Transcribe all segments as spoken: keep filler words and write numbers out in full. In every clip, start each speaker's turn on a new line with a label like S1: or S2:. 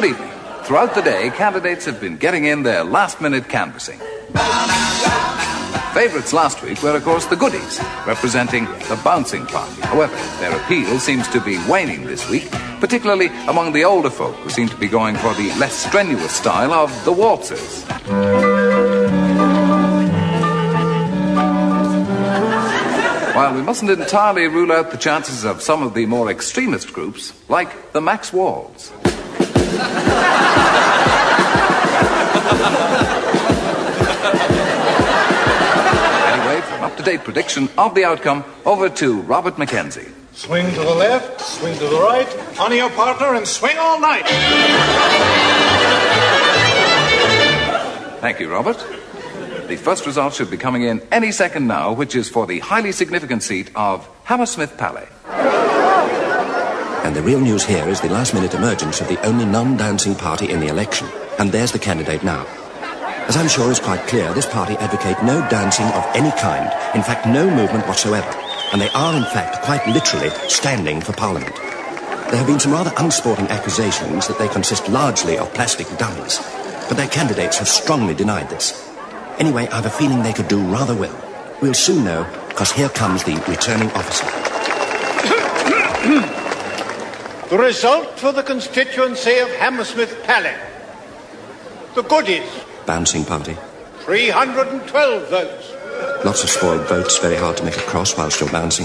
S1: Good evening. Throughout the day, candidates have been getting in their last-minute canvassing. Favourites last week were, of course, the Goodies, representing the Bouncing Party. However, their appeal seems to be waning this week, particularly among the older folk who seem to be going for the less strenuous style of the waltzers. While we mustn't entirely rule out the chances of some of the more extremist groups, like the Max Walls. Up-to-date prediction of the outcome, over to Robert Mackenzie.
S2: Swing to the left, swing to the right, honor your partner, and swing all night.
S1: Thank you, Robert. The first result should be coming in any second now, which is for the highly significant seat of Hammersmith Palais.
S3: And the real news here is the last-minute emergence of the only non-dancing party in the election. And there's the candidate now. As I'm sure is quite clear, this party advocate no dancing of any kind, in fact no movement whatsoever, and they are in fact quite literally standing for Parliament. There have been some rather unsporting accusations that they consist largely of plastic dummies, but their candidates have strongly denied this. Anyway, I have a feeling they could do rather well. We'll soon know, because here comes the returning officer.
S2: The result for the constituency of Hammersmith Palais. The Goodies.
S3: Bouncing Party.
S2: three hundred twelve votes.
S3: Lots of spoiled votes, very hard to make a cross while still bouncing.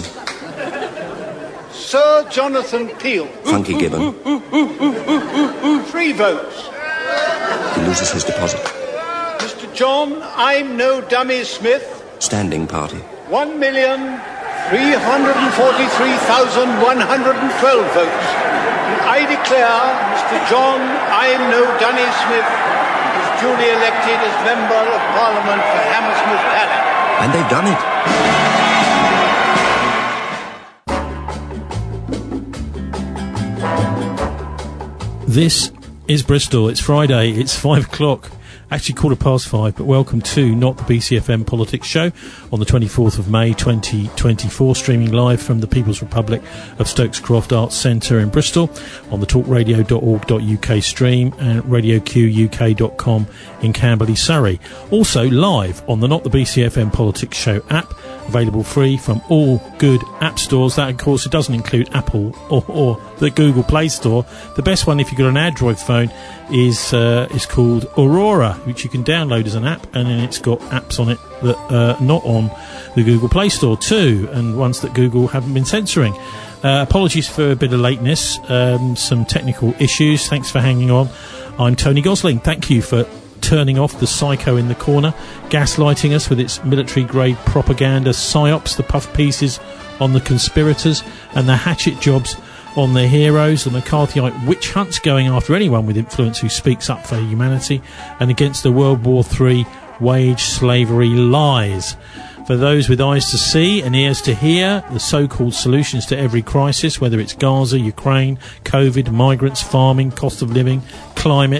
S2: Sir Jonathan Peel.
S3: Funky Gibbon.
S2: Three votes.
S3: He loses his deposit.
S2: Mister John I'm No Dummy Smith.
S3: Standing Party.
S2: One million three hundred forty-three thousand one hundred twelve votes. I declare Mister John I'm No Dummy Smith duly elected as Member of Parliament for Hammersmith
S4: And they've done it. This is Bristol. It's Friday. It's five o'clock. Actually, quarter past five, but welcome to Not the B C F M Politics Show on the twenty-fourth of May twenty twenty-four, streaming live from the People's Republic of Stokes Croft Arts Centre in Bristol on the talk radio dot org dot U K stream and radio q u k dot com in Camberley, Surrey. Also live on the Not the B C F M Politics Show app, available free from all good app stores. That, of course, it doesn't include Apple or, or the Google Play Store. The best one, if you've got an Android phone, is uh, is called Aurora, which you can download as an app, and then it's got apps on it that are not on the Google Play Store too, and ones that Google haven't been censoring. Uh, apologies for a bit of lateness, um, some technical issues. Thanks for hanging on. I'm Tony Gosling. Thank you for turning off the psycho in the corner, gaslighting us with its military-grade propaganda psyops, the puff pieces on the conspirators, and the hatchet jobs on the heroes, the McCarthyite witch hunts going after anyone with influence who speaks up for humanity, and against the World War Three wage slavery lies. For those with eyes to see and ears to hear, the so-called solutions to every crisis, whether it's Gaza, Ukraine, COVID, migrants, farming, cost of living, climate,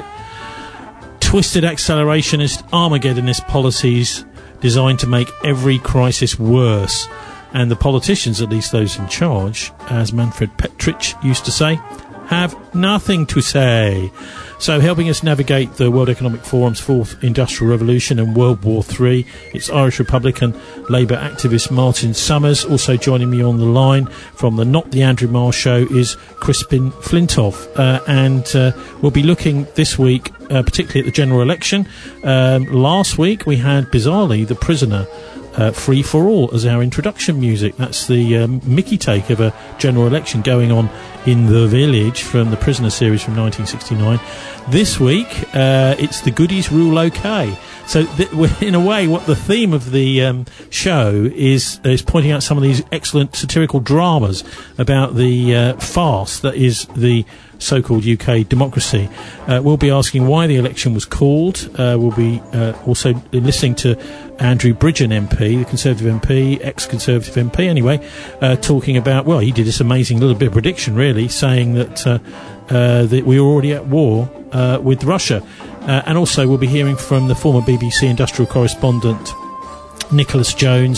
S4: twisted accelerationist, Armageddonist policies designed to make every crisis worse. And the politicians, at least those in charge, as Manfred Petrich used to say, have nothing to say. So helping us navigate the World Economic Forum's fourth industrial revolution and World War Three, it's Irish Republican Labour activist Martin Summers. Also joining me on the line from the Not the Andrew Marr Show is Crispin Flintoff. Uh, and uh, we'll be looking this week, uh, particularly at the general election. Um, last week we had, bizarrely, The Prisoner Uh, Free for All as our introduction music. That's the um, Mickey take of a general election going on in The Village from the Prisoner series from nineteen sixty-nine. This week, uh, it's The Goodies Rule OK. So, th- in a way, what the theme of the um, show is is pointing out some of these excellent satirical dramas about the uh, farce that is the so-called U K democracy. Uh, we'll be asking why the election was called. Uh, we'll be uh, also listening to Andrew Bridgen M P, the Conservative M P, ex-Conservative M P anyway, uh, talking about, well, he did this amazing little bit of prediction, really, saying that, uh, uh, that we were already at war uh, with Russia. Uh, and also we'll be hearing from the former B B C industrial correspondent Nicholas Jones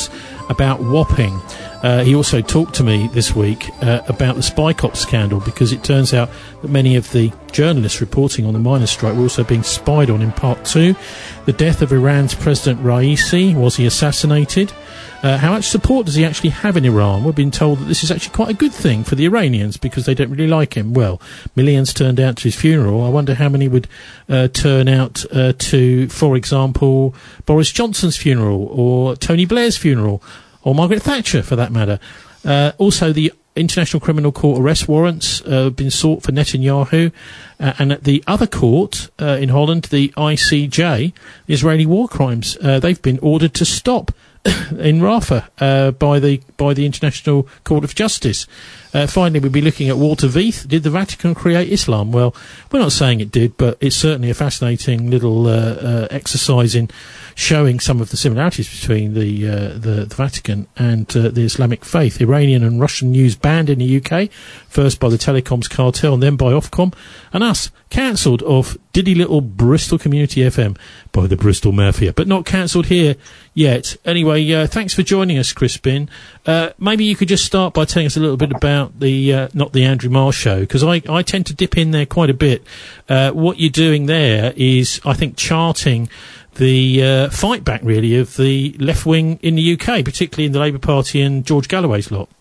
S4: about Wapping. Uh, he also talked to me this week uh, about the Spy Cop scandal, because it turns out that many of the journalists reporting on the miners' strike were also being spied on in part two. The death of Iran's President Raisi. Was he assassinated? Uh, how much support does he actually have in Iran? We're being told that this is actually quite a good thing for the Iranians because they don't really like him. Well, millions turned out to his funeral. I wonder how many would uh, turn out uh, to, for example, Boris Johnson's funeral, or Tony Blair's funeral, or Margaret Thatcher, for that matter. Uh, also, the International Criminal Court arrest warrants uh, have been sought for Netanyahu. Uh, and at the other court uh, in Holland, the I C J, the Israeli War Crimes, uh, they've been ordered to stop in Rafah uh, by the by the International Court of Justice. Uh, finally, we'll be looking at Walter Veith. Did the Vatican create Islam? Well, we're not saying it did, but it's certainly a fascinating little uh, uh, exercise in showing some of the similarities between the uh, the, the Vatican and uh, the Islamic faith. Iranian and Russian news banned in the U K, first by the telecoms cartel and then by Ofcom, and us cancelled off diddy little Bristol Community F M by the Bristol Mafia, but not cancelled here yet. Anyway, uh, thanks for joining us, Crispin. Uh, maybe you could just start by telling us a little bit about the, uh, not the Andrew Marr show, because I, I tend to dip in there quite a bit. Uh, what you're doing there is, I think, charting the uh, fight back, really, of the left wing in the U K, particularly in the Labour Party and George Galloway's lot.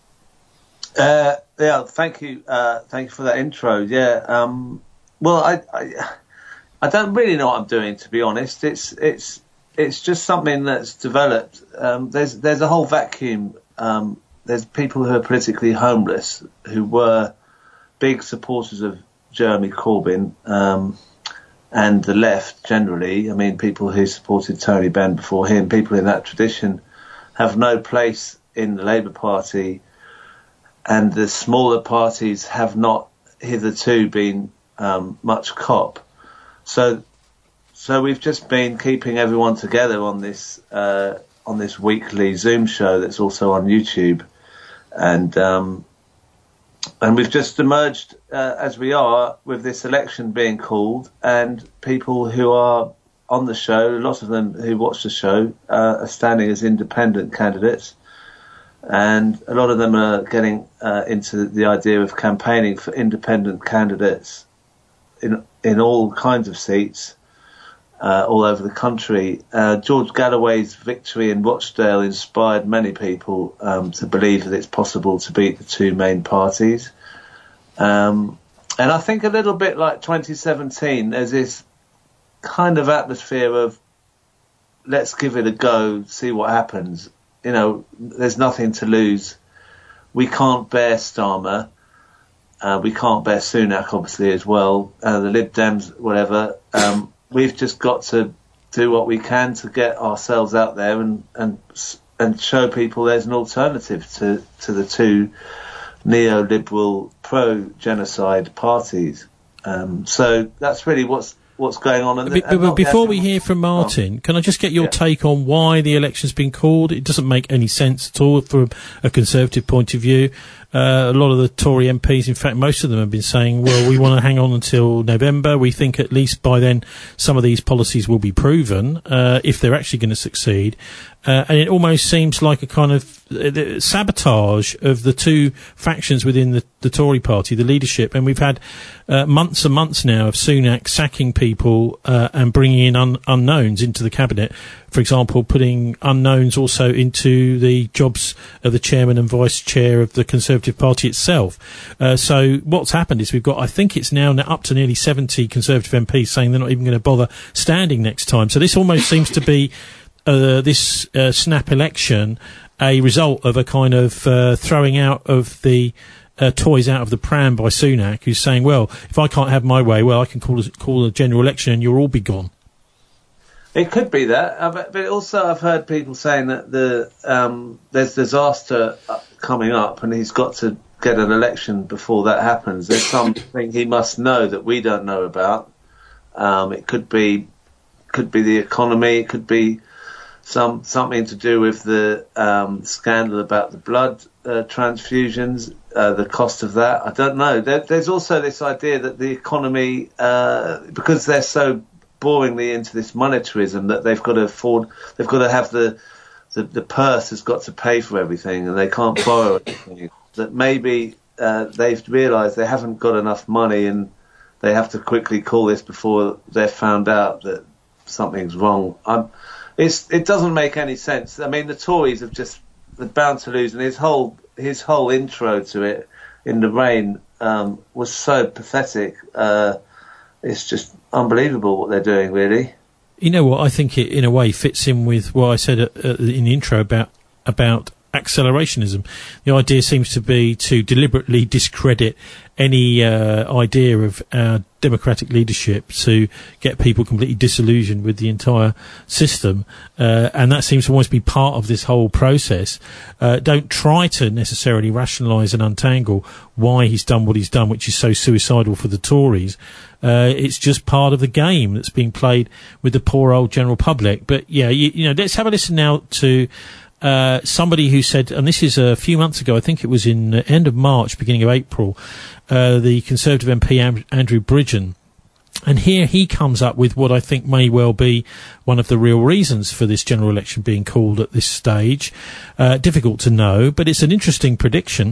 S5: Uh, yeah, thank you. Uh, thank you for that intro. Yeah. Um, well, I, I, I don't really know what I'm doing, to be honest. It's, it's, it's just something that's developed. Um, there's, there's a whole vacuum. Um, there's people who are politically homeless, who were big supporters of Jeremy Corbyn, um, and the left generally. I mean, people who supported Tony Benn before him, people in that tradition, have no place in the Labour Party, and the smaller parties have not hitherto been um, much cop. So, so we've just been keeping everyone together on this uh, on this weekly Zoom show that's also on YouTube, and um, and we've just emerged uh, as we are with this election being called, and people who are on the show, lots of them who watch the show, uh, are standing as independent candidates. And a lot of them are getting uh, into the idea of campaigning for independent candidates in in all kinds of seats uh, all over the country. Uh, George Galloway's victory in Rochdale inspired many people um, to believe that it's possible to beat the two main parties. Um, and I think a little bit like twenty seventeen, there's this kind of atmosphere of let's give it a go, see what happens. You know, there's nothing to lose. We can't bear Starmer. Uh, we can't bear Sunak, obviously, as well. Uh, the Lib Dems, whatever. Um, we've just got to do what we can to get ourselves out there and, and, and show people there's an alternative to, to the two neoliberal pro-genocide parties. Um, so that's really what's what's going on. And,
S4: but,
S5: and
S4: but before we hear from Martin, oh. can I just get your yeah. take on why the election's been called? It doesn't make any sense at all from a Conservative point of view. Uh, a lot of the Tory M Ps, in fact, most of them have been saying, well, we want to hang on until November. We think at least by then some of these policies will be proven, uh, if they're actually going to succeed. Uh, and it almost seems like a kind of uh, sabotage of the two factions within the, the Tory party, the leadership. And we've had uh, months and months now of Sunak sacking people uh, and bringing in un- unknowns into the cabinet. For example, putting unknowns also into the jobs of the chairman and vice chair of the Conservative Party itself. Uh, so what's happened is we've got, I think it's now up to nearly seventy Conservative M Ps saying they're not even going to bother standing next time. So this almost seems to be uh, this uh, snap election a result of a kind of uh, throwing out of the uh, toys out of the pram by Sunak, who's saying, well, if I can't have my way, well, I can call a, call a general election and you'll all be gone.
S5: It could be that, but also I've heard people saying that the um, there's disaster coming up and he's got to get an election before that happens. There's something he must know that we don't know about. Um, it could be could be the economy. It could be some something to do with the um, scandal about the blood uh, transfusions, uh, the cost of that. I don't know. There, there's also this idea that the economy, uh, because they're so boringly into this monetarism, that they've got to afford, they've got to have the the, the purse has got to pay for everything and they can't borrow anything. That maybe uh, they've realised they haven't got enough money and they have to quickly call this before they're found out that something's wrong. Um, it's, it doesn't make any sense. I mean, the Tories have just, they're bound to lose, and his whole his whole intro to it in the rain um, was so pathetic. Uh, it's just unbelievable what they're doing, really.
S4: You know what? I think it, in a way, fits in with what I said uh, in the intro about about accelerationism. The idea seems to be to deliberately discredit any uh, idea of our democratic leadership, to get people completely disillusioned with the entire system, uh, and that seems to almost be part of this whole process. Uh, don't try to necessarily rationalise and untangle why he's done what he's done, which is so suicidal for the Tories. Uh, it's just part of the game that's being played with the poor old general public. But yeah, you, you know, let's have a listen now to Uh, somebody who said, and this is a few months ago, I think it was in the end of March, beginning of April, uh, the Conservative M P Am- Andrew Bridgen. And here he comes up with what I think may well be one of the real reasons for this general election being called at this stage. Uh, difficult to know, but it's an interesting prediction.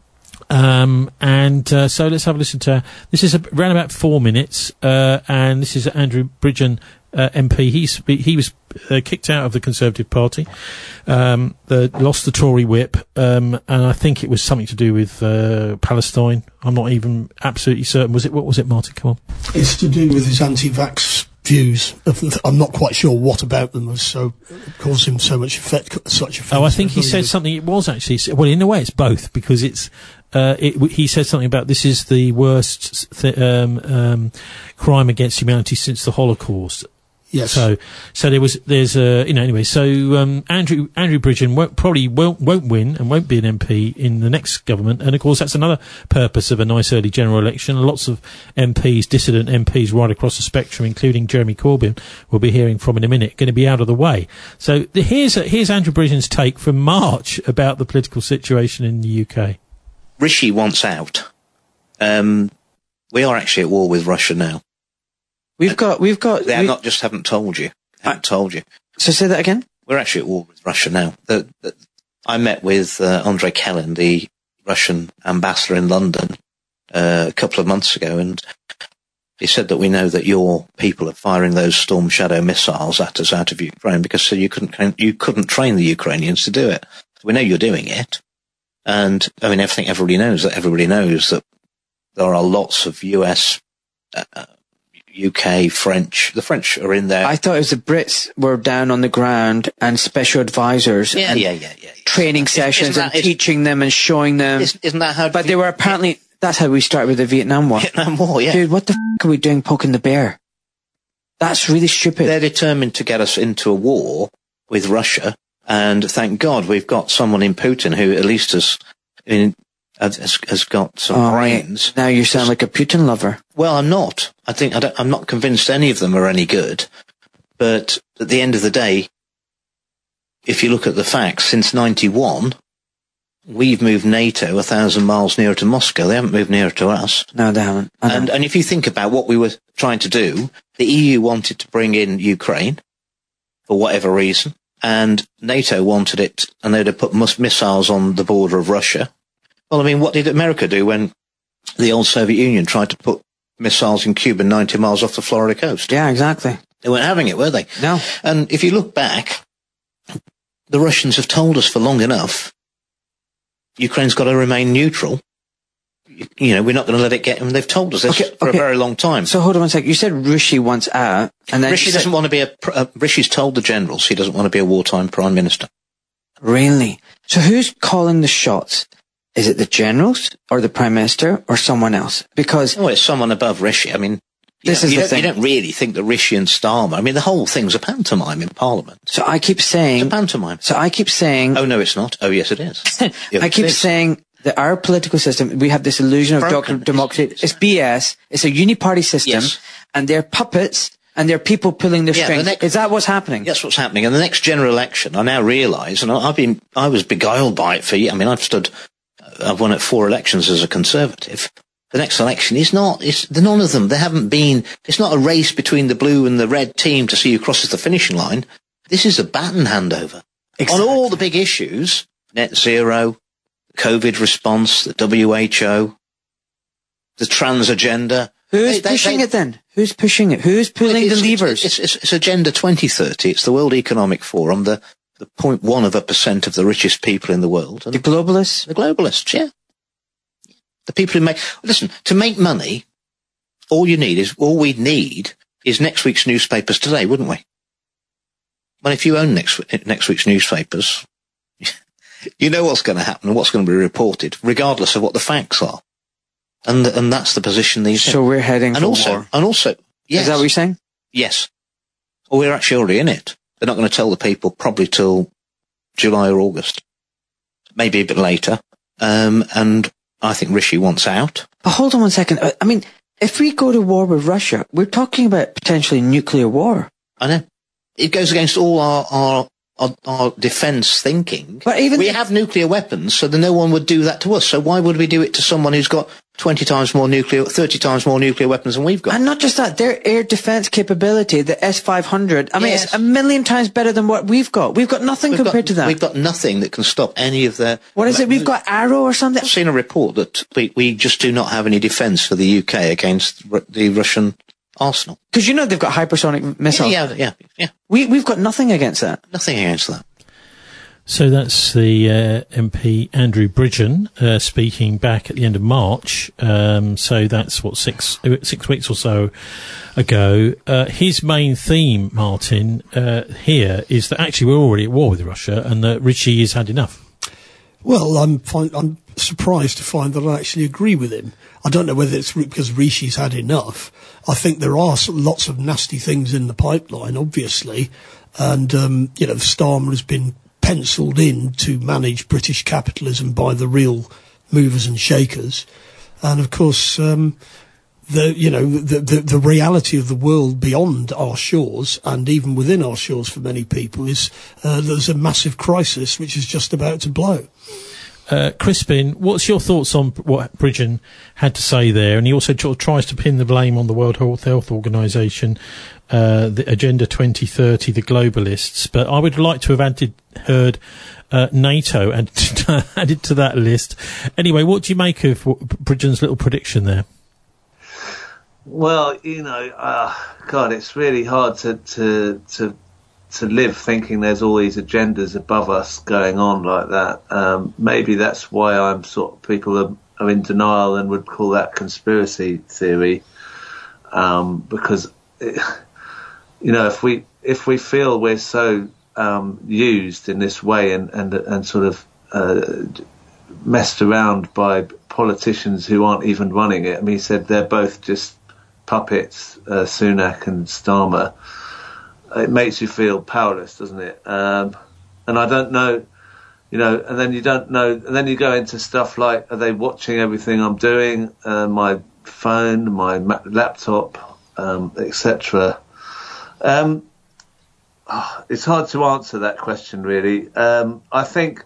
S4: Um, and uh, so let's have a listen to, this is around about four minutes, uh, and this is Andrew Bridgen, Uh, M P. He's, he was uh, kicked out of the Conservative Party, um, the, lost the Tory whip, um, and I think it was something to do with uh, Palestine. I'm not even absolutely certain. Was it? What was it, Martin? Come on.
S6: It's to do with his anti-vax views. I'm not quite sure what about them has so caused him so much effect. Such effect.
S4: Oh, I think he said something. It was actually, well, in a way, it's both, because it's. Uh, it, he said something about this is the worst th- um, um, crime against humanity since the Holocaust.
S6: Yes.
S4: So, so there was, there's a, you know, anyway, so, um, Andrew, Andrew Bridgen won't, probably won't, won't win and won't be an M P in the next government. And of course, that's another purpose of a nice early general election. Lots of M Ps, dissident M Ps right across the spectrum, including Jeremy Corbyn, we'll be hearing from in a minute, going to be out of the way. So the, here's, a, here's Andrew Bridgen's take from March about the political situation in the U K.
S7: Rishi wants out. Um, we are actually at war with Russia now.
S8: We've got, we've got.
S7: They
S8: we,
S7: not just haven't told you. Haven't told you.
S8: So say that again.
S7: We're actually at war with Russia now. The, the, I met with uh, Andrei Kelin, the Russian ambassador in London, uh, a couple of months ago, and he said that we know that your people are firing those Storm Shadow missiles at us out of Ukraine because so you couldn't you couldn't train the Ukrainians to do it. We know you're doing it, and I mean everything. Everybody knows that. Everybody knows that there are lots of U S. Uh, U K, French. The French are in there.
S8: I thought it was the Brits were down on the ground and special advisors.
S7: Yeah,
S8: and
S7: yeah, yeah, yeah.
S8: training sessions
S7: that,
S8: and teaching them and showing them.
S7: Isn't, isn't that how?
S8: But they were apparently. Yeah. That's how we started with the Vietnam War.
S7: Vietnam War, yeah.
S8: Dude, what the f*** are we doing poking the bear? That's really stupid.
S7: They're determined to get us into a war with Russia, and thank God we've got someone in Putin who at least has. In, Has, has got some
S8: oh,
S7: brains.
S8: Now you sound like a Putin lover.
S7: Well, I'm not. I think I don't, I'm not convinced any of them are any good. But at the end of the day, if you look at the facts, since ninety-one, we've moved NATO a thousand miles nearer to Moscow. They haven't moved nearer to us.
S8: No, they haven't.
S7: And, and if you think about what we were trying to do, the E U wanted to bring in Ukraine for whatever reason, and NATO wanted it, and they'd have put mus- missiles on the border of Russia. Well, I mean, what did America do when the old Soviet Union tried to put missiles in Cuba ninety miles off the Florida coast?
S8: Yeah, exactly.
S7: They weren't having it, were they?
S8: No.
S7: And if you look back, the Russians have told us for long enough, Ukraine's got to remain neutral. You know, we're not going to let it get them. They've told us this
S8: okay,
S7: for
S8: okay.
S7: a very long time.
S8: So hold on one sec. You said Rishi wants out, and then
S7: Rishi
S8: said,
S7: doesn't want to be a. Uh, Rishi's told the generals he doesn't want to be a wartime prime minister.
S8: Really? So who's calling the shots? Is it the generals or the prime minister or someone else? Because
S7: oh, it's someone above Rishi. I mean,
S8: this
S7: know,
S8: is
S7: you,
S8: the
S7: don't,
S8: thing.
S7: you don't really think that Rishi and Starmer. I mean, the whole thing's a pantomime in Parliament.
S8: So I keep saying
S7: it's a pantomime.
S8: So I keep saying.
S7: Oh no, it's not. Oh yes, it is.
S8: Yeah, I keep saying that our political system, we have this illusion of
S7: Broken.
S8: democracy. It's, it's B S. It's a uniparty system,
S7: yes.
S8: and they're puppets. And there are people pulling the
S7: yeah,
S8: strings.
S7: The next,
S8: is that what's happening?
S7: That's what's happening. And the next general election, I now realise, and I've been, I was beguiled by it for years. I mean, I've stood, I've won at four elections as a Conservative. The next election is not, it's none of them. They haven't been, it's not a race between the blue and the red team to see who crosses the finishing line. This is a baton handover. Exactly. On all the big issues, net zero, COVID response, the W H O, the trans agenda.
S8: Who's
S7: they, they,
S8: pushing
S7: they,
S8: it then? Who's pushing it? Who's pulling
S7: it's,
S8: the levers?
S7: It's, it's, it's Agenda twenty thirty. It's the World Economic Forum, the, the zero point one of a percent of the richest people in the world. And
S8: the globalists?
S7: The globalists, yeah. The people who make, listen, to make money, all you need is, all we'd need is next week's newspapers today, wouldn't we? Well, if you own next, next week's newspapers, you know what's going to happen and what's going to be reported, regardless of what the facts are. And and that's the position these.
S8: So in. We're heading
S7: and
S8: for
S7: also,
S8: war.
S7: And also, yes.
S8: Is that what you're saying?
S7: Yes. Well, we're actually already in it. They're not going to tell the people probably till July or August. Maybe a bit later. Um, and I think Rishi wants out.
S8: But hold on one second. I mean, if we go to war with Russia, we're talking about potentially nuclear war.
S7: I know. It goes against all our, our, our, our defence thinking.
S8: But even
S7: we
S8: the-
S7: have nuclear weapons, so that no one would do that to us. So why would we do it to someone who's got twenty times more nuclear, thirty times more nuclear weapons than we've got?
S8: And not just that, their air defence capability, the S five hundred, I mean,
S7: Yes.
S8: it's a million times better than what we've got. We've got nothing
S7: We've
S8: compared
S7: got,
S8: to that.
S7: We've got nothing that can stop any of their...
S8: What is it? We've got Arrow or something?
S7: I've seen a report that we, we just do not have any defence for the U K against r- the Russian arsenal.
S8: Because you know they've got hypersonic missiles.
S7: Yeah, yeah, yeah, yeah.
S8: We, we've got nothing against that.
S7: Nothing against that.
S4: So that's the uh, M P Andrew Bridgen uh, speaking back at the end of March. Um, so that's what six six weeks or so ago. Uh, his main theme, Martin, uh, here is that actually we're already at war with Russia, and that Rishi has had enough.
S6: Well, I'm find, I'm surprised to find that I actually agree with him. I don't know whether it's because Rishi's had enough. I think there are some, lots of nasty things in the pipeline, obviously, and um, you know, Starmer has been penciled in to manage British capitalism by the real movers and shakers, and of course, um, the you know the, the the reality of the world beyond our shores and even within our shores for many people is uh, there's a massive crisis which is just about to blow.
S4: Uh, Crispin, what's your thoughts on what Bridgen had to say there? And he also sort of tries to pin the blame on the World Health Organization, uh, the Agenda twenty thirty, the globalists. But I would like to have added, heard uh, NATO and added to that list. Anyway, what do you make of Bridgen's little prediction there?
S5: Well, you know, uh, God, it's really hard to to to. to live thinking there's all these agendas above us going on like that. Um, maybe that's why I'm sort of, people are, are in denial and would call that conspiracy theory. Um, because, it, you know, if we, if we feel we're so, um, used in this way and, and, and sort of, uh, messed around by politicians who aren't even running it. I mean, he said they're both just puppets, uh, Sunak and Starmer. It makes you feel powerless, doesn't it? Um, and I don't know, you know, and then you don't know, and then you go into stuff like, are they watching everything I'm doing, uh, my phone, my ma- laptop, um, et cetera. Um, oh, it's hard to answer that question, really. Um, I think,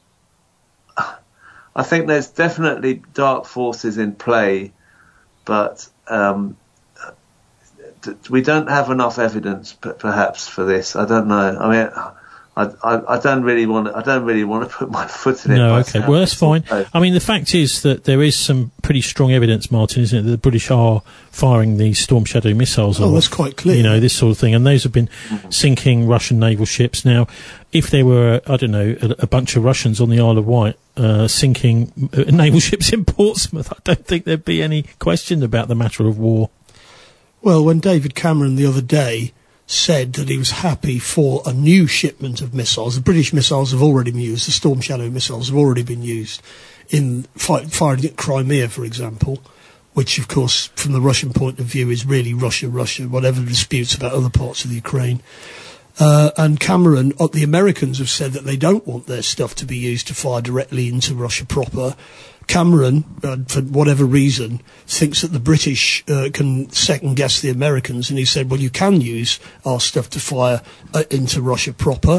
S5: I think there's definitely dark forces in play, but um, we don't have enough evidence, perhaps, for this. I don't know. I mean, I, I, I don't really want to. I don't really want to put my foot in it.
S4: No,
S5: myself.
S4: okay. Well, that's fine. I mean, the fact is that there is some pretty strong evidence, Martin, isn't it, that the British are firing these Storm Shadow missiles.
S6: Oh,
S4: off,
S6: that's quite clear.
S4: You know, this sort of thing, and those have been mm-hmm. sinking Russian naval ships. Now, if there were, I don't know, a, a bunch of Russians on the Isle of Wight uh, sinking uh, naval ships in Portsmouth, I don't think there'd be any question about the matter of war.
S6: Well, when David Cameron the other day said that he was happy for a new shipment of missiles, the British missiles have already been used, the Storm Shadow missiles have already been used in fight, firing at Crimea, for example, which, of course, from the Russian point of view is really Russia, Russia, whatever disputes about other parts of the Ukraine. Uh, and Cameron, uh, the Americans have said that they don't want their stuff to be used to fire directly into Russia proper. Cameron, uh, for whatever reason, thinks that the British uh, can second-guess the Americans, and he said, well, you can use our stuff to fire uh, into Russia proper.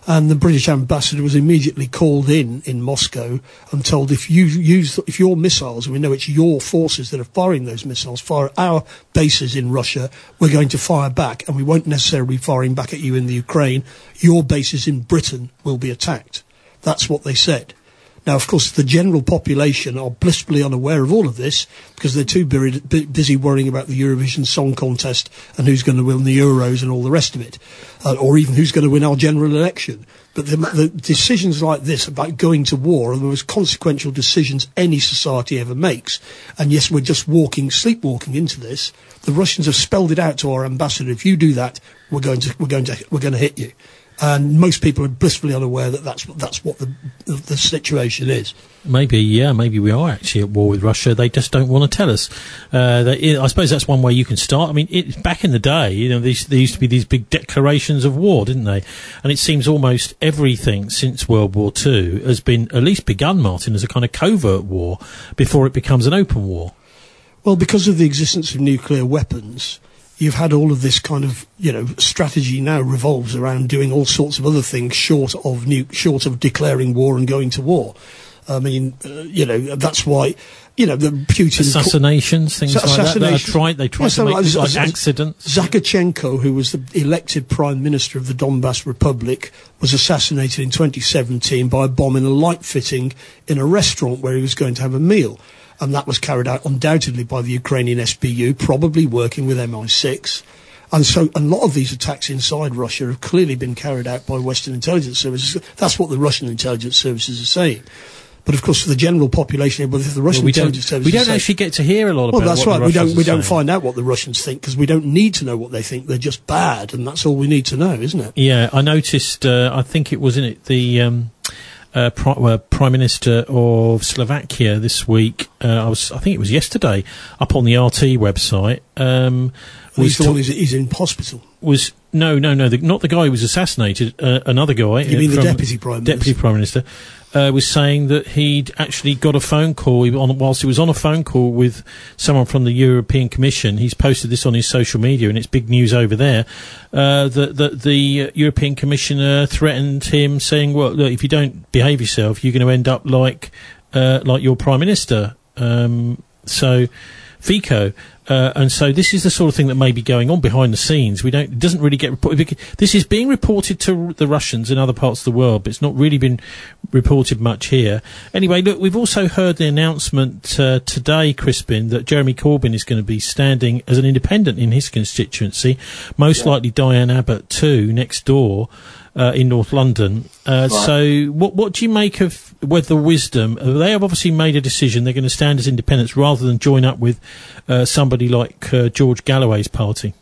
S6: And the British ambassador was immediately called in in Moscow and told, if you use, if your missiles, and we know it's your forces that are firing those missiles, fire at our bases in Russia, we're going to fire back, and we won't necessarily be firing back at you in the Ukraine. Your bases in Britain will be attacked. That's what they said. Now, of course, the general population are blissfully unaware of all of this because they're too buried, bu- busy worrying about the Eurovision Song Contest and who's going to win the Euros and all the rest of it, uh, or even who's going to win our general election. But the, the decisions like this about going to war are the most consequential decisions any society ever makes. And yes, we're just walking, sleepwalking into this. The Russians have spelled it out to our ambassador. If you do that, we're going to, we're going to, we're going to hit you. And most people are blissfully unaware that that's, that's what the, the, the situation is.
S4: Maybe, yeah, maybe we are actually at war with Russia. They just don't want to tell us. Uh, they, I suppose that's one way you can start. I mean, it, back in the day, you know, these, there used to be these big declarations of war, didn't they? And it seems almost everything since World War Two has been at least begun, Martin, as a kind of covert war before it becomes an open war.
S6: Well, because of the existence of nuclear weapons, you've had all of this kind of, you know, strategy now revolves around doing all sorts of other things short of nu- short of declaring war and going to war. I mean, uh, you know, that's why, you know, the Putin...
S4: Assassinations, things like that. They tried, they tried
S6: yes,
S4: to make
S6: like,
S4: like
S6: Z-
S4: accidents.
S6: Zakharchenko, who was the elected Prime Minister of the Donbass Republic, was assassinated in twenty seventeen by a bomb in a light fitting in a restaurant where he was going to have a meal. And that was carried out undoubtedly by the Ukrainian S B U, probably working with M I six. And so a lot of these attacks inside Russia have clearly been carried out by Western intelligence services. That's what the Russian intelligence services are saying. But of course, for the general population, but if the Russian
S4: well, we
S6: intelligence
S4: don't,
S6: services
S4: we don't
S6: say,
S4: actually get to hear a lot about.
S6: Well, that's
S4: what
S6: right.
S4: The
S6: we don't.
S4: Russians
S6: We
S4: are
S6: don't
S4: saying.
S6: find out what the Russians think because we don't need to know what they think. They're just bad, and that's all we need to know, isn't it?
S4: Yeah, I noticed. Uh, I think it was in it the. Um, Uh, Pri- uh, Prime Minister of Slovakia this week, uh, I was, I think it was yesterday, up on the R T website. Um,
S6: he's,
S4: was
S6: the one who's, he's in hospital.
S4: Was no, no, no, the, not the guy who was assassinated. Uh, another guy.
S6: You mean
S4: uh,
S6: the Deputy Prime Minister?
S4: Deputy Prime Minister uh, was saying that he'd actually got a phone call he, on, whilst he was on a phone call with someone from the European Commission. He's posted this on his social media, and it's big news over there. Uh, that the, the European Commissioner threatened him, saying, "Well, look, if you don't behave yourself, you're going to end up like uh, like your Prime Minister." Um, so, Fico. Uh, and so this is the sort of thing that may be going on behind the scenes. We don't, it doesn't really get reported. This is being reported to the Russians in other parts of the world, but it's not really been reported much here. Anyway, look, we've also heard the announcement uh, today, Crispin, that Jeremy Corbyn is going to be standing as an independent in his constituency, most yeah. likely Diane Abbott too, next door. Uh, in North London. Uh, right. So what what do you make of whether wisdom? Uh, they have obviously made a decision. They're going to stand as independents rather than join up with uh, somebody like uh, George Galloway's party.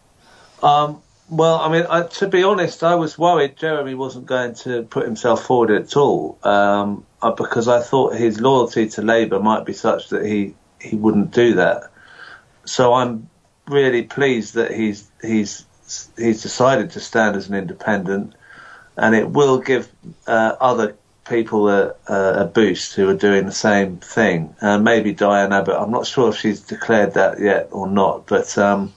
S5: Um, well, I mean, I, to be honest, I was worried Jeremy wasn't going to put himself forward at all um, uh, because I thought his loyalty to Labour might be such that he, he wouldn't do that. So I'm really pleased that he's he's he's decided to stand as an independent. And it will give uh, other people a, a boost who are doing the same thing. Uh, maybe Diane Abbott. I'm not sure if she's declared that yet or not. But um,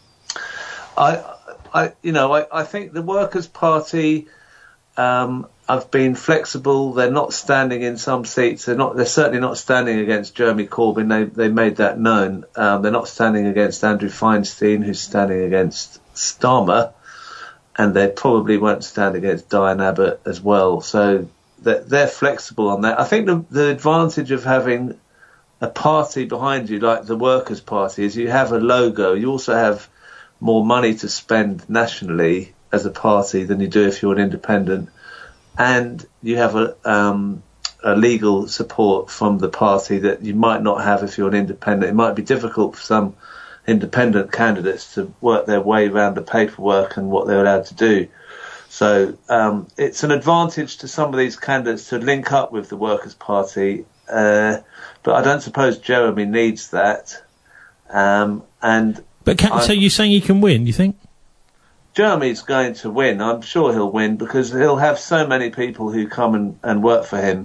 S5: I, I, you know, I, I think the Workers' Party um, have been flexible. They're not standing in some seats. They're not. They're certainly not standing against Jeremy Corbyn. They they made that known. Um, they're not standing against Andrew Feinstein, who's standing against Starmer. And they probably won't stand against Diane Abbott as well. So they're, they're flexible on that. I think the, the advantage of having a party behind you like the Workers' Party is you have a logo. You also have more money to spend nationally as a party than you do if you're an independent. And you have a, um, a legal support from the party that you might not have if you're an independent. It might be difficult for some independent candidates to work their way around the paperwork and what they're allowed to do. So um, it's an advantage to some of these candidates to link up with the Workers' Party, uh, but I don't suppose Jeremy needs that. Um, and
S4: But can, so you're saying he can win, you think?
S5: Jeremy's going to win. I'm sure he'll win because he'll have so many people who come and, and work for him.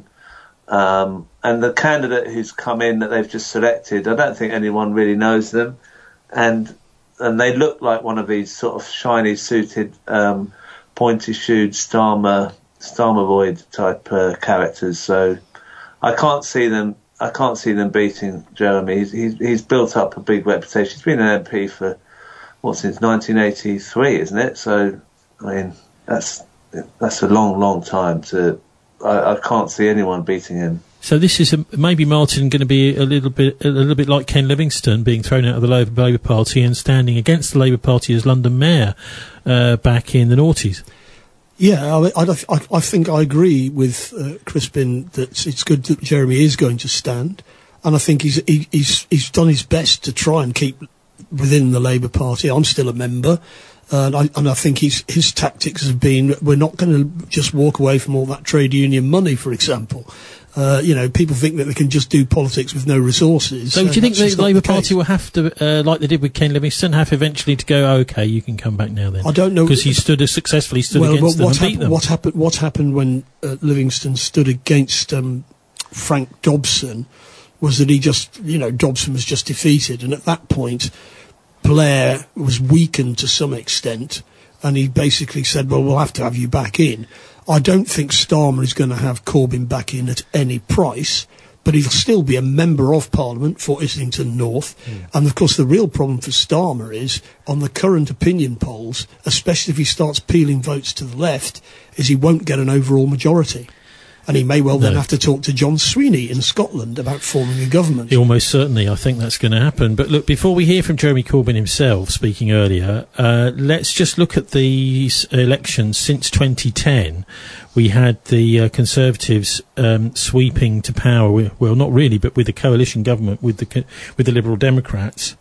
S5: Um, and the candidate who's come in that they've just selected, I don't think anyone really knows them. And and they look like one of these sort of shiny suited, um, pointy shoed Starmer Starmer-Boyd type uh, characters. So I can't see them. I can't see them beating Jeremy. He's, he's he's built up a big reputation. He's been an M P for what since nineteen eighty-three, isn't it? So I mean that's that's a long, long time. To I, I can't see anyone beating him.
S4: So this is a, maybe Martin going to be a little bit a little bit like Ken Livingstone being thrown out of the Labour, Labour Party and standing against the Labour Party as London Mayor uh, back in the noughties.
S6: Yeah, I, I, I think I agree with uh, Crispin that it's good that Jeremy is going to stand, and I think he's he, he's he's done his best to try and keep within the Labour Party. I'm still a member. Uh, and, I, and I think his, his tactics have been, we're not going to just walk away from all that trade union money, for example. Uh, you know, people think that they can just do politics with no resources.
S4: So do you think the Labour
S6: the
S4: Party will have to, uh, like they did with Ken Livingstone, have eventually to go, OK, you can come back now then?
S6: I don't know.
S4: Because he stood as successfully stood
S6: well,
S4: against
S6: what
S4: them and beat
S6: hap-
S4: them.
S6: What happened, what happened when uh, Livingstone stood against um, Frank Dobson was that he just, you know, Dobson was just defeated. And at that point, Blair was weakened to some extent, and he basically said, well, we'll have to have you back in. I don't think Starmer is going to have Corbyn back in at any price, but he'll still be a member of Parliament for Islington North. Mm. And, of course, the real problem for Starmer is, on the current opinion polls, especially if he starts peeling votes to the left, is he won't get an overall majority. And he may well no. then have to talk to John Sweeney in Scotland about forming a government.
S4: Almost certainly, I think that's going to happen. But look, before we hear from Jeremy Corbyn himself, speaking earlier, uh, let's just look at these elections since twenty ten. We had the uh, Conservatives um, sweeping to power, with, well, not really, but with the coalition government with the with the Liberal Democrats,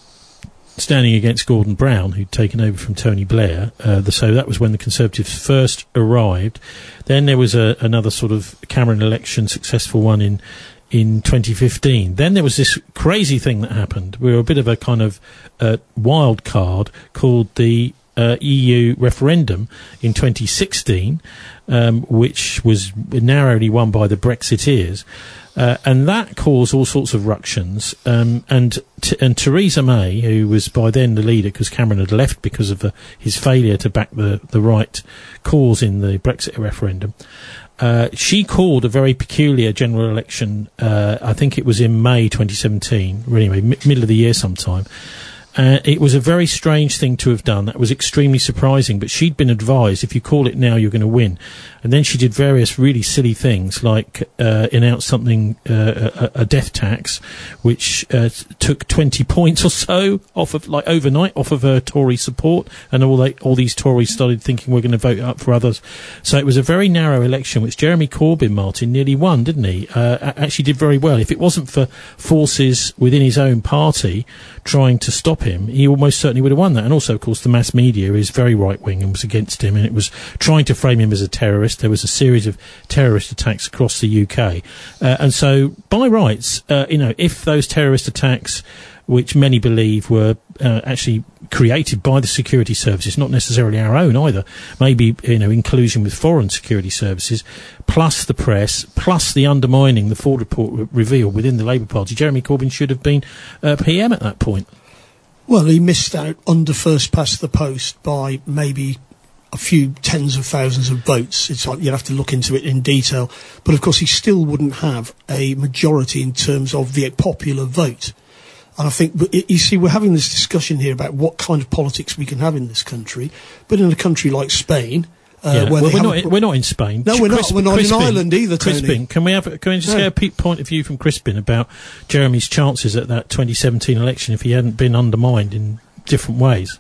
S4: standing against Gordon Brown, who'd taken over from Tony Blair. Uh, the, so that was when the Conservatives first arrived. Then there was a, another sort of Cameron election, successful one in in twenty fifteen. Then there was this crazy thing that happened. We were a bit of a kind of uh, wild card called the uh, E U referendum in twenty sixteen, um, which was narrowly won by the Brexiteers. Uh, and that caused all sorts of ructions. Um, and t- and Theresa May, who was by then the leader, because Cameron had left because of uh, his failure to back the, the right cause in the Brexit referendum, uh, she called a very peculiar general election. Uh, I think it was in May twenty seventeen, or anyway, m- middle of the year sometime. Uh, it was a very strange thing to have done. That was extremely surprising, but she'd been advised, if you call it now, you're going to win. And then she did various really silly things, like uh, announce something, uh, a, a death tax, which uh, took twenty points or so off of, like overnight, off of her Tory support, and all they, all these Tories started thinking we're going to vote up for others. So it was a very narrow election, which Jeremy Corbyn, Martin, nearly won, didn't he? Uh, actually did very well. If it wasn't for forces within his own party trying to stop him, he almost certainly would have won that. And also, of course, the mass media is very right-wing and was against him, and it was trying to frame him as a terrorist. There was a series of terrorist attacks across the U K. Uh, and so, by rights, uh, you know, if those terrorist attacks, which many believe were uh, actually created by the security services, not necessarily our own either, maybe, you know, in collusion with foreign security services, plus the press, plus the undermining the Ford report re- revealed within the Labour Party, Jeremy Corbyn should have been uh, P M at that point.
S6: Well, he missed out under first past the post by maybe a few tens of thousands of votes. It's like you'd have to look into it in detail. But, of course, he still wouldn't have a majority in terms of the popular vote. And I think, you see, we're having this discussion here about what kind of politics we can have in this country. But in a country like Spain, uh,
S4: yeah.
S6: where
S4: well,
S6: they
S4: we're, not
S6: have
S4: in, we're not in Spain.
S6: No, we're
S4: Crisp,
S6: not. We're not
S4: Crispin,
S6: in Ireland either, Tony.
S4: Crispin, can we have? Can we just
S6: yeah.
S4: get a point of view from Crispin about Jeremy's chances at that twenty seventeen election if he hadn't been undermined in different ways?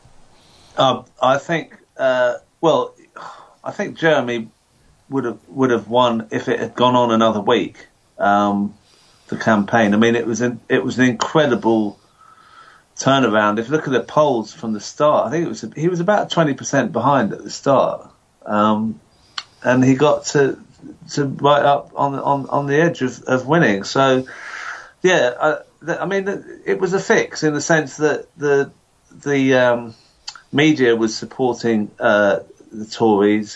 S5: Uh, I think. Uh, well, I think Jeremy would have would have won if it had gone on another week. Um, the campaign. I mean, it was an it was an incredible turnaround. If you look at the polls from the start, I think it was he was about twenty percent behind at the start, um, and he got to to right up on on on the edge of, of winning. So, yeah, I, the, I mean, it was a fix in the sense that the the um, media was supporting uh, the Tories,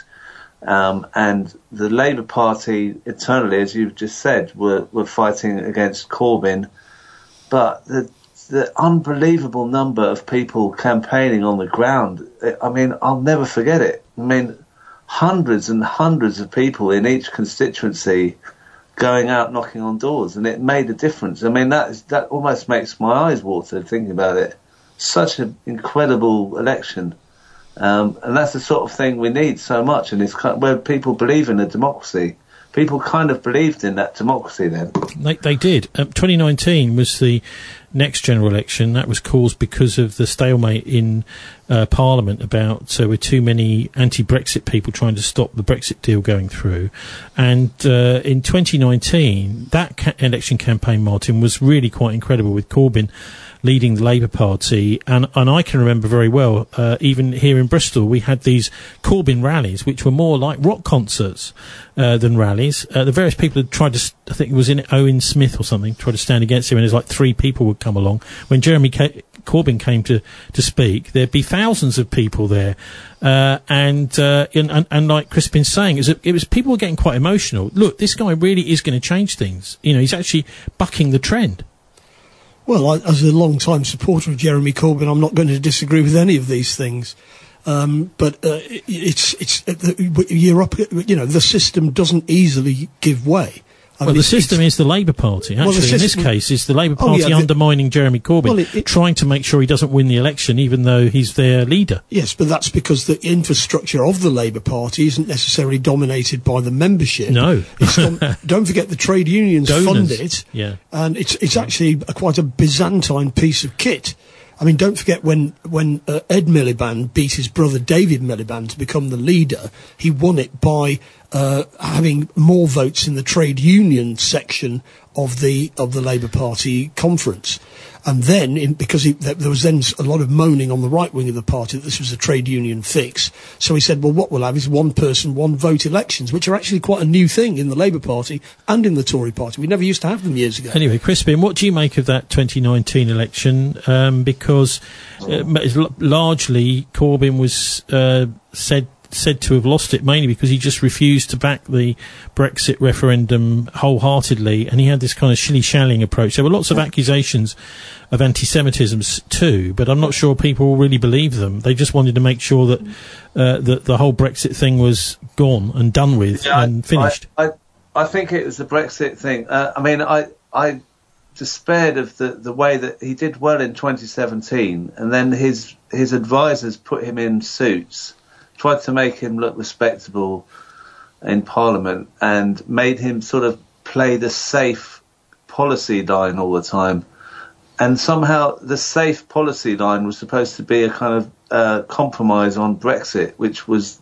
S5: um, and the Labour Party internally, as you've just said, were were fighting against Corbyn, but the the unbelievable number of people campaigning on the ground, I mean, I'll never forget it. I mean, hundreds and hundreds of people in each constituency going out knocking on doors, and it made a difference. I mean, that is, that almost makes my eyes water thinking about it. Such an incredible election, um, and that's the sort of thing we need so much. And it's kind of where people believe in a democracy. People kind of believed in that democracy then.
S4: They, they did. Um, twenty nineteen was the next general election. That was caused because of the stalemate in uh, Parliament about uh, with too many anti-Brexit people trying to stop the Brexit deal going through. And uh, in twenty nineteen, that ca- election campaign, Martin, was really quite incredible, with Corbyn leading the Labour Party. And, and I can remember very well, uh, even here in Bristol, we had these Corbyn rallies, which were more like rock concerts uh, than rallies. Uh, the various people had tried to, st- I think it was in Owen Smith or something, tried to stand against him, and there's like three people would come along. When Jeremy Ca- Corbyn came to, to speak, there'd be thousands of people there. Uh, and, uh, and, and, and like Chris has been saying, it was, it was people were getting quite emotional. Look, this guy really is going to change things. You know, he's actually bucking the trend.
S6: Well, I, as a long-time supporter of Jeremy Corbyn, I'm not going to disagree with any of these things. Um, but uh, it, it's it's uh, you're up. You know, the system doesn't easily give way. I
S4: well,
S6: mean,
S4: the
S6: it's,
S4: system
S6: it's,
S4: is the Labour Party. Actually,
S6: well, system,
S4: in this case, it's the Labour
S6: oh,
S4: Party
S6: yeah, the,
S4: undermining Jeremy Corbyn,
S6: well, it, it,
S4: trying to make sure he doesn't win the election, even though he's their leader.
S6: Yes, but that's because the infrastructure of the Labour Party isn't necessarily dominated by the membership.
S4: No.
S6: It's dom- don't forget the trade unions
S4: Donors.
S6: fund it,
S4: yeah.
S6: and it's it's actually a, quite a Byzantine piece of kit. I mean, don't forget when when uh, Ed Miliband beat his brother David Miliband to become the leader, he won it by uh, having more votes in the trade union section of the of the Labour Party conference. And then, in, because he, there was then a lot of moaning on the right wing of the party that this was a trade union fix, so he said, well, what we'll have is one person, one vote elections, which are actually quite a new thing in the Labour Party and in the Tory party. We never used to have them years ago.
S4: Anyway, Crispin, what do you make of that twenty nineteen election? Um, because uh, largely Corbyn was uh, said said to have lost it mainly because he just refused to back the Brexit referendum wholeheartedly, and he had this kind of shilly-shallying approach. There were lots of accusations of anti-Semitism too, but I'm not sure people really believe them. They just wanted to make sure that uh, that the whole Brexit thing was gone and done with
S5: yeah,
S4: and finished.
S5: I, I, I think it was the Brexit thing. Uh, I mean, I I despaired of the, the way that he did well in twenty seventeen, and then his his advisors put him in suits, tried to make him look respectable in Parliament, and made him sort of play the safe policy line all the time. And somehow the safe policy line was supposed to be a kind of uh, compromise on Brexit, which was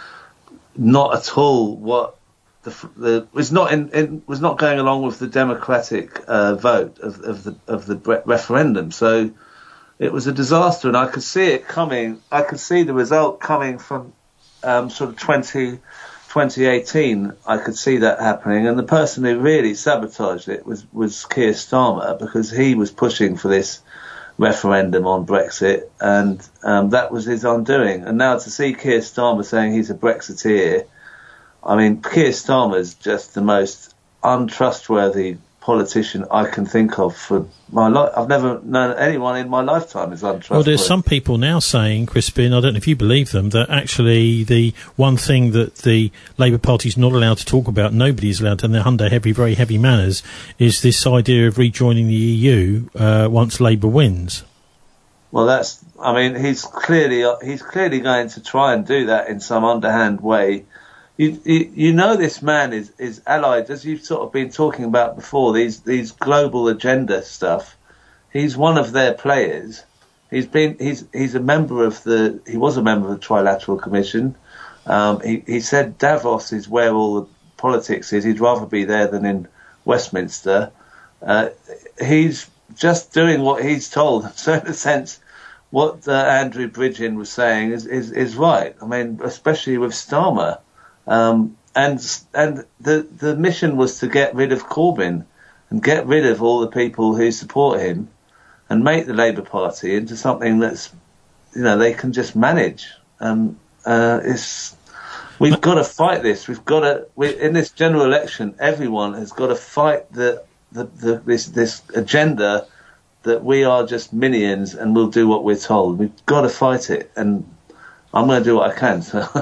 S5: not at all what the, the was not in, in was not going along with the democratic uh, vote of, of the of the bre- referendum. So it was a disaster, and I could see it coming. I could see the result coming from um, sort of twenty, twenty eighteen. I could see that happening, and the person who really sabotaged it was, was Keir Starmer, because he was pushing for this referendum on Brexit, and um, that was his undoing. And now to see Keir Starmer saying he's a Brexiteer, I mean, Keir Starmer's just the most untrustworthy politician I can think of for my life. I've never known anyone in my lifetime as untrustworthy.
S4: Well, there's some people now saying, Crispin, I don't know if you believe them, that actually the one thing that the Labour Party's not allowed to talk about, nobody is allowed to, and they're under heavy, very heavy manners, is this idea of rejoining the E U uh, once Labour wins.
S5: Well, that's, I mean, he's clearly, he's clearly going to try and do that in some underhand way. You, you, you know, this man is, is allied, as you've sort of been talking about before, these, these global agenda stuff. He's one of their players. He's been, he's, he's a member of the, he was a member of the Trilateral Commission. Um, he, he said Davos is where all the politics is. He'd rather be there than in Westminster. Uh, he's just doing what he's told. So in a sense, what uh, Andrew Bridgen was saying is, is, is right. I mean, especially with Starmer. Um, and and the the mission was to get rid of Corbyn and get rid of all the people who support him and make the Labour Party into something that's, you know, they can just manage. Um, uh, it's we've got to fight this. We've got to we, in this general election. Everyone has got to fight the, the, the this this agenda that we are just minions and we'll do what we're told. We've got to fight it, and I'm going to do what I can. So.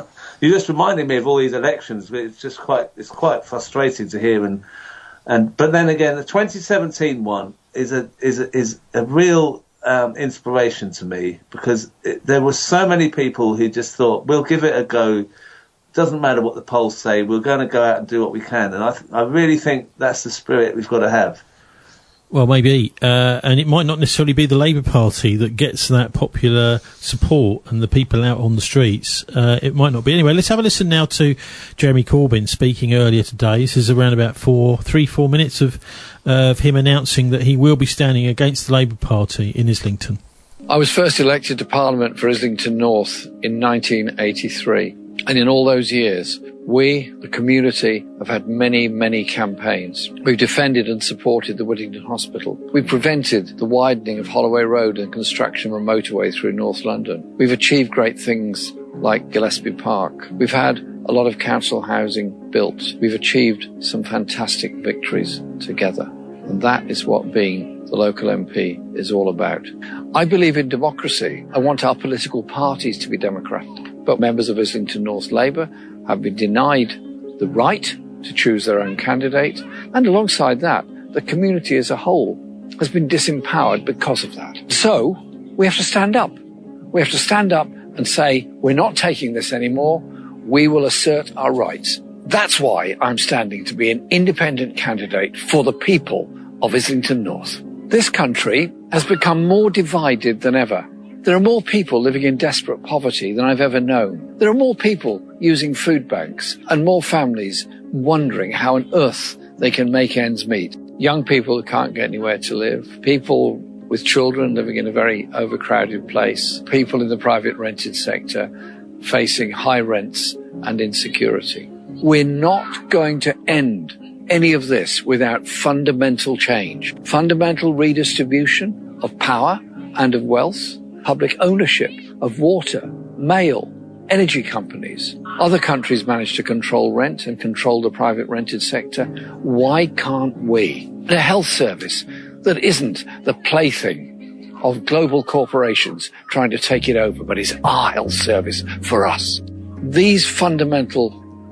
S5: you just reminded me of all these elections. It's just quite, it's quite frustrating to hear. And, and, but then again, the twenty seventeen one is a, is a, is a real, um, inspiration to me, because it, there were so many people who just thought, we'll give it a go. Doesn't matter what the polls say. We're going to go out and do what we can. And I, th- I really think that's the spirit we've got to have.
S4: Well, maybe. Uh, and it might not necessarily be the Labour Party that gets that popular support and the people out on the streets. Uh, it might not be. Anyway, let's have a listen now to Jeremy Corbyn speaking earlier today. This is around about four, three, four minutes of, uh, of him announcing that he will be standing against the Labour Party in Islington.
S9: I was first elected to Parliament for Islington North in nineteen eighty-three. And in all those years, we, the community, have had many, many campaigns. We've defended and supported the Whittington Hospital. We've prevented the widening of Holloway Road and construction of a motorway through North London. We've achieved great things like Gillespie Park. We've had a lot of council housing built. We've achieved some fantastic victories together. And that is what being the local M P is all about. I believe in democracy. I want our political parties to be democratic. But members of Islington North Labour have been denied the right to choose their own candidate. And alongside that, the community as a whole has been disempowered because of that. So we have to stand up. We have to stand up and say, we're not taking this anymore. We will assert our rights. That's why I'm standing to be an independent candidate for the people of Islington North. This country has become more divided than ever. There are more people living in desperate poverty than I've ever known. There are more people using food banks and more families wondering how on earth they can make ends meet. Young people who can't get anywhere to live, people with children living in a very overcrowded place, people in the private rented sector facing high rents and insecurity. We're not going to end any of this without fundamental change, fundamental redistribution of power and of wealth, public ownership of water, mail, energy companies. Other countries manage to control rent and control the private rented sector. Why can't we? A health service that isn't the plaything of global corporations trying to take it over, but is our health service for us. These fundamental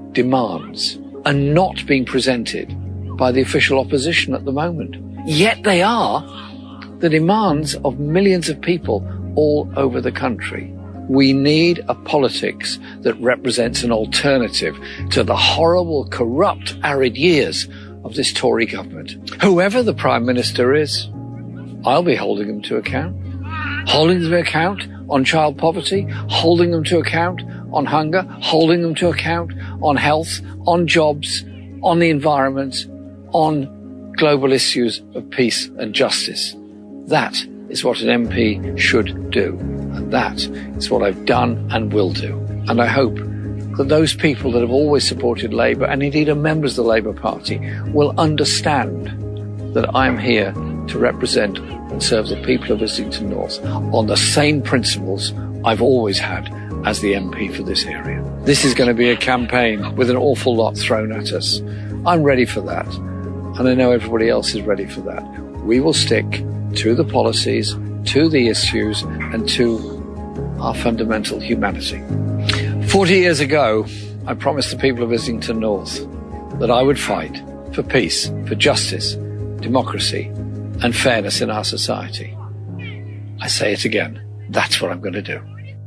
S9: demands are not being presented by the official opposition at the moment. Yet they are the demands of millions of people all over the country. We need a politics that represents an alternative to the horrible, corrupt, arid years of this Tory government. Whoever the Prime Minister is, I'll be holding them to account. Holding them to account on child poverty, holding them to account on hunger, holding them to account on health, on jobs, on the environment, on global issues of peace and justice. That is what an M P should do. And that is what I've done and will do. And I hope that those people that have always supported Labour, and indeed are members of the Labour Party, will understand that I'm here to represent and serve the people of Islington North on the same principles I've always had as the M P for this area. This is going to be a campaign with an awful lot thrown at us. I'm ready for that. And I know everybody else is ready for that. We will stick to the policies, to the issues, and to our fundamental humanity. Forty years ago, I promised the people of Islington North that I would fight for peace, for justice, democracy, and fairness in our society. I say it again. That's what I'm going to do.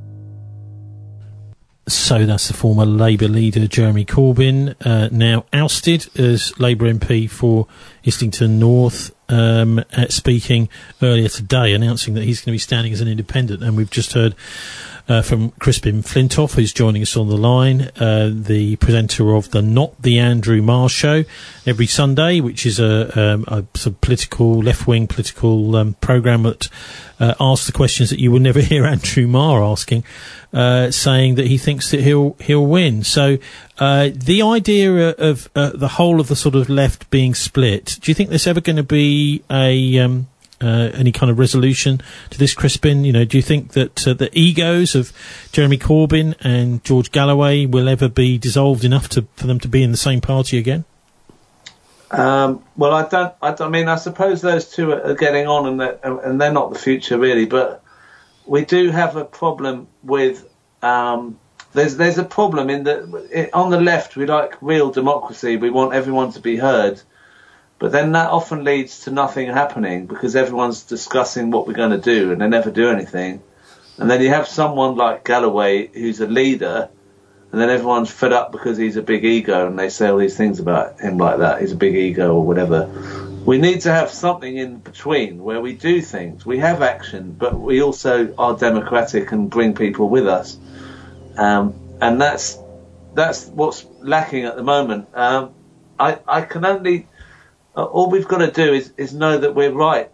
S4: So that's the former Labour leader Jeremy Corbyn, uh, now ousted as Labour M P for Islington North, um, uh, speaking earlier today, announcing that he's going to be standing as an independent. And we've just heard uh, from Crispin Flintoff, who's joining us on the line, uh, the presenter of the Not the Andrew Marr Show every Sunday, which is a, um, a sort of political, left-wing political um, programme that uh, asks the questions that you will never hear Andrew Marr asking. Uh, saying that he thinks that he'll he'll win. So uh, the idea of uh, the whole of the sort of left being split, do you think there's ever going to be a um, uh, any kind of resolution to this, Crispin? You know, do you think that uh, the egos of Jeremy Corbyn and George Galloway will ever be dissolved enough to for them to be in the same party again?
S5: Um, well, I don't, I don't. I mean, I suppose those two are getting on, and they're, and they're not the future really, but we do have a problem with um, there's there's a problem in that it, on the left we like real democracy. We want everyone to be heard, but then that often leads to nothing happening because everyone's discussing what we're going to do and they never do anything. And then you have someone like Galloway who's a leader, and then everyone's fed up because he's a big ego and they say all these things about him like that. He's a big ego or whatever. We need to have something in between where we do things. We have action, but we also are democratic and bring people with us. Um, and that's that's what's lacking at the moment. Um, I, I can only... Uh, all we've got to do is, is know that we're right.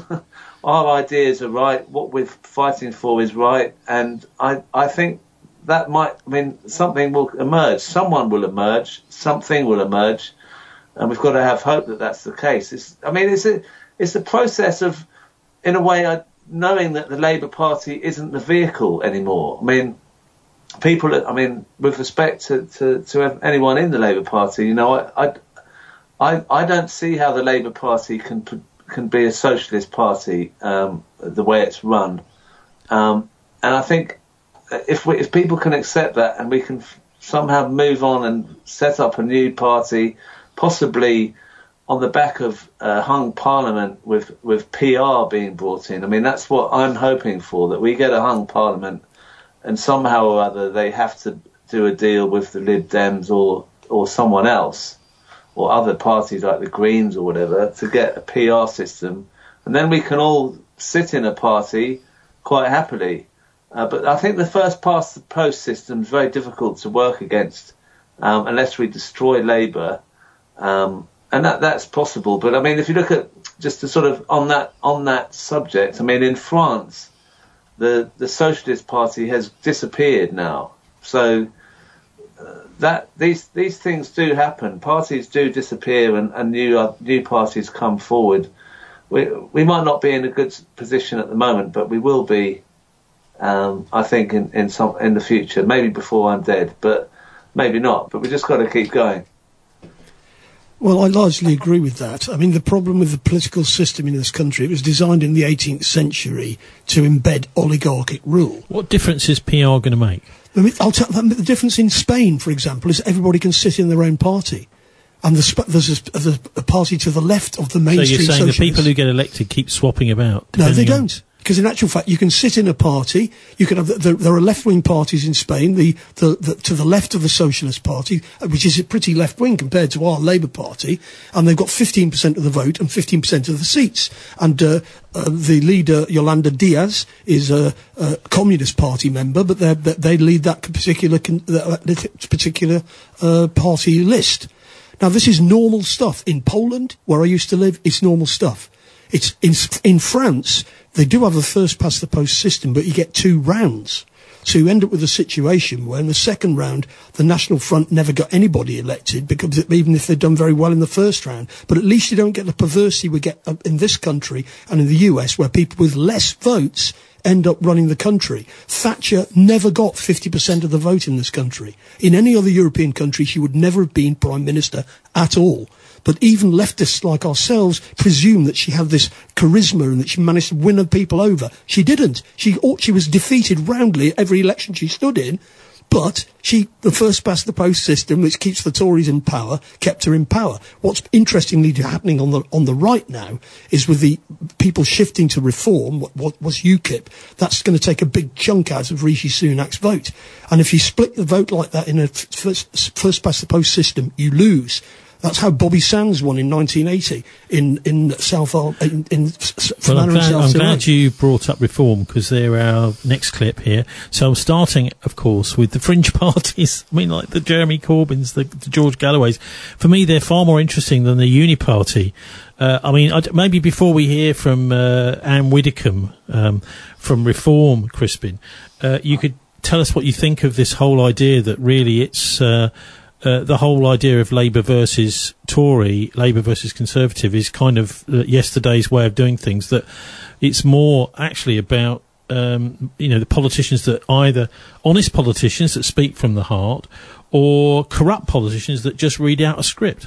S5: Our ideas are right. What we're fighting for is right. And I, I think that might... I mean, something will emerge. Someone will emerge. Something will emerge. And we've got to have hope that that's the case. It's, I mean, it's a, it's a process of, in a way, uh, knowing that the Labour Party isn't the vehicle anymore. I mean... People, I mean, with respect to, to, to anyone in the Labour Party, you know, I, I, I don't see how the Labour Party can can be a socialist party um, the way it's run. Um, and I think if we, if people can accept that and we can f- somehow move on and set up a new party, possibly on the back of a hung parliament with, with P R being brought in. I mean, that's what I'm hoping for, that we get a hung parliament. And somehow or other, they have to do a deal with the Lib Dems or or someone else, or other parties like the Greens or whatever, to get a P R system. And then we can all sit in a party quite happily. Uh, but I think the first past the post system is very difficult to work against um, unless we destroy Labour. Um, and that that's possible. But, I mean, if you look at just to sort of on that on that subject, I mean, in France, The, the Socialist Party has disappeared now. So uh, that these these things do happen. Parties do disappear and, and new uh, new parties come forward. We we might not be in a good position at the moment, but we will be, um, I think, in, in some in the future. Maybe before I'm dead, but maybe not. But we just got to keep going.
S6: Well, I largely agree with that. I mean, the problem with the political system in this country, it was designed in the eighteenth century to embed oligarchic rule.
S4: What difference is P R going to make?
S6: I mean, I'll tell the difference in Spain, for example, is everybody can sit in their own party. And the, there's a, a party to the left of the mainstream
S4: So you're saying
S6: socialists.
S4: the people who get elected keep swapping about?
S6: No, they
S4: on...
S6: don't. Because in actual fact, you can sit in a party. You can have the, the, there are left-wing parties in Spain. The, the, the to the left of the Socialist Party, which is pretty left-wing compared to our Labour Party, and they've got fifteen percent of the vote and fifteen percent of the seats. And uh, uh, the leader Yolanda Diaz is a, a Communist Party member, but they they lead that particular that particular uh, party list. Now, this is normal stuff in Poland, where I used to live. It's normal stuff. It's in in France. They do have a first-past-the-post system, but you get two rounds. So you end up with a situation where in the second round, the National Front never got anybody elected, because it, even if they'd done very well in the first round. But at least you don't get the perversity we get in this country and in the U S, where people with less votes end up running the country. Thatcher never got fifty percent of the vote in this country. In any other European country, she would never have been Prime Minister at all. But even leftists like ourselves presume that she had this charisma and that she managed to win her people over. She didn't. She she was defeated roundly at every election she stood in. But she, the first past the post system, which keeps the Tories in power, kept her in power. What's interestingly happening on the on the right now is with the people shifting to reform, what, what was UKIP, that's going to take a big chunk out of Rishi Sunak's vote. And if you split the vote like that in a first, first past the post system, you lose. That's how Bobby Sands won in nineteen eighty in in South in, in
S4: well, I'm glad,
S6: South
S4: I'm glad you brought up reform, because they're our next clip here. So I'm starting, of course, with the fringe parties. I mean, like the Jeremy Corbyns, the, the George Galloways. For me, they're far more interesting than the Uni Party. Uh, I mean, I'd, maybe before we hear from uh, Anne Widdecombe um, from Reform, Crispin, uh, you could tell us what you think of this whole idea that really it's. Uh, Uh, the whole idea of Labour versus Tory, Labour versus Conservative, is kind of uh, yesterday's way of doing things. That it's more actually about, um, you know, the politicians that either honest politicians that speak from the heart, or corrupt politicians that just read out a script.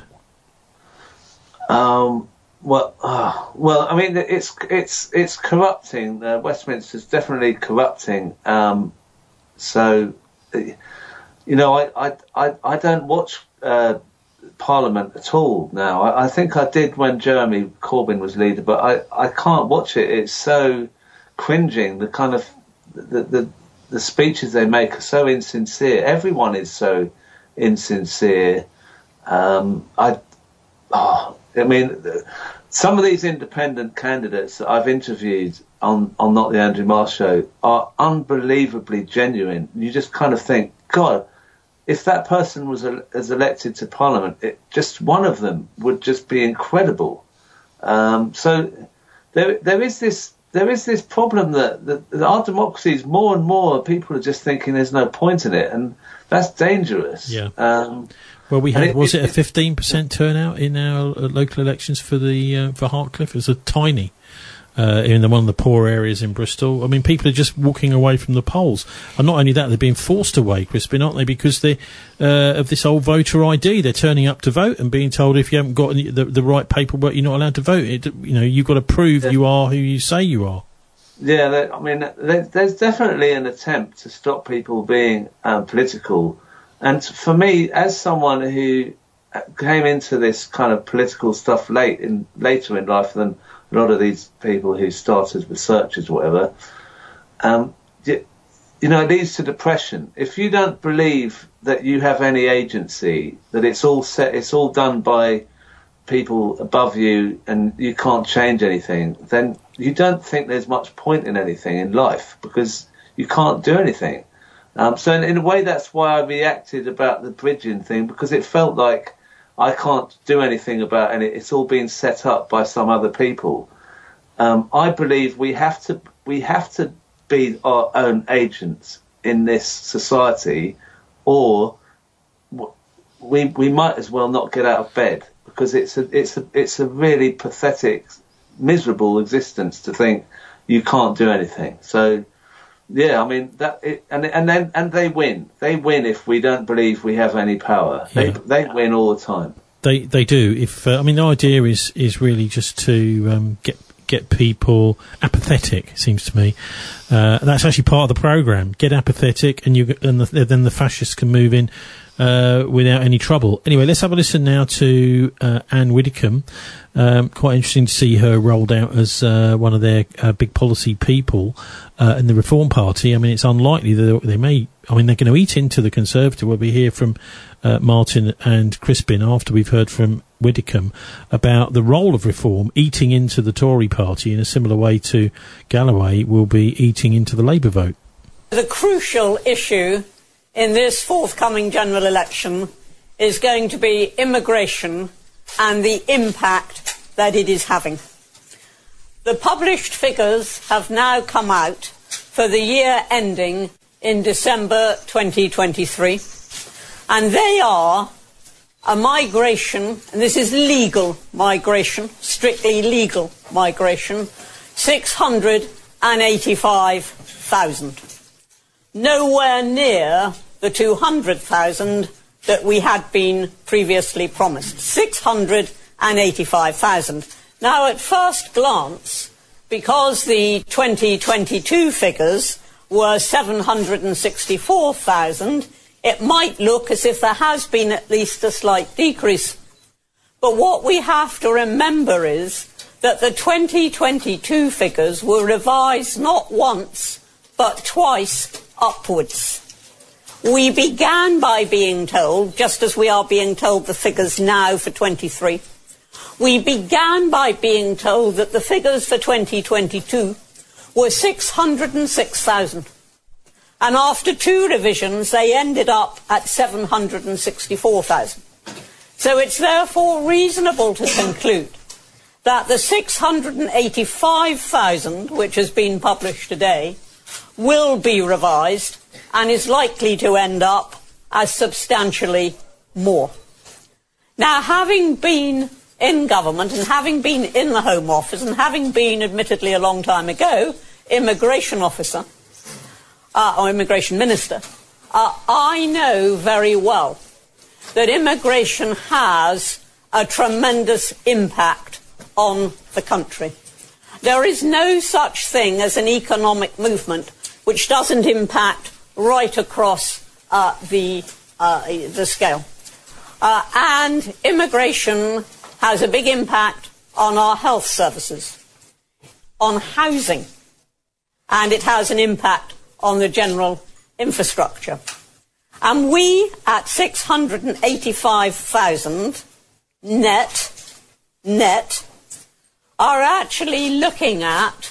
S5: Um. Well, uh, well, I mean, it's it's it's corrupting. Uh, Westminster's definitely corrupting. Um. So. you know, I I I, I don't watch uh, Parliament at all now. I, I think I did when Jeremy Corbyn was leader, but I, I can't watch it. It's so cringing. The kind of the the, the speeches they make are so insincere. Everyone is so insincere. Um, I oh, I mean, some of these independent candidates that I've interviewed on on Not the Andrew Marr Show are unbelievably genuine. You just kind of think, God, if that person was as elected to Parliament, it, just one of them would just be incredible. Um, so there, there is this, there is this problem that, that, that our democracy is more and more people are just thinking there's no point in it, and that's dangerous.
S4: Yeah.
S5: Um,
S4: well, we had
S5: it,
S4: was it,
S5: it
S4: a fifteen percent turnout in our uh, local elections for the uh, for Hartcliffe? It was a tiny. Uh, in the, one of the poor areas in Bristol. I mean, people are just walking away from the polls. And not only that, they're being forced away, Crispin, aren't they? Because they uh, of this old voter I D. They're turning up to vote and being told if you haven't got any, the, the right paperwork, you're not allowed to vote. It, you know, you've got to prove yeah. you are who you say you are.
S5: Yeah, there, I mean, there, there's definitely an attempt to stop people being um, political. And for me, as someone who came into this kind of political stuff late in later in life than a lot of these people who started researchers or whatever, um, you, you know, it leads to depression. If you don't believe that you have any agency, that it's all set, it's all done by people above you and you can't change anything, then you don't think there's much point in anything in life because you can't do anything. Um, so in, in a way, that's why I reacted about the bridging thing, because it felt like I can't do anything about it. It's all been set up by some other people. Um, I believe we have to we have to be our own agents in this society, or we we might as well not get out of bed, because it's a it's a it's a really pathetic, miserable existence to think you can't do anything. So. Yeah, I mean that, it, and and then and they win. They win if we don't believe we have any power. They
S4: yeah.
S5: they win all the time.
S4: They they do. If uh, I mean the idea is is really just to um, get get people apathetic. It seems to me uh, that's actually part of the programme. Get apathetic, and you and the, then the fascists can move in uh, without any trouble. Anyway, let's have a listen now to uh, Anne Widdecombe. Um, quite interesting to see her rolled out as uh, one of their uh, big policy people uh, in the Reform Party. I mean, it's unlikely that they may. I mean, they're going to eat into the Conservative. We'll be here from uh, Martin and Crispin after we've heard from Widdecombe about the role of Reform eating into the Tory Party in a similar way to Galloway will be eating into the Labour vote.
S10: The crucial issue in this forthcoming general election is going to be immigration and the impact that it is having. The published figures have now come out for the year ending in December twenty twenty-three, and they are a migration, and this is legal migration, strictly legal migration, six hundred eighty-five thousand. Nowhere near the two hundred thousand that we had been previously promised. six hundred eighty-five thousand. Now, at first glance, because the twenty twenty-two figures were seven hundred sixty-four thousand, it might look as if there has been at least a slight decrease. But what we have to remember is that the twenty twenty-two figures were revised not once, but twice upwards. We began by being told, just as we are being told the figures now for twenty-three, we began by being told that the figures for twenty twenty-two were six hundred six thousand. And after two revisions, they ended up at seven hundred sixty-four thousand. So it's therefore reasonable to conclude that the six hundred eighty-five thousand, which has been published today, will be revised and is likely to end up as substantially more. Now, having been in government and having been in the Home Office and having been, admittedly a long time ago, immigration officer uh, or immigration minister, uh, I know very well that immigration has a tremendous impact on the country. There is no such thing as an economic movement which doesn't impact right across uh, the, uh, the scale. Uh, and immigration has a big impact on our health services, on housing, and it has an impact on the general infrastructure. And we, at six hundred eighty-five thousand net, net, are actually looking at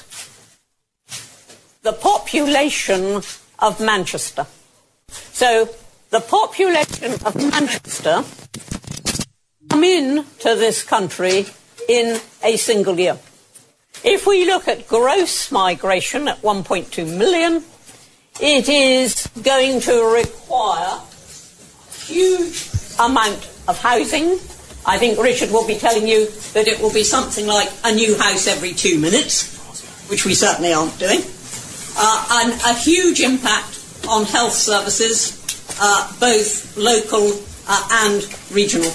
S10: the population of Manchester. So the population of Manchester come into this country in a single year. If we look at gross migration at one point two million, it is going to require a huge amount of housing. I think Richard will be telling you that it will be something like a new house every two minutes, which we certainly aren't doing, uh, and a huge impact on health services, uh, both local uh, and regional.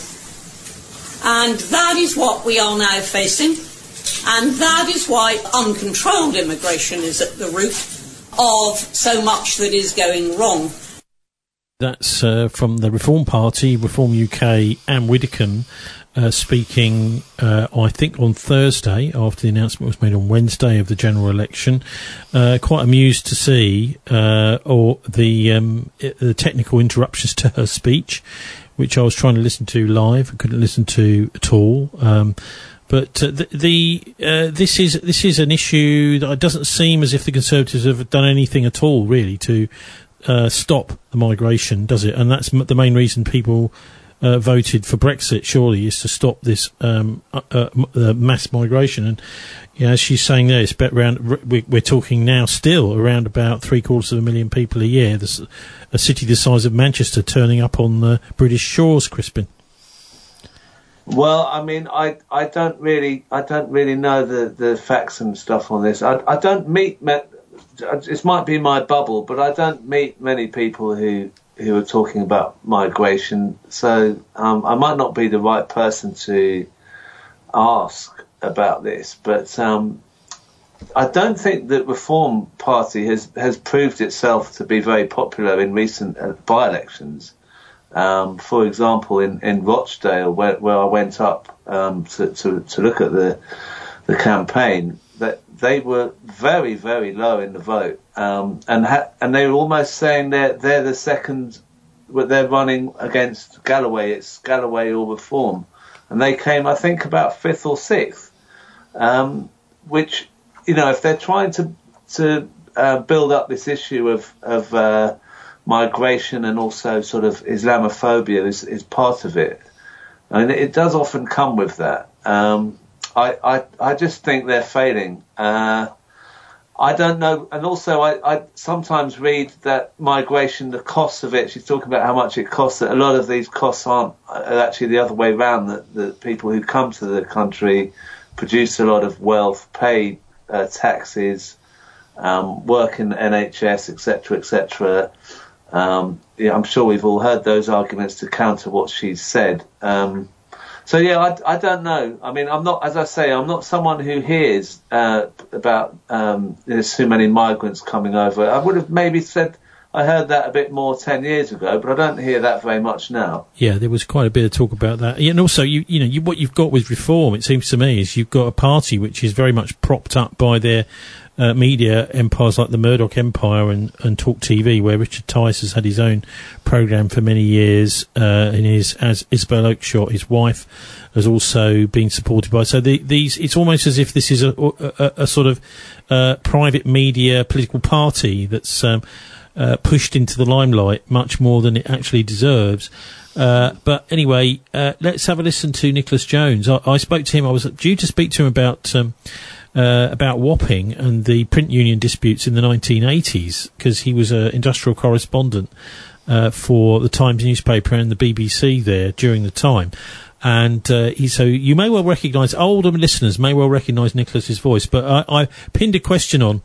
S10: And that is what we are now facing, and that is why uncontrolled immigration is at the root of so much that is going wrong.
S4: That's uh, from the Reform Party, Reform U K, Anne Widdecombe, uh, speaking, uh, I think, on Thursday, after the announcement was made on Wednesday of the general election. Uh, quite amused to see uh, or the, um, the technical interruptions to her speech, which I was trying to listen to live. I couldn't listen to at all. Um, But uh, the, the uh, this is this is an issue that it doesn't seem as if the Conservatives have done anything at all, really, to uh, stop the migration, does it? And that's m- the main reason people uh, voted for Brexit, surely, is to stop this um, uh, uh, uh, mass migration. And you know, as she's saying there, it's about around, we're, we're talking now still around about three quarters of a million people a year. There's a city the size of Manchester turning up on the British shores, Crispin.
S5: Well, I mean, I, I don't really I don't really know the, the facts and stuff on this. I, I don't meet this might be my bubble, but I don't meet many people who who are talking about migration. So um, I might not be the right person to ask about this. But um, I don't think the Reform Party has has proved itself to be very popular in recent uh, by-elections. Um, for example, in, in Rochdale, where, where I went up um, to, to, to look at the the campaign, that they were very, very low in the vote, um, and ha- and they were almost saying they're they're the second, they're running against Galloway. It's Galloway or Reform, and they came, I think, about fifth or sixth. Um, which, you know, if they're trying to to uh, build up this issue of of uh, migration and also sort of Islamophobia is, is part of it. I mean, it does often come with that. Um, I, I, I just think they're failing. Uh, I don't know. And also, I, I sometimes read that migration, the costs of it, she's talking about how much it costs, that a lot of these costs aren't are actually the other way around, that the people who come to the country produce a lot of wealth, pay uh, taxes, um, work in the N H S, et cetera, et cetera. Um, yeah, I'm sure we've all heard those arguments to counter what she's said. Um, so yeah, I, I don't know. I mean, I'm not, as I say, I'm not someone who hears uh, about um, there's too many migrants coming over. I would have maybe said I heard that a bit more ten years ago, but I don't hear that very much now.
S4: Yeah, there was quite a bit of talk about that. And also, you you know, you, what you've got with Reform, it seems to me, is you've got a party which is very much propped up by their Uh, media empires like the Murdoch Empire and, and Talk T V, where Richard Tice has had his own programme for many years, uh, and his, as Isabel Oakeshott, his wife, has also been supported by. So the, these, it's almost as if this is a, a, a sort of uh, private media political party that's um, uh, pushed into the limelight much more than it actually deserves. Uh, but anyway, uh, let's have a listen to Nicholas Jones. I, I spoke to him. I was due to speak to him about um, uh, about Wapping and the print union disputes in the nineteen eighties, because he was an industrial correspondent uh, for the Times newspaper and the B B C there during the time. And uh, he, so you may well recognise, older listeners may well recognise Nicholas's voice, but I, I pinned a question on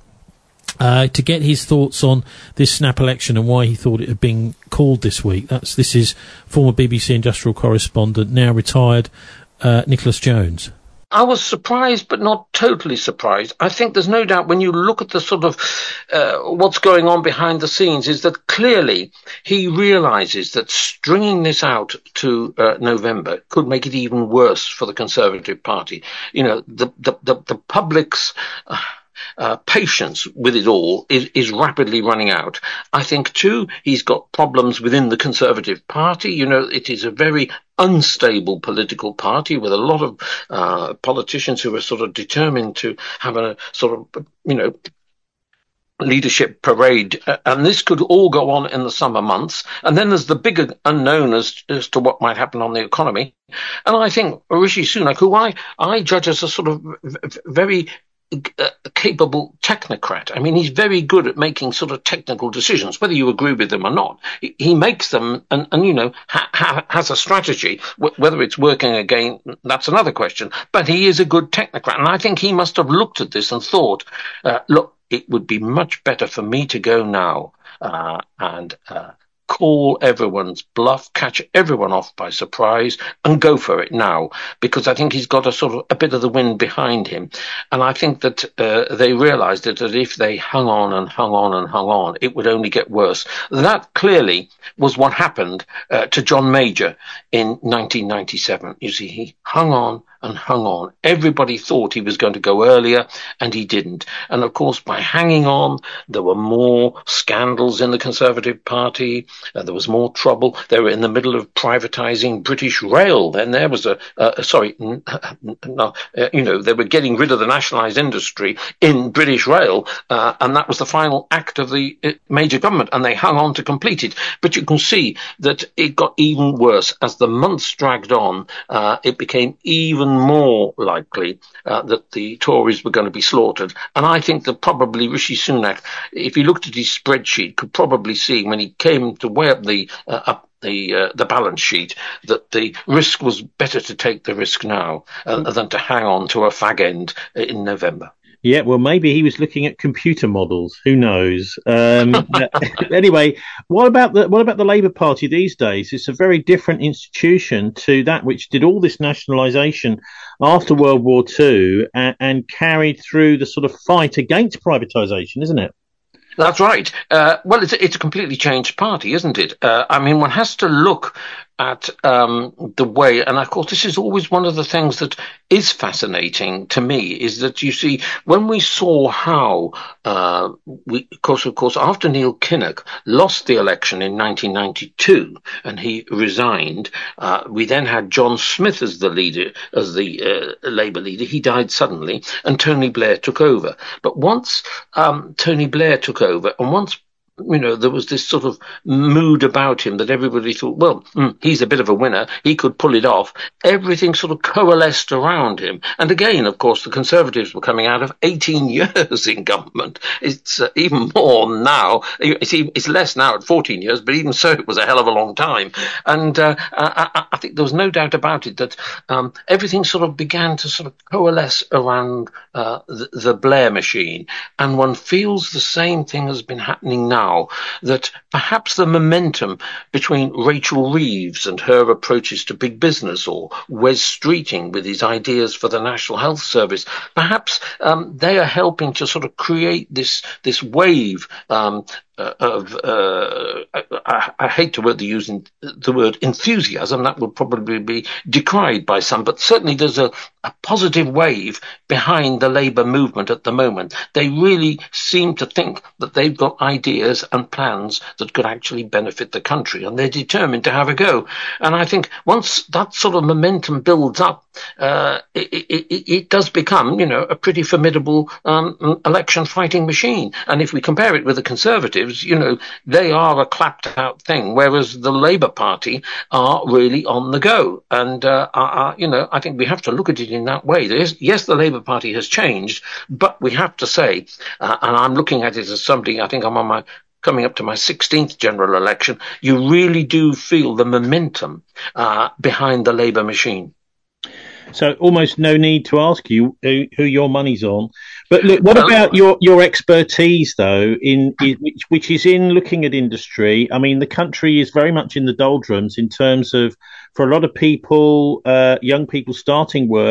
S4: Uh, to get his thoughts on this snap election and why he thought it had been called this week. That's this is former B B C industrial correspondent, now retired, uh, Nicholas Jones.
S11: I was surprised, but not totally surprised. I think there's no doubt when you look at the sort of uh, what's going on behind the scenes is that clearly he realises that stringing this out to uh, November could make it even worse for the Conservative Party. You know, the the the, the public's Uh, Uh, patience with it all is, is rapidly running out. I think, too, he's got problems within the Conservative Party. You know, it is a very unstable political party with a lot of uh, politicians who are sort of determined to have a sort of, you know, leadership parade, uh, and this could all go on in the summer months. And then there's the bigger unknown as, as to what might happen on the economy. And I think Rishi Sunak, who I, I judge as a sort of v- very Uh, capable technocrat. I mean, he's very good at making sort of technical decisions, whether you agree with them or not. He, he makes them and, and you know, ha, ha, has a strategy. W- whether it's working again, that's another question. But he is a good technocrat. And I think he must have looked at this and thought, uh, look, it would be much better for me to go now uh, and uh, call everyone's bluff, catch everyone off by surprise, and go for it now, because I think he's got a sort of a bit of the wind behind him. And I think that uh, they realised that, that if they hung on and hung on and hung on, it would only get worse. That clearly was what happened uh, to John Major in nineteen ninety-seven. You see, he hung on and hung on. Everybody thought he was going to go earlier, and he didn't. And of course, by hanging on, there were more scandals in the Conservative Party. Uh, there was more trouble. They were in the middle of privatising British Rail. Then there was a, uh, sorry, no, uh, you know, they were getting rid of the nationalised industry in British Rail, uh, and that was the final act of the uh, major government, and they hung on to complete it. But you can see that it got even worse. As the months dragged on, uh, it became even more likely uh, that the Tories were going to be slaughtered. And I think that probably Rishi Sunak, if he looked at his spreadsheet, could probably see when he came to weigh up the uh, up the uh, the balance sheet that the risk was better to take the risk now uh, than to hang on to a fag end in November.
S4: Yeah, well, maybe he was looking at computer models. Who knows? Um, anyway, what about the what about the Labour Party these days? It's a very different institution to that which did all this nationalisation after World War Two and, and carried through the sort of fight against privatisation, isn't it?
S11: That's right. Uh, well, it's, it's a completely changed party, isn't it? Uh, I mean, one has to look at um, the way, and of course, this is always one of the things that is fascinating to me, is that you see, when we saw how, uh, we, of course, of course, after Neil Kinnock lost the election in nineteen ninety-two and he resigned, uh, we then had John Smith as the leader, as the uh, Labour leader. He died suddenly, and Tony Blair took over. But once um, Tony Blair took over, and once you know, there was this sort of mood about him that everybody thought, well, mm, he's a bit of a winner. He could pull it off. Everything sort of coalesced around him. And again, of course, the Conservatives were coming out of eighteen years in government. It's uh, even more now. It's, even, it's less now at fourteen years, but even so, it was a hell of a long time. And uh, I, I think there was no doubt about it that um, everything sort of began to sort of coalesce around uh, the, the Blair machine. And one feels the same thing has been happening now. That perhaps the momentum between Rachel Reeves and her approaches to big business, or Wes Streeting with his ideas for the National Health Service, perhaps um, they are helping to sort of create this this wave um, uh, of uh, I, I hate to word the using the word enthusiasm. That would probably be decried by some, but certainly there's a, a positive wave behind the Labour movement at the moment. They really seem to think that they've got ideas and plans that could actually benefit the country, and they're determined to have a go. And I think once that sort of momentum builds up, uh, it, it, it does become, you know, a pretty formidable um, election fighting machine. And if we compare it with the Conservatives, you know, they are a clapped out thing, whereas the Labour Party are really on the go. And, uh, are, you know, I think we have to look at it in that way. Is, yes, the Labour Party has changed, but we have to say, uh, and I'm looking at it as somebody, I think I'm on my coming up to my sixteenth general election, you really do feel the momentum uh, behind the Labour machine.
S4: So almost no need to ask you who, who your money's on. But look, what about your, your expertise, though, in, in which, which is in looking at industry? I mean, the country is very much in the doldrums in terms of, for a lot of people, uh, young people starting work,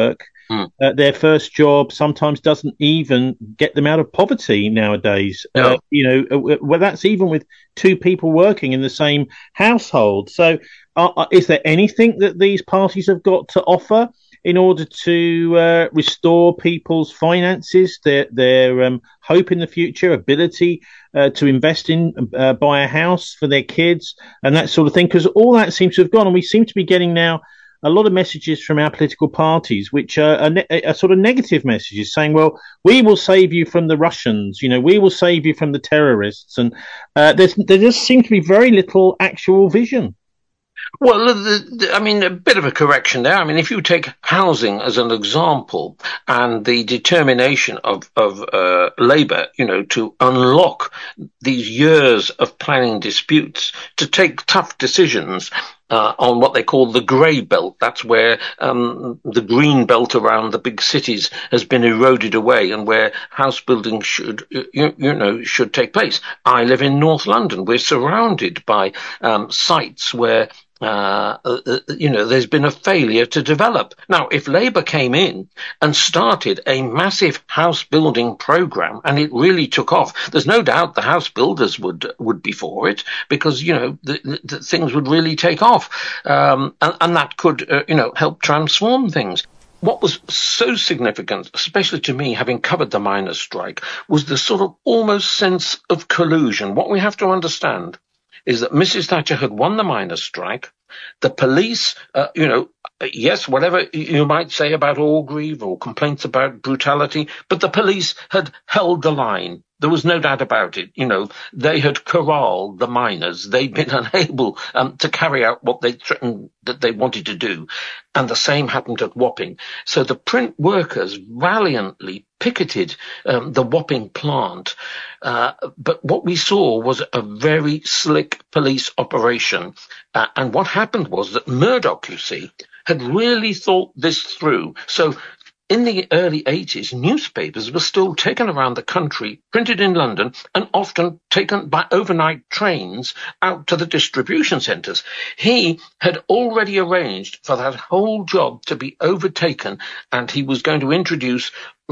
S12: mm. uh, their first job sometimes doesn't even get them out of poverty nowadays.
S11: No.
S12: Uh, you know, well, that's even with two people working in the same household. So uh, is there anything that these parties have got to offer in order to uh, restore people's finances, their their um, hope in the future, ability uh, to invest in, uh, buy a house for their kids, and that sort of thing? Because all that seems to have gone, and we seem to be getting now a lot of messages from our political parties, which are, are, ne- are sort of negative messages, saying, "Well, we will save you from the Russians, you know, we will save you from the terrorists," and uh, there's there just seems to be very little actual vision.
S11: Well, the, the, I mean, a bit of a correction there. I mean, if you take housing as an example and the determination of, of uh, Labour, you know, to unlock these years of planning disputes, to take tough decisions uh, on what they call the grey belt. That's where um, the green belt around the big cities has been eroded away and where house building should, you, you know, should take place. I live in North London. We're surrounded by um, sites where Uh, uh, you know, there's been a failure to develop. Now, if Labour came in and started a massive house building programme and it really took off, there's no doubt the house builders would would be for it because, you know, the, the, the things would really take off. Um, and, and that could, uh, you know, help transform things. What was so significant, especially to me, having covered the miners' strike, was the sort of almost sense of collusion. What we have to understand is that Missus Thatcher had won the miners' strike. The police, uh, you know, yes, whatever you might say about Orgreave or complaints about brutality, but the police had held the line. There was no doubt about it. You know, they had corralled the miners. They'd been unable um, to carry out what they threatened that they wanted to do. And the same happened at Wapping. So the print workers valiantly picketed um, the Wapping plant. Uh, but what we saw was a very slick police operation. Uh, and what happened was that Murdoch, you see, had really thought this through. So in the early eighties, newspapers were still taken around the country, printed in London, and often taken by overnight trains out to the distribution centres. He had already arranged for that whole job to be overtaken, and he was going to introduce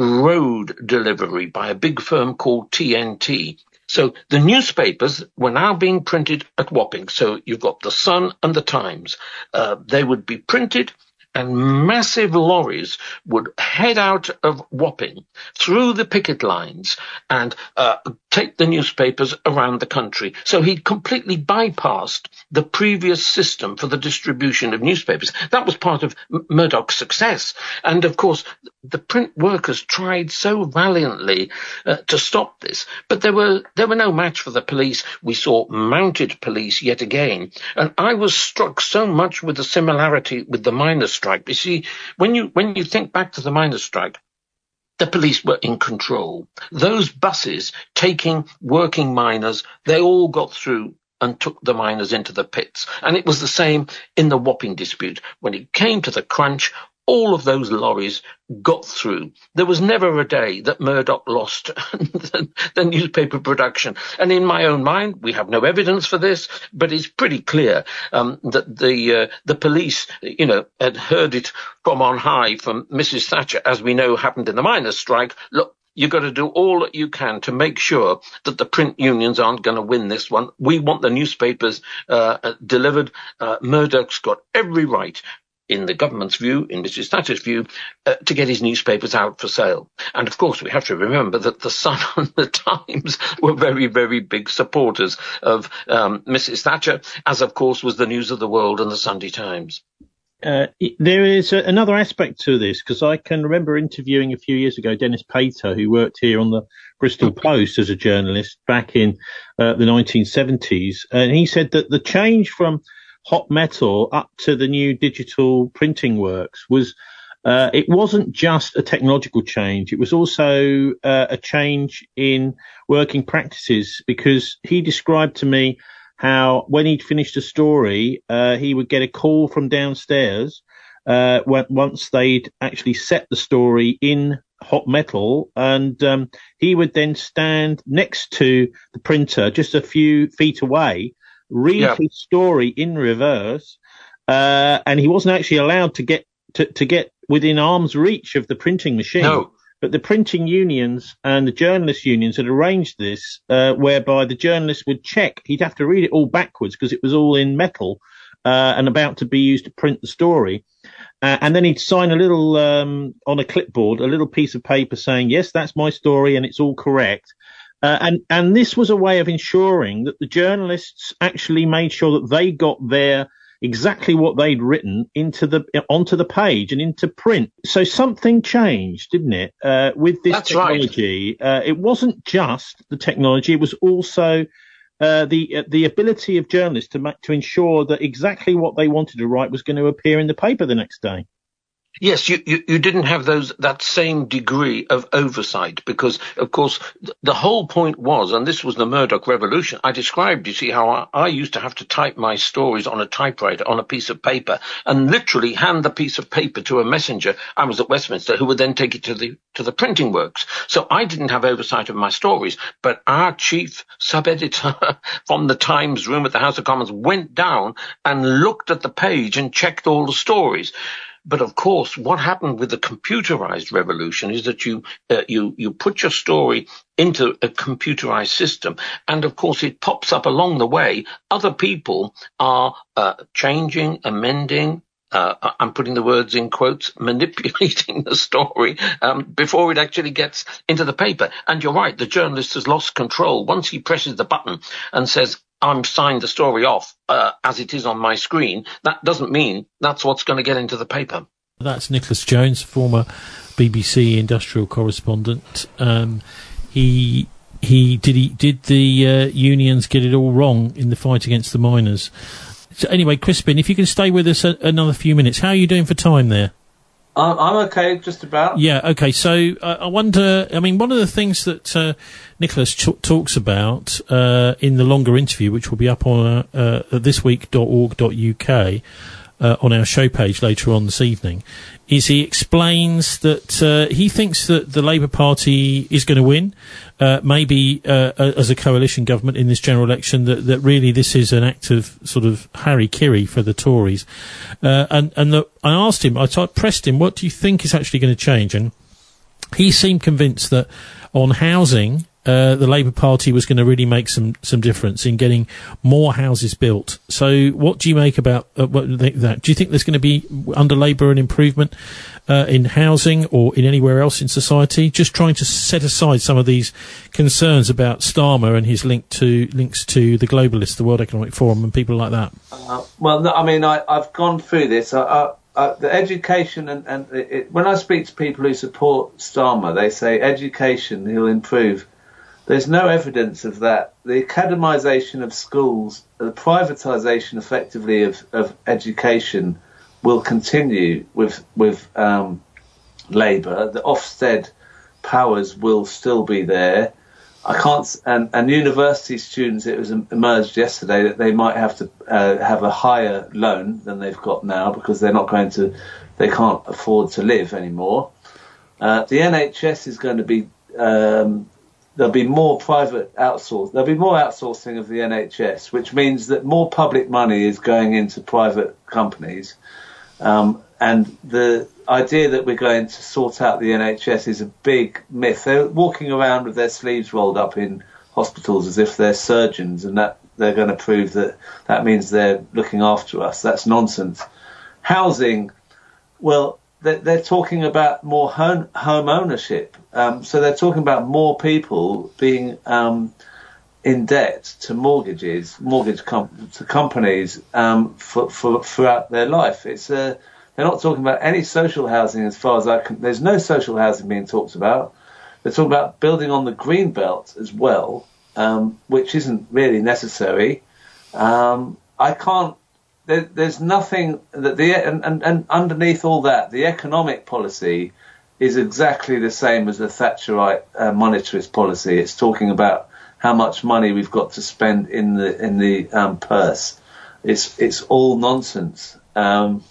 S11: road delivery by a big firm called T N T. So the newspapers were now being printed at Wapping. So you've got the Sun and the Times. Uh, they would be printed, and massive lorries would head out of Wapping through the picket lines and uh, take the newspapers around the country. So he'd completely bypassed the previous system for the distribution of newspapers. That was part of M- Murdoch's success. And, of course, the print workers tried so valiantly uh, to stop this, but there were there were no match for the police. We saw mounted police yet again. And I was struck so much with the similarity with the miners' strike. You see, when you when you think back to the miners' strike, the police were in control. Those buses taking working miners, they all got through and took the miners into the pits. And it was the same in the Wapping dispute. When it came to the crunch, all of those lorries got through. There was never a day that Murdoch lost the, the newspaper production. And in my own mind, we have no evidence for this, but it's pretty clear um, that the uh, the police, you know, had heard it from on high from Missus Thatcher, as we know happened in the miners' strike. Look, you've got to do all that you can to make sure that the print unions aren't going to win this one. We want the newspapers uh, delivered. Uh, Murdoch's got every right, in the government's view, in Missus Thatcher's view, uh, to get his newspapers out for sale. And, of course, we have to remember that the Sun and the Times were very, very big supporters of um, Missus Thatcher, as, of course, was the News of the World and the Sunday Times.
S12: Uh, there is a, another aspect to this, because I can remember interviewing a few years ago Dennis Pater, who worked here on the Bristol Post as a journalist back in uh, the nineteen seventies. And he said that the change from hot metal up to the new digital printing works was uh, it wasn't just a technological change. It was also uh, a change in working practices, because he described to me how when he'd finished a story, uh, he would get a call from downstairs uh, when, once they'd actually set the story in hot metal, and um, he would then stand next to the printer just a few feet away, read yeah. his story in reverse, uh, and he wasn't actually allowed to get to, to get within arm's reach of the printing machine.
S11: No.
S12: But the printing unions and the journalist unions had arranged this, uh, whereby the journalist would check. He'd have to read it all backwards because it was all in metal uh, and about to be used to print the story. Uh, and then he'd sign a little, um, on a clipboard, a little piece of paper saying, yes, that's my story and it's all correct. Uh, and, and this was a way of ensuring that the journalists actually made sure that they got their exactly what they'd written into the onto the page and into print. So something changed, didn't it? Uh, with this
S11: That's
S12: technology, right. uh, it wasn't just the technology; it was also uh, the uh, the ability of journalists to make, to ensure that exactly what they wanted to write was going to appear in the paper the next day.
S11: Yes, you, you, you didn't have those that same degree of oversight because, of course, th- the whole point was, and this was the Murdoch Revolution, I described, you see, how I, I used to have to type my stories on a typewriter, on a piece of paper, and literally hand the piece of paper to a messenger. I was at Westminster, who would then take it to the to the printing works. So I didn't have oversight of my stories, but our chief sub-editor from the Times room at the House of Commons went down and looked at the page and checked all the stories. But of course, what happened with the computerized revolution is that you uh, you you put your story into a computerized system, and of course, it pops up along the way. Other people are uh, changing, amending. Uh, I'm putting the words in quotes, manipulating the story um, before it actually gets into the paper. And you're right, the journalist has lost control. Once he presses the button and says, I'm signed the story off uh, as it is on my screen, that doesn't mean that's what's going to get into the paper.
S4: That's Nicholas Jones, former B B C industrial correspondent. Um, he he did he did the uh, unions get it all wrong in the fight against the miners? So anyway, Crispin, if you can stay with us a, another few minutes, how are you doing for time there?
S5: I'm, I'm okay, just about.
S4: Yeah, okay. So uh, I wonder, I mean, one of the things that uh, Nicholas t- talks about uh, in the longer interview, which will be up on uh, uh, this week dot org dot U K uh, on our show page later on this evening, is he explains that uh, he thinks that the Labour Party is going to win, uh, maybe uh, as a coalition government in this general election, that, that really this is an act of sort of hara-kiri for the Tories. Uh, and and the, I asked him, I t- pressed him, what do you think is actually going to change? And he seemed convinced that on housing, uh, the Labour Party was going to really make some, some difference in getting more houses built. So what do you make about uh, what, that? Do you think there's going to be, under Labour, an improvement uh, in housing or in anywhere else in society? Just trying to set aside some of these concerns about Starmer and his link to links to the globalists, the World Economic Forum and people like that.
S5: Uh, well, no, I mean, I, I've gone through this. I, I, Uh, the education and, and it, it, when I speak to people who support Starmer, they say education he'll improve. There's no evidence of that. The academisation of schools, the privatisation effectively of, of education will continue with with um, Labour. The Ofsted powers will still be there. I can't, and, and university students, it was emerged yesterday that they might have to uh, have a higher loan than they've got now because they're not going to, they can't afford to live anymore. Uh, the N H S is going to be, um, there'll be more private outsource, there'll be more outsourcing of the N H S, which means that more public money is going into private companies. Um, and the idea that we're going to sort out the N H S is a big myth. They're walking around with their sleeves rolled up in hospitals as if they're surgeons and that they're going to prove that that means they're looking after us. That's nonsense. Housing, well, they're, they're talking about more home, home ownership. Um, so they're talking about more people being um, in debt to mortgages, mortgage com- to companies um, for, for throughout their life. It's a They're not talking about any social housing as far as I can. There's no social housing being talked about. They're talking about building on the green belt as well, um, which isn't really necessary. Um, I can't. There, there's nothing that the and, and, and underneath all that, the economic policy is exactly the same as the Thatcherite uh, monetarist policy. It's talking about how much money we've got to spend in the in the um, purse. It's it's all nonsense. Um,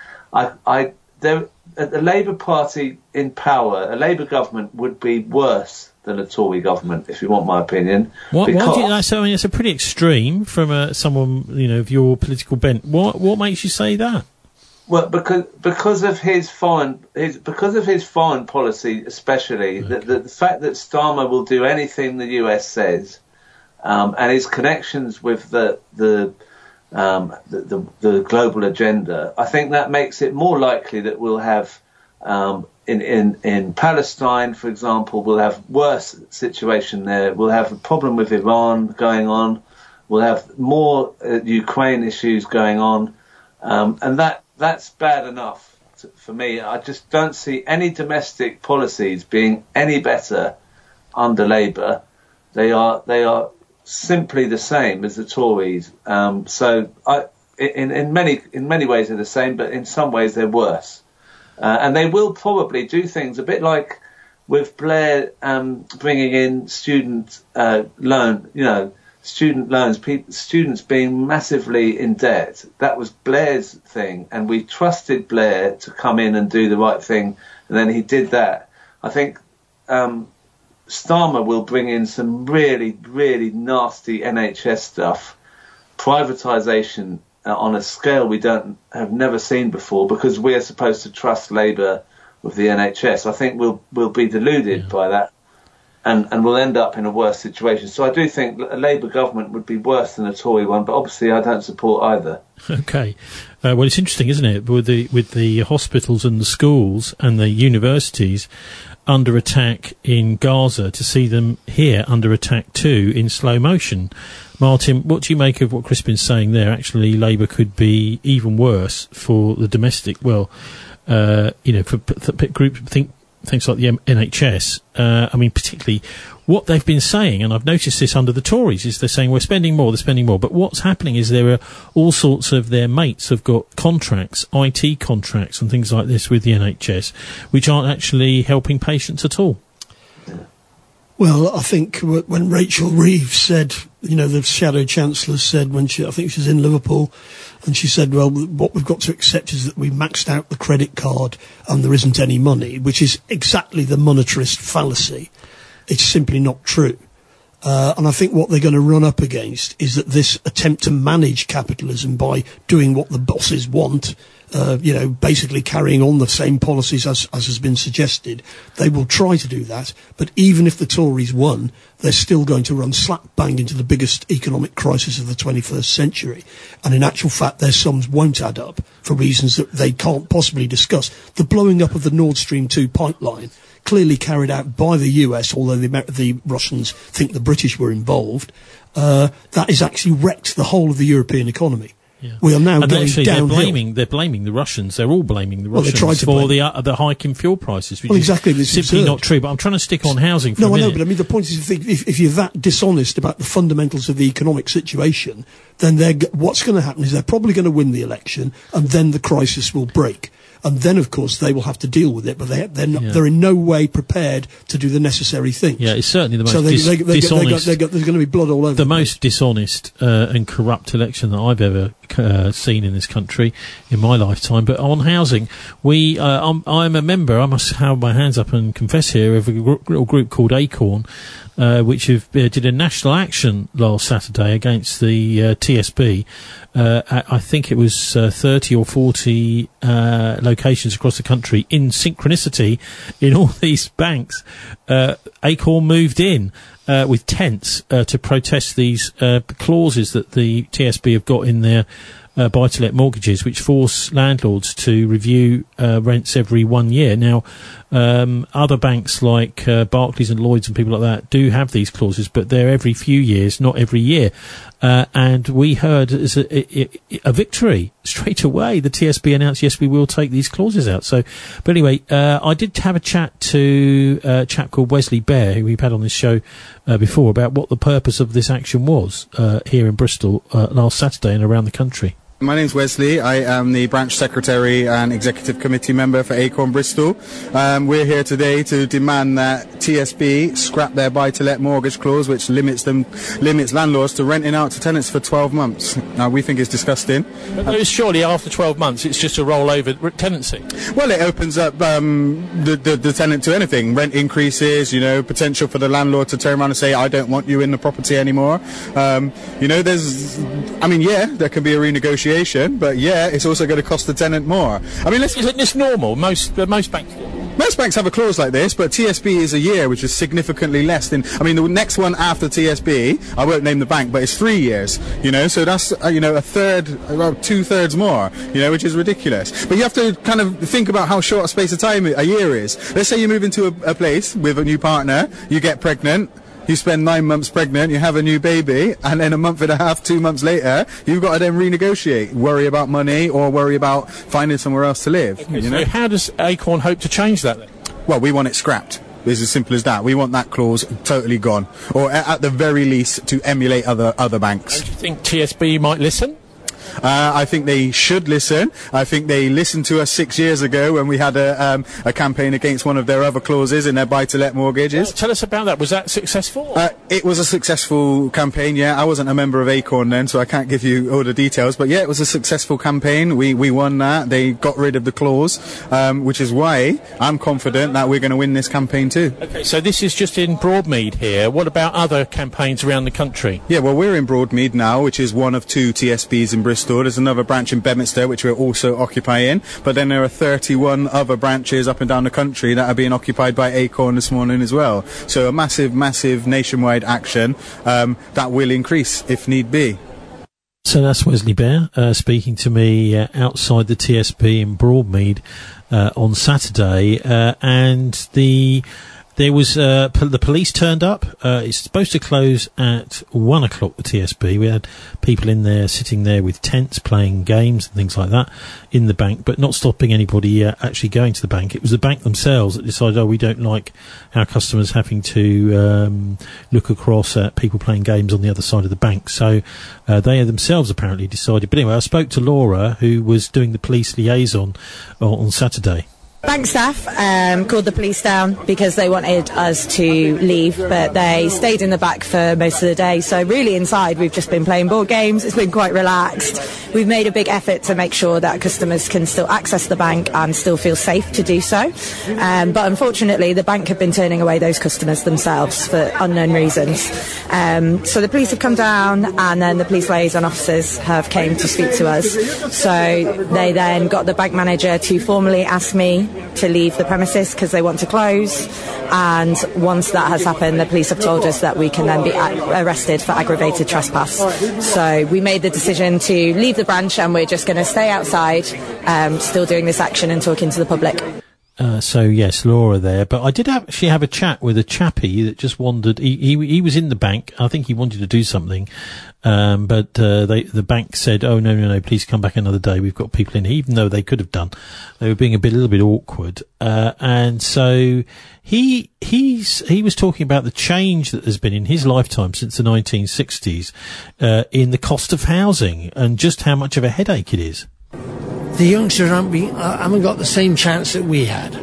S5: I, I, there, the Labour Party in power, a Labour government would be worse than a Tory government, if you want my opinion.
S4: What? Why do you, so, I mean, it's a pretty extreme from uh, someone, you know, of your political bent. What? What makes you say that?
S5: Well, because because of his foreign his because of his foreign policy, especially okay. the, the the fact that Starmer will do anything the U S says, um, and his connections with the the, um, the the the global agenda, I think that makes it more likely that we'll have um, in in in Palestine, for example, we'll have worse situation there. We'll have a problem with Iran going on. We'll have more uh, Ukraine issues going on, um, and that. That's bad enough to, for me. I just don't see any domestic policies being any better under Labour. They are they are simply the same as the Tories. Um, so I, in in many in many ways they're the same, but in some ways they're worse. Uh, and they will probably do things a bit like with Blair um, bringing in student uh, loan, you know. Student loans, people, students being massively in debt. That was Blair's thing, and we trusted Blair to come in and do the right thing, and then he did that. I think um, Starmer will bring in some really, really nasty N H S stuff, privatisation uh, on a scale we don't have never seen before, because we are supposed to trust Labour with the N H S. I think we'll we'll be deluded yeah. by that. And, and we'll end up in a worse situation. So I do think a Labour government would be worse than a Tory one, but obviously I don't support either.
S4: Okay. Uh, well, it's interesting, isn't it, with the with the hospitals and the schools and the universities under attack in Gaza, to see them here under attack too in slow motion. Martin, what do you make of what Crispin's saying there? Actually, Labour could be even worse for the domestic, well, uh, you know, for, for groups think. Things like the N H S, uh, I mean, particularly what they've been saying, and I've noticed this under the Tories, is they're saying we're spending more, they're spending more. But what's happening is there are all sorts of their mates have got contracts, I T contracts and things like this with the N H S, which aren't actually helping patients at all.
S6: Well, I think when Rachel Reeves said, you know, the Shadow Chancellor said when she, I think she was in Liverpool, and she said, well, what we've got to accept is that we maxed out the credit card and there isn't any money, which is exactly the monetarist fallacy. It's simply not true. Uh, and I think what they're going to run up against is that this attempt to manage capitalism by doing what the bosses want, uh, you know, basically carrying on the same policies as, as has been suggested, they will try to do that. But even if the Tories won, they're still going to run slap bang into the biggest economic crisis of the twenty-first century. And in actual fact, their sums won't add up for reasons that they can't possibly discuss. The blowing up of the Nord Stream two pipeline, clearly carried out by the U S, although the, the Russians think the British were involved, uh, that has actually wrecked the whole of the European economy. Yeah. We are now
S4: and
S6: going
S4: actually
S6: downhill.
S4: They're blaming, they're blaming the Russians. They're all blaming the
S6: well,
S4: Russians for the uh, the hike in fuel prices, which
S6: well, exactly,
S4: is simply
S6: absurd.
S4: not true. But I'm trying to stick on housing for
S6: no,
S4: a minute.
S6: No, I know, but I mean, the point is, if, if, if you're that dishonest about the fundamentals of the economic situation, then they're, what's going to happen is they're probably going to win the election, and then the crisis will break. And then, of course, they will have to deal with it, but they, they're, not, yeah. they're in no way prepared to do the necessary things.
S4: Yeah, it's certainly the most
S6: so they,
S4: dis-
S6: they, they,
S4: dishonest.
S6: They, they, they, there's going to be blood all over.
S4: The most dishonest uh, and corrupt election that I've ever uh, seen in this country in my lifetime. But on housing, we, uh, I'm, I'm a member, I must have my hands up and confess here, of a gr- little group called Acorn, Uh, which have, uh, did a national action last Saturday against the uh, T S B. Uh, I think it was uh, thirty or forty uh, locations across the country. In synchronicity, in all these banks, uh, Acorn moved in uh, with tents uh, to protest these uh, clauses that the T S B have got in their Uh, buy-to-let mortgages, which force landlords to review uh, rents every one year. Now, um, other banks like uh, Barclays and Lloyds and people like that do have these clauses, but they're every few years, not every year. Uh, and we heard as a, a, a victory straight away. The T S B announced, yes, we will take these clauses out. So, but anyway, uh, I did have a chat to a chap called Wesley Bear, who we've had on this show uh, before, about what the purpose of this action was uh, here in Bristol uh, last Saturday and around the country.
S13: My name's Wesley. I am the branch secretary and executive committee member for Acorn Bristol. Um, we're here today to demand that T S B scrap their buy-to-let mortgage clause, which limits them, limits landlords to renting out to tenants for twelve months. Now, we think it's disgusting.
S14: But uh, surely after twelve months, it's just a rollover tenancy.
S13: Well, it opens up um, the, the, the tenant to anything. Rent increases, you know, potential for the landlord to turn around and say, I don't want you in the property anymore. Um, you know, there's, I mean, yeah, there can be a renegotiation negotiation, but yeah, it's also going to cost the tenant more. I mean, let's...
S14: Isn't this normal? Most uh, most banks...
S13: Most banks have a clause like this, but T S B is a year, which is significantly less than... I mean, the next one after T S B, I won't name the bank, but it's three years, you know, so that's, uh, you know, a third, about two-thirds more, you know, which is ridiculous. But you have to kind of think about how short a space of time a year is. Let's say you move into a, a place with a new partner, you get pregnant, you spend nine months pregnant, you have a new baby, and then a month and a half, two months later, you've got to then renegotiate, worry about money, or worry about finding somewhere else to live.
S14: Okay,
S13: you know?
S14: So how does Acorn hope to change that then?
S13: Well, we want it scrapped. It's as simple as that. We want that clause totally gone, or a- at the very least to emulate other other banks.
S14: Do you think T S B might listen?
S13: Uh, I think they should listen. I think they listened to us six years ago when we had a, um, a campaign against one of their other clauses in their buy-to-let mortgages.
S14: Well, tell us about that. Was that successful?
S13: Uh, it was a successful campaign, yeah. I wasn't a member of Acorn then, so I can't give you all the details. But yeah, it was a successful campaign. We we won that. They got rid of the clause, um, which is why I'm confident that we're going to win this campaign too.
S14: Okay, so this is just in Broadmead here. What about other campaigns around the country?
S13: Yeah, well, we're in Broadmead now, which is one of two T S Bs in Bristol. There's another branch in Bedminster, which we're also occupying. But then there are thirty-one other branches up and down the country that are being occupied by Acorn this morning as well. So a massive, massive nationwide action um, that will increase if need be.
S4: So that's Wesley Bear uh, speaking to me uh, outside the T S B in Broadmead uh, on Saturday, uh, and the there was uh, po- the police turned up. Uh, it's supposed to close at one o'clock. The T S B. We had people in there sitting there with tents, playing games and things like that in the bank, but not stopping anybody uh, actually going to the bank. It was the bank themselves that decided, oh, we don't like our customers having to um, look across at people playing games on the other side of the bank. So uh, they themselves apparently decided. But anyway, I spoke to Laura, who was doing the police liaison uh, on Saturday.
S15: Bank staff um, called the police down because they wanted us to leave, but they stayed in the back for most of the day. So really inside we've just been playing board games. It's been quite relaxed. We've made a big effort to make sure that customers can still access the bank and still feel safe to do so. Um, but unfortunately the bank have been turning away those customers themselves for unknown reasons. Um, so the police have come down, and then the police liaison officers have came to speak to us. So they then got the bank manager to formally ask me to leave the premises because they want to close, and once that has happened the police have told us that we can then be a- arrested for aggravated trespass. So we made the decision to leave the branch, and we're just going to stay outside um, still doing this action and talking to the public.
S4: Uh, so yes, Laura there, but I did actually have a chat with a chappie that just wandered. He, he he was in the bank. I think he wanted to do something, um, but uh, they, the bank said, "Oh no, no, no! Please come back another day. We've got people in here." Even though they could have done, they were being a bit, a little bit awkward. Uh, and so he he's he was talking about the change that has been in his lifetime since the nineteen sixties uh, in the cost of housing, and just how much of a headache it is.
S16: The youngsters haven't, been, uh, haven't got the same chance that we had.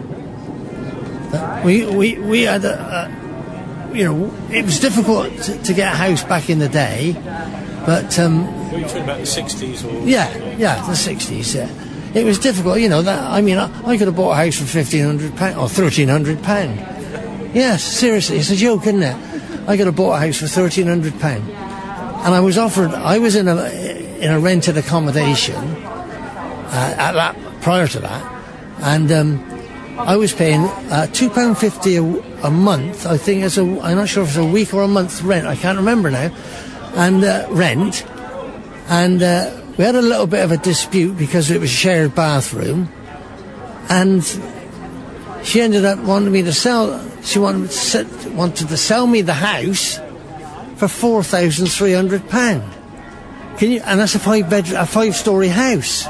S16: Uh, we we we had a, a, you know, it was difficult to, to get a house back in the day, but um,
S14: Were you talking about the sixties or?
S16: yeah, yeah, the sixties. Yeah, it was difficult. You know that. I mean, I, I could have bought a house for fifteen hundred pound or thirteen hundred pound. Yes, seriously, it's a joke, isn't it? I could have bought a house for thirteen hundred pound, and I was offered. I was in a in a rented accommodation. Uh, at that, prior to that, and um, I was paying uh, two pound fifty a, a month. I think it's a. I'm not sure if it's a week or a month rent. I can't remember now. And uh, rent, and uh, we had a little bit of a dispute because it was a shared bathroom, and she ended up wanting me to sell. She wanted to, set, wanted to sell me the house for four thousand three hundred pound. Can you? And that's a five bed, a five story house.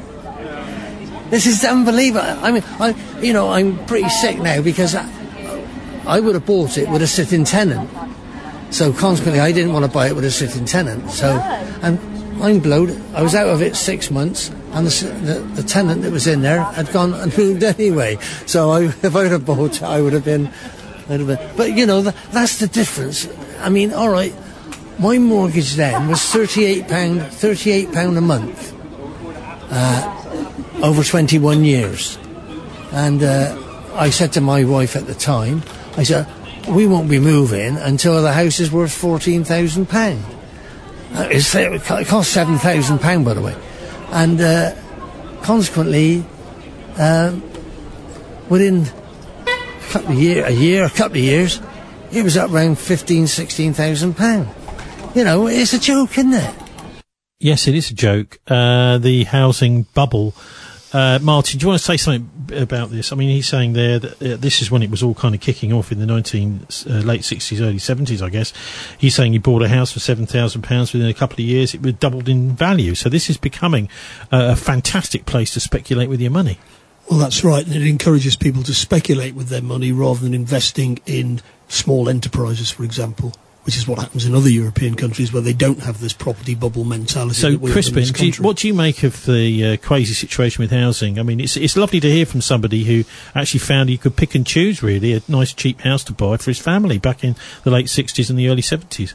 S16: This is unbelievable. I mean, I, you know, I'm pretty sick now because I, I would have bought it with a sitting tenant. So consequently, I didn't want to buy it with a sitting tenant. So, and I'm blowed. I was out of it six months, and the, the, the tenant that was in there had gone and moved anyway. So, I, if I would have bought it, I would have been, I'd have been. But you know, the, that's the difference. I mean, all right, my mortgage then was thirty-eight pound, thirty-eight pound a month. Uh, over twenty-one years. And uh, I said to my wife at the time, I said, we won't be moving until the house is worth fourteen thousand pounds. Uh, it cost seven thousand pounds, by the way. and uh, consequently, um, within a couple of year, a year, a couple of years, it was up around fifteen, sixteen thousand pound. You know, it's a joke, isn't it?
S4: Yes, it is a joke. Uh, the housing bubble. Uh, Martin, do you want to say something about this? I mean, he's saying there that uh, this is when it was all kind of kicking off in the nineteen uh, late sixties, early seventies, I guess. He's saying he bought a house for seven thousand pounds within a couple of years. It was doubled in value. So this is becoming uh, a fantastic place to speculate with your money.
S6: Well, that's right. And it encourages people to speculate with their money rather than investing in small enterprises, for example, which is what happens in other European countries where they don't have this property bubble mentality.
S4: So,
S6: that we
S4: Crispin,
S6: have in this
S4: do you,
S6: country.
S4: what do you make of the uh, crazy situation with housing? I mean, it's it's lovely to hear from somebody who actually found he could pick and choose, really, a nice cheap house to buy for his family back in the late sixties and the early seventies.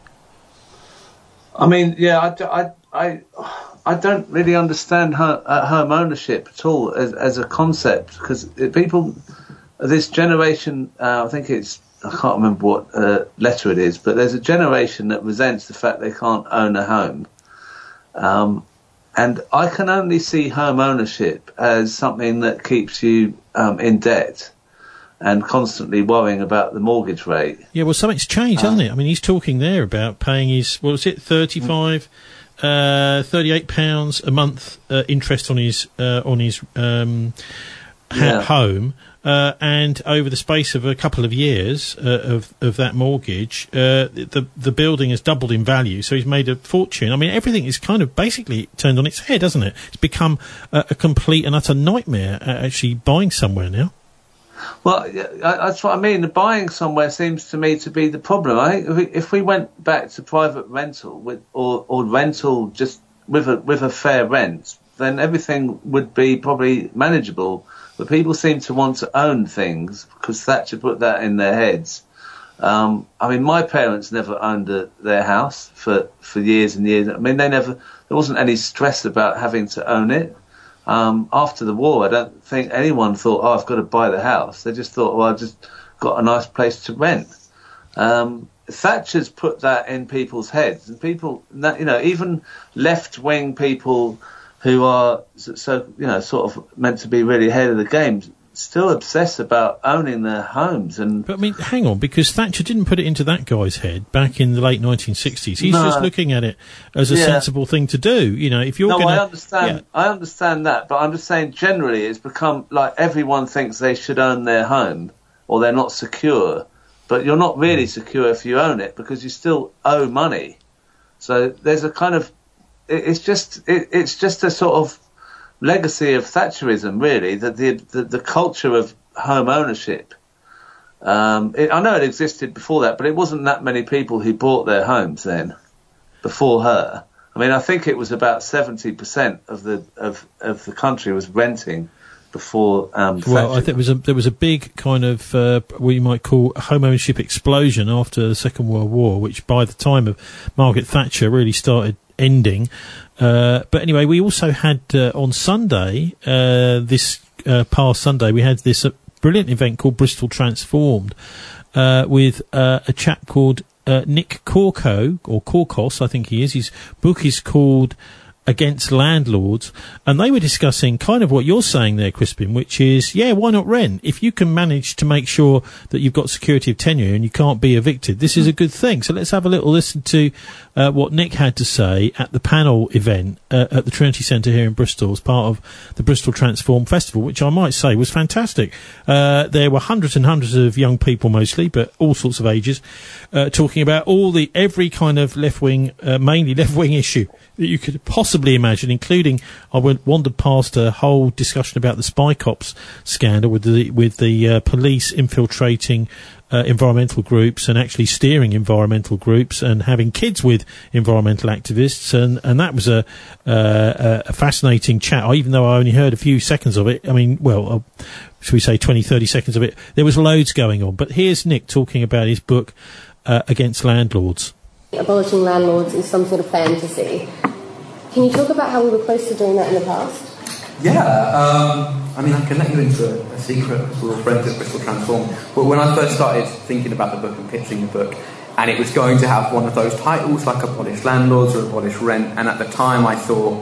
S5: I mean, yeah, I, I, I, I don't really understand her, uh, home ownership at all as, as a concept, because people, this generation, uh, I think it's, I can't remember what uh, letter it is, but there's a generation that resents the fact they can't own a home. Um, and I can only see home ownership as something that keeps you um, in debt and constantly worrying about the mortgage rate.
S4: Yeah, well, something's changed,
S5: Uh,
S4: hasn't it? I mean, he's talking there about paying his, what was it, thirty-five, uh, thirty-eight pounds a month uh, interest on his uh, on his um, ha-
S5: Yeah.
S4: home. Uh, and over the space of a couple of years uh, of of that mortgage, uh, the the building has doubled in value. So he's made a fortune. I mean, everything is kind of basically turned on its head, hasn't it? It's become a, a complete and utter nightmare uh, actually buying somewhere now.
S5: Well, yeah, I- that's what I mean. The buying somewhere seems to me to be the problem. I think if we, if we went back to private rental with, or, or rental just with a with a fair rent, then everything would be probably manageable. But people seem to want to own things because Thatcher put that in their heads. Um, I mean, my parents never owned a, their house for, for years and years. I mean, they never. There wasn't any stress about having to own it. Um, after the war, I don't think anyone thought, oh, I've got to buy the house. They just thought, well, I've just got a nice place to rent. Um, Thatcher's put that in people's heads. And people, you know, even left-wing people who are, so you know, sort of meant to be really ahead of the game, still obsessed about owning their homes. And
S4: But I mean, hang on, because Thatcher didn't put it into that guy's head back in the late nineteen sixties. He's
S5: No.
S4: just looking at it as a
S5: Yeah.
S4: sensible thing to do. You know, if you're
S5: no,
S4: going
S5: I
S4: to...
S5: understand. I understand that, but I'm just saying generally it's become like everyone thinks they should own their home or they're not secure, but you're not really secure if you own it because you still owe money. So there's a kind of it, it's just it, it's just a sort of legacy of Thatcherism, really, that the, the the culture of home ownership. Um, it, I know it existed before that, but it wasn't that many people who bought their homes then, before her. I mean, I think it was about seventy percent of the of, of the country was renting before. Um,
S4: Well, I
S5: Thatcher.
S4: think there was a there was a big kind of uh, what you might call a home ownership explosion after the Second World War, which by the time of Margaret Thatcher really started ending. Uh, but anyway, we also had uh, on Sunday, uh, this uh, past Sunday, we had this uh, brilliant event called Bristol Transformed uh, with uh, a chap called uh, Nick Corco, or Corcos, I think he is. His book is called Against Landlords, and they were discussing kind of what you're saying there, Crispin, which is, yeah, why not rent? If you can manage to make sure that you've got security of tenure and you can't be evicted, this is a good thing. So let's have a little listen to uh, what Nick had to say at the panel event uh, at the Trinity Centre here in Bristol as part of the Bristol Transform Festival, which I might say was fantastic. Uh, there were hundreds and hundreds of young people mostly, but all sorts of ages, uh, talking about all the, every kind of left-wing, uh, mainly left-wing issue that you could possibly imagine, including I went wandered past a whole discussion about the Spy Cops scandal with the with the uh, police infiltrating uh, environmental groups and actually steering environmental groups and having kids with environmental activists, and and that was a uh, a fascinating chat. I, even though I only heard a few seconds of it, I mean, well, uh, should we say twenty, thirty seconds of it? There was loads going on. But here's Nick talking about his book uh, Against Landlords.
S17: Abolishing landlords is some sort of fantasy. Can you talk about how we were close to doing that in the past?
S18: Yeah, um, I mean, I can let you into a, a secret. We're all friends at Bristol Transform. But when I first started thinking about the book and pitching the book, and it was going to have one of those titles, like Abolish Landlords or Abolish Rent, and at the time I thought,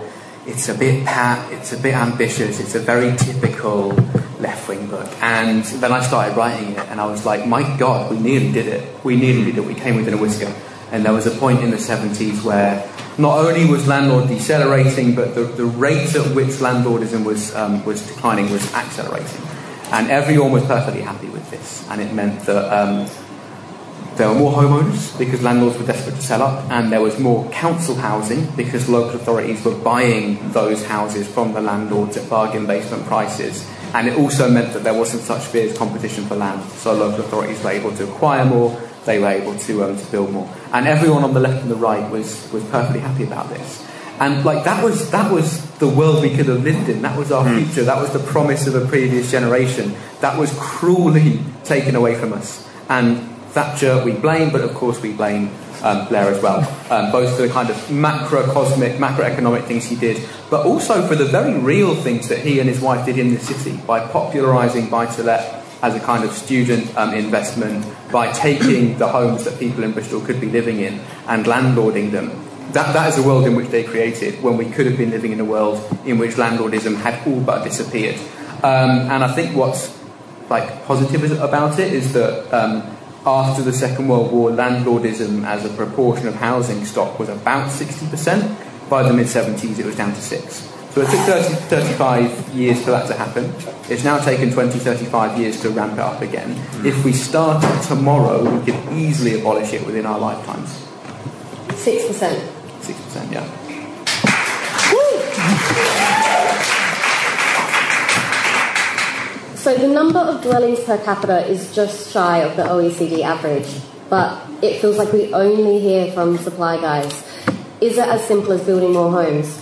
S18: it's a bit pat, it's a bit ambitious, it's a very typical left-wing book. And then I started writing it, and I was like, my God, we nearly did it. We nearly did it. We came within a whisker. And there was a point in the seventies where not only was landlord decelerating, but the, the rate at which landlordism was um, was declining was accelerating. And everyone was perfectly happy with this. And it meant that um, there were more homeowners because landlords were desperate to sell up, and there was more council housing because local authorities were buying those houses from the landlords at bargain basement prices. And it also meant that there wasn't such fierce competition for land, so local authorities were able to acquire more, they were able to um, to build more. And everyone on the left and the right was, was perfectly happy about this. And like that was that was the world we could have lived in. That was our future. That was the promise of a previous generation. That was cruelly taken away from us. And Thatcher we blame, but of course we blame um, Blair as well. Um, both for the kind of macrocosmic, macroeconomic things he did, but also for the very real things that he and his wife did in the city by popularising buy-to-let as a kind of student um, investment, by taking the homes that people in Bristol could be living in and landlording them. That, that is a world in which they created, when we could have been living in a world in which landlordism had all but disappeared. Um, and I think what's like positive about it is that um, after the Second World War, landlordism as a proportion of housing stock was about sixty percent. By the mid-seventies, it was down to six. So it took thirty, thirty-five years for that to happen. It's now taken twenty, thirty-five years to ramp it up again. Mm. If we started tomorrow, we could easily abolish it within our lifetimes.
S17: Six percent.
S18: Six percent, yeah.
S17: So the number of dwellings per capita is just shy of the O E C D average, but it feels like we only hear from supply guys. Is it as simple as building more homes?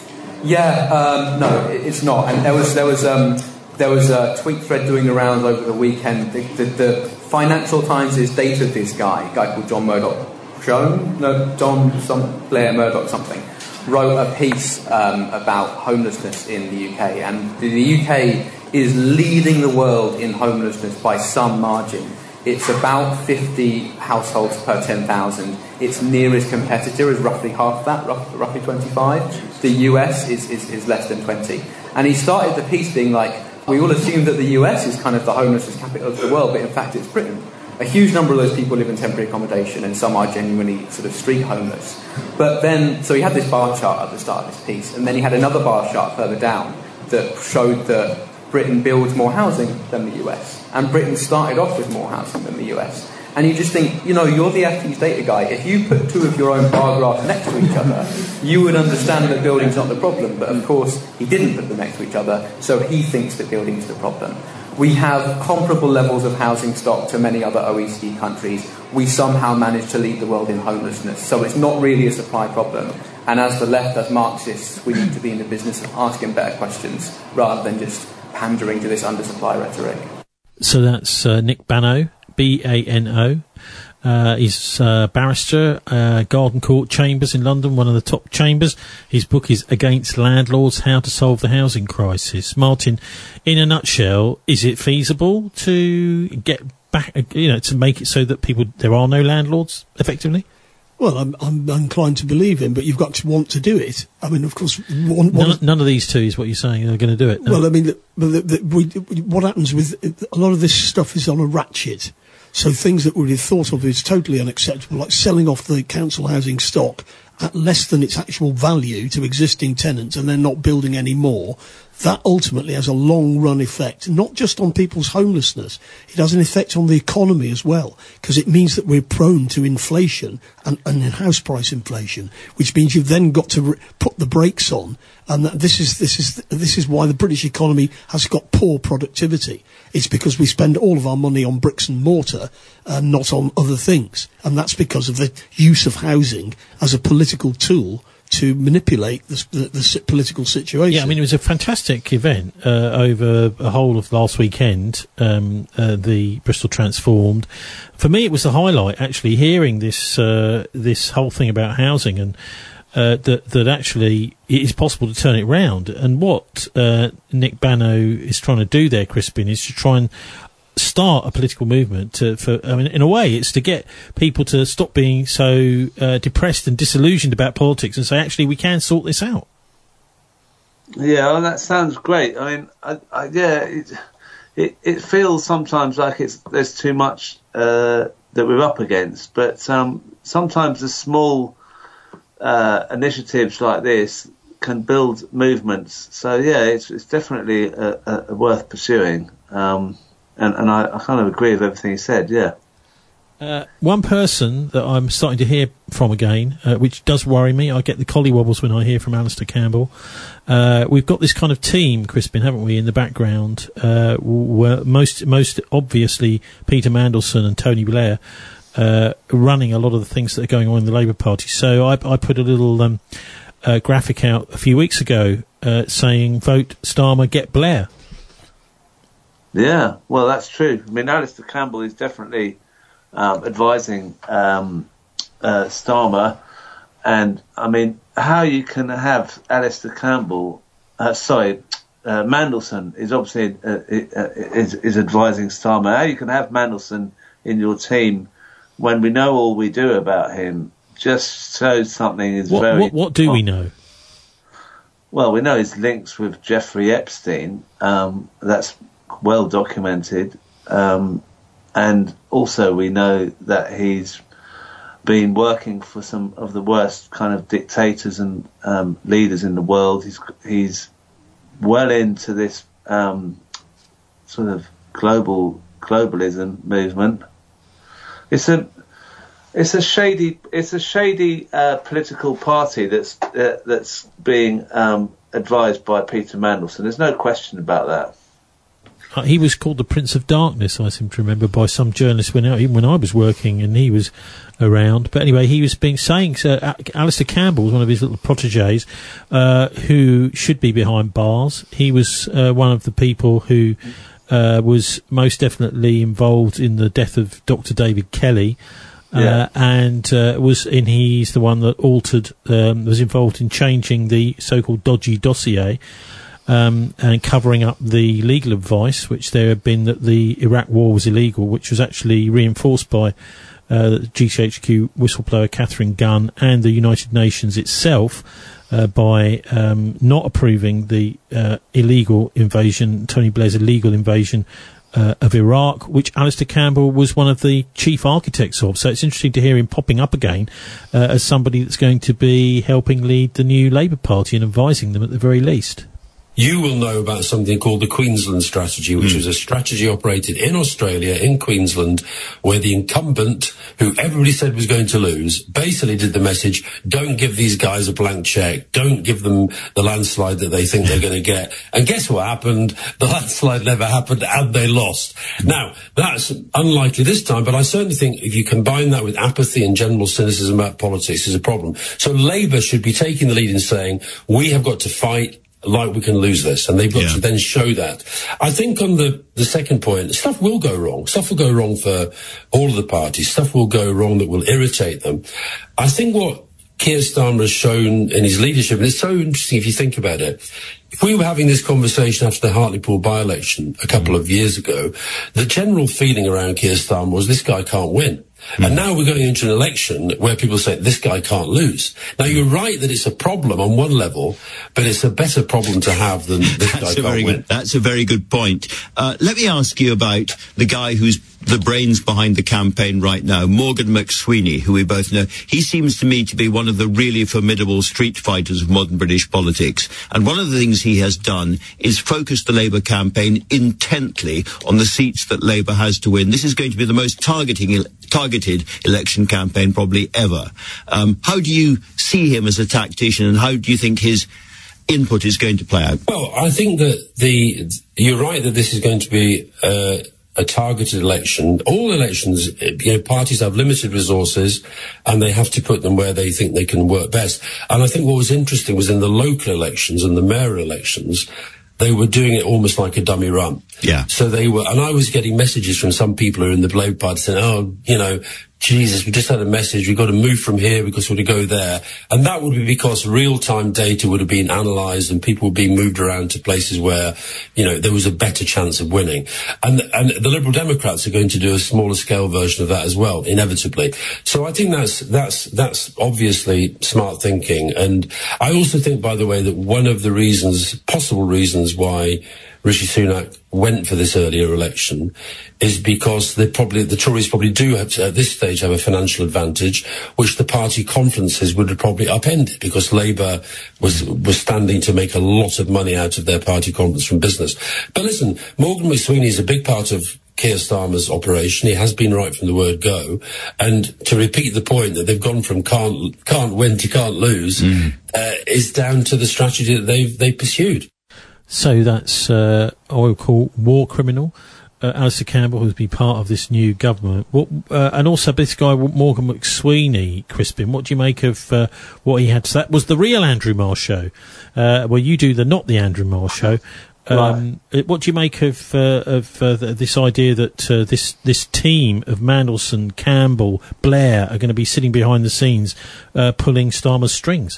S17: Yeah, um, no, it's not. And there was there was um, there was a tweet thread doing around over the weekend. The, the, the Financial Times is dated this guy, a guy called John Murdoch. John, no, John, some Blair Murdoch something, wrote a piece um, about homelessness in the U K, and the U K is leading the world in homelessness by some margin. It's about fifty households per ten thousand. Its nearest competitor is roughly half that, roughly twenty-five. The U S is, is, is less than twenty. And he started the piece being like, we all assume that the U S is kind of the homelessness capital of the world, but in fact it's Britain. A huge number of those people live in temporary accommodation, and some are genuinely sort of street homeless. But then, so he had this bar chart at the start of this piece, and then he had another bar chart further down that showed that Britain builds more housing than the U S. And Britain started off with more housing than the U S. And you just think, you know, you're the F T's data guy. If you put two of your own bar graphs next to each other, you would understand that building's not the problem. But of course, he didn't put them next to each other, so he thinks that building's the problem. We have comparable levels of housing stock to many other O E C D countries. We somehow managed to lead the world in homelessness. So it's not really a supply problem. And as the left, as Marxists, we need to be in the business of asking better questions rather than just pandering to this undersupply rhetoric.
S4: So that's uh, Nick Bano, B A N O. Uh, he's a uh, barrister, uh, Garden Court Chambers in London, one of the top chambers. His book is Against Landlords, How to Solve the Housing Crisis. Martin, in a nutshell, is it feasible to get back, you know, to make it so that people, there are no landlords, effectively?
S6: Well, I'm, I'm inclined to believe him, but you've got to want to do it. I mean, of course, one, one
S4: none, none of these two is what you're saying are going to do it. No?
S6: Well, I mean, the, the, the, we, what happens with a lot of this stuff is on a ratchet. So things that would be thought of as totally unacceptable, like selling off the council housing stock at less than its actual value to existing tenants and then not building any more, that ultimately has a long-run effect, not just on people's homelessness. It has an effect on the economy as well, because it means that we're prone to inflation and, and house price inflation, which means you've then got to re- put the brakes on. And that this is this is this is why the British economy has got poor productivity. It's because we spend all of our money on bricks and mortar and not on other things, and that's because of the use of housing as a political tool to manipulate the, the, the political situation.
S4: Yeah, I mean, it was a fantastic event uh, over the whole of last weekend, um, uh, the Bristol Transformed. For me, it was the highlight, actually, hearing this uh, this whole thing about housing and uh, that, that actually it is possible to turn it round. And what uh, Nick Bano is trying to do there, Crispin, is to try and start a political movement to, for, I mean, in a way, it's to get people to stop being so uh, depressed and disillusioned about politics and say, actually, we can sort this out.
S5: Yeah, well, that sounds great. I mean, I, I, yeah, it, it it feels sometimes like it's there's too much uh, that we're up against, but um, sometimes the small uh, initiatives like this can build movements. So yeah, it's it's definitely uh, uh, worth pursuing. Um, and and I, I kind of agree with everything you said. Yeah.
S4: Uh, one person that I'm starting to hear from again, uh, which does worry me, I get the collywobbles when I hear from Alistair Campbell. Uh, we've got this kind of team, Crispin, haven't we, in the background, uh, where most most obviously Peter Mandelson and Tony Blair uh, running a lot of the things that are going on in the Labour Party. So I, I put a little um, uh, graphic out a few weeks ago uh, saying, vote Starmer, get Blair.
S5: Yeah, well, that's true. I mean, Alistair Campbell is definitely Um, advising um, uh, Starmer, and I mean, how you can have Alistair Campbell, uh, sorry, uh, Mandelson is obviously uh, is, is advising Starmer. How you can have Mandelson in your team when we know all we do about him just shows something is
S4: what,
S5: very.
S4: What, what do we know?
S5: Well, we know his links with Jeffrey Epstein. Um, that's well documented. Um, And also we know that he's been working for some of the worst kind of dictators and um, leaders in the world. He's he's well into this um, sort of global globalism movement. It's a it's a shady it's a shady uh, political party that's uh, that's being um, advised by Peter Mandelson. There's no question about that.
S4: Uh, he was called the Prince of Darkness, I seem to remember, by some journalists when, even when I was working and he was around. But anyway, he was being saying, uh, Alistair Campbell was one of his little protégés, uh, who should be behind bars. He was uh, one of the people who uh, was most definitely involved in the death of Doctor David Kelly.
S5: Yeah.
S4: Uh, and uh, was in he's the one that altered, um, was involved in changing the so-called dodgy dossier. Um, and covering up the legal advice, which there had been that the Iraq war was illegal, which was actually reinforced by uh, G C H Q whistleblower Catherine Gunn and the United Nations itself uh, by um, not approving the uh, illegal invasion, Tony Blair's illegal invasion uh, of Iraq, which Alistair Campbell was one of the chief architects of. So it's interesting to hear him popping up again uh, as somebody that's going to be helping lead the new Labour Party and advising them at the very least.
S19: You will know about something called the Queensland strategy, which mm. was a strategy operated in Australia, in Queensland, where the incumbent, who everybody said was going to lose, basically did the message, don't give these guys a blank check, don't give them the landslide that they think they're going to get. And guess what happened? The landslide never happened, and they lost. Now, that's unlikely this time, but I certainly think if you combine that with apathy and general cynicism about politics, is a problem. So Labour should be taking the lead in saying, we have got to fight like we can lose this, and they've got yeah. to then show that. I think on the, the second point, stuff will go wrong. Stuff will go wrong for all of the parties. Stuff will go wrong that will irritate them. I think what Keir Starmer has shown in his leadership, and it's so interesting if you think about it, if we were having this conversation after the Hartlepool by-election a couple of years ago, the general feeling around Keir Starmer was this guy can't win. Mm. And now we're going into an election where people say, this guy can't lose. Now, you're right that it's a problem on one level, but it's a better problem to have than this
S20: that's
S19: guy
S20: a
S19: can't
S20: very
S19: win.
S20: Good, that's a very good point. Uh, let me ask you about the guy who's the brains behind the campaign right now, Morgan McSweeney, who we both know. He seems to me to be one of the really formidable street fighters of modern British politics. And one of the things he has done is focus the Labour campaign intently on the seats that Labour has to win. This is going to be the most targeting targeted election campaign probably ever. Um, how do you see him as a tactician, and how do you think his input is going to play out?
S19: Well, I think that the you're right that this is going to be uh, a targeted election. All elections, you know, parties have limited resources, and they have to put them where they think they can work best. And I think what was interesting was in the local elections and the mayoral elections, they were doing it almost like a dummy run.
S20: Yeah.
S19: So they were, and I was getting messages from some people who are in the Labour Party saying, oh, you know, Jesus, we just had a message, we've got to move from here because we've got to go there. And that would be because real-time data would have been analysed and people would be moved around to places where, you know, there was a better chance of winning. And, and the Liberal Democrats are going to do a smaller scale version of that as well, inevitably. So I think that's, that's, that's obviously smart thinking. And I also think, by the way, that one of the reasons, possible reasons why Rishi Sunak went for this earlier election is because they probably, the Tories probably do have to, at this stage have a financial advantage, which the party conferences would have probably upended because Labour was was standing to make a lot of money out of their party conference from business. But listen, Morgan McSweeney is a big part of Keir Starmer's operation. He has been right from the word go. And to repeat the point that they've gone from can't can't win to can't lose mm. uh, is down to the strategy that they've they pursued.
S4: So that's uh, I will call war criminal, uh, Alistair Campbell, who's been part of this new government. What, uh, and also this guy, Morgan McSweeney, Crispin, what do you make of uh, what he had to say? That was the real Andrew Marr show, uh, where you do the not the Andrew Marr show. Um, right. What do you make of uh, of uh, this idea that uh, this this team of Mandelson, Campbell, Blair are going to be sitting behind the scenes uh, pulling Starmer's strings?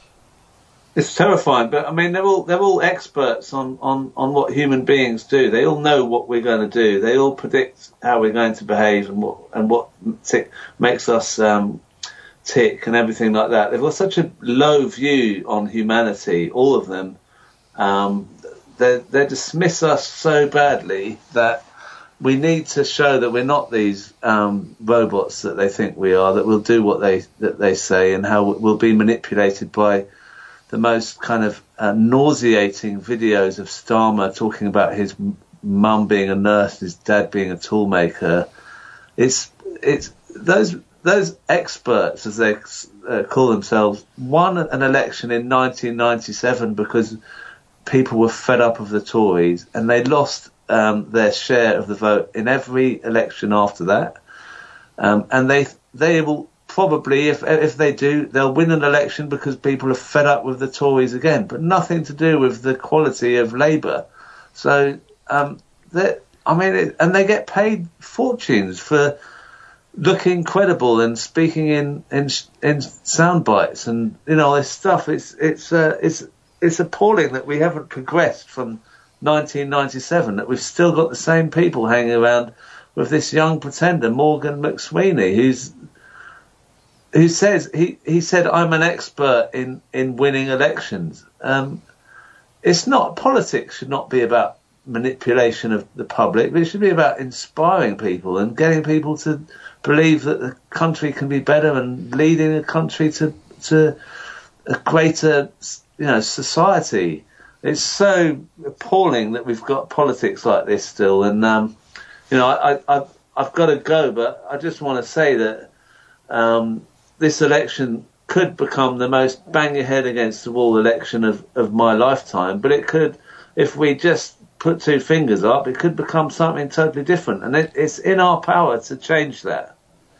S5: It's terrifying, but I mean they're all they're all experts on, on, on what human beings do. They all know what we're going to do. They all predict how we're going to behave and what and what tick, makes us um, tick and everything like that. They've got such a low view on humanity, all of them. Um, they they dismiss us so badly that we need to show that we're not these um, robots that they think we are. That we'll do what they that they say and how we'll be manipulated by the most kind of uh, nauseating videos of Starmer talking about his m- mum being a nurse, his dad being a toolmaker. It's it's those those experts, as they uh, call themselves, won an election in nineteen ninety-seven because people were fed up of the Tories, and they lost um, their share of the vote in every election after that. Um, and they they will. Probably, if if they do, they'll win an election because people are fed up with the Tories again, but nothing to do with the quality of Labour. So, um, I mean, it, and they get paid fortunes for looking credible and speaking in in, in sound bites and you know this stuff. It's it's uh, it's it's appalling that we haven't progressed from nineteen ninety-seven. That we've still got the same people hanging around with this young pretender, Morgan McSweeney, who's. Who says he, he said I'm an expert in, in winning elections. Um, it's not politics should not be about manipulation of the public, but it should be about inspiring people and getting people to believe that the country can be better and leading the country to to a greater you know society. It's so appalling that we've got politics like this still, and um, you know I, I I've got to go, but I just want to say that. Um, This election could become the most bang your head against the wall election of, of my lifetime, but it could, if we just put two fingers up, it could become something totally different, and it, it's in our power to change that.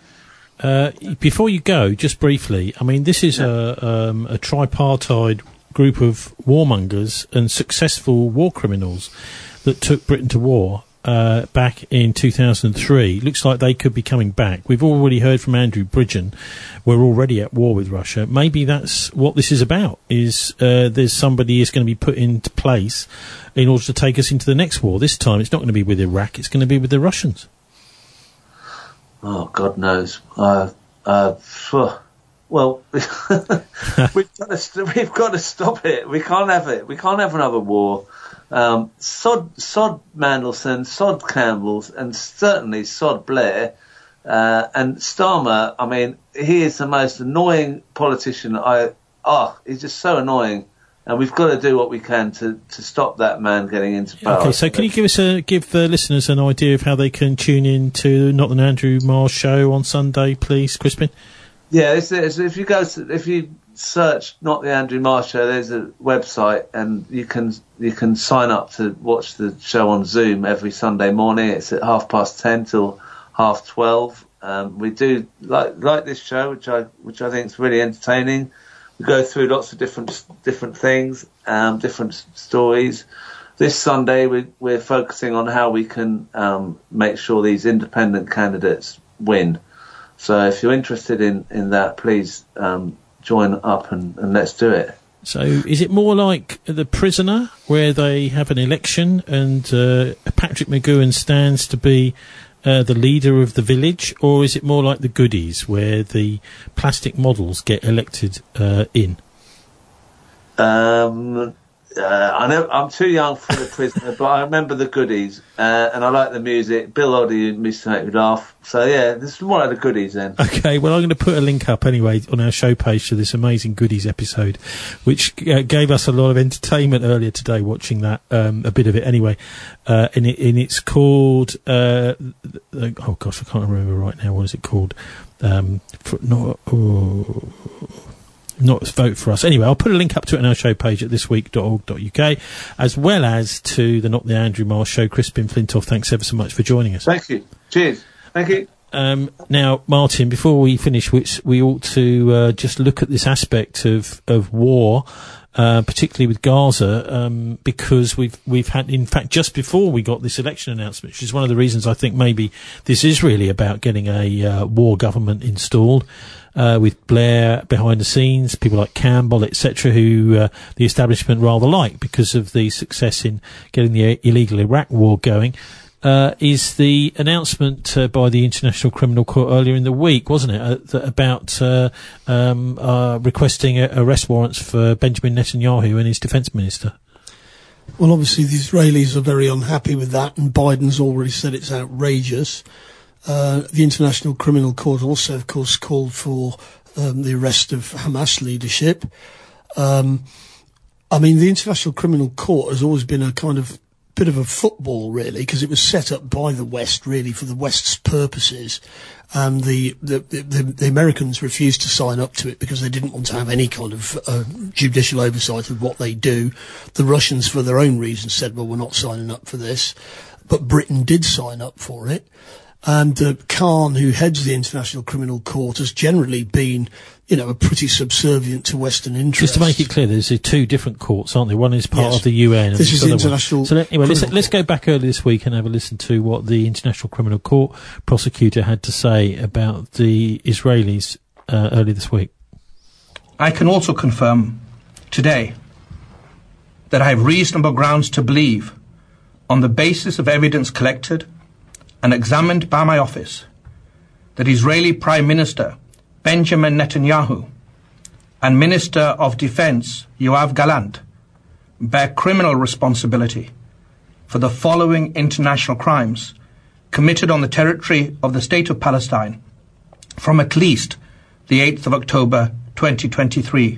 S4: Uh, before you go, just briefly, I mean, this is yeah. a, um, a tripartite group of warmongers and successful war criminals that took Britain to war. Uh, back in two thousand three. Looks like they could be coming back. We've already heard from Andrew Bridgen. We're already at war with Russia. Maybe that's what this is about, is uh, there's somebody is going to be put into place in order to take us into the next war. This time it's not going to be with Iraq, it's going to be with the Russians.
S5: Oh, God knows. Uh, uh, well, we've, got to st- we've got to stop it. We can't have it. We can't have another war. Um, sod, sod Mandelson, sod Campbell, and certainly sod Blair, uh, and Starmer. I mean, he is the most annoying politician. I, oh, he's just so annoying, and we've got to do what we can to, to stop that man getting into power.
S4: Okay, so can you give us a, give the listeners an idea of how they can tune in to Not the Andrew Marr show on Sunday, please, Crispin?
S5: Yeah, it's, it's, if you go, to, if you. search Not the Andrew Marr Show, there's a website and you can you can sign up to watch the show on Zoom every Sunday morning. It's at half past ten till half twelve. Um, we do like like this show, which I which I think is really entertaining. We go through lots of different different things, um, different stories. This Sunday we, we're focusing on how we can um, make sure these independent candidates win. So if you're interested in, in that, please um, join up and, and let's do it.
S4: So is it more like The Prisoner, where they have an election and uh, Patrick McGoohan stands to be uh, the leader of the village, or is it more like The Goodies, where the plastic models get elected uh, in?
S5: Um, uh, I know I'm too young for The Prisoner, but I remember The Goodies, uh, and I like the music. Bill Oddie used to make me laugh. So yeah, this is more like The Goodies then.
S4: Okay, well I'm going to put a link up anyway on our show page to this amazing Goodies episode, which uh, gave us a lot of entertainment earlier today watching that, um, a bit of it anyway. Uh, and, it, and it's called, uh, oh gosh, I can't remember right now, what is it called? Um, for, not, oh, Not Vote For Us. Anyway, I'll put a link up to it on our show page at this week dot org dot U K, as well as to the Not the Andrew Marr Show. Crispin Flintoff, thanks ever so much for joining us.
S5: Thank you. Cheers. Thank you.
S4: Um, now, Martin, before we finish, which we ought to uh, just look at this aspect of, of war, uh, particularly with Gaza, um, because we've we've had, in fact, just before we got this election announcement, which is one of the reasons I think maybe this is really about getting a uh, war government installed. Uh, with Blair behind the scenes, people like Campbell, et cetera, who uh, the establishment rather like because of the success in getting the illegal Iraq war going, uh, is the announcement uh, by the International Criminal Court earlier in the week, wasn't it, uh, th- about uh, um, uh, requesting uh, arrest warrants for Benjamin Netanyahu and his defence minister?
S6: Well, obviously the Israelis are very unhappy with that, and Biden's already said it's outrageous. Uh, the International Criminal Court also, of course, called for um, the arrest of Hamas leadership. Um, I mean, the International Criminal Court has always been a kind of bit of a football, really, because it was set up by the West, really, for the West's purposes. And the, the, the, the Americans refused to sign up to it because they didn't want to have any kind of uh, judicial oversight of what they do. The Russians, for their own reasons, said, well, we're not signing up for this. But Britain did sign up for it. And uh, Khan, who heads the International Criminal Court, has generally been, you know, a pretty subservient to Western interests.
S4: Just to make it clear, there's uh, two different courts, aren't there? One is part
S6: yes.
S4: of the U N. And
S6: this is the International
S4: one. So let, anyway, let's,
S6: Court.
S4: let's go back early this week and have a listen to what the International Criminal Court prosecutor had to say about the Israelis uh, early this week.
S21: I can also confirm today that I have reasonable grounds to believe, on the basis of evidence collected and examined by my office, that Israeli Prime Minister Benjamin Netanyahu and Minister of Defense Yoav Gallant bear criminal responsibility for the following international crimes committed on the territory of the State of Palestine from at least the eighth of October twenty twenty-three.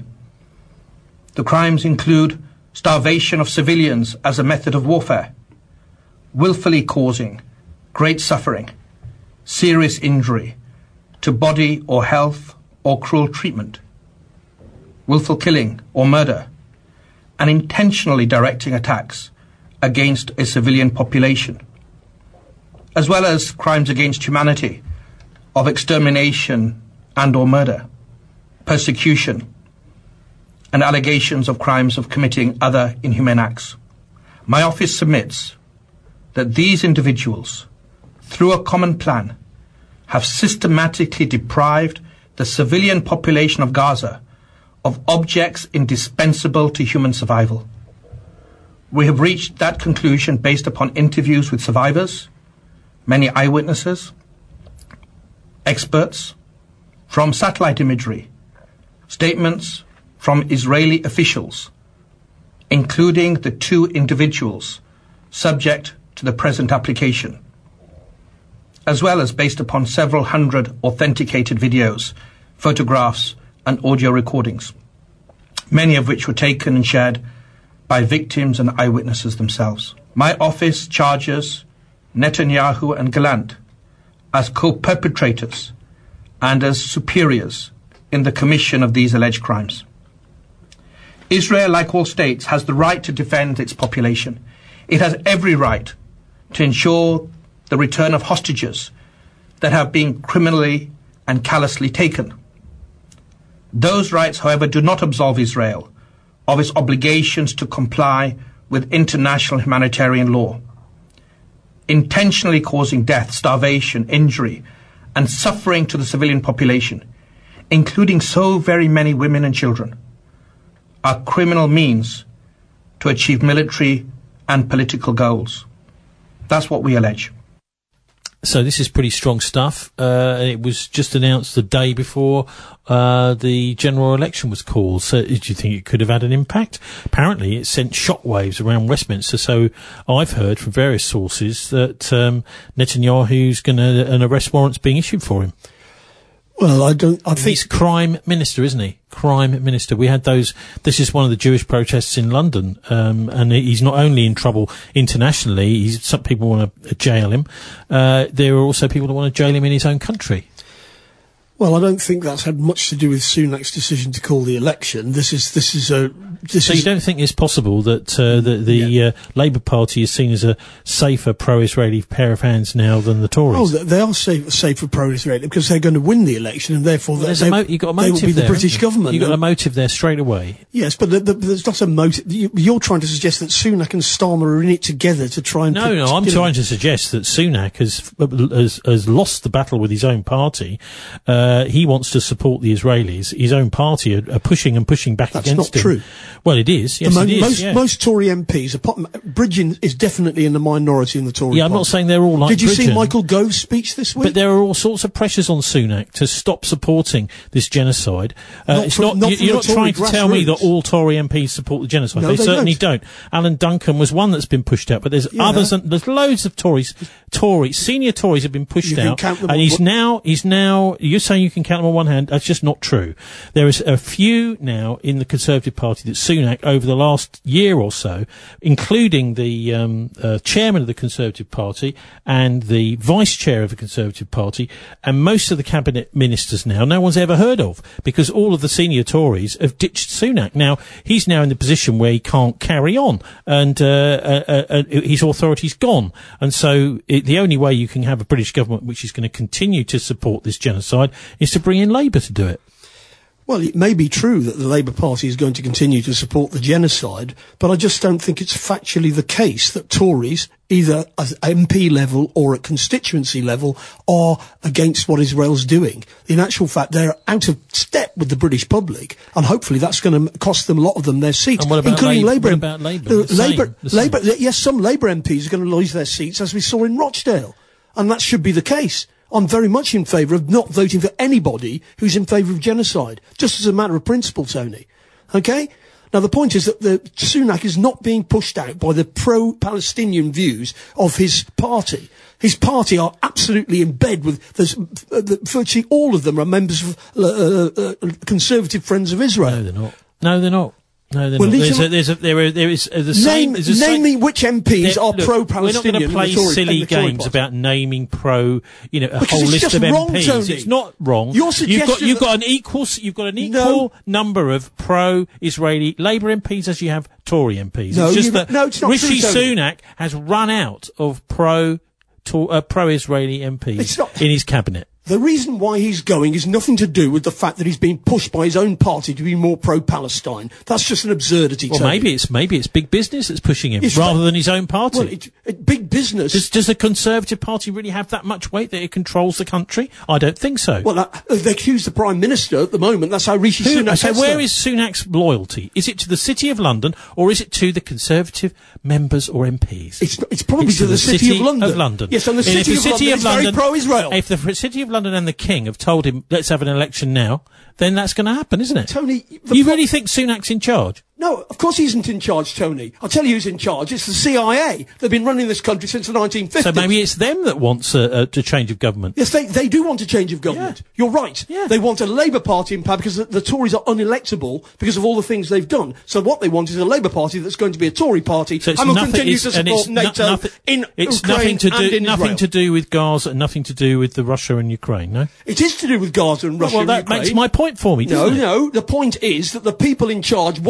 S21: The crimes include starvation of civilians as a method of warfare, willfully causing great suffering, serious injury to body or health or cruel treatment, willful killing or murder, and intentionally directing attacks against a civilian population, as well as crimes against humanity of extermination and or murder, persecution, and allegations of crimes of committing other inhumane acts. My office submits that these individuals, through a common plan, have systematically deprived the civilian population of Gaza of objects indispensable to human survival. We have reached that conclusion based upon interviews with survivors, many eyewitnesses, experts, from satellite imagery, statements from Israeli officials, including the two individuals subject to the present application, as well as based upon several hundred authenticated videos, photographs, and audio recordings, many of which were taken and shared by victims and eyewitnesses themselves. My office charges Netanyahu and Gallant as co-perpetrators and as superiors in the commission of these alleged crimes. Israel, like all states, has the right to defend its population. It has every right to ensure the return of hostages that have been criminally and callously taken. Those rights, however, do not absolve Israel of its obligations to comply with international humanitarian law. Intentionally causing death, starvation, injury, and suffering to the civilian population, including so very many women and children, are criminal means to achieve military and political goals. That's what we allege.
S4: So this is pretty strong stuff. Uh, it was just announced the day before uh, the general election was called. So do you think it could have had an impact? Apparently it sent shockwaves around Westminster. So I've heard from various sources that um, Netanyahu's going to, an arrest warrant's being issued for him.
S6: Well, I don't, I think...
S4: He's crime minister, isn't he? Crime minister. We had those, this is one of the Jewish protests in London, um, and he's not only in trouble internationally, he's, some people want to jail him, uh, there are also people that want to jail him in his own country.
S6: Well, I don't think that's had much to do with Sunak's decision to call the election. This is, this is a, this
S4: so
S6: is...
S4: you don't think it's possible that, uh, the, the, yeah. uh, Labour Party is seen as a safer pro-Israeli pair of hands now than the Tories?
S6: Oh, they are safe, safer pro-Israeli because they're going to win the election and therefore
S4: well,
S6: they,
S4: mo- you got a
S6: they will be
S4: there,
S6: the British government.
S4: You've got a motive there straight away.
S6: Yes, but the, the, there's not a motive. You, you're trying to suggest that Sunak and Starmer are in it together to try and...
S4: No, put, no, I'm trying know. to suggest that Sunak has, has, has lost the battle with his own party. Uh, he wants to support the Israelis. His own party are, are pushing and pushing back
S6: That's
S4: against
S6: him. That's not
S4: him.
S6: true.
S4: Well, it is. Yes,
S6: mo-
S4: it is.
S6: Most,
S4: yeah.
S6: most Tory M Ps, apart, Bridgen is definitely in the minority in the Tory
S4: Yeah, I'm
S6: party.
S4: not saying they're all like
S6: Did you
S4: Bridgen,
S6: see Michael Gove's speech this week?
S4: But there are all sorts of pressures on Sunak to stop supporting this genocide. Uh,
S6: Not
S4: it's
S6: from-
S4: not,
S6: not
S4: you,
S6: from
S4: you're
S6: the
S4: not trying
S6: Tory
S4: to tell me
S6: grassroots.
S4: that all Tory M Ps support the genocide.
S6: No,
S4: they,
S6: they
S4: certainly
S6: don't.
S4: don't. Alan Duncan was one that's been pushed out, but there's
S6: Yeah.
S4: others, and there's loads of Tories, Tory, senior Tories have been pushed
S6: You can
S4: out,
S6: count them
S4: and
S6: on
S4: he's
S6: one-
S4: now, he's now, you're saying you can count them on one hand, that's just not true. There is a few now in the Conservative Party that Sunak, over the last year or so, including the um, uh, chairman of the Conservative Party and the vice chair of the Conservative Party, and most of the cabinet ministers now, no one's ever heard of, because all of the senior Tories have ditched Sunak. Now, he's now in the position where he can't carry on, and uh, uh, uh, his authority's gone. And so it, the only way you can have a British government which is going to continue to support this genocide is to bring in Labour to do it.
S6: Well, it may be true that the Labour Party is going to continue to support the genocide, but I just don't think it's factually the case that Tories, either at M P level or at constituency level, are against what Israel's doing. In actual fact, they're out of step with the British public, and hopefully that's going to cost them, a lot of them, their seats,
S4: And what about
S6: including
S4: Labour?
S6: Labour.
S4: What about Labour?
S6: Uh,
S4: The same,
S6: Labour,
S4: the same.
S6: Labour, yes, some Labour M Ps are going to lose their seats, as we saw in Rochdale, and that should be the case. I'm very much in favour of not voting for anybody who's in favour of genocide, just as a matter of principle, Tony. Okay? Now, the point is that the Sunak is not being pushed out by the pro-Palestinian views of his party. His party are absolutely in bed with, there's, uh, the, virtually all of them are members of uh, uh, uh, Conservative Friends of Israel.
S4: No, they're not. No, they're not. No, they're
S6: Well,
S4: not.
S6: these
S4: There's
S6: are-
S4: a, there's a, there, are, there is uh, the same.
S6: Name,
S4: there's a
S6: name
S4: same,
S6: me which M Ps
S4: there-
S6: are
S4: look,
S6: pro-Palestinian.
S4: We're not going to play
S6: in the Tory-
S4: silly
S6: in the Tory
S4: games
S6: party.
S4: about naming pro, you know, a
S6: Because
S4: whole
S6: it's
S4: list
S6: just
S4: of
S6: wrong,
S4: M Ps.
S6: Tony.
S4: It's not wrong.
S6: Your
S4: you've got
S6: suggestion
S4: you've
S6: that-
S4: got an equal s- you've got an equal
S6: No.
S4: number of pro-Israeli Labour M Ps as you have Tory M Ps.
S6: No,
S4: it's just
S6: you-
S4: that
S6: no, it's not
S4: Rishi
S6: true, Tony.
S4: Sunak has run out of pro to, uh, pro-Israeli M Ps
S6: It's not-
S4: in his cabinet.
S6: The reason why he's going is nothing to do with the fact that he's being pushed by his own party to be more pro-Palestine. That's just an absurdity.
S4: Well,
S6: Tony.
S4: maybe it's maybe it's big business that's pushing him
S6: It's
S4: rather
S6: fa-
S4: than his own party.
S6: Well, it, it, big business.
S4: Does, does the Conservative Party really have that much weight that it controls the country? I don't think so.
S6: Well, uh, they accuse the Prime Minister at the moment. That's how Rishi
S4: Who,
S6: Sunak
S4: so
S6: gets
S4: where
S6: there.
S4: is Sunak's loyalty? Is it to the City of London or is it to the Conservative members or M Ps?
S6: It's, it's probably
S4: It's
S6: to the, City, of London.
S4: London.
S6: Yes, and the
S4: And if
S6: City, of, London is very pro-Israel.
S4: If the f- City of London and the King have told him, let's have an election now, then that's going to happen, isn't it?
S6: Tony, the
S4: You
S6: pro-
S4: really think Sunak's in charge?
S6: No, of course he isn't in charge, Tony. I'll tell you who's in charge. It's the C I A. They've been running this country since the nineteen fifties.
S4: So maybe it's them that wants a, a, a change of government.
S6: Yes, they, they do want a change of government. You're right.
S4: Yeah.
S6: They want a Labour Party in power because the, the Tories are unelectable because of all the things they've done. So what they want is a Labour Party that's going to be a Tory party
S4: So it's
S6: and will
S4: nothing-
S6: continue
S4: it's-
S6: to
S4: and
S6: support
S4: it's no-
S6: NATO
S4: nothing-
S6: in
S4: It's
S6: Ukraine
S4: nothing to
S6: and
S4: do
S6: in
S4: nothing
S6: Israel.
S4: to do with Gaza and nothing to do with the Russia and Ukraine. No.
S6: It is to do with Gaza and Russia
S4: Well,
S6: and
S4: that
S6: Ukraine.
S4: makes my point for me.
S6: No,
S4: doesn't it?
S6: no. The point is that the people in charge want the British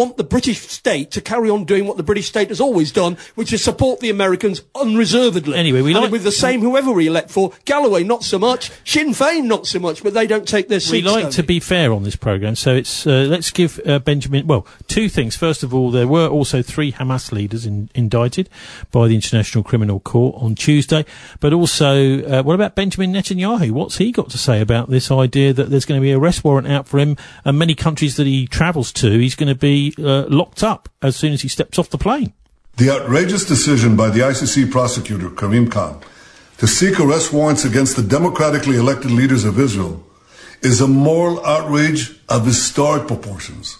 S6: British state to carry on doing what the British state has always done, which is support the Americans unreservedly.
S4: Anyway, we
S6: and
S4: like...
S6: with the same whoever we elect for, Galloway not so much, Sinn Féin not so much, but they don't take their seats.
S4: We like to be fair on this programme, so it's uh, let's give uh, Benjamin, well, two things. First of all, there were also three Hamas leaders in, indicted by the International Criminal Court on Tuesday, but also, uh, what about Benjamin Netanyahu? What's he got to say about this idea that there's going to be an arrest warrant out for him, and many countries that he travels to, he's going to be uh, locked up as soon as he steps off the plane?
S1: The outrageous decision by the I C C prosecutor, Karim Khan, to seek arrest warrants against the democratically elected leaders of Israel is a moral outrage of historic proportions.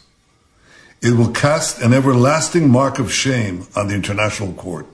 S1: It will cast an everlasting mark of shame on the international court.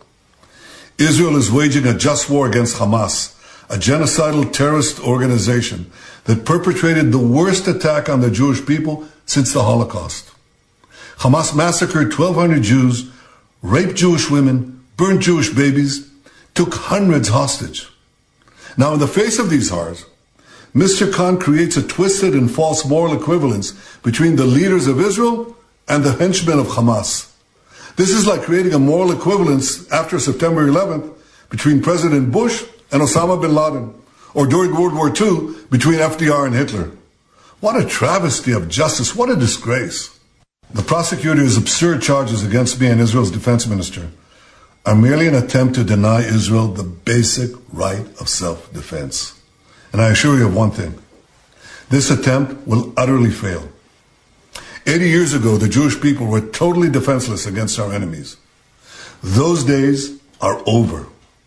S1: Israel is waging a just war against Hamas, a genocidal terrorist organization that perpetrated the worst attack on the Jewish people since the Holocaust. Hamas massacred twelve hundred Jews, raped Jewish women, burned Jewish babies, took hundreds hostage. Now, in the face of these horrors, Mister Khan creates a twisted and false moral equivalence between the leaders of Israel and the henchmen of Hamas. This is like creating a moral equivalence after September eleventh between President Bush and Osama bin Laden, or during World War Two between F D R and Hitler. What a travesty of justice, what a disgrace. The prosecutor's absurd charges against me and Israel's defense minister are merely an attempt to deny Israel the basic right of self-defense. And I assure you of one thing, this attempt will utterly fail. Eighty years ago, the Jewish people were totally defenseless against our enemies. Those days are over.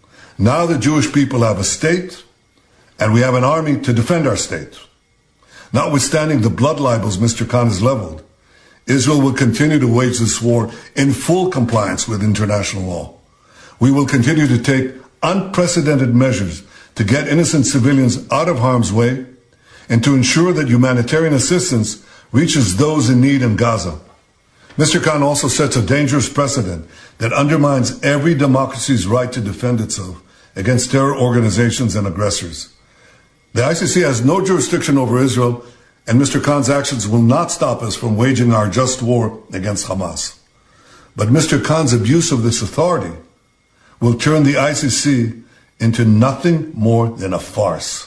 S1: Now the Jewish people have a state, and we have an army to defend our state. Notwithstanding the blood libels Mister Khan has leveled, Israel will continue to wage this war in full compliance with international law. We will continue to take unprecedented measures to get innocent civilians out of harm's way and to ensure that humanitarian assistance reaches those in need in Gaza. Mister Khan also sets a dangerous precedent that undermines every democracy's right to defend itself against terror organizations and aggressors. The I C C has no jurisdiction over Israel, and Mister Khan's actions will not stop us from waging our just war against Hamas. But Mister Khan's abuse of this authority will turn the I C C into nothing more than a farce.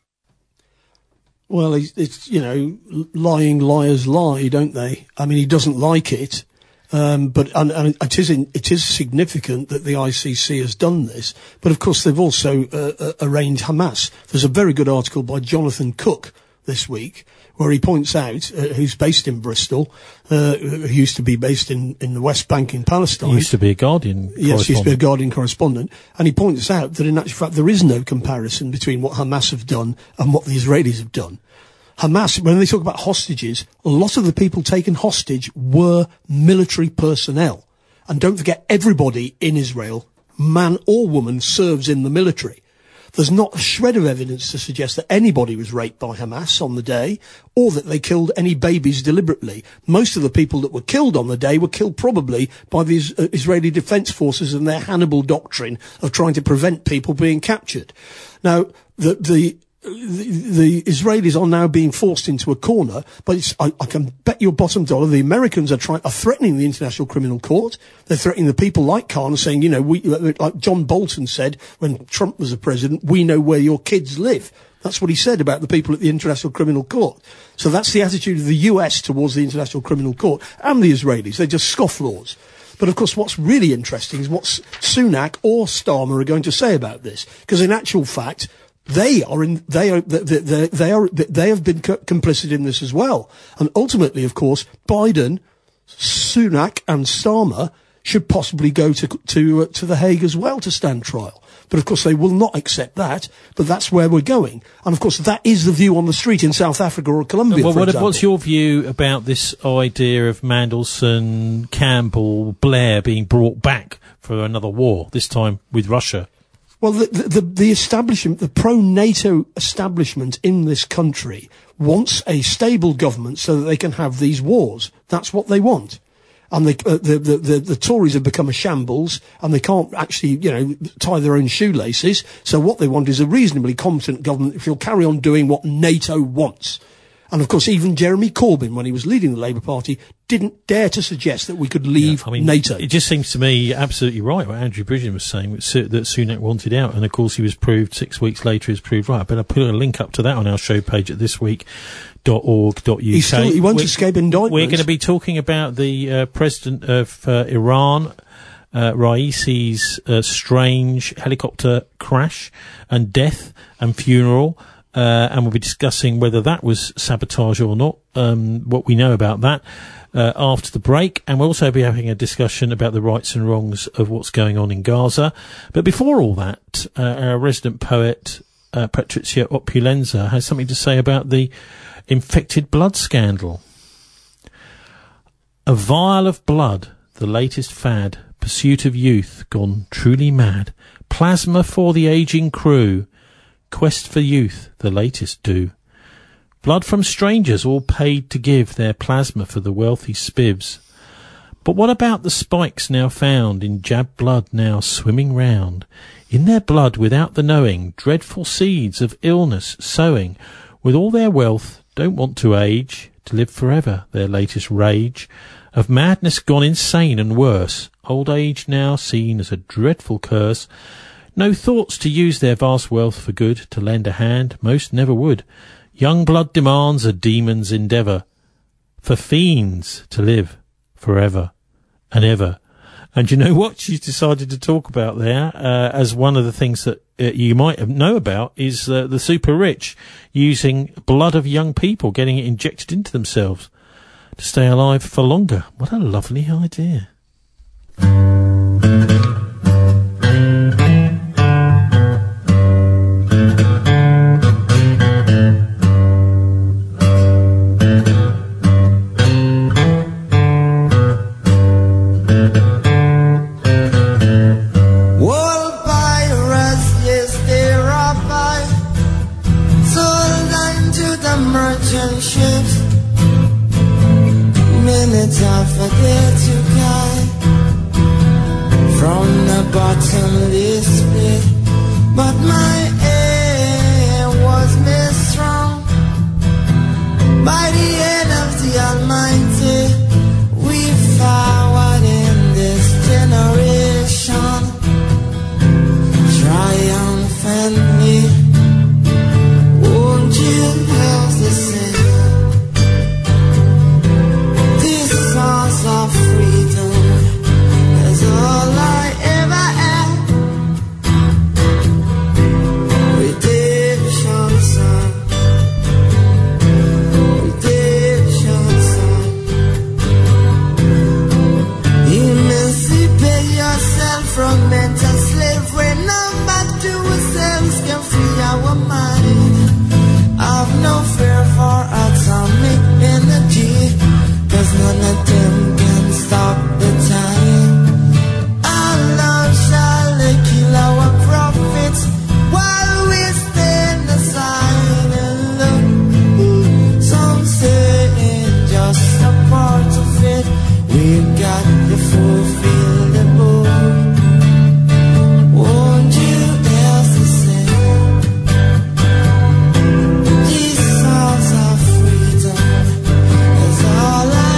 S6: Well, it's, it's, you know, lying liars lie, don't they? I mean, he doesn't like it. Um, but, and, and it is, in, it is significant that the I C C has done this. But of course, they've also, uh, uh, arraigned Hamas. There's a very good article by Jonathan Cook this week, where he points out, uh, who's based in Bristol, uh, who used to be based in, in the West Bank in Palestine.
S4: He used to be a Guardian correspondent.
S6: Yes, he used to be a Guardian correspondent. And he points out that in actual fact there is no comparison between what Hamas have done and what the Israelis have done. Hamas, when they talk about hostages, a lot of the people taken hostage were military personnel. And don't forget, everybody in Israel, man or woman, serves in the military. There's not a shred of evidence to suggest that anybody was raped by Hamas on the day, or that they killed any babies deliberately. Most of the people that were killed on the day were killed probably by the uh, Israeli Defense Forces and their Hannibal doctrine of trying to prevent people being captured. Now, the, the, the, the Israelis are now being forced into a corner, but it's, I, I can bet your bottom dollar the Americans are trying, are threatening the International Criminal Court. They're threatening the people like Khan, saying, you know, we, like John Bolton said when Trump was the president, we know where your kids live. That's what he said about the people at the International Criminal Court. So that's the attitude of the U S towards the International Criminal Court and the Israelis. They're just scofflaws. But of course, what's really interesting is what Sunak or Starmer are going to say about this, because in actual fact, They are in, they are, they, they, they are, they have been co- complicit in this as well. And ultimately, of course, Biden, Sunak and Starmer should possibly go to, to, uh, to The Hague as well to stand trial. But of course, they will not accept that. But that's where we're going. And of course, that is the view on the street in South Africa or Colombia,
S4: well,
S6: for
S4: what,
S6: example.
S4: What's your view about this idea of Mandelson, Campbell, Blair being brought back for another war, this time with Russia?
S6: Well, the, the, the establishment, the pro-NATO establishment in this country wants a stable government so that they can have these wars. That's what they want. And they, uh, the, the, the, the Tories have become a shambles and they can't actually, you know, tie their own shoelaces. So what they want is a reasonably competent government which will carry on doing what NATO wants. And of course, even Jeremy Corbyn, when he was leading the Labour Party, didn't dare to suggest that we could leave
S4: yeah, I mean,
S6: NATO.
S4: It just seems to me absolutely right what Andrew Bridgen was saying, that Sunak wanted out. And of course, he was proved six weeks later, he was proved right. But I put a link up to that on our show page at this week dot org dot U K.
S6: He, still, he won't
S4: we're,
S6: escape indictment.
S4: We're going to be talking about the uh, president of uh, Iran, uh, Raisi's uh, strange helicopter crash and death and funeral. Uh, and we'll be discussing whether that was sabotage or not, um, what we know about that uh, after the break. And we'll also be having a discussion about the rights and wrongs of what's going on in Gaza. But before all that, uh, our resident poet, uh, Patrizia Opulenza, has something to say about the infected blood scandal. A vial of blood, the latest fad, pursuit of youth gone truly mad, plasma for the aging crew, quest for youth, the latest do. Blood from strangers, all paid to give their plasma for the wealthy spivs. But what about the spikes now found in jab blood now swimming round? In their blood without the knowing, dreadful seeds of illness sowing, with all their wealth, don't want to age, to live forever, their latest rage. Of madness gone insane and worse, old age now seen as a dreadful curse. No thoughts to use their vast wealth for good, to lend a hand, most never would. Young blood demands a demon's endeavour, for fiends to live forever and ever. And you know what she's decided to talk about there, uh, as one of the things that uh, you might know about, is uh, the super rich using blood of young people, getting it injected into themselves to stay alive for longer. What a lovely idea.
S3: I forget to guide from the bottomless pit, but my aim was made strong by the hand of the Almighty. We forward in this generation triumphantly. Won't you help the sin? Of freedom is all I ever had. Redemption song, redemption song. Emancipate yourself from mental slavery. None back to ourselves can free our mind. I've no fear for atomic energy, 'cause none of them can stop the time. Our love shall kill our prophets while we stand aside and look. Some say it's just a part of it. We've got to fulfill the book. Won't you else to say these songs of freedom is all I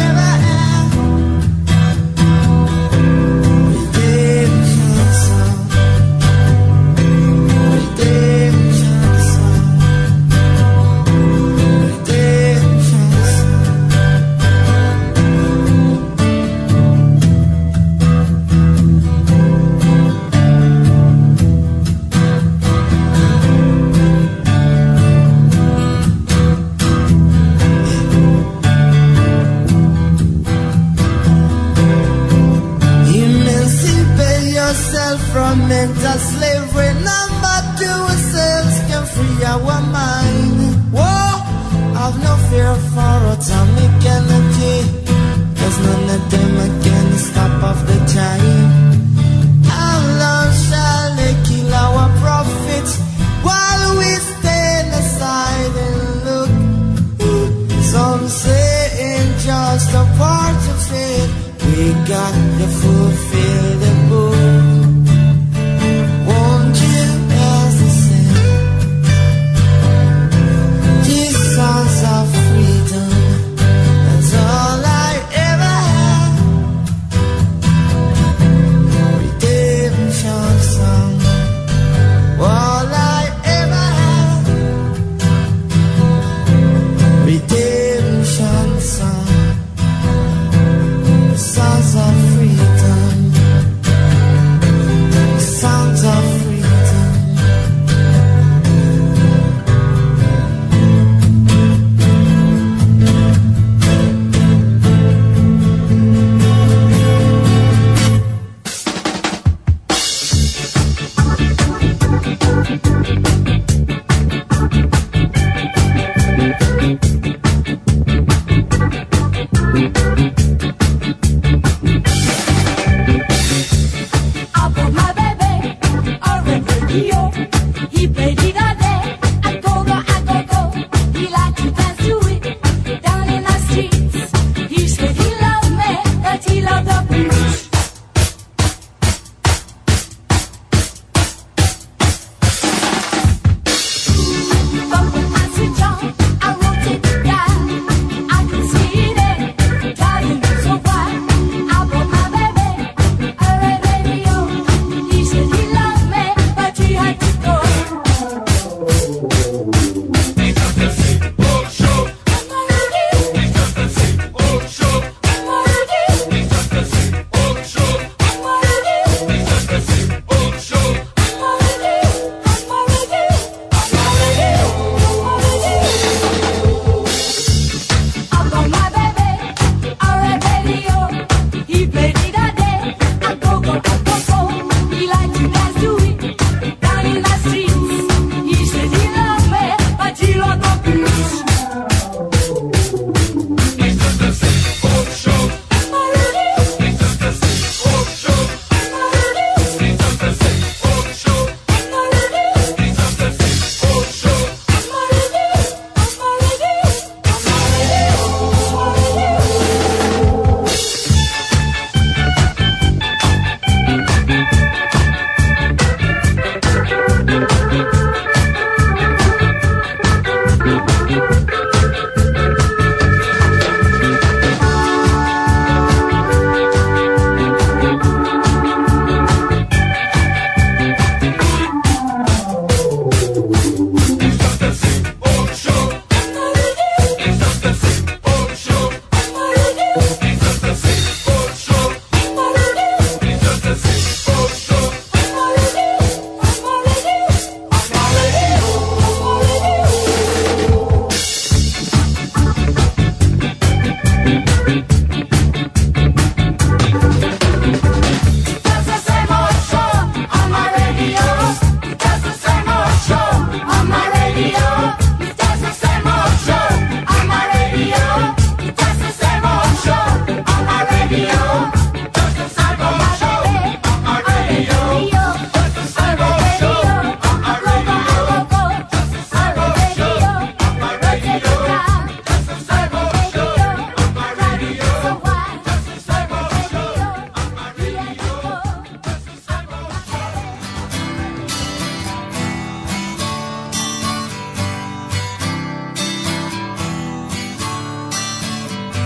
S3: from mental slavery. None but to ourselves can free our mind. Whoa, I've no fear for atomic energy, 'cause none of them can stop off the time. Our love shall kill our prophets while we stand aside and look. Some say it's just a part of it. We got to fulfill the book. Of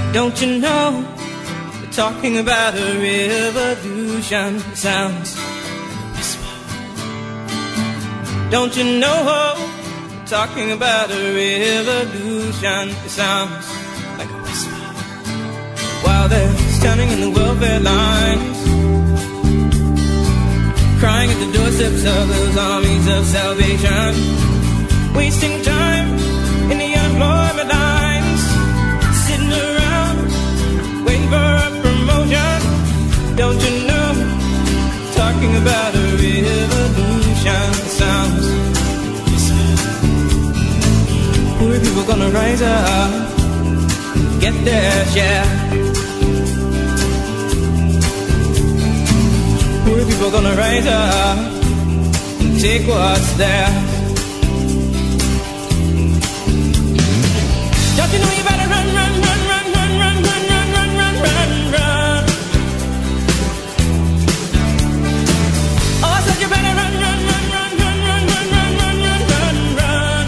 S2: Don't you know, we're talking about a revolution. It sounds whisper. Don't you know, we're talking about a revolution. It sounds like a whisper. While they're standing in the welfare lines, crying at the doorsteps of those armies of salvation, wasting time in the unemployment lines, sitting around waiting for a promotion. Don't you know, talking about a revolution sounds. Poor people gonna rise up, get their share. Poor people gonna rise up and take what's theirs. Don't you know you better run, run, run, run, run, run, run, run, run, run, run, run. Oh, I said you better run, run, run, run, run, run, run, run, run, run, run, run.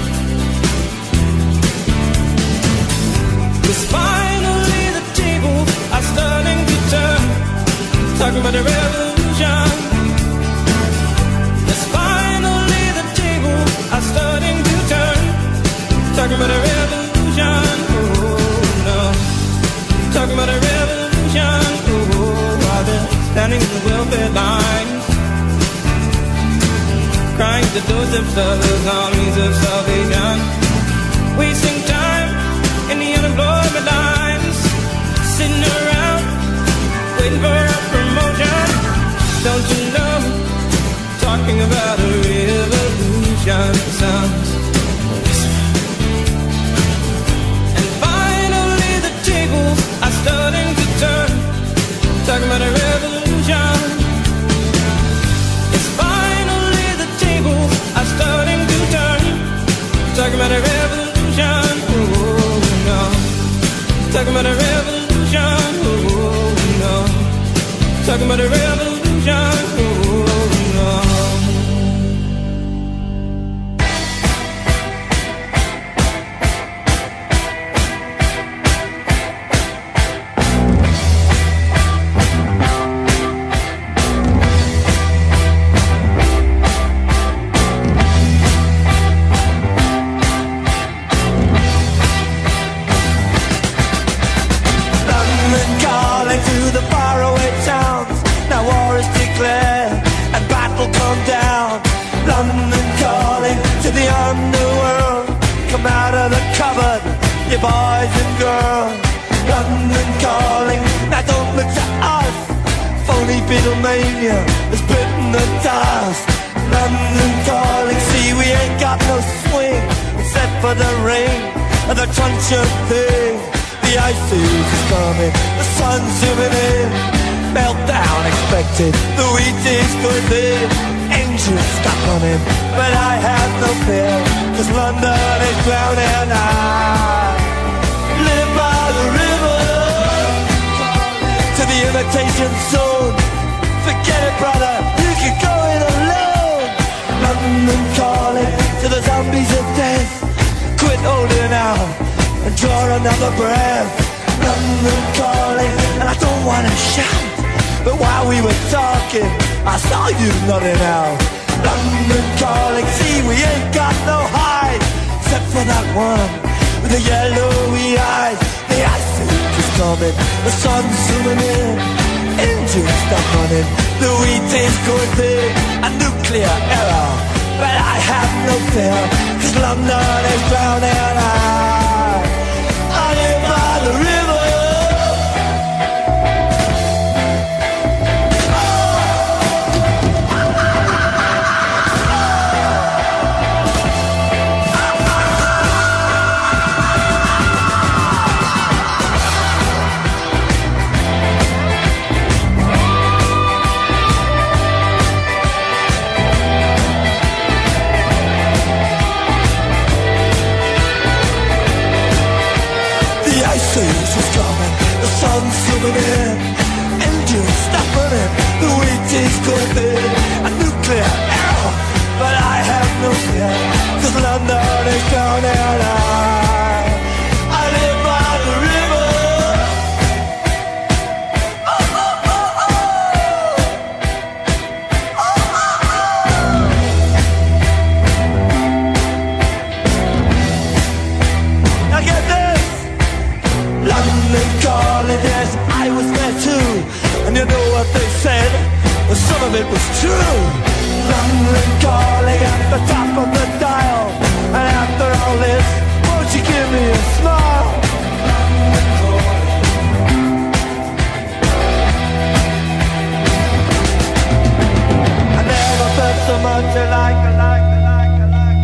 S2: 'Cause finally the tables are starting to turn, talking about the revolution. 'Cause finally the tables are starting to turn, talking about a revolution. Oh no, talking about a revolution. Oh, while they're standing in the welfare lines, crying at the doorsteps of those armies of salvation, wasting time in the unemployment lines, sitting around waiting for a promotion. Don't you know, talking about a revolution sounds. I'm starting to turn, talking about a revolution. It's finally the tables are starting to turn, talking about a revolution. Oh no, talking about a revolution. Oh no, talking about a revolution. Oh no.
S3: Boys and girls, London calling. Now don't look to us, phony Beatlemania has bitten the dust. London calling, see we ain't got no swing except for the rain and the crunch of thing. The ice age is coming, the sun's zooming in. Meltdown expected, the wheat is good in. Engines stop running, but I have no fear, 'cause London is drowning. I live by the river, to the imitation zone. Forget it, brother, you can go it alone. London calling to the zombies of death. Quit holding out and draw another breath. London calling, and I don't wanna shout, but while we were talking, I saw you nodding out. London calling, see we ain't got no hide, except for that one with the yellowy eyes. The ice age is coming, the sun's zooming in. Engines stop running, the wheat is going big. A nuclear error, but I have no fear, 'cause London is drowning. I, I live by the river. true. London calling at the top of the dial. And after all this, won't you give me a smile? I never felt so much alike, alike, alike,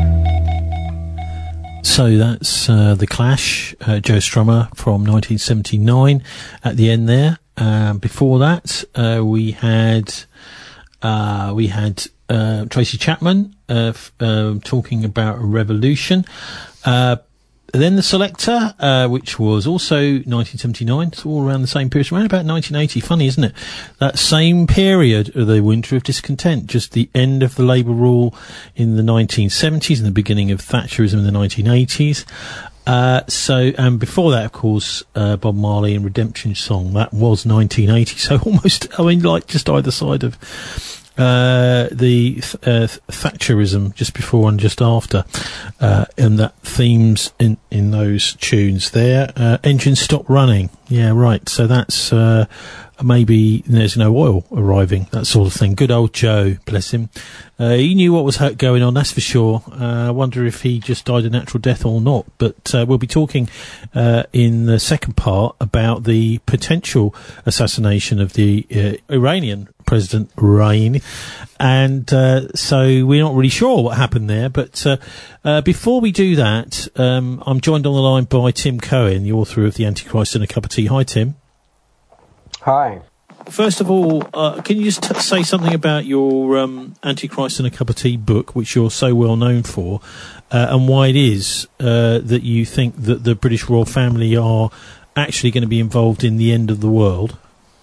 S3: alike.
S4: So that's uh, The Clash, uh, Joe Strummer from nineteen seventy-nine at the end there. Um, before that, uh, we had uh, we had uh, Tracy Chapman uh, f- uh, talking about a revolution. Uh, then The Selector, uh, which was also nineteen seventy-nine. It's all around the same period, around about nineteen eighty. Funny, isn't it? That same period of the Winter of Discontent, just the end of the Labour rule in the nineteen seventies and the beginning of Thatcherism in the nineteen eighties. Uh, so, and before that, of course, uh, Bob Marley and Redemption Song, that was nineteen eighty. So almost, I mean, like just either side of, uh, the, uh, Thatcherism just before and just after, uh, and that themes in, in those tunes there. Uh, Engine Stop Running. Yeah, right. So that's, uh, maybe there's no oil arriving, that sort of thing. Good old Joe, bless him. Uh, he knew what was going on, that's for sure. I uh, wonder if he just died a natural death or not. But uh, we'll be talking uh, in the second part about the potential assassination of the uh, Iranian President Rouhani. And uh, so we're not really sure what happened there. But uh, uh, before we do that, um, I'm joined on the line by Tim Cohen, the author of The Antichrist and a Cup of Tea. Hi, Tim.
S8: Hi.
S4: First of all, uh, can you just t- say something about your um, Antichrist and a Cup of Tea book, which you're so well known for, uh, and why it is uh, that you think that the British royal family are actually going to be involved in the end of the world?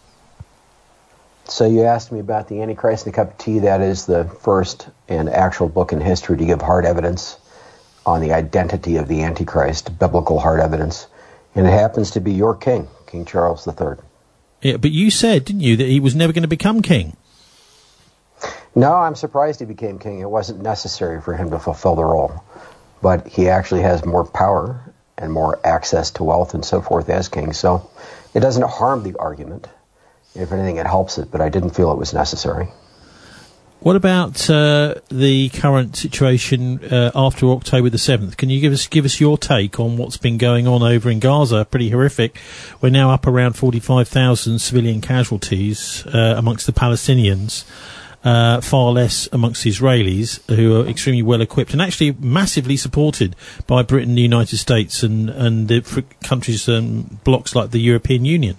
S8: So you asked me about the Antichrist and a Cup of Tea. That is the first and actual book in history to give hard evidence on the identity of the Antichrist, biblical hard evidence. And it happens to be your king, King Charles the Third.
S4: Yeah, but you said, didn't you, that he was never going to become king?
S8: No, I'm surprised he became king. It wasn't necessary for him to fulfill the role. But he actually has more power and more access to wealth and so forth as king. So it doesn't harm the argument. If anything, it helps it, but I didn't feel it was necessary.
S4: What about uh, the current situation uh, after October the seventh? Can you give us give us your take on what's been going on over in Gaza? Pretty horrific. We're now up around forty-five thousand civilian casualties uh, amongst the Palestinians, uh, far less amongst the Israelis, who are extremely well equipped and actually massively supported by Britain, the United States, and, and the countries and blocs like the European Union.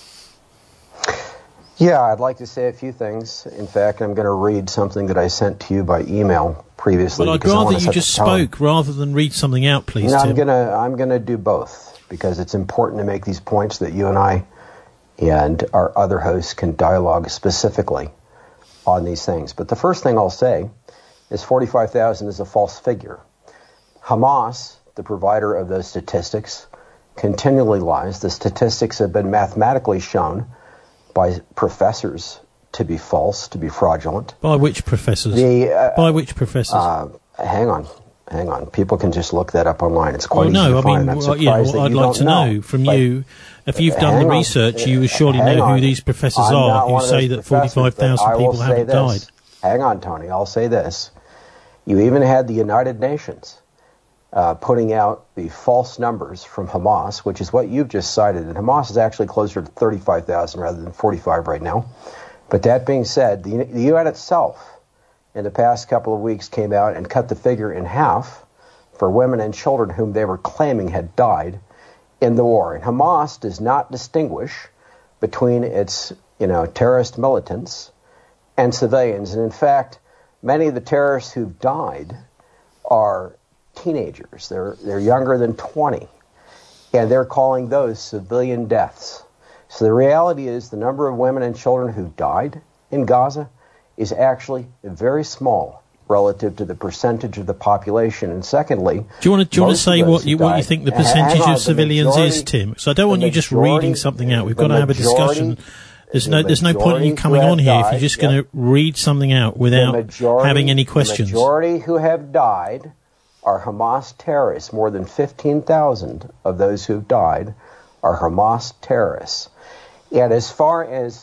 S8: Yeah, I'd like to say a few things. In fact, I'm going to read something that I sent to you by email previously.
S4: Well, I'd rather you just spoke rather than read something out, please,
S8: no,
S4: Tim.
S8: I'm going to I'm going to do both because it's important to make these points that you and I and our other hosts can dialogue specifically on these things. But the first thing I'll say is forty-five thousand is a false figure. Hamas, the provider of those statistics, continually lies. The statistics have been mathematically shown by professors to be false, to be fraudulent.
S4: By which professors?
S8: The, uh,
S4: by which professors?
S8: Uh, hang on, hang on. People can just look that up online. It's quite
S4: well,
S8: easy
S4: no,
S8: to
S4: I
S8: find.
S4: mean,
S8: I'm
S4: well, yeah,
S8: surprised
S4: well,
S8: that
S4: I'd
S8: you
S4: like
S8: don't
S4: to know, know from you. If you've done the
S8: on.
S4: research, you would surely
S8: Hang
S4: know
S8: on.
S4: who these professors
S8: I'm
S4: are
S8: not
S4: who
S8: one of
S4: say
S8: those
S4: that forty-five thousand
S8: professors, but I will
S4: people
S8: say
S4: haven't
S8: this.
S4: died.
S8: Hang on, Tony. I'll say this. You even had the United Nations uh, putting out the false numbers from Hamas, which is what you've just cited. And Hamas is actually closer to thirty-five thousand rather than forty-five right now. But that being said, the, the U N itself in the past couple of weeks came out and cut the figure in half for women and children whom they were claiming had died in the war. And Hamas does not distinguish between its, you know, terrorist militants and civilians. And in fact, many of the terrorists who've died are teenagers. They're they're younger than twenty, and they're calling those civilian deaths. So the reality is the number of women and children who died in Gaza is actually very small relative to the percentage of the population. And secondly,
S4: do you want to, do you want to say what you, what you think the percentage
S8: on,
S4: of civilians
S8: majority,
S4: is, Tim? So I don't want you just
S8: majority,
S4: reading something out. We've got to
S8: majority,
S4: have a discussion. There's no there's no point in you coming on here
S8: died,
S4: if you're just
S8: yep.
S4: going to read something out without
S8: majority,
S4: having any questions.
S8: The majority who have died are Hamas terrorists. More than fifteen thousand of those who've died are Hamas terrorists. And as far as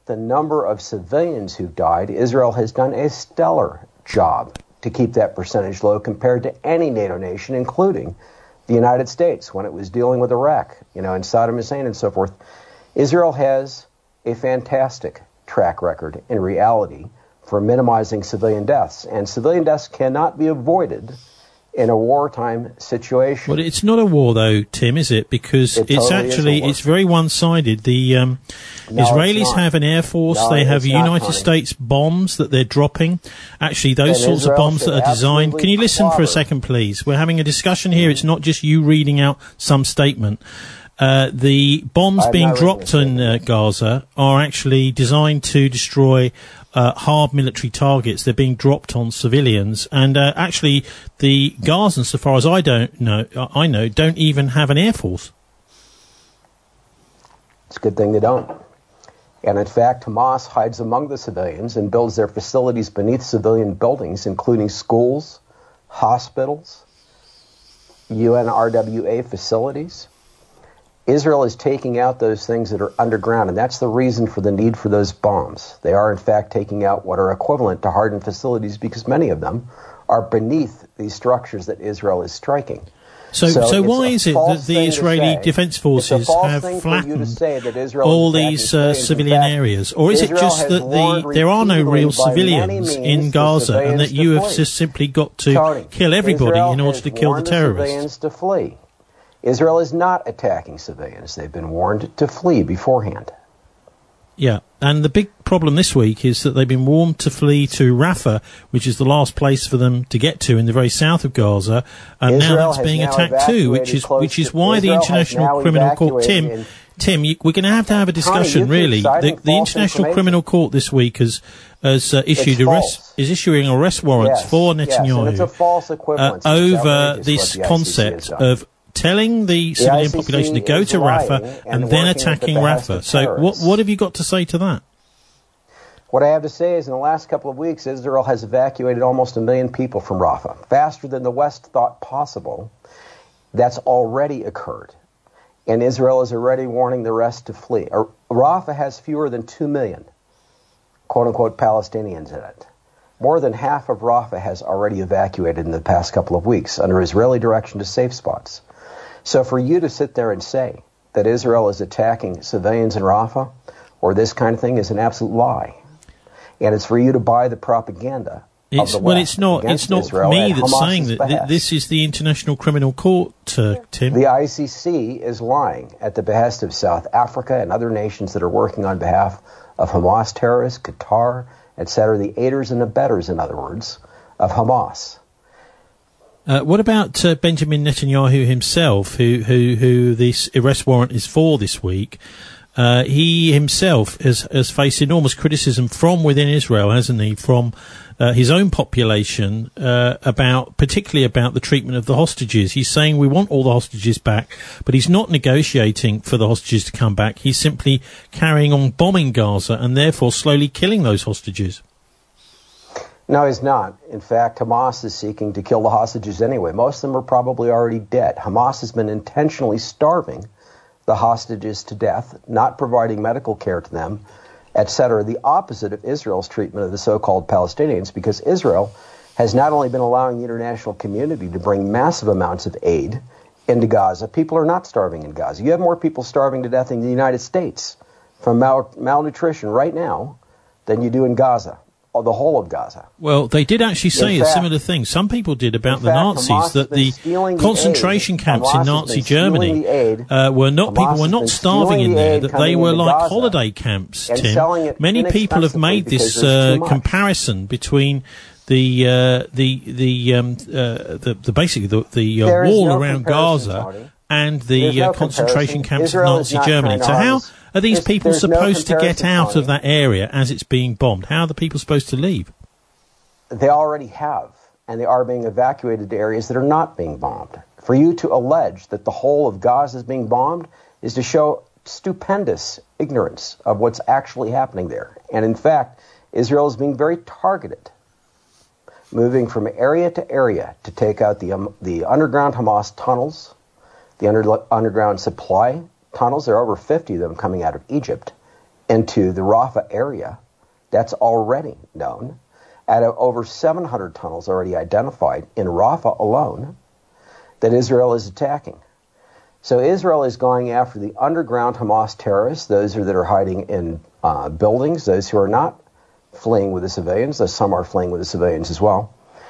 S8: the number of civilians who've died, Israel has done a stellar job to keep that percentage low compared to any NATO nation, including the United States when it was dealing with Iraq, you know, and Saddam Hussein and so forth. Israel has a fantastic track record in reality for minimizing civilian deaths, and civilian deaths cannot be avoided in a wartime situation.
S4: Well, it's not a war, though, Tim, is it? Because
S8: It
S4: it's
S8: totally is
S4: actually
S8: a war.
S4: it's very one-sided. The um,
S8: No, it's
S4: Israelis
S8: not.
S4: have an air force.
S8: No,
S4: they have
S8: it's not,
S4: United
S8: honey.
S4: States bombs that they're dropping. Actually, those
S8: And
S4: sorts
S8: Israel
S4: of bombs
S8: should
S4: that are designed.
S8: absolutely
S4: Can you listen for a
S8: clobber.
S4: second, please? We're having a discussion here. It's not just you reading out some statement. Uh, the bombs
S8: I'm
S4: being
S8: not reading
S4: dropped in uh, Gaza are actually designed to destroy uh, hard military targets. They're being dropped on civilians, and uh, actually, the Gazans, so far as I don't know, I know, don't even have an air force.
S8: It's a good thing they don't. And in fact, Hamas hides among the civilians and builds their facilities beneath civilian buildings, including schools, hospitals, U N R W A facilities. Israel is taking out those things that are underground, and that's the reason for the need for those bombs. They are, in fact, taking out what are equivalent to hardened facilities because many of them are beneath these structures that Israel is striking.
S4: So, so,
S8: it's
S4: why
S8: a
S4: is it
S8: false
S4: that the
S8: thing to
S4: Israeli
S8: say-
S4: Defense
S8: it's a
S4: Forces
S8: false
S4: have
S8: thing for you to
S4: flattened
S8: say that Israel
S4: all
S8: is attacking
S4: these uh,
S8: civilians. In
S4: civilian
S8: fact,
S4: areas, or is
S8: Israel
S4: it just
S8: has
S4: that the
S8: warned
S4: there are no real
S8: repeatedly by many
S4: civilians
S8: means
S4: in
S8: for
S4: Gaza, and
S8: civilians
S4: that
S8: to
S4: you have
S8: flee?
S4: just simply got to
S8: Tony,
S4: kill everybody
S8: Israel
S4: in order
S8: has
S4: to kill the
S8: warned
S4: terrorists?
S8: civilians to flee. Israel is not attacking civilians. They've been warned to flee beforehand.
S4: Yeah, and the big problem this week is that they've been warned to flee to Rafah, which is the last place for them to get to in the very south of Gaza, and
S8: Israel
S4: now that's
S8: has
S4: being
S8: now
S4: attacked too, which
S8: evacuated
S4: is
S8: close
S4: which is
S8: to-
S4: why the
S8: Israel has
S4: International
S8: now
S4: Criminal Court, Tim,
S8: evacuated in-
S4: Tim, you, we're going to have to have a discussion.
S8: you keep
S4: really, the,
S8: citing
S4: the
S8: false
S4: International
S8: information.
S4: Criminal Court this week has has uh, issued
S8: It's
S4: arrest
S8: false.
S4: is issuing arrest warrants
S8: Yes,
S4: for
S8: yes, and
S4: Netanyahu
S8: it's a false
S4: uh,
S8: equivalence. It's
S4: over
S8: outrageous
S4: this
S8: what the I C C has
S4: concept
S8: done.
S4: of telling the
S8: The
S4: civilian
S8: I C C
S4: population to go
S8: is
S4: to
S8: lying
S4: Rafah
S8: and
S4: and then
S8: working at the
S4: attacking
S8: behest
S4: Rafah.
S8: of
S4: So, what
S8: terrorists.
S4: what have you got to say to that?
S8: What I have to say is in the last couple of weeks, Israel has evacuated almost a million people from Rafah, faster than the West thought possible. That's already occurred. And Israel is already warning the rest to flee. Ar- Rafah has fewer than two million, quote-unquote, Palestinians in it. More than half of Rafah has already evacuated in the past couple of weeks under Israeli direction to safe spots. So for you to sit there and say that Israel is attacking civilians in Rafah or this kind of thing is an absolute lie. And it's for you to buy the propaganda of
S4: It's,
S8: the
S4: well,
S8: West
S4: it's not.
S8: against
S4: It's not
S8: Israel
S4: me
S8: at
S4: that's
S8: Hamas's
S4: saying that. Th-
S8: behest.
S4: this is the International Criminal Court, uh, Tim.
S8: The I C C is lying at the behest of South Africa and other nations that are working on behalf of Hamas terrorists, Qatar, et cetera, the aiders and abettors, in other words, of Hamas.
S4: Uh, what about uh, Benjamin Netanyahu himself, who, who, who this arrest warrant is for this week? Uh, he himself has, has faced enormous criticism from within Israel, hasn't he? From uh, his own population, uh, about, particularly about the treatment of the hostages. He's saying we want all the hostages back, but he's not negotiating for the hostages to come back. He's simply carrying on bombing Gaza and therefore slowly killing those hostages.
S8: No, he's not. In fact, Hamas is seeking to kill the hostages anyway. Most of them are probably already dead. Hamas has been intentionally starving the hostages to death, not providing medical care to them, et cetera, the opposite of Israel's treatment of the so-called Palestinians, because Israel has not only been allowing the international community to bring massive amounts of aid into Gaza, people are not starving in Gaza. You have more people starving to death in the United States from mal- malnutrition right now than you do in Gaza, or the whole of Gaza.
S4: Well, they did actually say
S8: In
S4: a
S8: fact-
S4: similar thing. Some people did about
S8: in
S4: the
S8: fact,
S4: Nazis,
S8: Hamas has
S4: that
S8: been
S4: the
S8: stealing the
S4: concentration
S8: aid.
S4: camps
S8: Hamas
S4: in
S8: has
S4: Nazi
S8: been stealing
S4: Germany
S8: the aid.
S4: uh, were not
S8: Hamas
S4: people
S8: has
S4: were
S8: been
S4: not starving
S8: stealing
S4: in
S8: the
S4: there.
S8: aid
S4: That they
S8: coming
S4: were
S8: into
S4: like
S8: Gaza
S4: holiday camps.
S8: and selling
S4: Tim,
S8: it
S4: many people have
S8: inexpensively
S4: made
S8: because
S4: this
S8: there's
S4: uh,
S8: too much.
S4: comparison between the uh, the the um, uh, the, the basically the, the uh,
S8: There is
S4: wall
S8: no
S4: around
S8: comparison,
S4: Gaza
S8: Tony.
S4: and the
S8: There's no
S4: uh, concentration
S8: comparison.
S4: camps
S8: Israel
S4: of
S8: is
S4: Nazi
S8: not
S4: Germany.
S8: trying to
S4: So how
S8: harvest-
S4: are these
S8: There's-
S4: people
S8: there's no
S4: supposed to get
S8: comparison,
S4: out of
S8: Tony.
S4: that area as it's being bombed? How are the people supposed to leave?
S8: They already have, and they are being evacuated to areas that are not being bombed. For you to allege that the whole of Gaza is being bombed is to show stupendous ignorance of what's actually happening there. And in fact, Israel is being very targeted, moving from area to area to take out the um, the underground Hamas tunnels, the under, underground supply tunnels. There are over fifty of them coming out of Egypt into the Rafah area. That's already known. Out of over seven hundred tunnels already identified in Rafah alone that Israel is attacking. So Israel is going after the underground Hamas terrorists, those are that are hiding in uh, buildings, those who are not fleeing with the civilians, though some are fleeing with the civilians as well.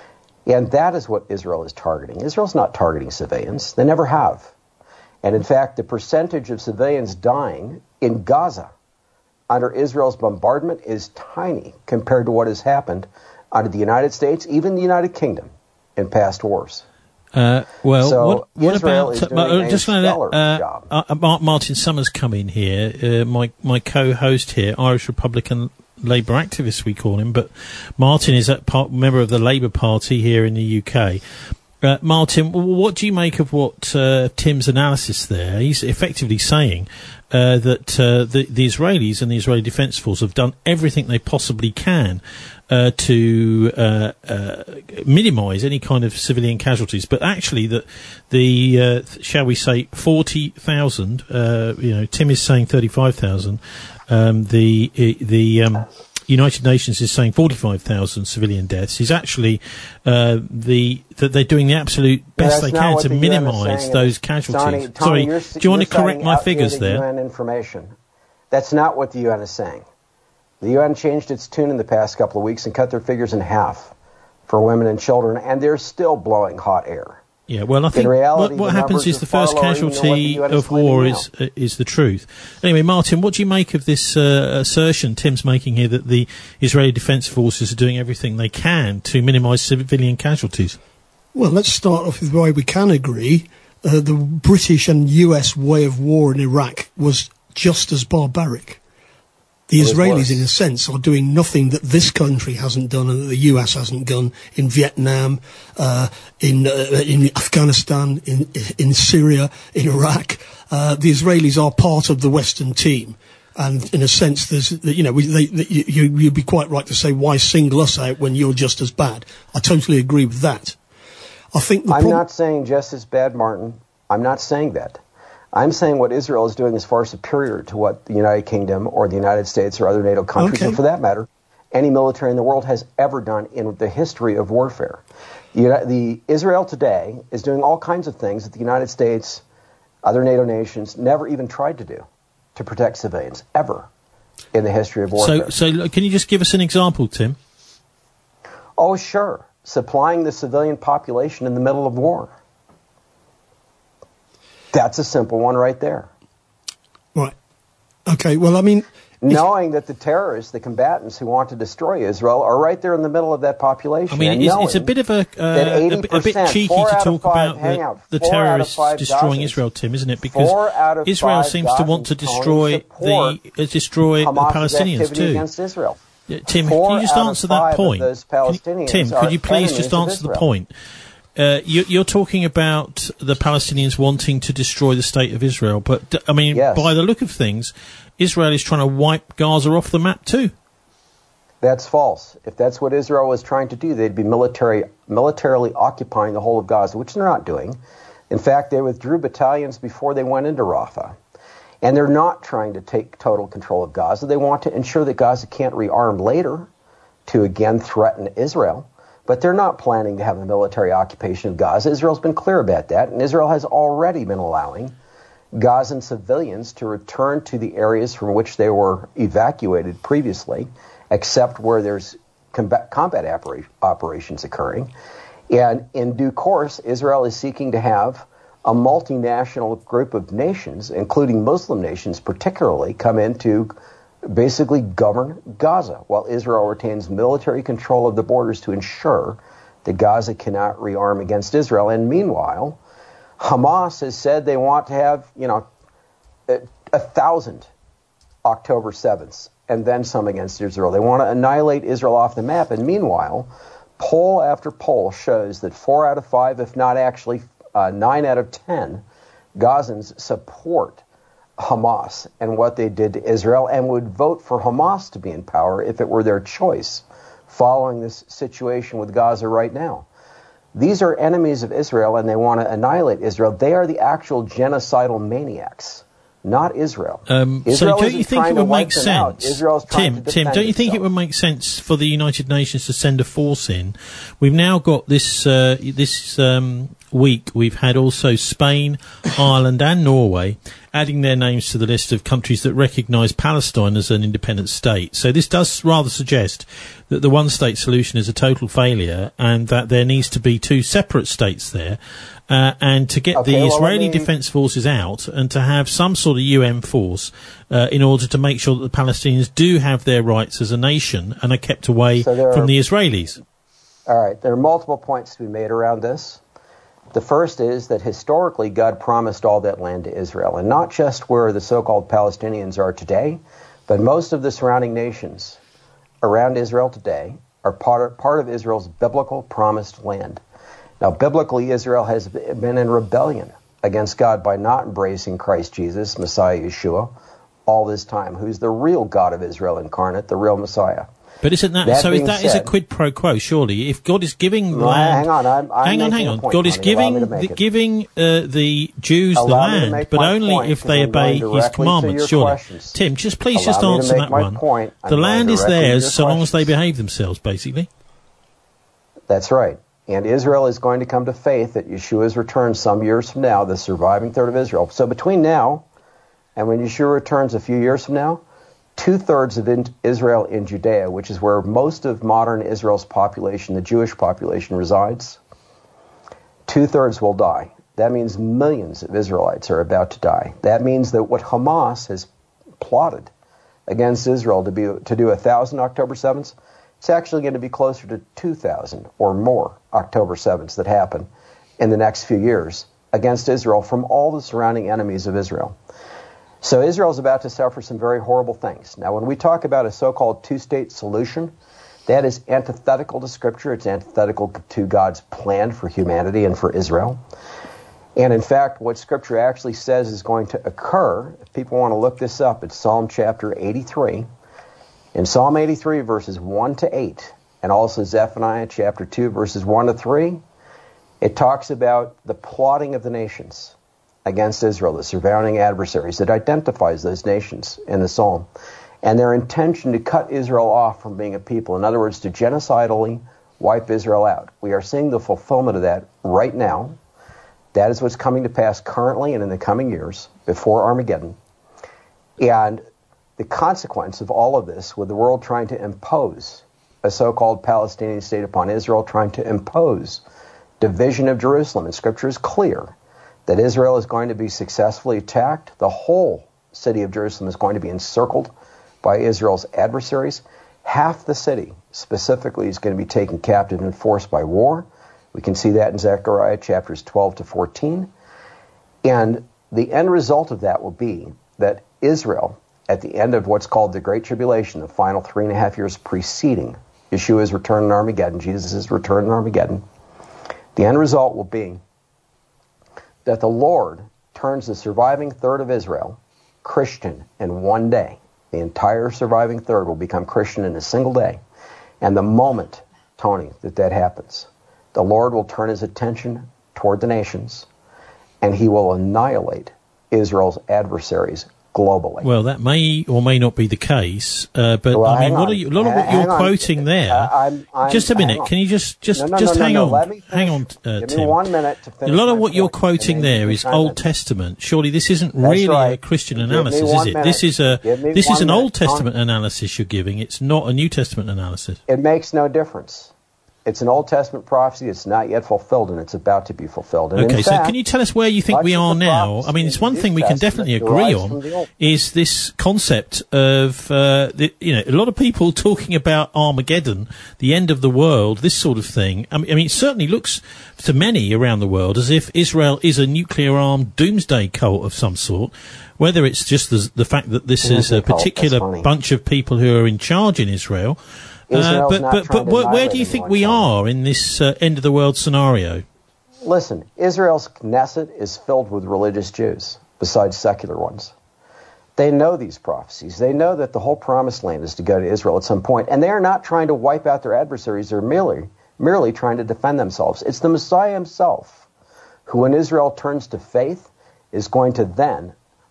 S8: And that is what Israel is targeting. Israel's not targeting civilians. They never have. And in fact, the percentage of civilians dying in Gaza under Israel's bombardment is tiny compared to what has happened under the United States, even the United Kingdom, in past wars.
S4: Uh, well,
S8: so
S4: what, what
S8: Israel
S4: about...
S8: is doing
S4: Uh,
S8: a
S4: just going to
S8: stellar
S4: let
S8: job.
S4: uh, uh, Mark, Martin Summers come in here, uh, my, my co-host here, Irish Republican Labour activist we call him, but Martin is a part, member of the Labour Party here in the U K. Uh, Martin, what do you make of what uh, Tim's analysis there? He's effectively saying uh, that uh, the, the Israelis and the Israeli Defence Force have done everything they possibly can uh, to uh, uh, minimise any kind of civilian casualties, but actually that the, uh, shall we say, forty thousand, uh, you know, Tim is saying thirty-five thousand, um, the, the, um, United Nations is saying forty-five thousand civilian deaths, is actually uh, the that they're doing the absolute best
S8: yeah, they can to minimise those casualties. Sonny, Tommy,
S4: Sorry,
S8: you're,
S4: do you want to correct my
S8: the
S4: figures there?
S8: U N information. That's not what the U N is saying. The U N changed its tune in the past couple of weeks and cut their figures in half for women and children, and they're still blowing hot air.
S4: Yeah, well, I think
S8: reality,
S4: what, what happens is the first casualty of war is uh, is the truth. Anyway, Martin, what do you make of this uh, assertion Tim's making here that the Israeli Defence Forces are doing everything they can to minimise civilian casualties?
S6: Well, let's start off with why we can agree. Uh, the British and U S way of war in Iraq was just as barbaric. The Israelis, in a sense, are doing nothing that this country hasn't done and that the U S hasn't done in Vietnam, uh, in uh, in Afghanistan, in in Syria, in Iraq. Uh, the Israelis are part of the Western team. And in a sense, there's, you know, we, they, they, you, you'd be quite right to say, why single us out when you're just as bad? I totally agree with that. I think the
S8: I'm
S6: prob-
S8: not saying just as bad, Martin. I'm not saying that. I'm saying what Israel is doing is far superior to what the United Kingdom or the United States or other NATO countries,
S6: Okay.
S8: or for that matter, any military in the world has ever done in the history of warfare. The, the Israel today is doing all kinds of things that the United States, other NATO nations, never even tried to do to protect civilians, ever, in the history of warfare.
S4: So, so can you just give us an example, Tim?
S8: Oh, sure. Supplying the civilian population in the middle of war. That's a simple one right there.
S6: Right. Okay, well, I mean...
S8: Knowing that the terrorists, the combatants who want to destroy Israel, are right there in the middle of that population.
S4: I mean,
S8: and
S4: it's, it's a bit of a, uh, a, a bit cheeky to talk about the,
S8: out,
S4: the terrorists destroying
S8: Gazans,
S4: Israel, Tim, isn't it? Because Israel seems
S8: Gazans
S4: to want to destroy the uh, destroy
S8: Hamas's
S4: the Palestinians too.
S8: Against Israel.
S4: Yeah, Tim,
S8: four
S4: can you just answer that point?
S8: Can,
S4: Tim, could you please just answer the point? Uh, you, you're talking about the Palestinians wanting to destroy the state of Israel, but I mean,
S8: yes.
S4: by the look of things, Israel is trying to wipe Gaza off the map too.
S8: That's false. If that's what Israel was trying to do, they'd be military, militarily occupying the whole of Gaza, which they're not doing. In fact, they withdrew battalions before they went into Rafah. And they're not trying to take total control of Gaza. They want to ensure that Gaza can't rearm later to again threaten Israel. But they're not planning to have a military occupation of Gaza. Israel's been clear about that, and Israel has already been allowing Gazan civilians to return to the areas from which they were evacuated previously, except where there's combat, combat opera- operations occurring. And in due course, Israel is seeking to have a multinational group of nations, including Muslim nations particularly, come in to basically govern Gaza, while Israel retains military control of the borders to ensure that Gaza cannot rearm against Israel. And meanwhile, Hamas has said they want to have, you know, a, a thousand October sevenths and then some against Israel. They want to annihilate Israel off the map. And meanwhile, poll after poll shows that four out of five, if not actually uh, nine out of ten, Gazans support Hamas and what they did to Israel and would vote for Hamas to be in power if it were their choice following this situation with Gaza right now. These are enemies of Israel and they want to annihilate Israel. They are the actual genocidal maniacs not Israel.
S4: Um,
S8: Israel
S4: so don't
S8: isn't
S4: you think
S8: trying
S4: it
S8: to
S4: would
S8: wipe
S4: make
S8: them out.
S4: sense,
S8: Israel's trying
S4: Tim?
S8: to
S4: Tim,
S8: defend
S4: don't you think
S8: itself.
S4: it would make sense for the United Nations to send a force in? We've now got this uh, this um, week. We've had also Spain, Ireland, and Norway adding their names to the list of countries that recognise Palestine as an independent state. So this does rather suggest that the one-state solution is a total failure, and that there needs to be two separate states there. Uh, and to get
S8: Okay,
S4: the
S8: well,
S4: Israeli
S8: let me-
S4: Defence Forces out, and to have some sort of U N force uh, in order to make sure that the Palestinians do have their rights as a nation and are kept away
S8: So there
S4: from
S8: are-
S4: the Israelis.
S8: All right, there are multiple points to be made around this. The first is that historically God promised all that land to Israel, and not just where the so-called Palestinians are today, but most of the surrounding nations around Israel today are part, part of Israel's biblical promised land. Now, biblically, Israel has been in rebellion against God by not embracing Christ Jesus, Messiah Yeshua, all this time, who's the real God of Israel incarnate, the real Messiah.
S4: But isn't that,
S8: That
S4: so? Is
S8: being
S4: that is a
S8: said-
S4: quid pro quo? Surely, if God is giving
S8: No,
S4: land,
S8: hang on, I'm- I'm
S4: hang on,
S8: making
S4: hang
S8: a
S4: on.
S8: point,
S4: God is
S8: Tony. Allow me
S4: giving
S8: to make
S4: the,
S8: it.
S4: giving uh, the Jews
S8: Allow
S4: the
S8: me to
S4: land,
S8: make
S4: but
S8: my
S4: only
S8: point,
S4: if
S8: because
S4: they
S8: I'm
S4: obey
S8: going
S4: His
S8: directly to
S4: commandments.
S8: your
S4: Surely,
S8: questions.
S4: Tim, just please
S8: Allow
S4: just
S8: me to
S4: answer
S8: make
S4: that
S8: my
S4: one.
S8: point. I'm
S4: The
S8: going
S4: land is
S8: directly to
S4: theirs
S8: your
S4: so long as they
S8: questions.
S4: behave themselves, basically.
S8: That's right. And Israel is going to come to faith at Yeshua's return some years from now, the surviving third of Israel. So between now and when Yeshua returns a few years from now, two-thirds of in Israel in Judea, which is where most of modern Israel's population, the Jewish population, resides, two-thirds will die. That means millions of Israelites are about to die. That means that what Hamas has plotted against Israel to be to do a thousand October sevenths, it's actually going to be closer to two thousand or more October sevenths that happen in the next few years against Israel from all the surrounding enemies of Israel. So Israel is about to suffer some very horrible things. Now, when we talk about a so-called two-state solution, that is antithetical to Scripture. It's antithetical to God's plan for humanity and for Israel. And in fact, what Scripture actually says is going to occur, if people want to look this up, it's Psalm chapter eighty-three. In Psalm eighty-three, verses one to eight, and also Zephaniah chapter two, verses one to three, it talks about the plotting of the nations against Israel, the surrounding adversaries. It identifies those nations in the psalm, and their intention to cut Israel off from being a people. In other words, to genocidally wipe Israel out. We are seeing the fulfillment of that right now. That is what's coming to pass currently and in the coming years before Armageddon. And the consequence of all of this, with the world trying to impose a so-called Palestinian state upon Israel, trying to impose division of Jerusalem, and Scripture is clear that Israel is going to be successfully attacked. The whole city of Jerusalem is going to be encircled by Israel's adversaries. Half the city, specifically, is going to be taken captive and forced by war. We can see that in Zechariah chapters twelve to fourteen. And the end result of that will be that Israel, at the end of what's called the Great Tribulation, the final three and a half years preceding Yeshua's return in Armageddon, Jesus' return in Armageddon, the end result will be that the Lord turns the surviving third of Israel Christian in one day. The entire surviving third will become Christian in a single day. And the moment, Tony, that that happens, the Lord will turn his attention toward the nations, and he will annihilate Israel's adversaries globally.
S4: Well, that may or may not be the case, uh, but
S8: Well,
S4: I mean,
S8: hang
S4: what
S8: on.
S4: are you, a lot of what
S8: Hang
S4: you're
S8: on.
S4: quoting there.
S8: Uh, I'm- I'm-
S4: just a
S8: hang
S4: minute,
S8: on.
S4: can you just just
S8: No, no,
S4: just
S8: no, no,
S4: hang
S8: no.
S4: on,
S8: Let me
S4: hang on,
S8: finish.
S4: uh,
S8: Give me
S4: Tim.
S8: one minute to
S4: A
S8: finish
S4: lot of
S8: my
S4: what you're
S8: point,
S4: quoting
S8: and then you
S4: there
S8: can
S4: is
S8: chime
S4: Old
S8: in.
S4: Testament. Surely this isn't
S8: That's
S4: really
S8: right.
S4: a Christian
S8: Give me
S4: analysis, is
S8: one
S4: it?
S8: minute.
S4: This is a
S8: Give me
S4: this
S8: one
S4: is an
S8: minute.
S4: Old Testament analysis you're giving. It's not a New Testament analysis.
S8: It makes no difference. It's an Old Testament prophecy. It's not yet fulfilled, and it's about to be fulfilled. And
S4: Okay,
S8: in
S4: so
S8: fact,
S4: can you tell us where you think
S8: much
S4: we
S8: of
S4: are
S8: the
S4: now?
S8: prophecy
S4: I mean, it's
S8: in
S4: one
S8: the
S4: thing
S8: New
S4: we can
S8: Testament
S4: definitely agree
S8: derives
S4: on
S8: from the Old.
S4: is this concept of, uh, the, you know, a lot of people talking about Armageddon, the end of the world, this sort of thing. I mean, I mean, it certainly looks to many around the world as if Israel is a nuclear-armed doomsday cult of some sort. Whether it's just the, the fact that this is
S8: Doomsday
S4: a
S8: cult,
S4: particular
S8: that's funny.
S4: bunch of people who are in charge in Israel. Uh,
S8: Israel's
S4: but
S8: not
S4: but,
S8: trying
S4: but
S8: to
S4: where, where do
S8: annihilate
S4: you think
S8: anyone,
S4: we
S8: Tom.
S4: are in this uh, end of the world scenario?
S8: Listen, Israel's Knesset is filled with religious Jews, besides secular ones. They know these prophecies. They know that the whole promised land is to go to Israel at some point, and they are not trying to wipe out their adversaries. They're merely, merely trying to defend themselves. It's the Messiah himself who, when Israel turns to faith, is going to then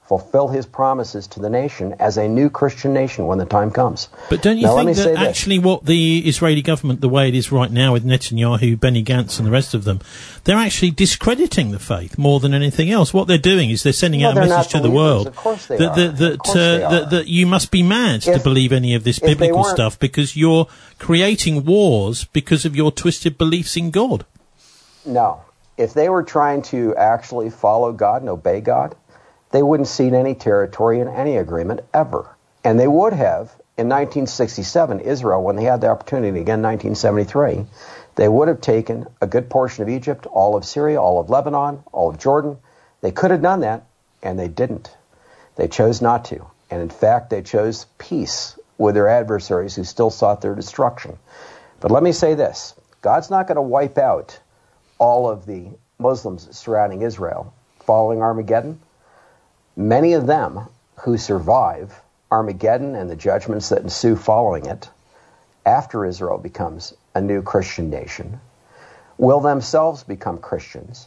S8: fulfill his promises to the nation as a new Christian nation when the time comes.
S4: But don't you
S8: now,
S4: think that actually what the Israeli government, the way it is right now with Netanyahu, Benny Gantz and the rest of them, they're actually discrediting the faith more than anything else. What they're doing is they're sending
S8: no,
S4: out a message to the world
S8: of course they
S4: that,
S8: are.
S4: that, that,
S8: of course
S4: uh,
S8: they are.
S4: that, that you must be mad
S8: if,
S4: to believe any of this
S8: if
S4: biblical stuff because you're creating wars because of your twisted beliefs in God.
S8: No. If they were trying to actually follow God and obey God, they wouldn't cede any territory in any agreement ever. And they would have, in nineteen sixty-seven, Israel, when they had the opportunity, again, nineteen seventy-three, they would have taken a good portion of Egypt, all of Syria, all of Lebanon, all of Jordan. They could have done that, and they didn't. They chose not to. And in fact, they chose peace with their adversaries who still sought their destruction. But let me say this. God's not going to wipe out all of the Muslims surrounding Israel following Armageddon. Many of them who survive Armageddon and the judgments that ensue following it, after Israel becomes a new Christian nation, will themselves become Christians.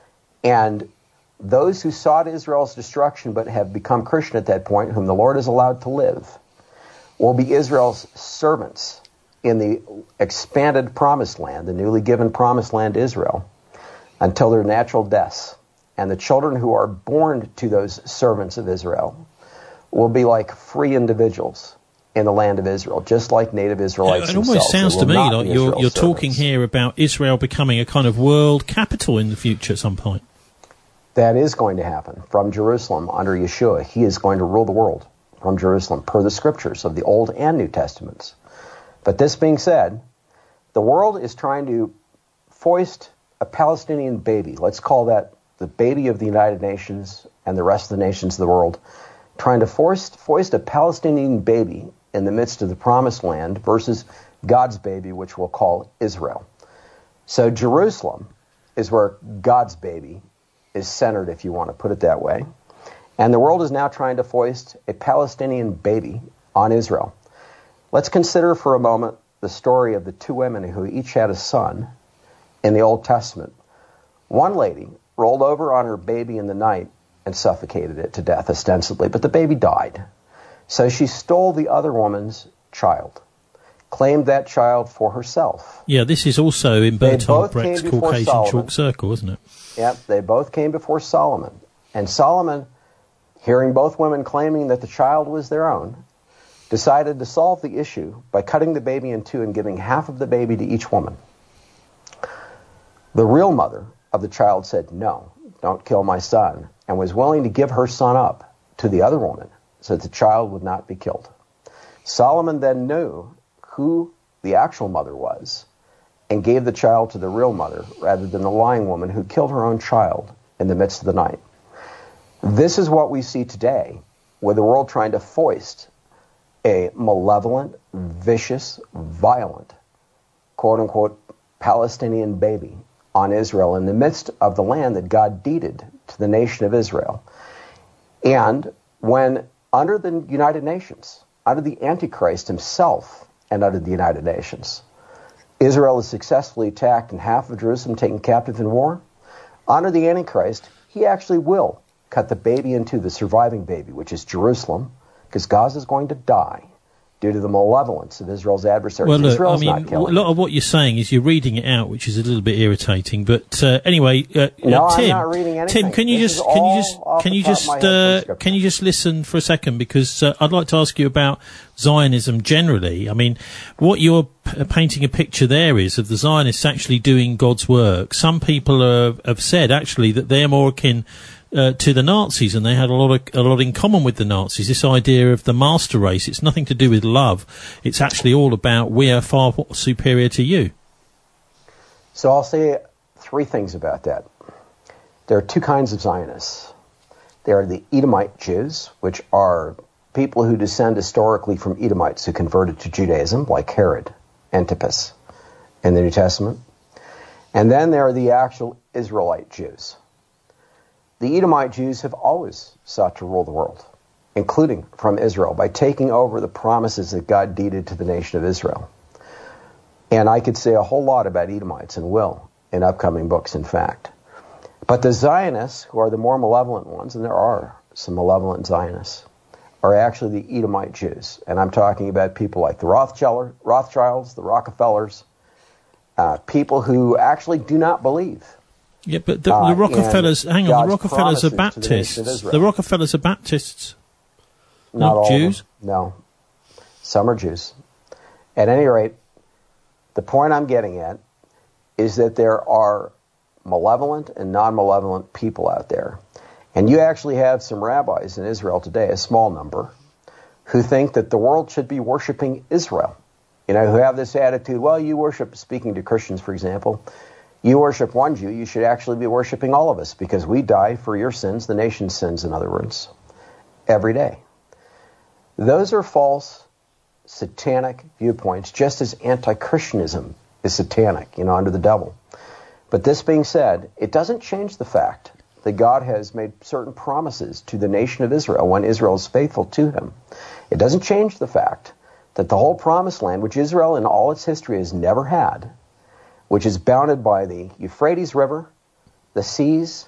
S8: And those who sought Israel's destruction but have become Christian at that point, whom the Lord has allowed to live, will be Israel's servants in the expanded promised land, the newly given promised land to Israel, until their natural deaths. And the children who are born to those servants of Israel will be like free individuals in the land of Israel, just like native Israelites
S4: It
S8: themselves.
S4: almost sounds to me like you're, you're
S8: Israel's
S4: talking
S8: servants.
S4: here about Israel becoming a kind of world capital in the future at some point.
S8: That is going to happen from Jerusalem under Yeshua. He is going to rule the world from Jerusalem per the scriptures of the Old and New Testaments. But this being said, the world is trying to foist a Palestinian baby. Let's call that the baby of the United Nations and the rest of the nations of the world, trying to force, foist a Palestinian baby in the midst of the promised land versus God's baby, which we'll call Israel. So Jerusalem is where God's baby is centered, if you want to put it that way. And the world is now trying to foist a Palestinian baby on Israel. Let's consider for a moment the story of the two women who each had a son in the Old Testament. One lady rolled over on her baby in the night and suffocated it to death, ostensibly, but the baby died. So she stole the other woman's child, claimed that child for herself.
S4: Yeah, this is also in Bertolt
S8: both
S4: Brecht's
S8: came before
S4: Caucasian
S8: Solomon.
S4: Chalk Circle, isn't it?
S8: Yep, they both came before Solomon. And Solomon, hearing both women claiming that the child was their own, decided to solve the issue by cutting the baby in two and giving half of the baby to each woman. The real mother of the child said, "No, don't kill my son," and was willing to give her son up to the other woman so that the child would not be killed. Solomon then knew who the actual mother was and gave the child to the real mother rather than the lying woman who killed her own child in the midst of the night. This is what we see today with the world trying to foist a malevolent, vicious, violent, quote-unquote, Palestinian baby on Israel in the midst of the land that God deeded to the nation of Israel. And when under the United Nations, under the Antichrist himself and under the United Nations, Israel is successfully attacked and half of Jerusalem taken captive in war, under the Antichrist, he actually will cut the baby into the surviving baby, which is Jerusalem, because Gaza is going to die due to the malevolence of Israel's adversaries.
S4: Well, look,
S8: Israel's
S4: I mean,
S8: not killing
S4: a lot of what you're saying is you're reading it out, which is a little bit irritating. But uh, anyway, uh,
S8: No,
S4: uh, Tim,
S8: I'm not reading anything.
S4: Tim, can you
S8: This
S4: just
S8: is
S4: can you
S8: all
S4: just
S8: off
S4: can
S8: the
S4: you
S8: top of
S4: just
S8: my head from
S4: uh,
S8: Scripture.
S4: can you just listen for a second, because uh, I'd like to ask you about Zionism generally. I mean, what you're p- painting a picture there is of the Zionists actually doing God's work. Some people are, have said actually that they're more akin Uh, to the Nazis, and they had a lot of, a lot in common with the Nazis. This idea of the master race, it's nothing to do with love. It's actually all about we are far superior to you.
S8: So I'll say three things about that. There are two kinds of Zionists. There are the Edomite Jews, which are people who descend historically from Edomites who converted to Judaism, like Herod Antipas in the New Testament. And then there are the actual Israelite Jews. The Edomite Jews have always sought to rule the world, including from Israel, by taking over the promises that God deeded to the nation of Israel. And I could say a whole lot about Edomites, and will, in upcoming books, in fact. But the Zionists, who are the more malevolent ones, and there are some malevolent Zionists are actually the Edomite Jews. And I'm talking about people like the Rothschild, Rothschilds, the Rockefellers, uh, people who actually do not believe.
S4: Yeah, but the, the
S8: uh,
S4: Rockefellers, hang on,
S8: God's
S4: the Rockefellers are
S8: promises to the nation of
S4: Baptists.
S8: Israel.
S4: The Rockefellers are Baptists,
S8: Not
S4: not
S8: all
S4: Jews.
S8: Of them. No. Some are Jews. At any rate, the point I'm getting at is that there are malevolent and non-malevolent people out there. And you actually have some rabbis in Israel today, a small number, who think that the world should be worshiping Israel. You know, who have this attitude, well, you worship, speaking to Christians, for example, you worship one Jew, you should actually be worshiping all of us because we die for your sins, the nation's sins, in other words, every day. Those are false, satanic viewpoints, just as anti-Christianism is satanic, you know, under the devil. But this being said, it doesn't change the fact that God has made certain promises to the nation of Israel when Israel is faithful to him. It doesn't change the fact that the whole promised land, which Israel in all its history has never had, which is bounded by the Euphrates River, the seas,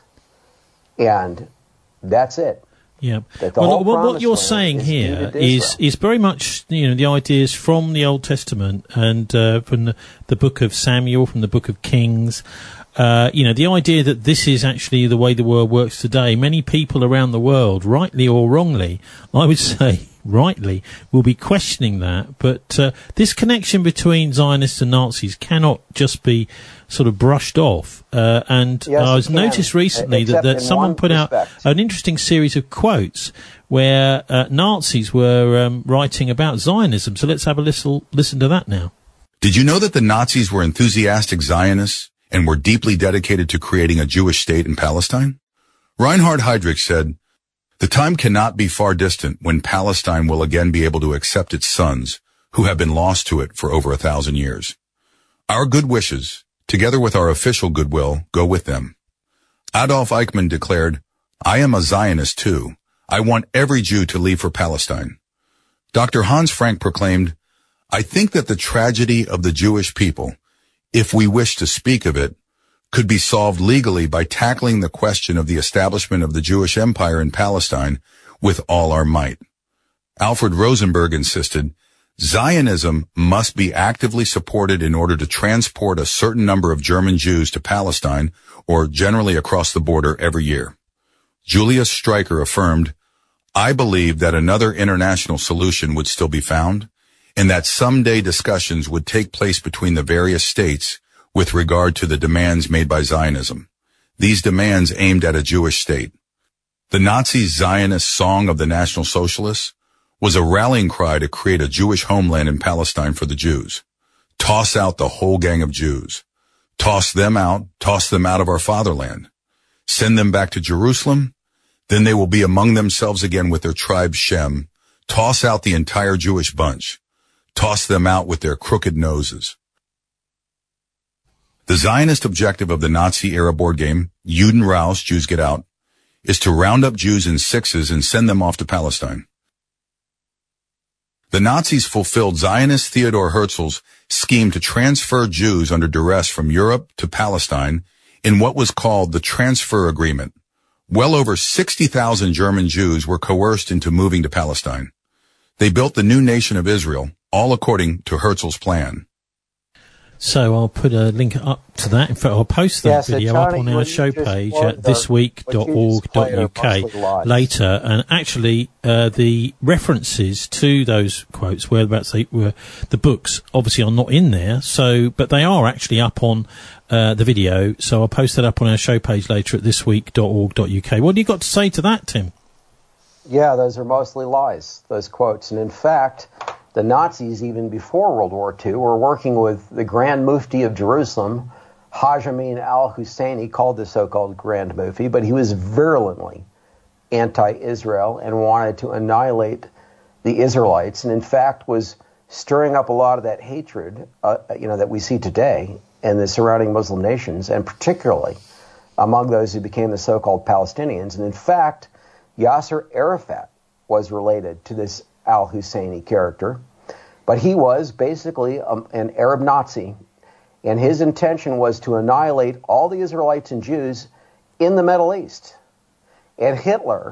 S8: and that's it.
S4: Yeah.
S8: That the
S4: Well,
S8: whole
S4: what, what
S8: promised
S4: you're
S8: land
S4: saying
S8: is
S4: here
S8: deeded to
S4: is
S8: Israel.
S4: is very much, you know, the ideas from the Old Testament and uh, from the, the book of Samuel, from the book of Kings. Uh, you know, the idea that this is actually the way the world works today. Many people around the world, rightly or wrongly, I would say rightly, will be questioning that. But uh, this connection between Zionists and Nazis cannot just be sort of brushed off. Uh, and
S8: Yes,
S4: I
S8: it
S4: was
S8: can,
S4: noticed recently that,
S8: except
S4: that
S8: in
S4: someone
S8: one
S4: put out
S8: respect.
S4: an interesting series of quotes where uh, Nazis were um, writing about Zionism. So let's have a little listen to that now.
S7: Did you know that the Nazis were enthusiastic Zionists and were deeply dedicated to creating a Jewish state in Palestine? Reinhard Heydrich said, "The time cannot be far distant when Palestine will again be able to accept its sons, who have been lost to it for over a thousand years. Our good wishes, together with our official goodwill, go with them." Adolf Eichmann declared, "I am a Zionist too. I want every Jew to leave for Palestine." Doctor Hans Frank proclaimed, "I think that the tragedy of the Jewish people, if we wish to speak of it, could be solved legally by tackling the question of the establishment of the Jewish empire in Palestine with all our might." Alfred Rosenberg insisted, "Zionism must be actively supported in order to transport a certain number of German Jews to Palestine or generally across the border every year." Julius Streicher affirmed, "I believe that another international solution would still be found, and that someday discussions would take place between the various states with regard to the demands made by Zionism. These demands aimed at a Jewish state. The Nazi Zionist Song of the National Socialists was a rallying cry to create a Jewish homeland in Palestine for the Jews. Toss out the whole gang of Jews. Toss them out, toss them out of our fatherland. Send them back to Jerusalem, then they will be among themselves again with their tribe Shem. Toss out the entire Jewish bunch. Toss them out with their crooked noses." The Zionist objective of the Nazi-era board game, Juden raus, Jews get out, is to round up Jews in sixes and send them off to Palestine. The Nazis fulfilled Zionist Theodor Herzl's scheme to transfer Jews under duress from Europe to Palestine in what was called the Transfer Agreement. Well over sixty thousand German Jews were coerced into moving to Palestine. They built the new nation of Israel, all according to Herzl's plan.
S4: So I'll put a link up to that. In fact, I'll post that
S8: Yeah, so
S4: video
S8: Charlie,
S4: up on our
S8: what you
S4: show
S8: just
S4: page
S8: quoted
S4: at
S8: are-
S4: this week dot org dot U K
S8: what you just played are mostly lies.
S4: later. And actually, uh, the references to those quotes, whereabouts they were, the books obviously are not in there. So, but they are actually up on uh, the video. So I'll post that up on our show page later at this week dot org dot U K. What do you got to say to that, Tim?
S8: Yeah, those are mostly lies, those quotes. And in fact, the Nazis, even before World War Two, were working with the Grand Mufti of Jerusalem, Haj Amin al-Husseini, called the so-called Grand Mufti, but he was virulently anti-Israel and wanted to annihilate the Israelites, and in fact was stirring up a lot of that hatred, uh, you know, that we see today in the surrounding Muslim nations, and particularly among those who became the so-called Palestinians. And in fact, Yasser Arafat was related to this al-Husseini character, but he was basically um, an Arab Nazi, and his intention was to annihilate all the Israelites and Jews in the Middle East. And Hitler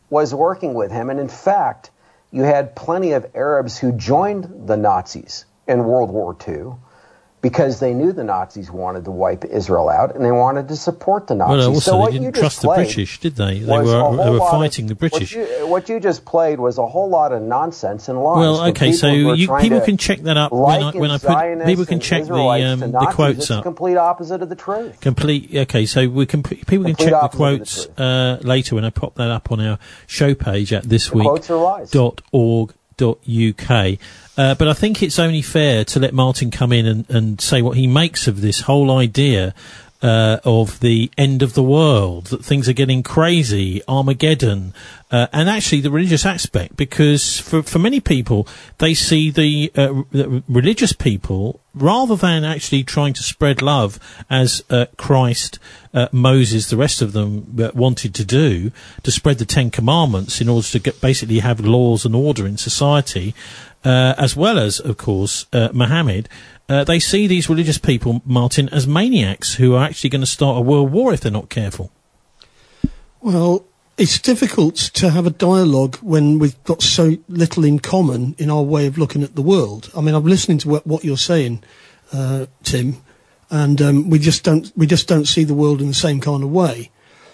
S8: was working with him. And in fact, you had plenty of Arabs who joined the Nazis in World War Two because they knew the Nazis wanted to wipe Israel out and they wanted to support the Nazis.
S4: Well, also,
S8: so what
S4: they
S8: you
S4: didn't
S8: just
S4: trust the British, did they? They were, they were fighting
S8: of,
S4: the British.
S8: What you, what you just played was a whole lot of nonsense and lies.
S4: Well, okay, so you, people can check that up when I, when I put
S8: Zionists
S4: people can check the um, the
S8: Nazis.
S4: quotes
S8: It's
S4: up.
S8: the complete opposite of the truth.
S4: Complete. Okay, so we can people
S8: Complete
S4: can check the
S8: opposite of the
S4: quotes uh, later when I pop that up on our show page at this
S8: The
S4: week
S8: quotes are lies.
S4: dot org dot U K. Uh, but I think it's only fair to let Martin come in and, and say what he makes of this whole idea uh, of the end of the world, that things are getting crazy, Armageddon, uh, and actually the religious aspect, because for, for many people, they see the, uh, the religious people, rather than actually trying to spread love as uh, Christ, uh, Moses, the rest of them uh, wanted to do, to spread the Ten Commandments in order to get, basically have laws and order in society, Uh, as well as, of course, uh, Muhammad, uh, they see these religious people, Martin, as maniacs who are actually going to start a world war if they're not careful.
S6: Well, it's difficult to have a dialogue when we've got so little in common in our way of looking at the world. I mean, I'm listening to what, what you're saying, uh, Tim, and um, we just don't we just don't see the world in the same kind of way.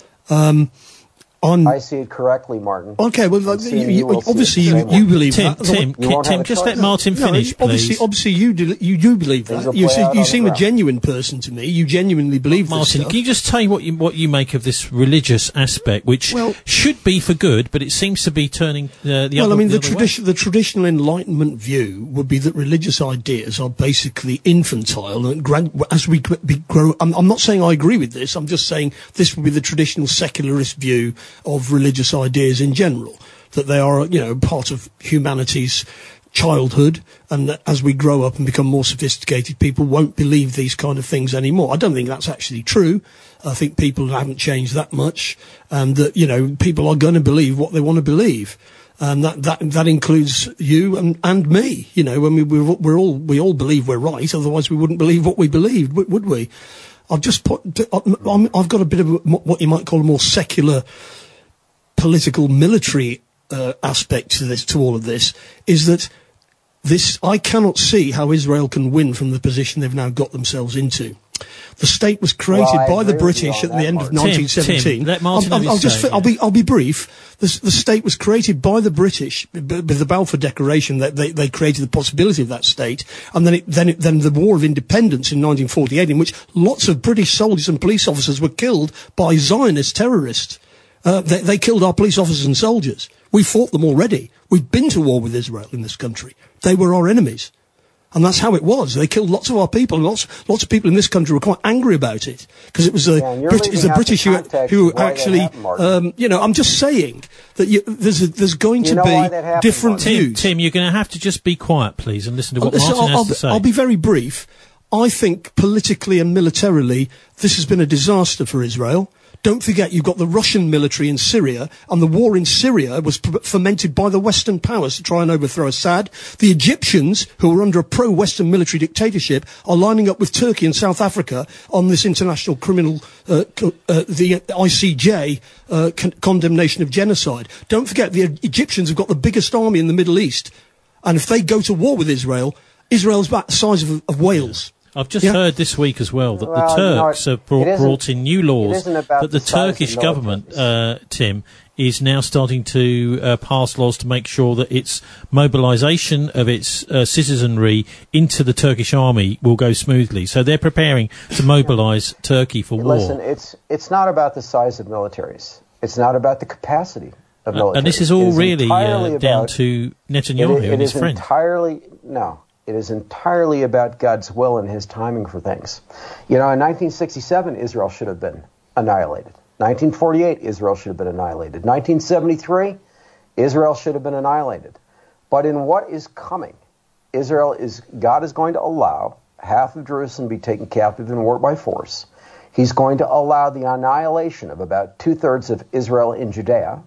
S6: Um, On,
S8: I see it correctly, Martin.
S6: Okay, well, like, you, you,
S8: you
S6: obviously you, you believe
S4: Tim,
S6: that.
S4: Tim,
S6: You
S4: Tim, just let Martin
S6: no,
S4: finish,
S6: no, obviously,
S4: please.
S6: Obviously, you do, you do believe
S8: Things
S6: that.
S8: will
S6: You,
S8: play
S6: see,
S8: out
S6: you
S8: on the
S6: seem a
S8: ground.
S6: genuine person to me. You genuinely believe this
S4: Martin,
S6: stuff.
S4: can you just tell you what you what you make of this religious aspect, which
S6: Well-
S4: should be for good, but it seems to be turning uh, the
S6: well,
S4: other
S6: I mean,
S4: the
S6: the,
S4: other way?
S6: tradition, the traditional Enlightenment view would be that religious ideas are basically infantile, and grad- as we gr- be grow, I'm, I'm not saying I agree with this. I'm just saying this would be the traditional secularist view of religious ideas in general. That they are, you know, part of humanity's childhood, and that as we grow up and become more sophisticated, people won't believe these kind of things anymore. I don't think that's actually true. I think people haven't changed that much, and that, you know, people are going to believe what they want to believe. And that, that, that includes you and, and me, you know, when we, we're, we're all, we all believe we're right, otherwise we wouldn't believe what we believed, would would we? I've just put, I'm, I've got a bit of a, what you might call a more secular political military uh, aspect to this, to all of this, is that this, I cannot see how Israel can win from the position they've now got themselves into. The state was created
S8: Well, I
S6: by the
S8: agree with you
S6: British
S8: on
S6: at the
S8: that,
S6: end of
S8: Martin.
S6: nineteen seventeen.
S4: Tim, let Martin
S6: I'll,
S4: have
S6: I'll,
S4: his
S6: I'll just,
S4: say,
S6: fi- I'll be, I'll be brief. The, the state was created by the British b- with the Balfour Declaration. That they, they created the possibility of that state, and then it, then it, then the War of Independence in nineteen forty-eight, in which lots of British soldiers and police officers were killed by Zionist terrorists. Uh, they, they killed our police officers and soldiers. We fought them already. We've been to war with Israel in this country. They were our enemies. And that's how it was. They killed lots of our people. Lots, lots of people in this country were quite angry about it because it was the,
S8: Yeah, and you're
S6: Brit- it was the
S8: leaving out
S6: British
S8: the
S6: who,
S8: context
S6: who
S8: of why that
S6: actually,
S8: happened, Martin.
S6: um, you know, I'm just saying that you, there's a, there's going
S8: You
S6: to
S8: know why that
S6: be
S8: happened,
S6: different
S8: Martin?
S4: Tim,
S6: views.
S4: Tim, you're going to have to just be quiet, please, and listen to what
S6: Listen,
S4: Martin has
S6: I'll,
S4: to say.
S6: I'll be very brief. I think politically and militarily, this has been a disaster for Israel. Don't forget, you've got the Russian military in Syria, and the war in Syria was p- fomented by the Western powers to try and overthrow Assad. The Egyptians, who are under a pro-Western military dictatorship, are lining up with Turkey and South Africa on this international criminal, uh, co- uh, the I C J uh, con- condemnation of genocide. Don't forget, the Egyptians have got the biggest army in the Middle East, and if they go to war with Israel, Israel's about the size of, of Wales.
S4: I've just
S6: Yeah.
S4: heard this week as well that
S8: Well,
S4: the
S8: you know,
S4: Turks
S8: it-
S4: have brought,
S8: it isn't-
S4: brought in new
S8: it
S4: laws
S8: isn't about
S4: that the,
S8: the size of
S4: Turkish
S8: militaries.
S4: government, uh, Tim, is now starting to uh, pass laws to make sure that its mobilisation of its uh, citizenry into the Turkish army will go smoothly. So they're preparing to mobilise Turkey for war.
S8: Listen, it's it's not about the size of militaries. It's not about the capacity of
S4: Uh,
S8: militaries.
S4: and this is
S8: It
S4: all really
S8: entirely
S4: uh, down
S8: about-
S4: to
S8: it
S4: Netanyahu
S8: is- it
S4: and his
S8: is
S4: friends.
S8: entirely no. It is entirely about God's will and His timing for things. You know, in nineteen sixty-seven, Israel should have been annihilated. nineteen forty-eight, Israel should have been annihilated. nineteen seventy-three, Israel should have been annihilated. But in what is coming, Israel is God is going to allow half of Jerusalem to be taken captive in war by force. He's going to allow the annihilation of about two-thirds of Israel in Judea.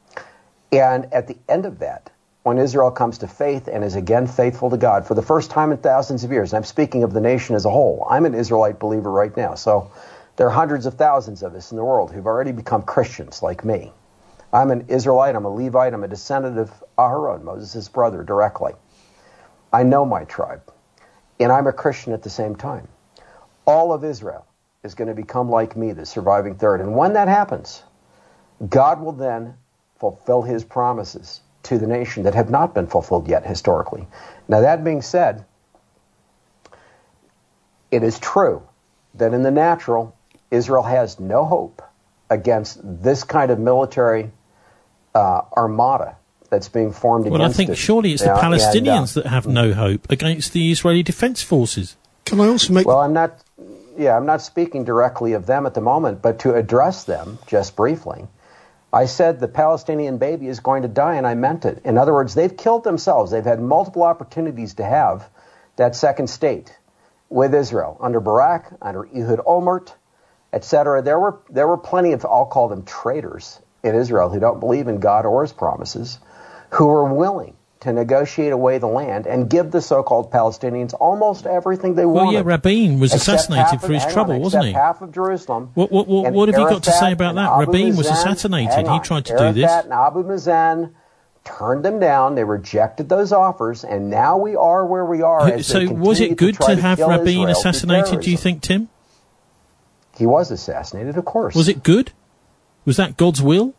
S8: And at the end of that, when Israel comes to faith and is again faithful to God for the first time in thousands of years, I'm speaking of the nation as a whole. I'm an Israelite believer right now, so there are hundreds of thousands of us in the world who've already become Christians like me. I'm an Israelite, I'm a Levite, I'm a descendant of Aharon, Moses' brother, directly. I know my tribe, and I'm a Christian at the same time. All of Israel is going to become like me, the surviving third. And when that happens, God will then fulfill his promises to the nation that have not been fulfilled yet historically. Now, that being said, it is true that in the natural, Israel has no hope against this kind of military uh, armada that's being formed
S4: well,
S8: against it.
S4: Well, I think
S8: it.
S4: surely it's
S8: now,
S4: the Palestinians
S8: and, uh,
S4: that have no hope against the Israeli Defense Forces.
S6: Can I also make...
S8: Well, I'm not... Yeah, I'm not speaking directly of them at the moment, but to address them, just briefly, I said the Palestinian baby is going to die, and I meant it. In other words, they've killed themselves. They've had multiple opportunities to have that second state with Israel. Under Barak, under Ehud Olmert, et cetera, there were, there were plenty of, I'll call them traitors in Israel who don't believe in God or his promises, who were willing to negotiate away the land and give the so-called Palestinians almost everything they
S4: well,
S8: wanted.
S4: Well, yeah, Rabin was assassinated
S8: of,
S4: for his trouble,
S8: on,
S4: wasn't he?
S8: half of Jerusalem.
S4: What, what, what, what have you got to say about that? Rabin was assassinated. He tried to do this.
S8: Arafat and Abu Mazen turned them down. They rejected those offers, and now we are where we are. As
S4: so was it good to, to have Rabin assassinated, do you think, Tim?
S8: He was assassinated, of course.
S4: Was it good? Was that God's will?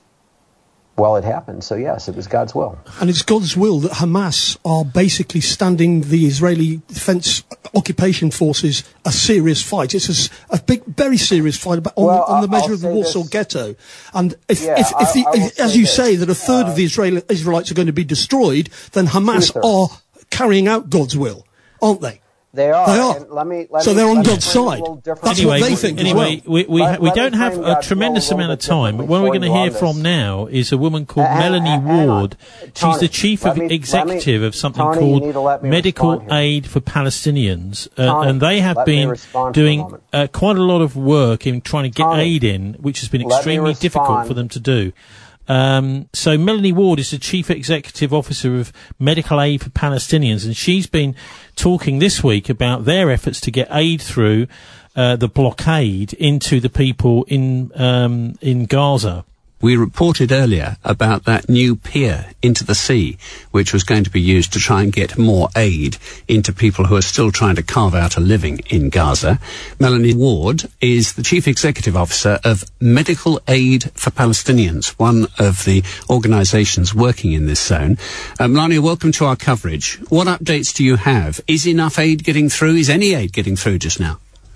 S8: Well, it happened, so yes, it was God's will.
S6: And it's God's will that Hamas are basically standing the Israeli Defense Occupation Forces a serious fight. It's a, a big, very serious fight about, on,
S8: well,
S6: on the measure
S8: I'll
S6: of the Warsaw
S8: this.
S6: Ghetto. And if,
S8: yeah,
S6: if, if, the,
S8: I, I
S6: if as you
S8: this.
S6: say, that a third
S8: uh,
S6: of the Israeli, Israelites are going to be destroyed, then Hamas
S8: Two-thirds.
S6: are carrying out God's will, aren't they?
S8: They are.
S6: They are.
S8: And let me, let
S6: so
S8: me,
S6: they're on
S8: let
S6: God's side. That's
S4: anyway,
S6: what they think.
S4: Anyway,
S6: well.
S4: we we,
S8: let,
S4: we
S8: let
S4: don't have a tremendous
S8: a
S4: amount of time, but when we're going to hear from
S8: this.
S4: now is a woman called
S8: Uh,
S4: Melanie
S8: hang, hang
S4: Ward.
S8: Tony,
S4: She's the chief of
S8: me,
S4: executive
S8: me,
S4: of something
S8: Tony,
S4: called Medical Aid for Palestinians, uh,
S8: Tony,
S4: and they have been doing uh, quite a lot of work in trying to get
S8: Tony,
S4: aid in, which has been
S8: let
S4: extremely difficult for them to do. Um, so Melanie Ward is the Chief Executive Officer of Medical Aid for Palestinians, and she's been talking this week about their efforts to get aid through uh, the blockade into the people in um, in Gaza.
S9: We reported earlier about that new pier into the sea, which was going to be used to try and get more aid into people who are still trying to carve out a living in Gaza. Melanie Ward is the Chief Executive Officer of Medical Aid for Palestinians, one of the organisations working in this zone. Uh, Melania, welcome to our coverage. What updates do you have? Is enough aid getting through? Is any aid getting through just now?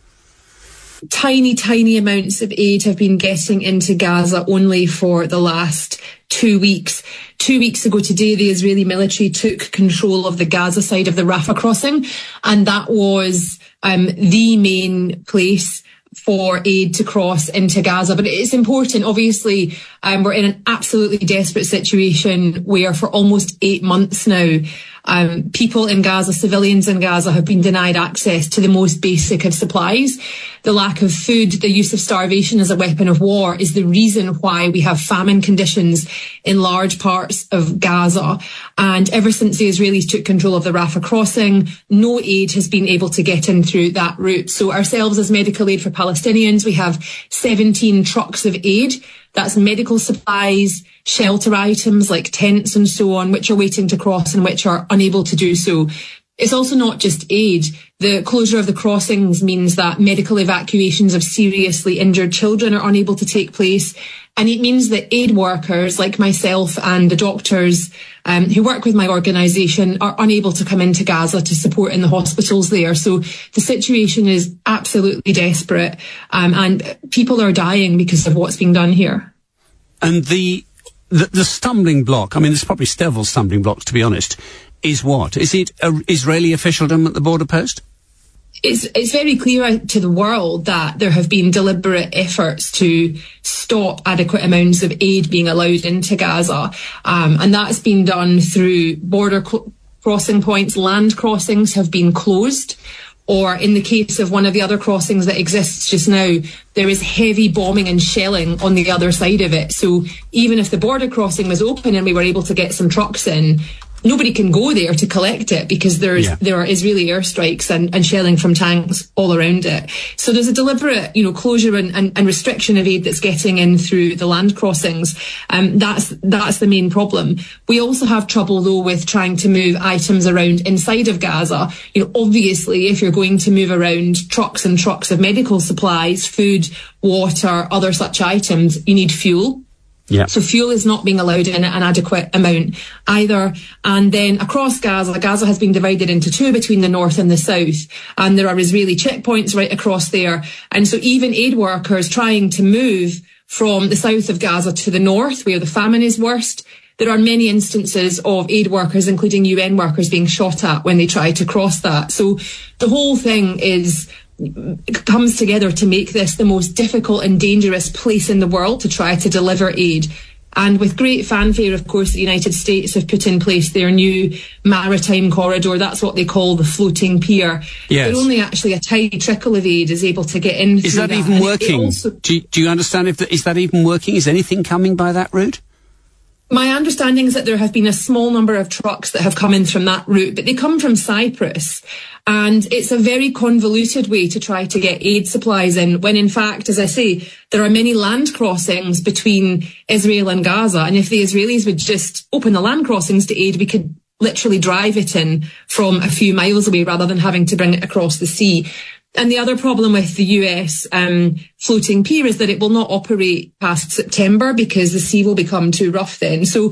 S22: Tiny, tiny amounts of aid have been getting into Gaza only for the last two weeks. Two weeks ago today, the Israeli military took control of the Gaza side of the Rafah crossing, and that was um, the main place for aid to cross into Gaza. But it's important, obviously, um, we're in an absolutely desperate situation where for almost eight months now, um, people in Gaza, civilians in Gaza, have been denied access to the most basic of supplies. The lack of food, the use of starvation as a weapon of war is the reason why we have famine conditions in large parts of Gaza. And ever since the Israelis took control of the Rafah crossing, no aid has been able to get in through that route. So ourselves as Medical Aid for Palestinians, we have seventeen trucks of aid. That's medical supplies, shelter items like tents and so on, which are waiting to cross and which are unable to do so. It's also not just aid. The closure of the crossings means that medical evacuations of seriously injured children are unable to take place. And it means that aid workers like myself and the doctors um, who work with my organisation are unable to come into Gaza to support in the hospitals there. So the situation is absolutely desperate, um, and people are dying because of what's being done here.
S9: And the, the, the stumbling block, I mean, there's probably several stumbling blocks, to be honest, is what? Is it uh, Israeli officialdom at the border post?
S22: It's, it's very clear to the world that there have been deliberate efforts to stop adequate amounts of aid being allowed into Gaza. Um, and that's been done through border cl- crossing points. Land crossings have been closed. Or in the case of one of the other crossings that exists just now, there is heavy bombing and shelling on the other side of it. So even if the border crossing was open and we were able to get some trucks in, nobody can go there to collect it because there's
S9: Yeah.
S22: there are Israeli airstrikes and, and shelling from tanks all around it. So there's a deliberate, you know, closure and, and, and restriction of aid that's getting in through the land crossings. Um, that's that's the main problem. We also have trouble though with trying to move items around inside of Gaza. You know, obviously, if you're going to move around trucks and trucks of medical supplies, food, water, other such items, you need fuel.
S9: Yeah.
S22: So fuel is not being allowed in an adequate amount either. And then across Gaza, Gaza has been divided into two between the north and the south. And there are Israeli checkpoints right across there. And so even aid workers trying to move from the south of Gaza to the north, where the famine is worst, there are many instances of aid workers, including U N workers, being shot at when they try to cross that. So the whole thing is it comes together to make this the most difficult and dangerous place in the world to try to deliver aid. And with great fanfare, of course, the United States have put in place their new maritime corridor. That's what they call the floating pier.
S9: Yes.
S22: But only actually a tiny trickle of aid is able to get in.
S9: Is
S22: through
S9: that even
S22: And it
S9: working?
S22: also-
S9: do, you, do you understand if that, is that even working? Is anything coming by that route?
S22: My understanding is that there have been a small number of trucks that have come in from that route, but they come from Cyprus. And it's a very convoluted way to try to get aid supplies in, when in fact, as I say, there are many land crossings between Israel and Gaza. And if the Israelis would just open the land crossings to aid, we could literally drive it in from a few miles away rather than having to bring it across the sea. And the other problem with the U S um, floating pier is that it will not operate past September because the sea will become too rough then. So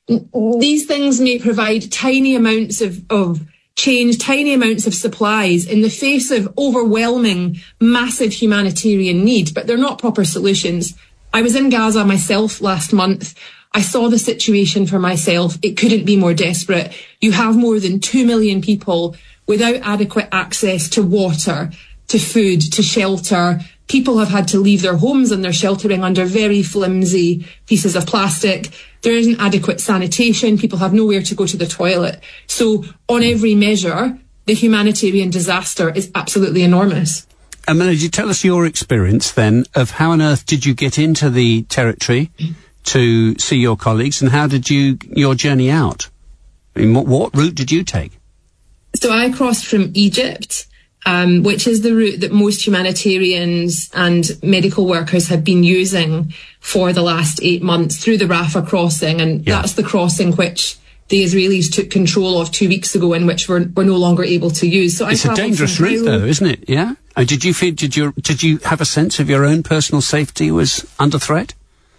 S22: n- these things may provide tiny amounts of, of change, tiny amounts of supplies in the face of overwhelming, massive humanitarian need, but they're not proper solutions. I was in Gaza myself last month. I saw the situation for myself. It couldn't be more desperate. You have more than two million people without adequate access to water, to food, to shelter. People have had to leave their homes and they're sheltering under very flimsy pieces of plastic. There isn't adequate sanitation. People have nowhere to go to the toilet. So on every measure, the humanitarian disaster is absolutely enormous.
S9: And Melanie, you tell us your experience then of how on earth did you get into the territory to see your colleagues, and how did you your journey out? I mean, what, what route did you take?
S22: So I crossed from Egypt, um, which is the route that most humanitarians and medical workers have been using for the last eight months through the Rafah crossing. And
S9: Yeah.
S22: that's the crossing which the Israelis took control of two weeks ago and which we're, we're no longer able to use. So
S9: It's
S22: I
S9: a
S22: travelled
S9: dangerous
S22: from
S9: route,
S22: Cairo-
S9: though, isn't it? Yeah. Uh, did you feel? Did you? Did you have a sense of your own personal safety was under threat?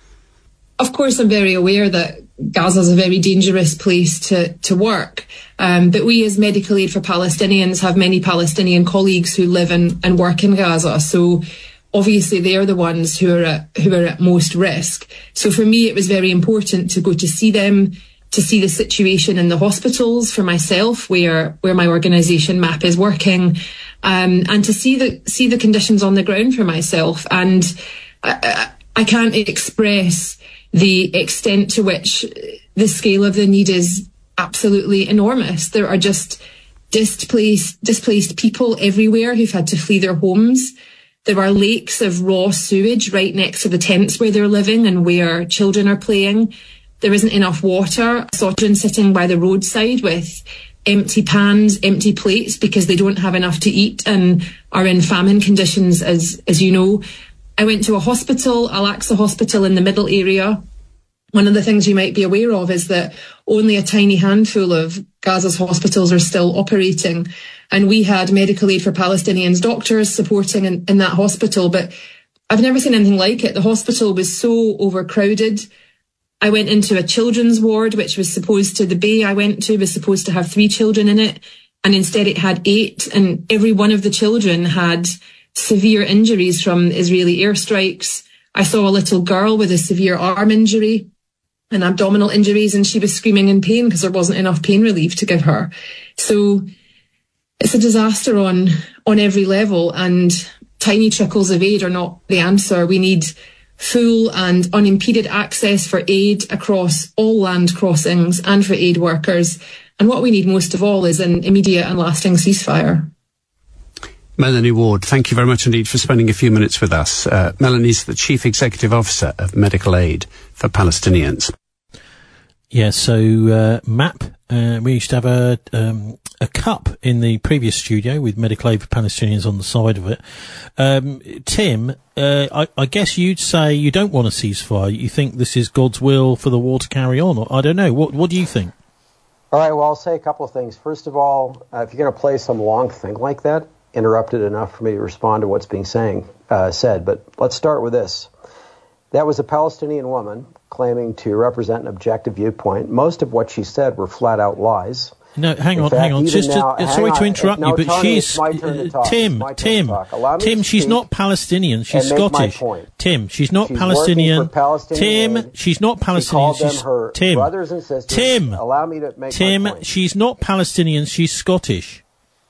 S22: Of course, I'm very aware that Gaza is a very dangerous place to, to work. Um, but we as Medical Aid for Palestinians have many Palestinian colleagues who live in, and work in Gaza. So obviously they are the ones who are at, who are at most risk. So for me, it was very important to go to see them, to see the situation in the hospitals for myself, where, where my organisation MAP is working, um, and to see the, see the conditions on the ground for myself. And I, I, I can't express the extent to which the scale of the need is absolutely enormous. There are just displaced, displaced people everywhere who've had to flee their homes. There are lakes of raw sewage right next to the tents where they're living and where children are playing. There isn't enough water. I saw children sitting by the roadside with empty pans, empty plates because they don't have enough to eat and are in famine conditions, as, as you know. I went to a hospital, Al-Aqsa Hospital in the middle area. One of the things you might be aware of is that only a tiny handful of Gaza's hospitals are still operating. And we had Medical Aid for Palestinians doctors supporting in, in that hospital. But I've never seen anything like it. The hospital was so overcrowded. I went into a children's ward, which was supposed to, the bay I went to was supposed to have three children in it. And instead it had eight. And every one of the children had severe injuries from Israeli airstrikes. I saw a little girl with a severe arm injury and abdominal injuries, and she was screaming in pain because there wasn't enough pain relief to give her. So it's a disaster on, on every level, and tiny trickles of aid are not the answer. We need full and unimpeded access for aid across all land crossings and for aid workers. And what we need most of all is an immediate and lasting ceasefire.
S9: Melanie Ward, thank you very much indeed for spending a few minutes with us. Uh, Melanie's the Chief Executive Officer of Medical Aid for Palestinians.
S4: Yeah, so uh, MAP, uh, we used to have a um, a cup in the previous studio with medical aid for Palestinians on the side of it. Um, Tim, uh, I, I guess you'd say you don't want a ceasefire. You think this is God's will for the war to carry on, or I don't know. What what do you think?
S8: All right, well, I'll say a couple of things. First of all, uh, if you're going to play some long thing like that, interrupt it enough for me to respond to what's being saying, uh, said. But let's start with this. That was a Palestinian woman claiming to represent an objective viewpoint. Most of what she said were flat-out lies.
S4: No, hang
S8: In
S4: on,
S8: fact,
S4: hang on. Just
S8: now,
S4: to,
S8: hang
S4: sorry
S8: on.
S4: to interrupt
S8: no,
S4: you, but
S8: Tony,
S4: she's
S8: it's my turn to talk.
S4: Tim.
S8: It's my turn
S4: Tim,
S8: to talk. Allow me
S4: Tim.
S8: to
S4: She's
S8: speak
S4: not Palestinian. She's
S8: and make my
S4: Scottish.
S8: point.
S4: Tim, she's not
S8: She's
S4: Palestinian.
S8: working for Palestinian
S4: Tim,
S8: Aid.
S4: she's not Palestinian.
S8: She called
S4: She's
S8: them her
S4: Tim.
S8: brothers and sisters.
S4: Tim,
S8: allow me to make
S4: Tim,
S8: my point.
S4: she's not Palestinian. She's Scottish.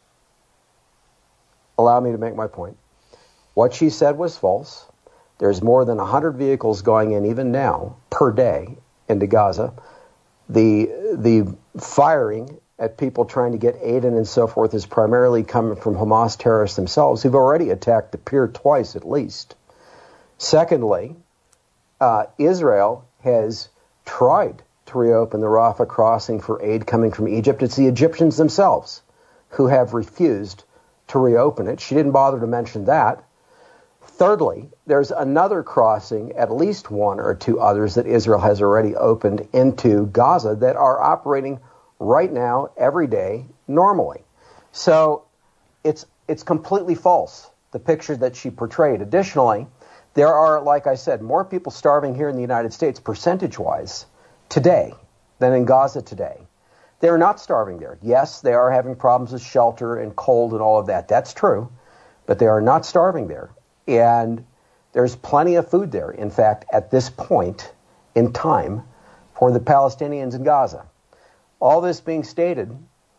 S8: Allow me to make my point. What she said was false. There's more than one hundred vehicles going in even now per day into Gaza. The the firing at people trying to get aid in and so forth is primarily coming from Hamas terrorists themselves, who've already attacked the pier twice at least. Secondly, uh, Israel has tried to reopen the Rafah crossing for aid coming from Egypt. It's the Egyptians themselves who have refused to reopen it. She didn't bother to mention that. Thirdly, there's another crossing, at least one or two others that Israel has already opened into Gaza that are operating right now, every day, normally. So it's it's completely false, the picture that she portrayed. Additionally, there are, like I said, more people starving here in the United States, percentage-wise, today than in Gaza today. They're not starving there. Yes, they are having problems with shelter and cold and all of that. That's true. But they are not starving there. And there's plenty of food there, in fact, at this point in time for the Palestinians in Gaza. All this being stated,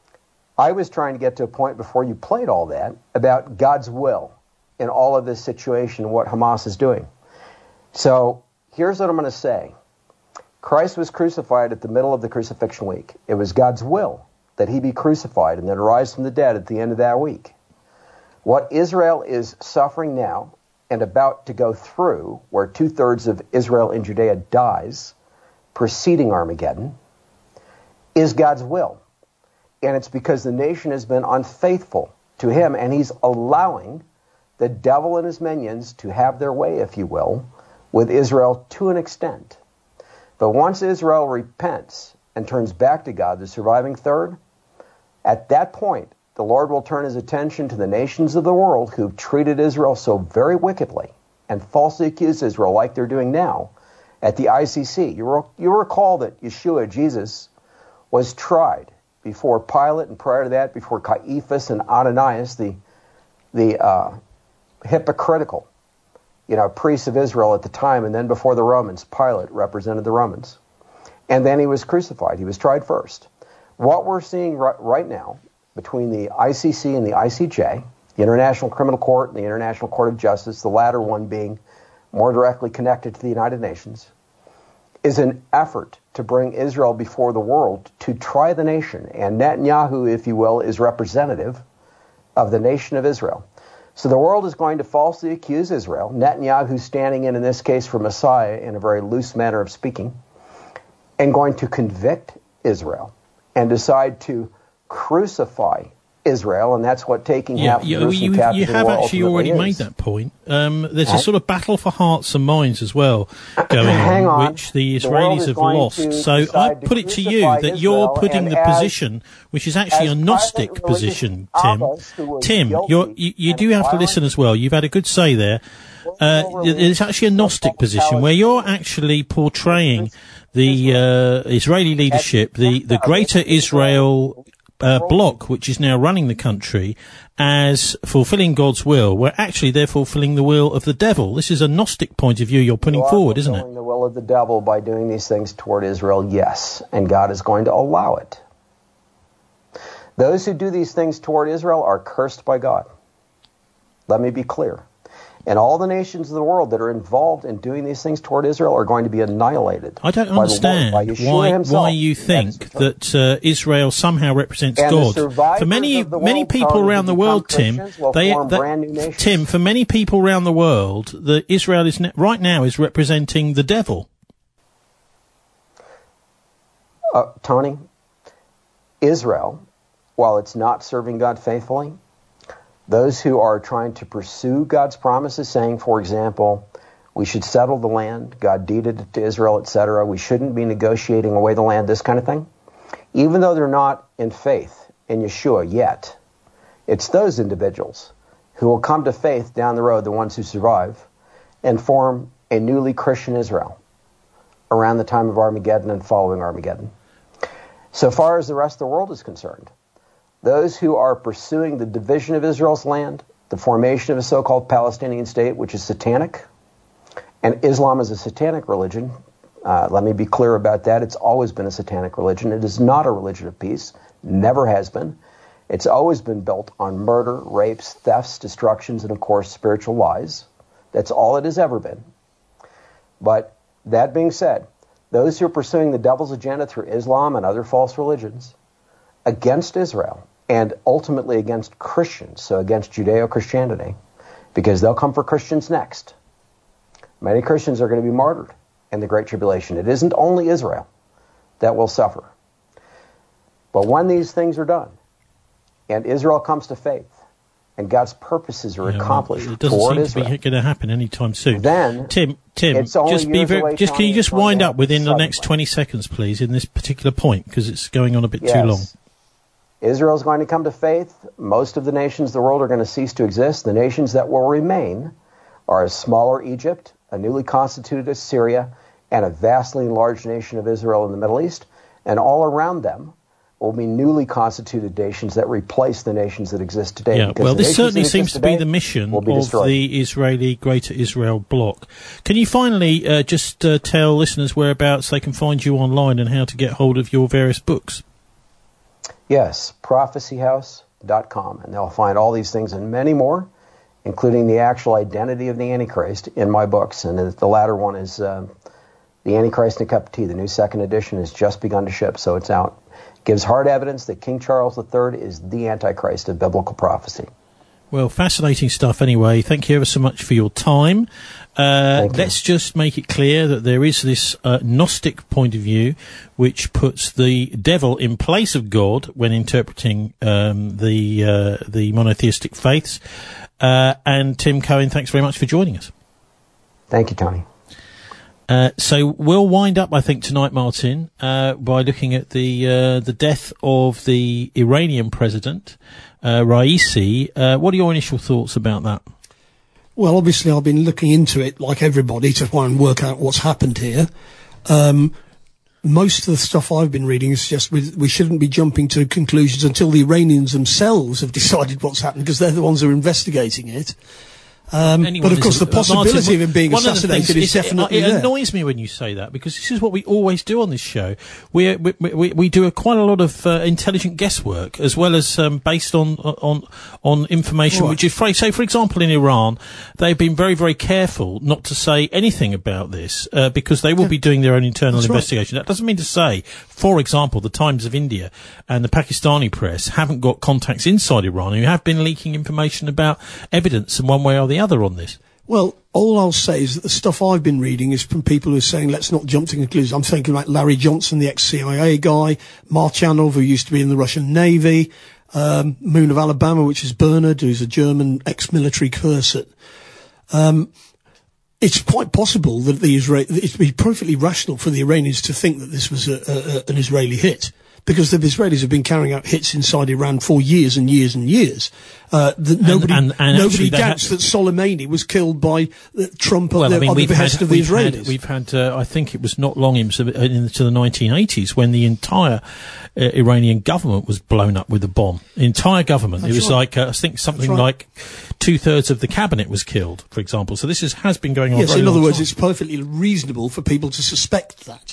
S8: I was trying to get to a point before you played all that about God's will in all of this situation and what Hamas is doing. So here's what I'm going to say. Christ was crucified at the middle of the crucifixion week. It was God's will that he be crucified and then rise from the dead at the end of that week. What Israel is suffering now and about to go through, where two-thirds of Israel in Judea dies, preceding Armageddon, is God's will. And it's because the nation has been unfaithful to him, and he's allowing the devil and his minions to have their way, if you will, with Israel to an extent. But once Israel repents and turns back to God, the surviving third, at that point, the Lord will turn his attention to the nations of the world who've treated Israel so very wickedly and falsely accused Israel like they're doing now at the I C C. You, re- you recall that Yeshua, Jesus, was tried before Pilate, and prior to that, before Caiaphas and Ananias, the the uh, hypocritical, you know, priests of Israel at the time, and then before the Romans. Pilate represented the Romans. And then he was crucified. He was tried first. What we're seeing right, right now between the I C C and the I C J, the International Criminal Court and the International Court of Justice, the latter one being more directly connected to the United Nations, is an effort to bring Israel before the world to try the nation. And Netanyahu, if you will, is representative of the nation of Israel. So the world is going to falsely accuse Israel. Netanyahu standing in, in this case, for Messiah in a very loose manner of speaking, and going to convict Israel and decide to crucify Israel, and that's what taking
S4: yeah,
S8: half
S4: you,
S8: Jerusalem
S4: you,
S8: captive
S4: you
S8: in the
S4: have
S8: world
S4: actually already
S8: is.
S4: made that point. Um, there's
S8: Huh?
S4: a sort of battle for hearts and minds as well going
S8: Hang
S4: on,
S8: on.
S4: which the
S8: The world
S4: Israelis
S8: is
S4: have
S8: going
S4: lost.
S8: to
S4: So I
S8: decide to
S4: put it to you
S8: crucify
S4: that you're
S8: Israel,
S4: putting
S8: and
S4: the
S8: as-
S4: position, which is actually
S8: as
S4: a Gnostic
S8: private religious
S4: position, Tim.
S8: Abbas, who was
S4: Tim,
S8: guilty
S4: you're, you, you
S8: and
S4: do have to
S8: violent,
S4: listen as well. You've had a good say there. Uh, it's actually a Gnostic position where you're actually portraying the uh, Israeli leadership, the, the greater Israel uh, bloc, which is now running the country, as fulfilling God's will, where actually they're fulfilling the will of the devil. This is a Gnostic point of view you're putting
S8: You are
S4: forward, isn't it?
S8: fulfilling the will of the devil by doing these things toward Israel, yes, and God is going to allow it. Those who do these things toward Israel are cursed by God. Let me be clear. And all the nations of the world that are involved in doing these things toward Israel are going to be annihilated.
S4: I don't
S8: by the Lord,
S4: understand
S8: by Yeshua
S4: why
S8: himself.
S4: why you think that uh, Israel somehow represents
S8: And the
S4: God.
S8: survivors
S4: For many
S8: of the
S4: many
S8: world,
S4: people
S8: Tony,
S4: around
S8: who
S4: the world,
S8: become
S4: Tim,
S8: Christians will
S4: they,
S8: form
S4: that-
S8: brand new nations.
S4: Tim, for many people around the world, that Israel is ne- right now is representing the devil.
S8: Uh, Tony, Israel, while it's not serving God faithfully, those who are trying to pursue God's promises, saying, for example, we should settle the land, God deeded it to Israel, et cetera, we shouldn't be negotiating away the land, this kind of thing, even though they're not in faith in Yeshua yet, it's those individuals who will come to faith down the road, the ones who survive, and form a newly Christian Israel around the time of Armageddon and following Armageddon. So far as the rest of the world is concerned, those who are pursuing the division of Israel's land, the formation of a so-called Palestinian state, which is satanic, and Islam is a satanic religion. Uh, let me be clear about that. It's always been a satanic religion. It is not a religion of peace. Never has been. It's always been built on murder, rapes, thefts, destructions, and, of course, spiritual lies. That's all it has ever been. But that being said, those who are pursuing the devil's agenda through Islam and other false religions against Israel and ultimately against Christians, so against Judeo-Christianity, because they'll come for Christians next. Many Christians are going to be martyred in the Great Tribulation. It isn't only Israel that will suffer. But when these things are done, and Israel comes to faith, and God's purposes are
S4: Yeah,
S8: accomplished
S4: well, it doesn't
S8: toward
S4: seem
S8: Israel,
S4: to be going to happen anytime soon.
S8: Then,
S4: Tim, Tim,
S8: it's only
S4: just be
S8: years
S4: very,
S8: away,
S4: just can you
S8: Tony,
S4: just
S8: until
S4: wind
S8: then,
S4: up within the
S8: suddenly.
S4: next twenty seconds, please, in this particular point, because it's going on a bit
S8: Yes.
S4: too long.
S8: Israel's going to come to faith. Most of the nations of the world are going to cease to exist. The nations that will remain are a smaller Egypt, a newly constituted Assyria, and a vastly enlarged nation of Israel in the Middle East. And all around them will be newly constituted nations that replace the nations that exist today.
S4: Yeah,
S8: because
S4: well,
S8: the
S4: this
S8: nations
S4: certainly
S8: that
S4: seems
S8: exist
S4: to be
S8: today
S4: the mission
S8: will be
S4: of
S8: destroyed.
S4: the Israeli Greater Israel bloc. Can you finally uh, just uh, tell listeners whereabouts they can find you online and how to get hold of your various books?
S8: Yes, prophecy house dot com, and they'll find all these things and many more, including the actual identity of the Antichrist in my books. And the latter one is uh, The Antichrist in a Cup of Tea. The new second edition has just begun to ship, so it's out. Gives hard evidence that King Charles the Third is the Antichrist of biblical prophecy.
S4: Well, fascinating stuff anyway. Thank you ever so much for your time. Uh, let's just make it clear that there is this uh, Gnostic point of view which puts the devil in place of God when interpreting um, the uh, the monotheistic faiths. Uh, and Tim Cohen, thanks very much for joining us.
S8: Thank you, Tony.
S4: Uh, so we'll wind up, I think, tonight, Martin, uh, by looking at the uh, the death of the Iranian president, uh, Raisi. Uh, what are your initial thoughts about that?
S6: Well, obviously, I've been looking into it, like everybody, to try and work out what's happened here. Um, most of the stuff I've been reading is just we, we shouldn't be jumping to conclusions until the Iranians themselves have decided what's happened, because they're the ones who are investigating it. Um,
S4: Anyone
S6: but of course,
S4: is-
S6: the
S4: uh,
S6: possibility
S4: Martin,
S6: of him being
S4: one of the
S6: assassinated
S4: things
S6: is definitely
S4: it, it
S6: there.
S4: annoys me when you say that, because this is what we always do on this show. We we we, we do a, quite a lot of uh, intelligent guesswork, as well as um, based on on on information
S6: Right.
S4: which is phrased. So, for example, in Iran, they've been very very careful not to say anything about this uh, because they will be doing their own internal
S6: That's right.
S4: investigation. That doesn't mean to say, for example, the Times of India and the Pakistani press haven't got contacts inside Iran who have been leaking information about evidence in one way or the other on this.
S6: Well, all I'll say is that the stuff I've been reading is from people who are saying let's not jump to conclusions. I'm thinking about Larry Johnson, the ex-C I A guy, Marchanov, who used to be in the Russian Navy, um, Moon of Alabama, which is Bernard, who's a German ex-military person. Um, it's quite possible that the Israel, it'd be perfectly rational for the Iranians to think that this was a, a, a, an Israeli hit, because the Israelis have been carrying out hits inside Iran for years and years and years. Uh, that nobody
S4: and- and
S6: nobody
S4: actually they
S6: doubts
S4: had-
S6: that Soleimani was killed by uh, Trump
S4: Well,
S6: at the,
S4: I mean,
S6: on the
S4: we've
S6: behest
S4: had,
S6: of the
S4: we've
S6: Israelis.
S4: had, we've had, uh, I think it was not long into, into the nineteen eighties when the entire uh, Iranian government was blown up with a bomb. The entire government.
S6: That's
S4: it was
S6: right.
S4: like, uh, I think something
S6: right.
S4: like two thirds of the cabinet was killed, for example. So this is, has been going on
S6: Yes,
S4: for a
S6: in
S4: long
S6: other words,
S4: time.
S6: it's perfectly reasonable for people to suspect that.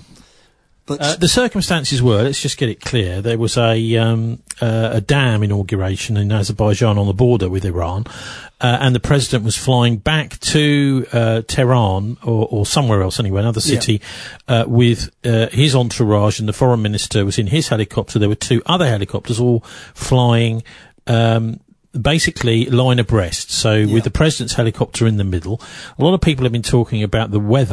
S6: But
S4: Uh, the circumstances were, let's just get it clear, there was a um, uh, a dam inauguration in Azerbaijan on the border with Iran, uh, and the president was flying back to uh, Tehran, or, or somewhere else anyway, another city, uh, with uh, his entourage, and the foreign minister was in his helicopter. There were two other helicopters all flying um basically line abreast. So with the president's helicopter in the middle, a lot of people have been talking about the weather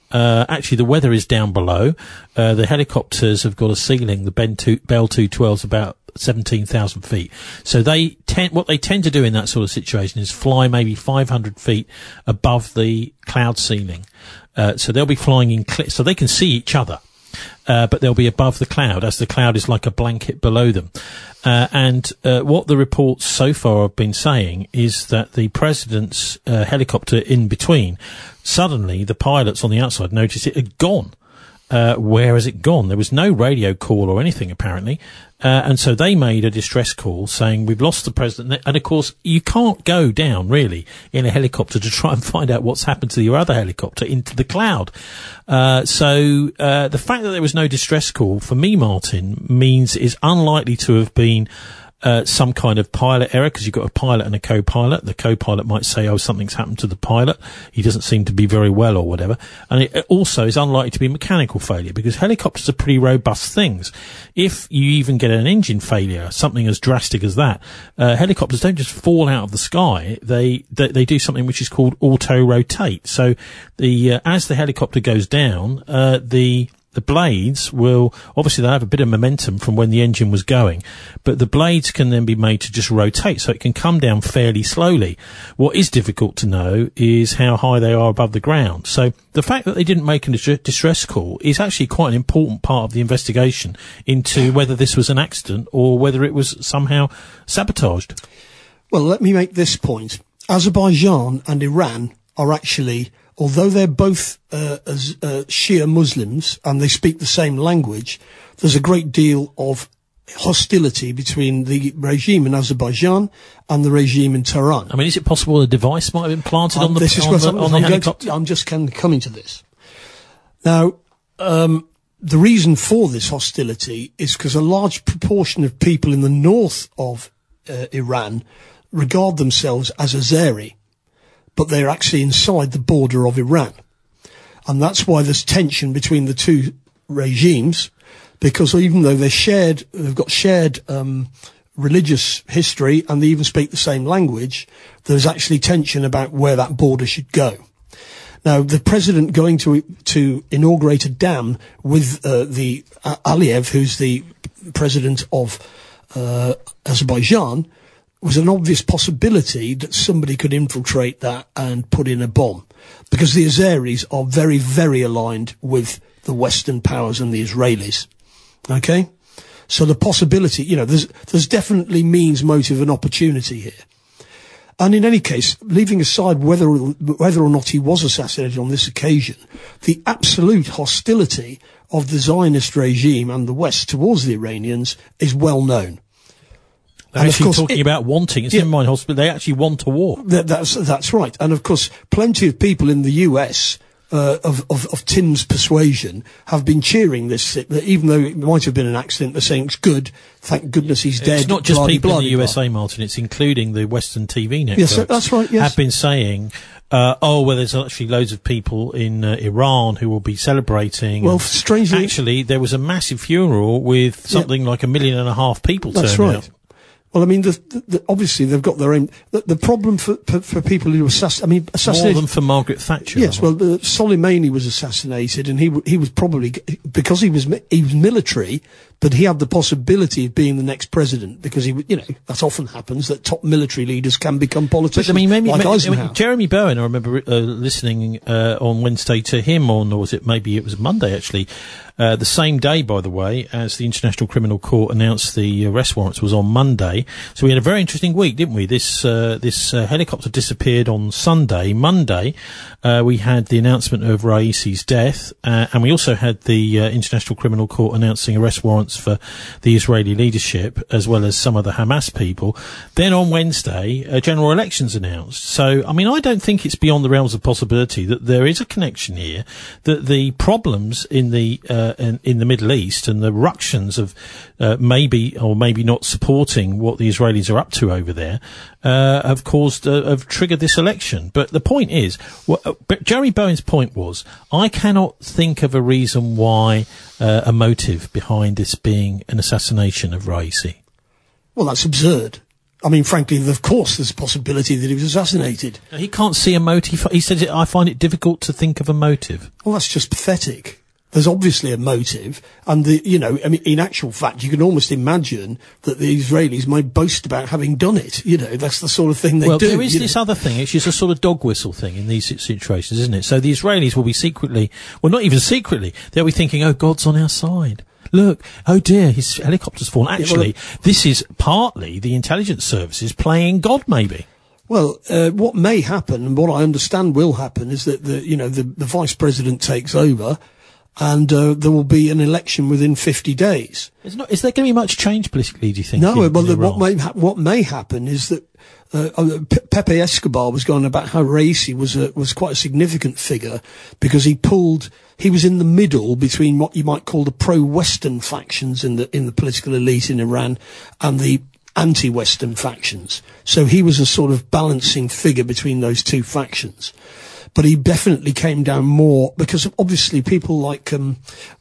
S4: Uh, actually, the weather is down below. Uh, the helicopters have got a ceiling. The Ben two, Bell two twelve is about seventeen thousand feet. So they tend, what they tend to do in that sort of situation is fly maybe five hundred feet above the cloud ceiling. Uh, so they'll be flying in, cl- so they can see each other. Uh, but they'll be above the cloud, as the cloud is like a blanket below them. Uh, and uh, what the reports so far have been saying is that the president's uh, helicopter in between, suddenly the pilots on the outside noticed it had gone. Uh, where has it gone? There was no radio call or anything, apparently. Uh, and so they made a distress call saying, we've lost the president. And of course, you can't go down, really, in a helicopter to try and find out what's happened to your other helicopter into the cloud. Uh, so, uh, the fact that there was no distress call, for me, Martin, means is unlikely to have been Uh, some kind of pilot error, because you've got a pilot and a co-pilot. The co-pilot might say, oh, something's happened to the pilot. He doesn't seem to be very well or whatever. And it also is unlikely to be mechanical failure, because helicopters are pretty robust things. If you even get an engine failure, something as drastic as that, uh, helicopters don't just fall out of the sky. They, they, they do something which is called auto-rotate. So the, uh, as the helicopter goes down, uh, the, The blades will, obviously they'll have a bit of momentum from when the engine was going, but the blades can then be made to just rotate, so it can come down fairly slowly. What is difficult to know is how high they are above the ground. So the fact that they didn't make a distress call is actually quite an important part of the investigation into whether this was an accident or whether it was somehow sabotaged.
S6: Well, let me make this point. Azerbaijan and Iran are actually, although they're both uh, as, uh, Shia Muslims and they speak the same language, there's a great deal of hostility between the regime in Azerbaijan and the regime in Tehran.
S4: I mean, is it possible a device might have been planted
S6: um,
S4: on the,
S6: this is
S4: on
S6: what
S4: the,
S6: I'm,
S4: on the
S6: I'm
S4: helicopter?
S6: To, I'm just coming to this. Now, um, the reason for this hostility is because a large proportion of people in the north of uh, Iran regard themselves as Azeri, but they're actually inside the border of Iran. And that's why there's tension between the two regimes, because even though they're shared, they've got shared um, religious history and they even speak the same language, there's actually tension about where that border should go. Now, the president going to to inaugurate a dam with uh, the uh, Aliyev, who's the president of uh, Azerbaijan, was an obvious possibility that somebody could infiltrate that and put in a bomb, because the Azeris are very, very aligned with the Western powers and the Israelis. Okay? So the possibility, you know, there's, there's definitely means, motive and opportunity here. And in any case, leaving aside whether, whether or not he was assassinated on this occasion, the absolute hostility of the Zionist regime and the West towards the Iranians is well known.
S4: They're
S6: and
S4: actually
S6: of course,
S4: talking
S6: it,
S4: about wanting, it's
S6: yeah,
S4: never mind hospital, they actually want a war.
S6: That, that's, that's right. And of course, plenty of people in the U S, uh, of, of, of Tim's persuasion have been cheering this, even though it might have been an accident, they're saying it's good, thank goodness he's dead.
S4: It's not just
S6: bloody,
S4: people
S6: bloody,
S4: in the U S A,
S6: bloody.
S4: Martin, it's including the Western T V networks.
S6: Yes, that's right, yes.
S4: Have been saying, uh, oh, well, there's actually loads of people in uh, Iran who will be celebrating.
S6: Well, strangely,
S4: actually, there was a massive funeral with something yeah, like a million and a half people
S6: that's
S4: turned
S6: right.
S4: out.
S6: Well, I mean, the, the, the, obviously they've got their own. The, the problem for, for for people who assassinate, I mean, assassinated.
S4: More than for Margaret Thatcher.
S6: Yes, well, uh, Soleimani was assassinated, and he he was probably because he was he was military, but he had the possibility of being the next president because he, you know, that often happens that top military leaders can become politicians.
S4: But I mean, maybe,
S6: like
S4: maybe
S6: Eisenhower.
S4: I mean, Jeremy Bowen. I remember uh, listening uh, on Wednesday to him on, or was it maybe it was Monday actually. Uh, the same day, by the way, as the International Criminal Court announced the arrest warrants was on Monday. So we had a very interesting week, didn't we? This, uh, this, uh, helicopter disappeared on Sunday. Monday, uh, we had the announcement of Raisi's death, uh, and we also had the, uh, International Criminal Court announcing arrest warrants for the Israeli leadership, as well as some of the Hamas people. Then on Wednesday, uh, general elections announced. So, I mean, I don't think it's beyond the realms of possibility that there is a connection here, that the problems in the, uh, In, in the Middle East and the ructions of uh, maybe or maybe not supporting what the Israelis are up to over there uh, have caused uh, have triggered this election. But the point is, well, uh, but Jerry Bowen's point was, I cannot think of a reason why uh, a motive behind this being an assassination of Raisi.
S6: Well, that's absurd. I mean, frankly, of course, there's a possibility that he was assassinated.
S4: He can't see a motive. He says, I find it difficult to think of a motive.
S6: Well, that's just pathetic. There's obviously a motive, and the, you know, I mean, in actual fact, you can almost imagine that the Israelis might boast about having done it. You know, that's the sort of thing they
S4: well,
S6: do.
S4: Well, there is this
S6: know.
S4: other thing, which is a sort of dog whistle thing in these situations, isn't it? So the Israelis will be secretly, well, not even secretly, they'll be thinking, oh, God's on our side. Look, oh dear, his helicopter's fallen. Actually, yeah, well, this is partly the intelligence services playing God, maybe.
S6: Well, uh, what may happen, and what I understand will happen, is that the, you know, the, the vice president takes over, and uh, there will be an election within fifty days.
S4: Is, not, is there going to be much change politically, do you think?
S6: No,
S4: in,
S6: well,
S4: in
S6: the, what may ha- what may happen is that uh, uh, P- Pepe Escobar was going about how Raisi was a, was quite a significant figure because he pulled. He was in the middle between what you might call the pro-Western factions in the in the political elite in Iran and the anti-Western factions. So he was a sort of balancing figure between those two factions. But he definitely came down more because obviously people like um,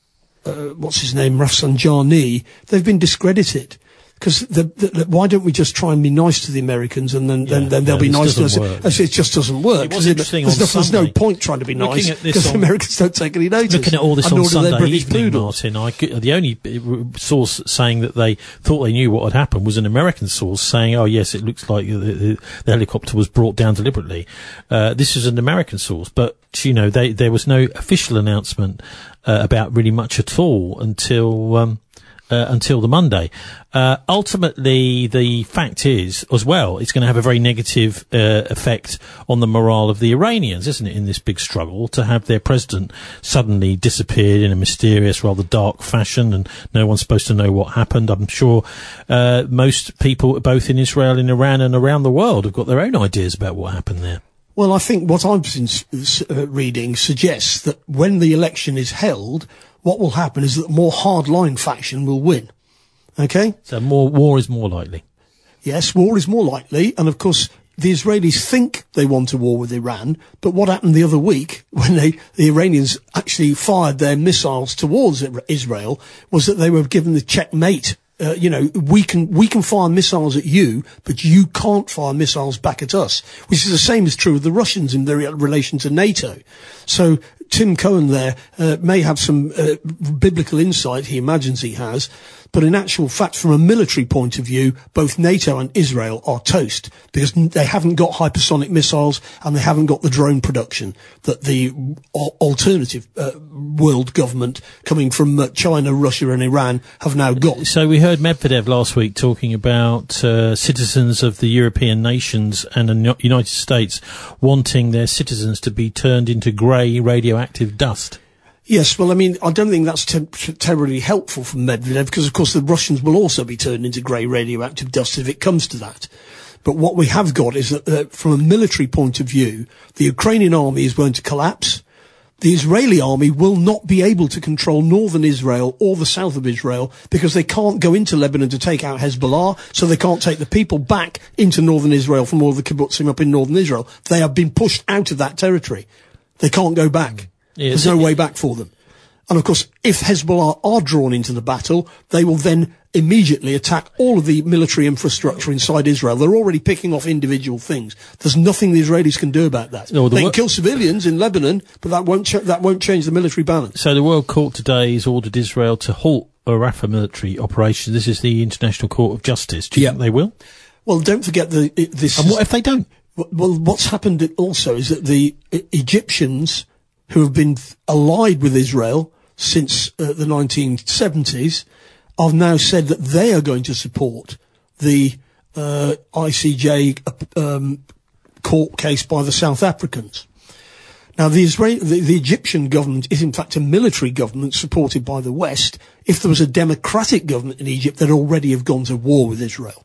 S6: uh, what's his name, Rafsanjani, they've been discredited. Because the, the, the, why don't we just try and be nice to the Americans and then, yeah, then, then they'll
S4: yeah,
S6: be nice to us?
S4: Work,
S6: it just doesn't work.
S4: It was interesting
S6: there's,
S4: on
S6: no,
S4: Sunday,
S6: there's no point trying to be nice because the Americans don't take any notice.
S4: Looking at all this
S6: and
S4: on
S6: Sunday
S4: evening, Martin, I, the only source saying that they thought they knew what had happened was an American source saying, oh yes, it looks like the, the, the helicopter was brought down deliberately. Uh, this is an American source, but, you know, they, there was no official announcement uh, about really much at all until... Um, Uh, until the Monday. Uh, ultimately, the fact is, as well, it's going to have a very negative uh, effect on the morale of the Iranians, isn't it, in this big struggle, to have their president suddenly disappeared in a mysterious, rather dark fashion, and no one's supposed to know what happened. I'm sure uh, most people, both in Israel, in Iran, and around the world, have got their own ideas about what happened there.
S6: Well, I think what I've been uh, reading suggests that when the election is held, what will happen is that more hardline faction will win. Okay?
S4: So more war is more likely.
S6: Yes, war is more likely, and of course the Israelis think they want a war with Iran, but what happened the other week when they, the Iranians actually fired their missiles towards Israel was that they were given the checkmate. Uh, you know, we can, we can fire missiles at you, but you can't fire missiles back at us, which is the same as true of the Russians in their relation to NATO. So Tim Cohen there, uh, may have some, uh, biblical insight, he imagines he has, but in actual fact, from a military point of view, both NATO and Israel are toast because they haven't got hypersonic missiles and they haven't got the drone production that the alternative uh, world government coming from uh, China, Russia and Iran have now got.
S4: So we heard Medvedev last week talking about uh, citizens of the European nations and the United States wanting their citizens to be turned into grey radioactive dust.
S6: Yes, well, I mean, I don't think that's te- terribly helpful for Medvedev because, of course, the Russians will also be turned into grey radioactive dust if it comes to that. But what we have got is that, uh, from a military point of view, the Ukrainian army is going to collapse. The Israeli army will not be able to control northern Israel or the south of Israel because they can't go into Lebanon to take out Hezbollah, so they can't take the people back into northern Israel from all the kibbutzim up in northern Israel. They have been pushed out of that territory. They can't go back. Yeah, There's no way back for them. And of course, if Hezbollah are drawn into the battle, they will then immediately attack all of the military infrastructure inside Israel. They're already picking off individual things. There's nothing the Israelis can do about that. No, the they can kill civilians in Lebanon, but that won't ch- that won't change the military balance.
S4: So the World Court today has ordered Israel to halt a Rafah military operation. This is the International Court of Justice. Do you yeah. think they will?
S6: Well, don't forget the it, this.
S4: And what if they don't?
S6: Well, what's happened also is that the uh, Egyptians, who have been allied with Israel since uh, the nineteen seventies, have now said that they are going to support the uh, I C J um, court case by the South Africans. Now, the, Israeli, the, the Egyptian government is in fact a military government supported by the West. If there was a democratic government in Egypt, they'd already have gone to war with Israel.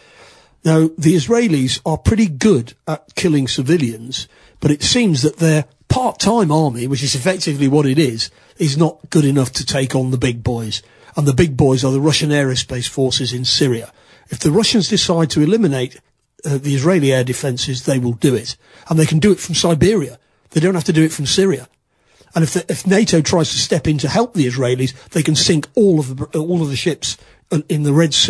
S6: Now, the Israelis are pretty good at killing civilians, but it seems that their part-time army, which is effectively what it is, is not good enough to take on the big boys. And the big boys are the Russian aerospace forces in Syria. If the Russians decide to eliminate uh, the Israeli air defences, they will do it. And they can do it from Siberia. They don't have to do it from Syria. And if, the, if NATO tries to step in to help the Israelis, they can sink all of the, all of the ships in the Red Sea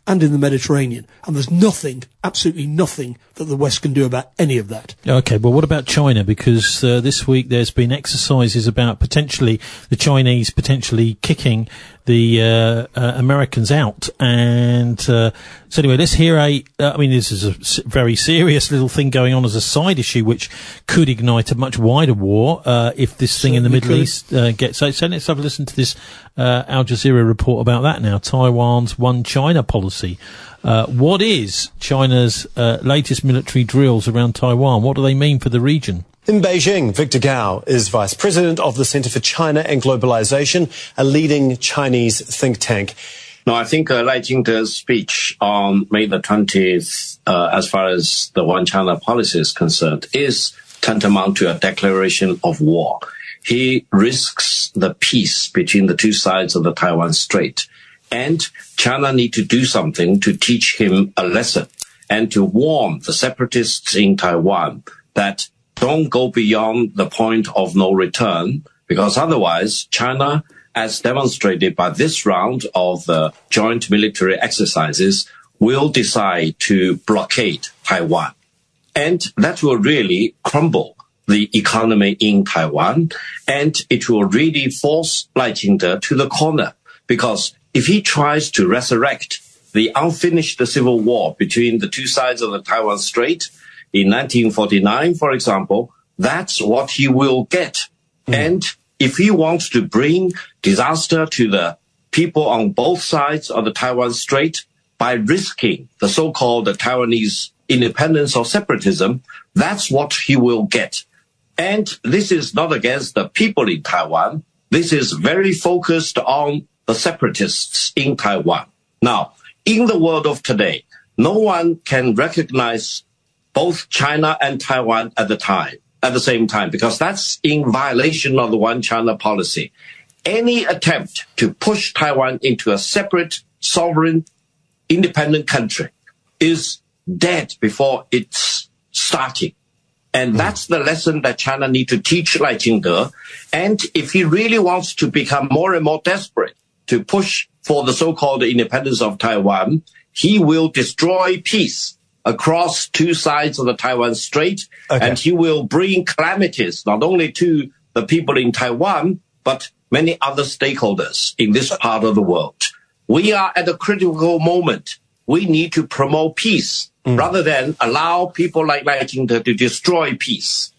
S6: and in the Mediterranean. And there's nothing, absolutely nothing, that the West can do about any of that.
S4: Okay, well, what about China? Because uh, this week there's been exercises about potentially the Chinese potentially kicking the uh, uh, Americans out. And uh, so anyway, let's hear a, uh, I mean, this is a s- very serious little thing going on as a side issue, which could ignite a much wider war uh, if this thing in the Middle
S6: could.
S4: East uh, gets... So, so let's have a listen to this uh, Al Jazeera report about that now. Taiwan's One China policy. Uh, what is China's uh, latest military drills around Taiwan? What do they mean for the region?
S10: In Beijing, Victor Gao is vice president of the Center for China and Globalization, a leading Chinese think tank.
S12: No, I think uh, Lai Ching-te's speech on May the twentieth, uh, as far as the One China policy is concerned, is tantamount to a declaration of war. He risks the peace between the two sides of the Taiwan Strait. And China need to do something to teach him a lesson and to warn the separatists in Taiwan that don't go beyond the point of no return, because otherwise China, as demonstrated by this round of the joint military exercises, will decide to blockade Taiwan. And that will really crumble the economy in Taiwan, and it will really force Lai Ching-te to the corner, because if he tries to resurrect the unfinished civil war between the two sides of the Taiwan Strait in nineteen forty-nine, for example, that's what he will get. Mm. And if he wants to bring disaster to the people on both sides of the Taiwan Strait by risking the so-called Taiwanese independence or separatism, that's what he will get. And this is not against the people in Taiwan. This is very focused on the separatists in Taiwan. Now, in the world of today, no one can recognize both China and Taiwan at the time, at the same time, because that's in violation of the One China policy. Any attempt to push Taiwan into a separate, sovereign, independent country is dead before it's starting. And that's the lesson that China need to teach Lai Ching-te. And if he really wants to become more and more desperate to push for the so-called independence of Taiwan, he will destroy peace across two sides of the Taiwan Strait, okay. And he will bring calamities not only to the people in Taiwan, but many other stakeholders in this part of the world. We are at a critical moment. We need to promote peace mm. rather than allow people like Lai Ching-te to destroy peace.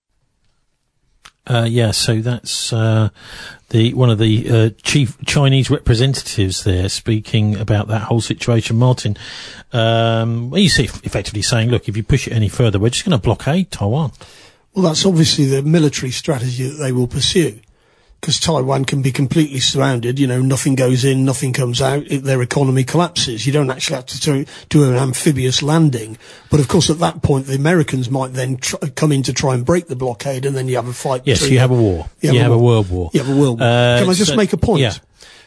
S4: Uh, yeah, so that's uh, the one of the uh, chief Chinese representatives there speaking about that whole situation. Martin, um, well, you see, effectively saying, look, if you push it any further, we're just going to blockade Taiwan.
S6: Well, that's obviously the military strategy that they will pursue, because Taiwan can be completely surrounded. You know, nothing goes in, nothing comes out. It, their economy collapses. You don't actually have to do, do an amphibious landing. But of course, at that point, the Americans might then tr- come in to try and break the blockade, and then you have a fight.
S4: Yes, you have a war.
S6: You have,
S4: you
S6: a,
S4: have
S6: war.
S4: a world war.
S6: You have a world war.
S4: Uh,
S6: Can I just
S4: so,
S6: make a point?
S4: Yeah.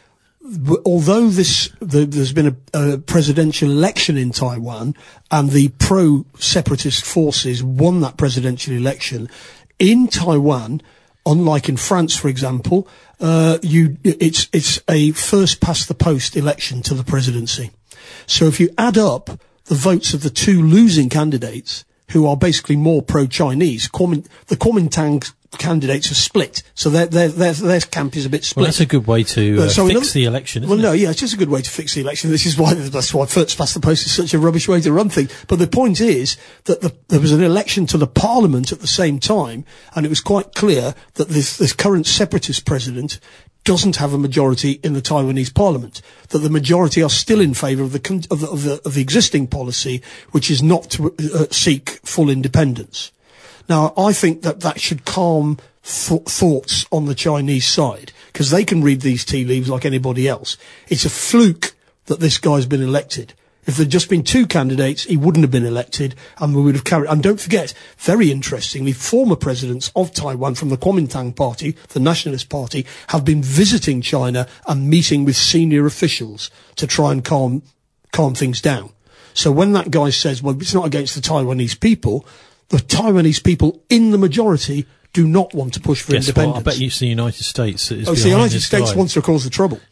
S6: Although this, the, there's been a, a presidential election in Taiwan, and the pro-separatist forces won that presidential election, in Taiwan, unlike in France, for example, uh, you, it's, it's a first past the post election to the presidency. So if you add up the votes of the two losing candidates, who are basically more pro-Chinese, Kuoming, the Kuomintang candidates are split. So their, their, their, their camp is a bit split.
S4: Well, that's a good way to uh, uh, so fix another, the election, isn't
S6: well,
S4: it?
S6: Well, no, yeah, it's just a good way to fix the election. This is why, that's why first past the post is such a rubbish way to run things. But the point is that the, there was an election to the parliament at the same time, and it was quite clear that this, this current separatist president doesn't have a majority in the Taiwanese parliament, that the majority are still in favour of the, of the, of the, of the existing policy, which is not to uh, seek full independence. Now, I think that that should calm th- thoughts on the Chinese side, because they can read these tea leaves like anybody else. It's a fluke that this guy's been elected. If there'd just been two candidates, he wouldn't have been elected, and we would have carried... And don't forget, very interestingly, former presidents of Taiwan from the Kuomintang Party, the Nationalist Party, have been visiting China and meeting with senior officials to try and calm, calm things down. So when that guy says, well, it's not against the Taiwanese people, the Taiwanese people in the majority do not want to push for
S4: Guess
S6: independence.
S4: What? I bet it's the United States that is
S6: oh,
S4: behind
S6: the United
S4: this
S6: States
S4: guy.
S6: wants to cause the trouble.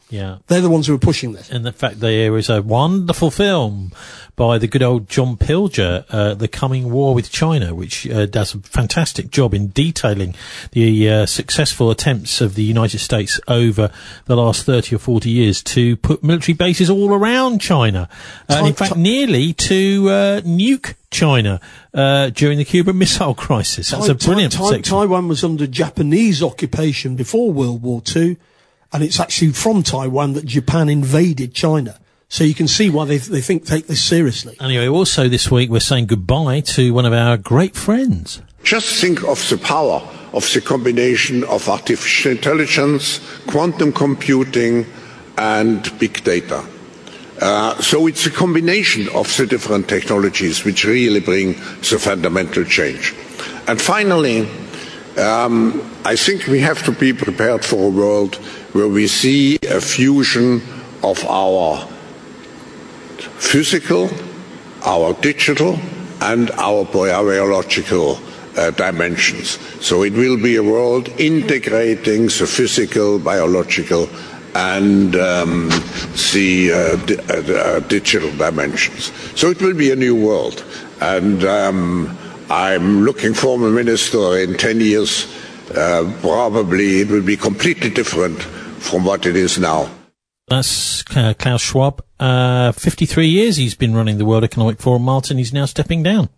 S4: Yeah.
S6: They're the ones who are pushing this.
S4: And the fact there is a wonderful film by the good old John Pilger, uh, The Coming War with China, which uh, does a fantastic job in detailing the uh, successful attempts of the United States over the last thirty or forty years to put military bases all around China. Uh, and in fact, nearly to uh, nuke China uh, during the Cuban Missile Crisis. That's a brilliant
S6: Tai- Tai-
S4: section.
S6: Taiwan was under Japanese occupation before World War Two, and it's actually from Taiwan that Japan invaded China. So you can see why they they think take this seriously.
S4: Anyway, also this week we're saying goodbye to one of our great friends.
S11: Just think of the power of the combination of artificial intelligence, quantum computing, and big data. Uh, so it's a combination of the different technologies which really bring the fundamental change. And finally, um, I think we have to be prepared for a world where we see a fusion of our physical, our digital, and our biological uh, dimensions. So it will be a world integrating the physical, biological, and um, the, uh, di- uh, uh, digital dimensions. So it will be a new world. And um, I'm looking for a minister in ten years. Uh, probably it will be completely different from what it is now.
S4: That's uh, Klaus Schwab. Uh, fifty-three years he's been running the World Economic Forum. Martin, he's now stepping down.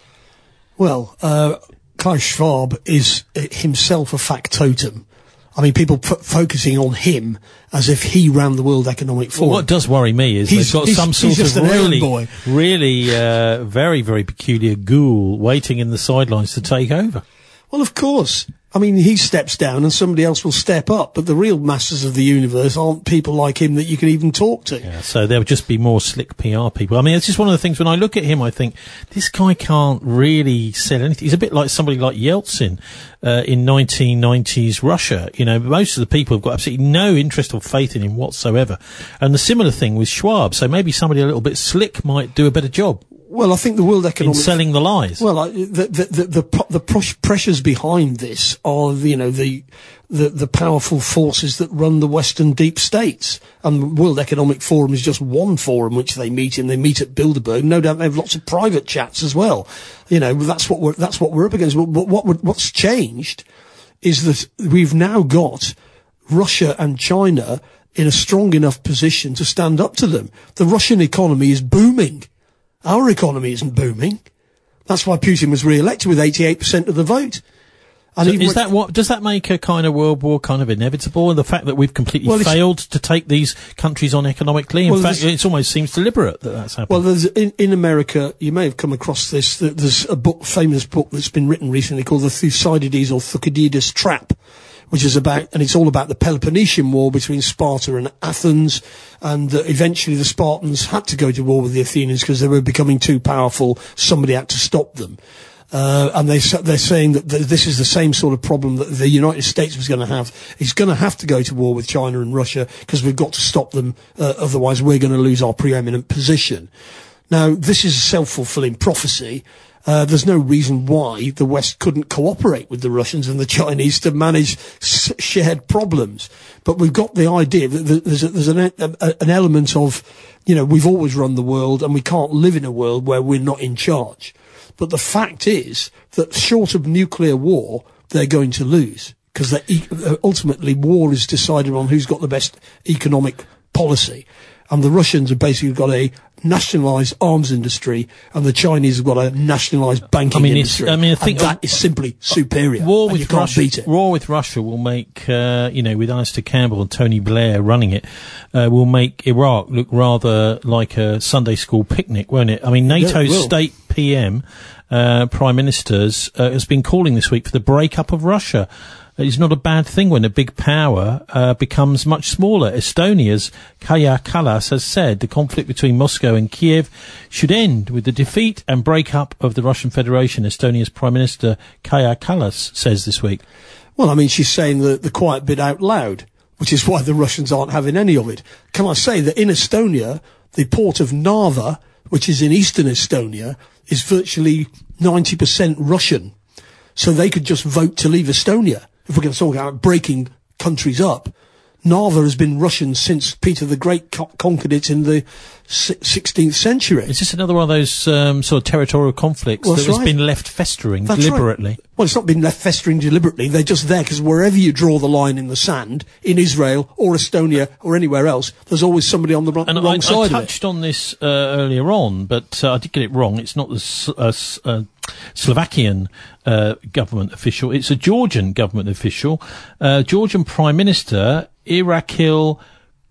S6: Well, uh, Klaus Schwab is uh, himself a factotum. I mean, people f- focusing on him as if he ran the World Economic Forum.
S4: Well, what does worry me is
S6: He's-
S4: they've got
S6: he's-
S4: some
S6: he's
S4: sort
S6: just
S4: of
S6: an errand
S4: really,
S6: boy.
S4: really uh, very, very peculiar ghoul waiting in the sidelines to take over.
S6: Well, of course. I mean, he steps down and somebody else will step up, but the real masters of the universe aren't people like him that you can even talk to.
S4: Yeah, so there'll just be more slick P R people. I mean, it's just one of the things when I look at him, I think this guy can't really sell anything. He's a bit like somebody like Yeltsin uh, in nineteen nineties Russia. You know, most of the people have got absolutely no interest or faith in him whatsoever. And the similar thing with Schwab. So maybe somebody a little bit slick might do a better job.
S6: Well, I think the World Economic...
S4: In selling the lies.
S6: Well, I, the, the, the, the, pro- the pros- pressures behind this are, you know, the, the, the powerful forces that run the Western deep states. And the World Economic Forum is just one forum which they meet in. They meet at Bilderberg. No doubt they have lots of private chats as well. You know, that's what we're, that's what we're up against. But what, what, what's changed is that we've now got Russia and China in a strong enough position to stand up to them. The Russian economy is booming. Our economy isn't booming. That's why Putin was re-elected with eighty-eight percent of the vote. And
S4: So
S6: even
S4: is
S6: when-
S4: that what, does that make a kind of world war kind of inevitable? And the fact that we've completely
S6: Well, it's-
S4: failed to take these countries on economically? In
S6: Well,
S4: fact,
S6: there's-
S4: it almost seems deliberate that that's happening.
S6: Well, there's in, in America, you may have come across this. That there's a book, famous book that's been written recently called the Thucydides or Thucydides Trap, which is about, and it's all about the Peloponnesian War between Sparta and Athens, and uh, eventually the Spartans had to go to war with the Athenians because they were becoming too powerful. Somebody had to stop them. Uh, and they, they're saying that th- this is the same sort of problem that the United States was going to have. It's going to have to go to war with China and Russia because we've got to stop them, uh, otherwise we're going to lose our preeminent position. Now, this is a self-fulfilling prophecy. Uh, there's no reason why the West couldn't cooperate with the Russians and the Chinese to manage s- shared problems. But we've got the idea that th- there's, a, there's an, a, an element of, you know, we've always run the world and we can't live in a world where we're not in charge. But the fact is that short of nuclear war, they're going to lose. Because e- ultimately war is decided on who's got the best economic policy. And the Russians have basically got a nationalised arms industry, and the Chinese have got a nationalised banking
S4: I mean,
S6: industry.
S4: it's, I mean, I think
S6: and that is simply superior.
S4: War
S6: and
S4: with
S6: you can't
S4: Russia,
S6: beat it.
S4: war with Russia will make, uh, you know, with Alistair Campbell and Tony Blair running it, uh, will make Iraq look rather like a Sunday school picnic, won't it? I mean, NATO's
S6: Yeah, it will.
S4: state P M, uh, prime ministers, uh, has been calling this week for the breakup of Russia. It's not a bad thing when a big power uh, becomes much smaller. Estonia's Kaja Kallas has said the conflict between Moscow and Kiev should end with the defeat and breakup of the Russian Federation. Estonia's Prime Minister Kaja Kallas says this week.
S6: Well, I mean, she's saying the, the quiet bit out loud, which is why the Russians aren't having any of it. Can I say that in Estonia, the port of Narva, which is in eastern Estonia, is virtually ninety percent Russian. So they could just vote to leave Estonia. If we're going to talk about breaking countries up, Narva has been Russian since Peter the Great co- conquered it in the si- sixteenth century.
S4: Is this another one of those um, sort of territorial conflicts
S6: Well,
S4: that
S6: that's
S4: has
S6: right.
S4: been left festering
S6: That's
S4: deliberately?
S6: right. Well, it's not been left festering deliberately. They're just there because wherever you draw the line in the sand, in Israel or Estonia or anywhere else, there's always somebody on the wrong,
S4: And
S6: wrong
S4: I,
S6: side
S4: I
S6: of it.
S4: touched on this uh, earlier on, but uh, I did get it wrong. It's not the S- uh, S- uh, Slovakian uh, government official. It's a Georgian government official. Uh, Georgian Prime Minister Irakil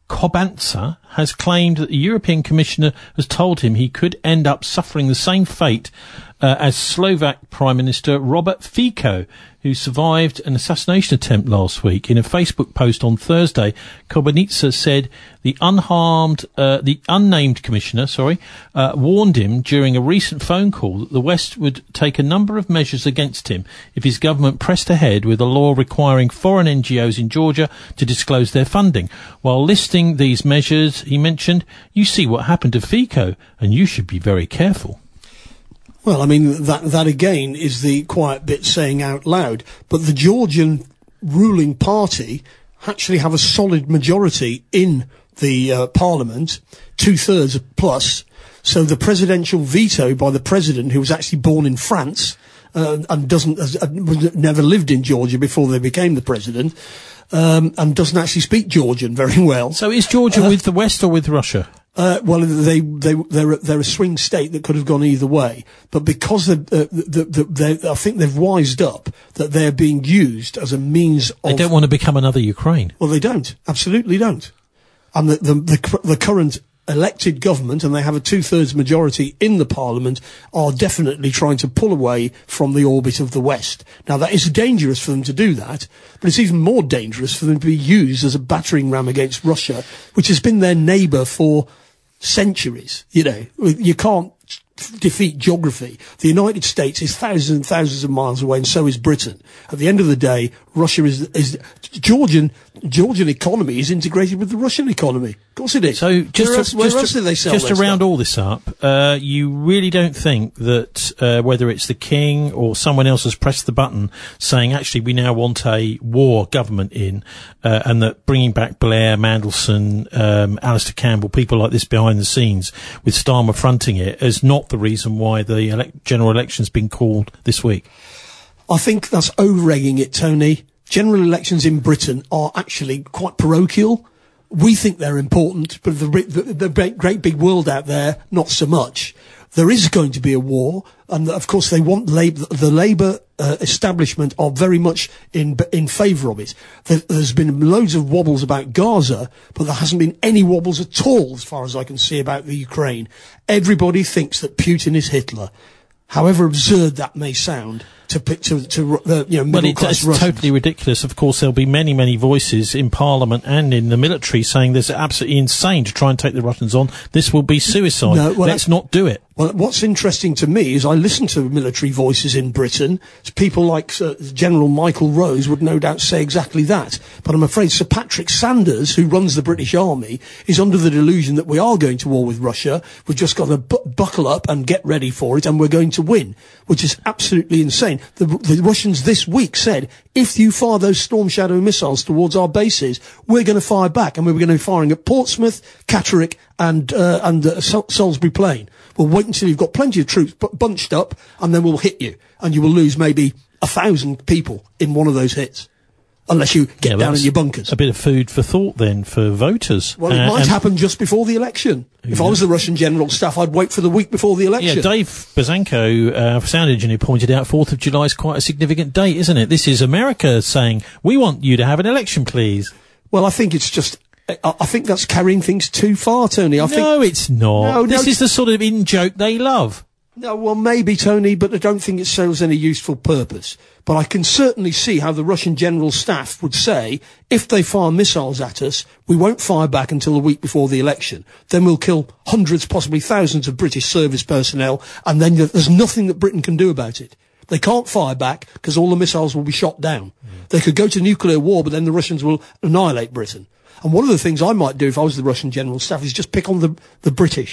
S4: Kobantsa has claimed that the European Commissioner has told him he could end up suffering the same fate uh, as Slovak Prime Minister Robert Fico, who survived an assassination attempt last week. In a Facebook post on Thursday, Kobanitsa said the unharmed, uh, the unnamed commissioner, sorry, uh, warned him during a recent phone call that the West would take a number of measures against him if his government pressed ahead with a law requiring foreign N G Os in Georgia to disclose their funding. While listing these measures, he mentioned, "You see what happened to Fico, and you should be very careful."
S6: Well, I mean, that that again is the quiet bit saying out loud. But the Georgian ruling party actually have a solid majority in the uh, parliament, two-thirds plus. So the presidential veto by the president, who was actually born in France uh, and doesn't has, uh, never lived in Georgia before they became the president, um, and doesn't actually speak Georgian very well.
S4: So is Georgia
S6: Uh,
S4: with the West or with Russia?
S6: Uh, well, they, they, they're, they're a swing state that could have gone either way. But because the, uh, the, the, they, I think they've wised up that they're being used as a means of...
S4: They don't want to become another Ukraine.
S6: Well, they don't. Absolutely don't. And the, the, the, the current elected government, and they have a two-thirds majority in the parliament, are definitely trying to pull away from the orbit of the West. Now, that is dangerous for them to do that, but it's even more dangerous for them to be used as a battering ram against Russia, which has been their neighbour for centuries. You know, you can't defeat geography. The United States is thousands and thousands of miles away, and so is Britain. At the end of the day, Russia is, is Georgian, Georgian economy is integrated with the Russian economy. Of course it is.
S4: So just
S6: where
S4: to,
S6: else, where
S4: just
S6: else
S4: to,
S6: do they sell
S4: just to
S6: their
S4: round
S6: stuff?
S4: all this up, uh, you really don't think that uh, whether it's the king or someone else has pressed the button saying, actually, we now want a war government in, uh, and that bringing back Blair, Mandelson, um, Alistair Campbell, people like this behind the scenes, with Starmer fronting it, is not the reason why the elect- general election's been called this week?
S6: I think that's over-egging it, Tony. General elections in Britain are actually quite parochial. We think they're important, but the, the, the great, great big world out there, not so much. There is going to be a war, and of course they want Labour, the Labour uh, establishment are very much in in favour of it. There, there's been loads of wobbles about Gaza, but there hasn't been any wobbles at all, as far as I can see, about the Ukraine. Everybody thinks that Putin is Hitler. However absurd that may sound to to to uh, you know
S4: Well,
S6: middle
S4: it,
S6: class
S4: it's
S6: Russians.
S4: totally ridiculous. Of course, there'll be many, many voices in Parliament and in the military saying this is absolutely insane to try and take the Russians on. This will be suicide.
S6: No, well,
S4: Let's not do it.
S6: Well, what's interesting to me is I listen to military voices in Britain. People like uh, General Michael Rose would no doubt say exactly that. But I'm afraid Sir Patrick Sanders, who runs the British Army, is under the delusion that we are going to war with Russia. We've just got to bu- buckle up and get ready for it, and we're going to win, which is absolutely insane. The, the Russians this week said, if you fire those Storm Shadow missiles towards our bases, we're going to fire back, and we were going to be firing at Portsmouth, Catterick, and uh, and uh, Sal- Salisbury Plain. We'll wait until you've got plenty of troops bu- bunched up, and then we'll hit you, and you will lose maybe a thousand people in one of those hits, unless you get
S4: Yeah,
S6: down
S4: that's
S6: in your bunkers.
S4: A bit of food for thought then for voters.
S6: Well, it
S4: Uh,
S6: might
S4: and-
S6: happen just before the election. If I was the Russian General Staff, I'd wait for the week before the election.
S4: Yeah, Dave Bazanko, uh, sound engineer, pointed out fourth of July is quite a significant date, isn't it? This is America saying, we want you to have an election, please.
S6: Well, I think it's just... I, I think that's carrying things too far, Tony. I
S4: no,
S6: think,
S4: it's not.
S6: No,
S4: this
S6: no,
S4: is the sort of in-joke they love.
S6: No, well, maybe, Tony, but I don't think it serves any useful purpose. But I can certainly see how the Russian General Staff would say, if they fire missiles at us, we won't fire back until the week before the election. Then we'll kill hundreds, possibly thousands of British service personnel, and then there's nothing that Britain can do about it. They can't fire back because all the missiles will be shot down. Mm. They could go to nuclear war, but then the Russians will annihilate Britain. And one of the things I might do if I was the Russian General Staff is just pick on the, the British.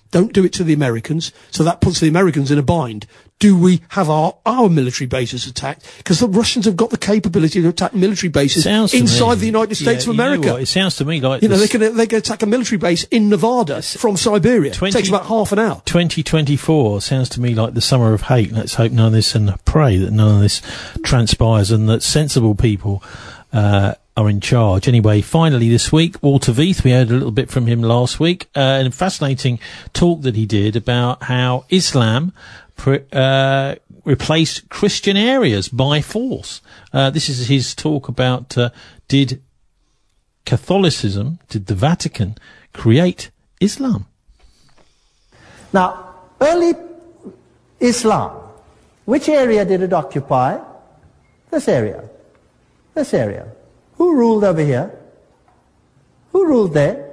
S6: Don't do it to the Americans. So that puts the Americans in a bind. Do we have our, our military bases attacked? Because the Russians have got the capability to attack military bases
S4: Sounds to
S6: inside
S4: me-
S6: the United States
S4: yeah,
S6: of
S4: you know
S6: America.
S4: what, it sounds to me like
S6: You know,
S4: this-
S6: they can, they can attack a military base in Nevada from Siberia.
S4: twenty
S6: It takes about half an hour.
S4: twenty twenty-four sounds to me like the summer of hate. Let's hope none of this, and pray that none of this transpires, and that sensible people uh, are in charge. Anyway, finally this week, Walter Veith, we heard a little bit from him last week, uh, and a fascinating talk that he did about how Islam pre- uh, replaced Christian areas by force. Uh, this is his talk about uh, did Catholicism, did the Vatican create Islam?
S13: Now, early Islam, which area did it occupy? This area. This area. Who ruled over here? Who ruled there?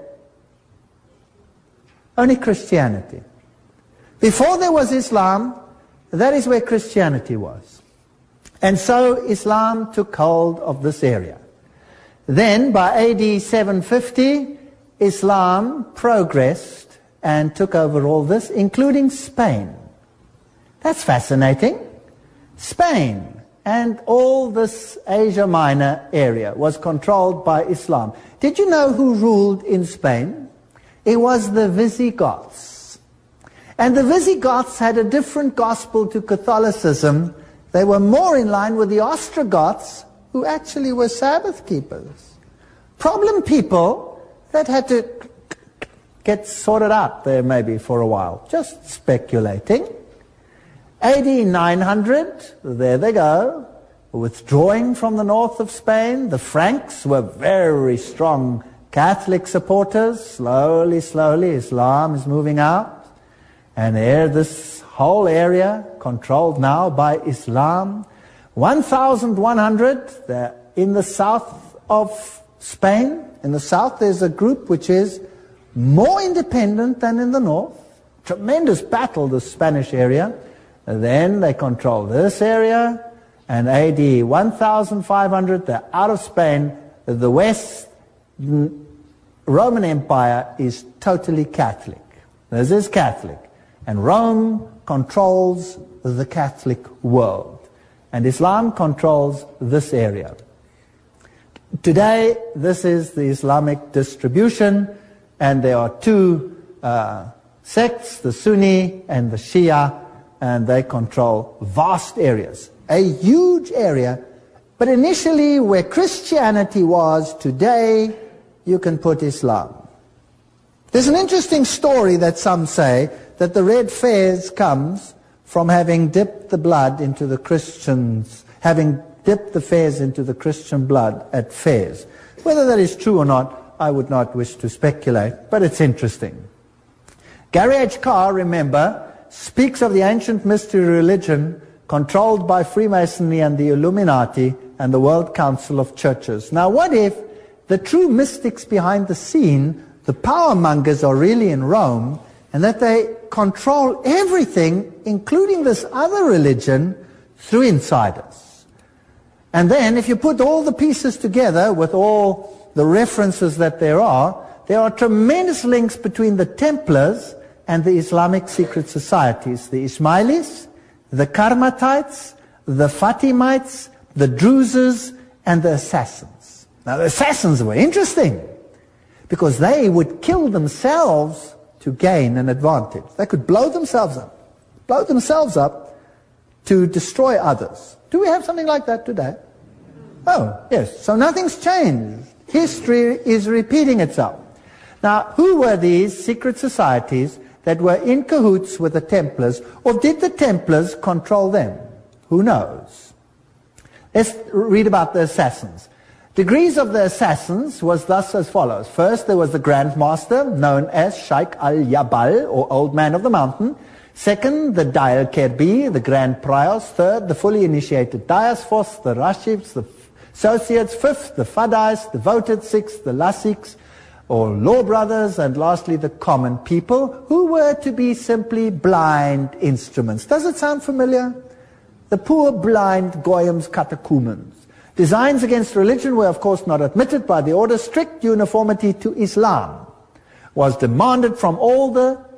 S13: Only Christianity. Before there was Islam, that is where Christianity was. And so Islam took hold of this area. Then, by A D seven fifty, Islam progressed and took over all this, including Spain. That's fascinating. Spain and all this Asia Minor area was controlled by Islam. Did you know who ruled in Spain? It was the Visigoths. And the Visigoths had a different gospel to Catholicism. They were more in line with the Ostrogoths, who actually were Sabbath keepers. Problem people that had to get sorted out there maybe for a while. Just speculating. A D nine hundred, there they go, withdrawing from the north of Spain. The Franks were very strong Catholic supporters. Slowly, slowly, Islam is moving out. And there, this whole area controlled now by Islam. one thousand one hundred, in the south of Spain. In the south, there's a group which is more independent than in the north. Tremendous battle, the Spanish area. And then they control this area, and A D one thousand five hundred, they're out of Spain. The West Roman Empire is totally Catholic. This is Catholic. And Rome controls the Catholic world. And Islam controls this area. Today, this is the Islamic distribution, and there are two uh, sects, the Sunni and the Shia, and they control vast areas, a huge area. But initially, where Christianity was, today you can put Islam. There's an interesting story that some say that the red fez comes from having dipped the blood into the Christians, having dipped the fez into the Christian blood at Fez. Whether that is true or not, I would not wish to speculate, but it's interesting. Gary H. Carr, remember, speaks of the ancient mystery religion controlled by Freemasonry and the Illuminati and the World Council of Churches. Now, what if the true mystics behind the scene, the power mongers, are really in Rome, and that they control everything, including this other religion, through insiders? And then, if you put all the pieces together with all the references that there are, there are tremendous links between the Templars and the Islamic secret societies, the Ismailis, the Karmatites, the Fatimites, the Druzes, and the Assassins. Now, the Assassins were interesting because they would kill themselves to gain an advantage. They could blow themselves up, blow themselves up to destroy others. Do we have something like that today? Oh, yes. So nothing's changed. History is repeating itself. Now, who were these secret societies that were in cahoots with the Templars, or did the Templars control them? Who knows? Let's read about the assassins. Degrees of the assassins was thus as follows. First, there was the Grand Master, known as Sheikh al-Yabal, or Old Man of the Mountain. Second, the Dial Kerbi, the Grand Priors. Third, the fully initiated Dias. Fourth, the Rashibs, the Associates. Fifth, the Fadais, devoted. Sixth, the Lasiks, or law brothers. And lastly, the common people, who were to be simply blind instruments. Does it sound familiar? The poor blind Goyim's catechumens. Designs against religion were of course not admitted by the order. Strict uniformity to Islam was demanded from all the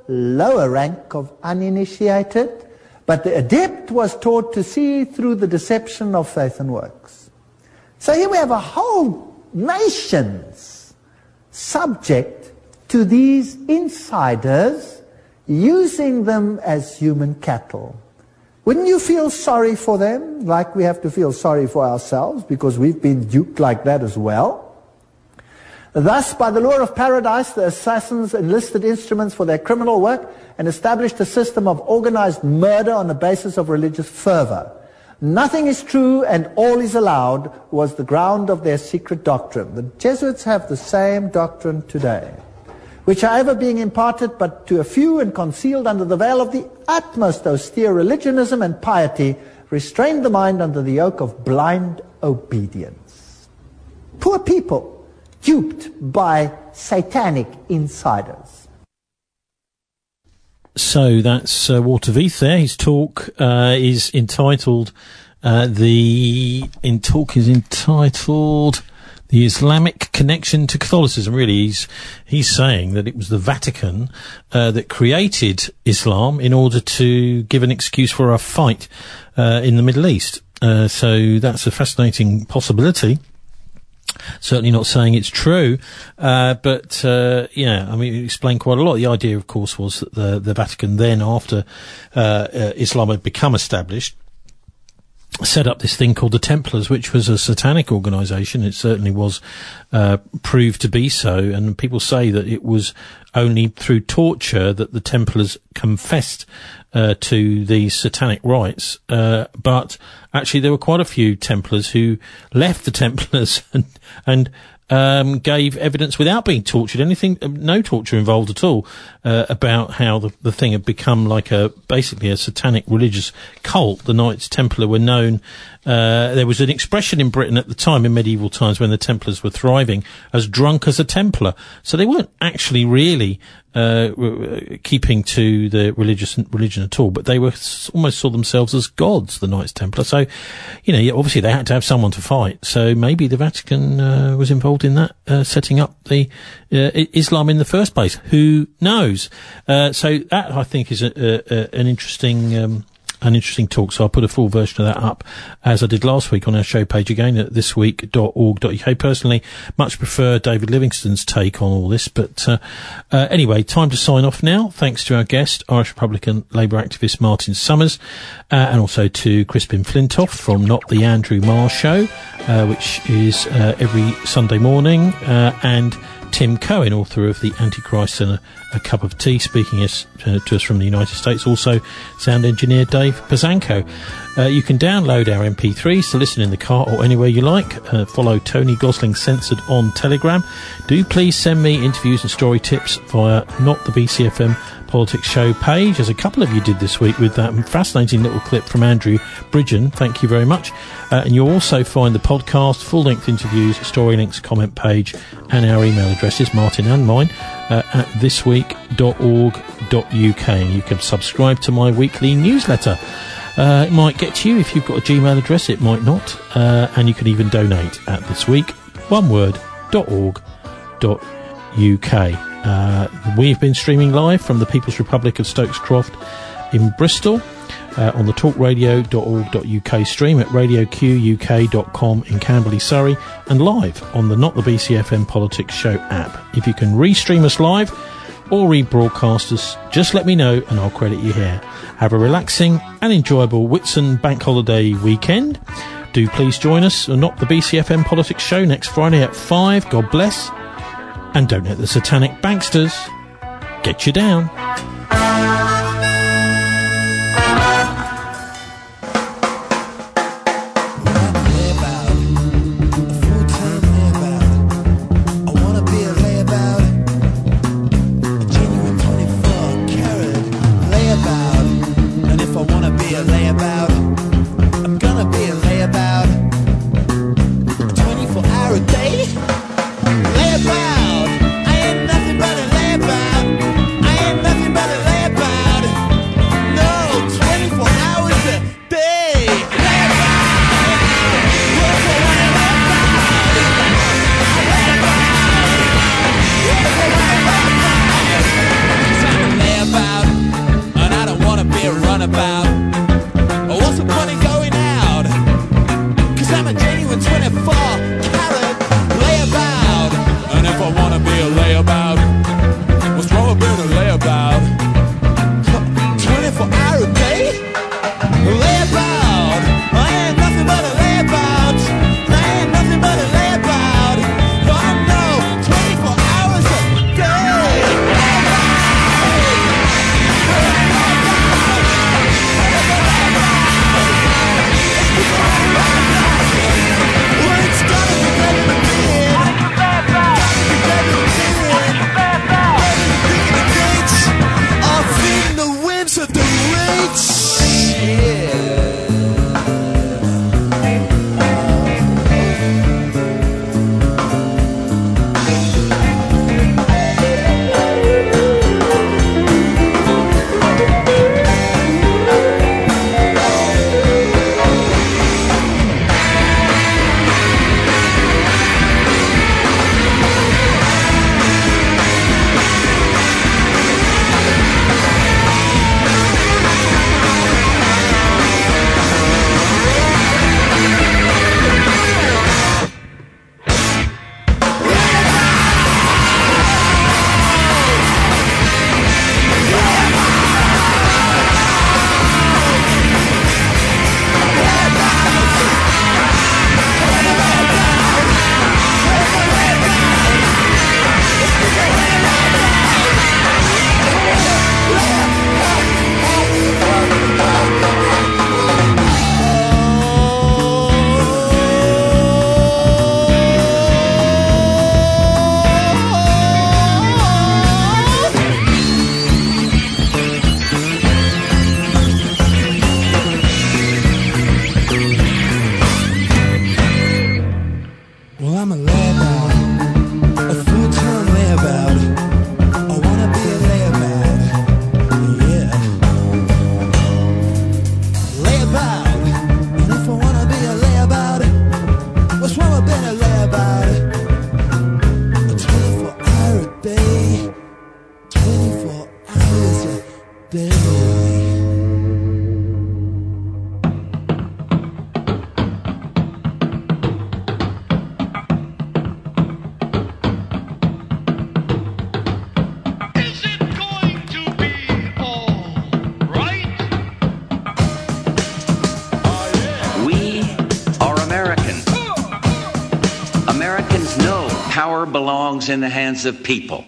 S13: lower rank of uninitiated, but the adept was taught to see through the deception of faith and works. So here we have a whole nations subject to these insiders, using them as human cattle. Wouldn't you feel sorry for them, like we have to feel sorry for ourselves, because we've been duped like that as well? Thus, by the law of paradise, the assassins enlisted instruments for their criminal work and established a system of organized murder on the basis of religious fervor. Nothing is true and all is allowed was the ground of their secret doctrine. The Jesuits have the same doctrine today, which, however, being imparted but to a few and concealed under the veil of the utmost austere religionism and piety, restrained the mind under the yoke of blind obedience. Poor people, duped by satanic insiders.
S4: So that's uh, Walter Veith there. His talk uh, is entitled, uh, the in talk is entitled The Islamic Connection to Catholicism. Really, he's, he's saying that it was the Vatican uh, that created Islam in order to give an excuse for a fight uh, in the Middle East. Uh, so that's a fascinating possibility. Certainly not saying it's true, uh, but, uh, yeah, I mean, it explained quite a lot. The idea, of course, was that the, the Vatican then, after, uh, uh, Islam had become established, set up this thing called the Templars, which was a satanic organisation. It certainly was, uh, proved to be so, and people say that it was only through torture that the Templars confessed uh, to these satanic rites, uh, but actually there were quite a few Templars who left the Templars and, and um, gave evidence without being tortured, anything, no torture involved at all, uh, about how the, the thing had become like a, basically a satanic religious cult. The Knights Templar were known, uh, there was an expression in Britain at the time, in medieval times when the Templars were thriving, as drunk as a Templar. So they weren't actually really, uh, keeping to the religious religion at all, but they were almost saw themselves as gods, the Knights Templar. So, you know, obviously they had to have someone to fight. So maybe the Vatican uh, was involved in that, uh, setting up the uh, Islam in the first place. Who knows? Uh, so that, I think, is a, a, a, an interesting um, an interesting talk. So I'll put a full version of that up, as I did last week, on our show page again at this week dot org dot U K. Personally, much prefer David Livingston's take on all this. But uh, uh, anyway, time to sign off now. Thanks to our guest, Irish Republican Labour activist Martin Summers, uh, and also to Crispin Flintoff from Not the Andrew Marr Show, uh, which is uh, every Sunday morning, uh, and Tim Cohen, author of The Antichrist and a, a Cup of Tea, speaking us, uh, to us from the United States. Also, sound engineer Dave Pazanko. Uh, you can download our M P threes to listen in the car or anywhere you like. Uh, follow Tony Gosling Censored on Telegram. Do please send me interviews and story tips via Not the B C F M Politics Show page, as a couple of you did this week with that fascinating little clip from Andrew Bridgen. Thank you very much. Uh, and you'll also find the podcast, full-length interviews, story links, comment page, and our email addresses, Martin and mine, uh, at this week dot org dot U K. And you can subscribe to my weekly newsletter. Uh, it might get to you if you've got a Gmail address, it might not. Uh, and you can even donate at thisweek, one word, dot org dot U K. Uh, we've been streaming live from the People's Republic of Stokes Croft in Bristol, uh, on the talk radio dot org dot U K stream, at radio q u k dot com in Camberley, Surrey, and live on the Not the B C F M Politics Show app. If you can restream us live or rebroadcast us, just let me know and I'll credit you here. Have a relaxing and enjoyable Whitsun Bank Holiday weekend. Do please join us on Not the B C F M Politics Show next Friday at five. God bless. And don't let the satanic banksters get you down.
S3: Layabout, I ain't nothing but a layabout. I ain't nothing but a wanna lie about it. A twenty-four hour day, twenty-four hours a day.
S14: Power belongs in the hands of people.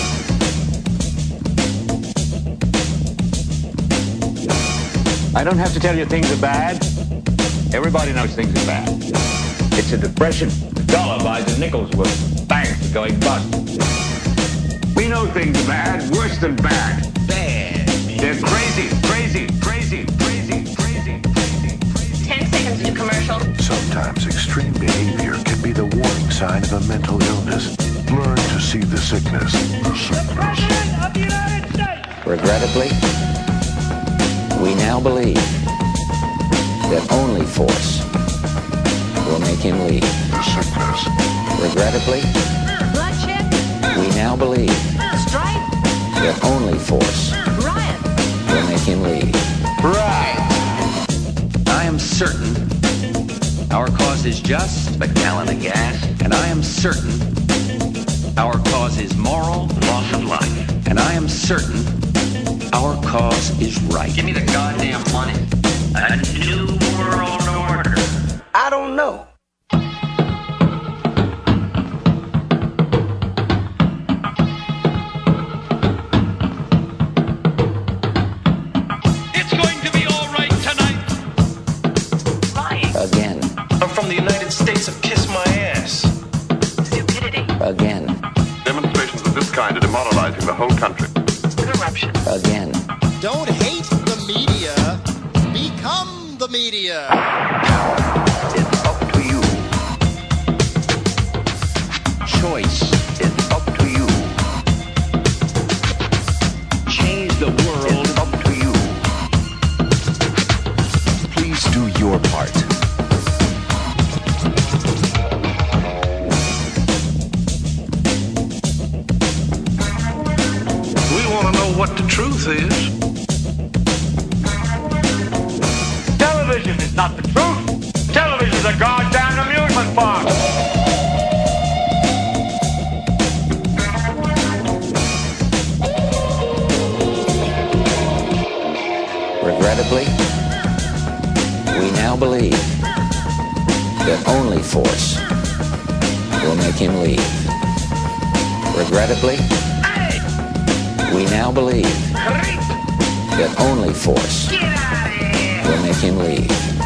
S15: I don't have to tell you things are bad. Everybody knows things are bad. It's a depression. The dollar buys a nickel's worth. Banks are going bust. We know things are bad, worse than bad. Bad. They're crazy, crazy, crazy, crazy, crazy, crazy, crazy.
S23: Ten seconds to commercial.
S24: Sometimes extreme behavior can be the warning sign of a mental illness. Learn to see the sickness. The sickness.
S23: The President of the United States!
S14: Regrettably, we now believe that only force will make him leave.
S24: The sickness.
S14: Regrettably,
S23: bloodshed.
S14: We now believe
S23: strife.
S14: That only force
S23: riot
S14: will make him leave.
S15: Right.
S14: I am certain our cause is just, a gallon of gas, and I am certain our cause is moral, loss of life, and I am certain our cause is right.
S23: Give me the goddamn money.
S14: A new world order.
S23: I don't know.
S25: It's going to be all right tonight.
S14: Lying. Again.
S25: I'm from the United States of Kiss My Ass.
S23: Stupidity.
S14: Again.
S24: Demonstrations of this kind are demoralizing the whole country.
S23: Corruption.
S14: Again.
S26: Don't hate the media. Become the media.
S14: Power. It's up to you. Choice. It's up to you. Change the world. It's up to you.
S24: Please do your part.
S25: We want to know what the truth is.
S15: Television is not the truth. Television is a goddamn amusement park.
S14: Regrettably, we now believe that only force will make him leave. Regrettably, we now believe that only force will make him leave.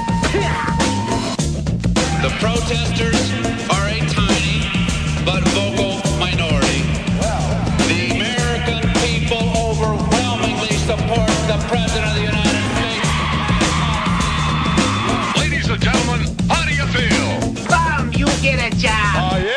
S25: The protesters are a tiny but vocal minority. The American people overwhelmingly support the President of the United States. Ladies and gentlemen, how do you feel?
S23: Bum, you get a job.
S25: Oh, yeah.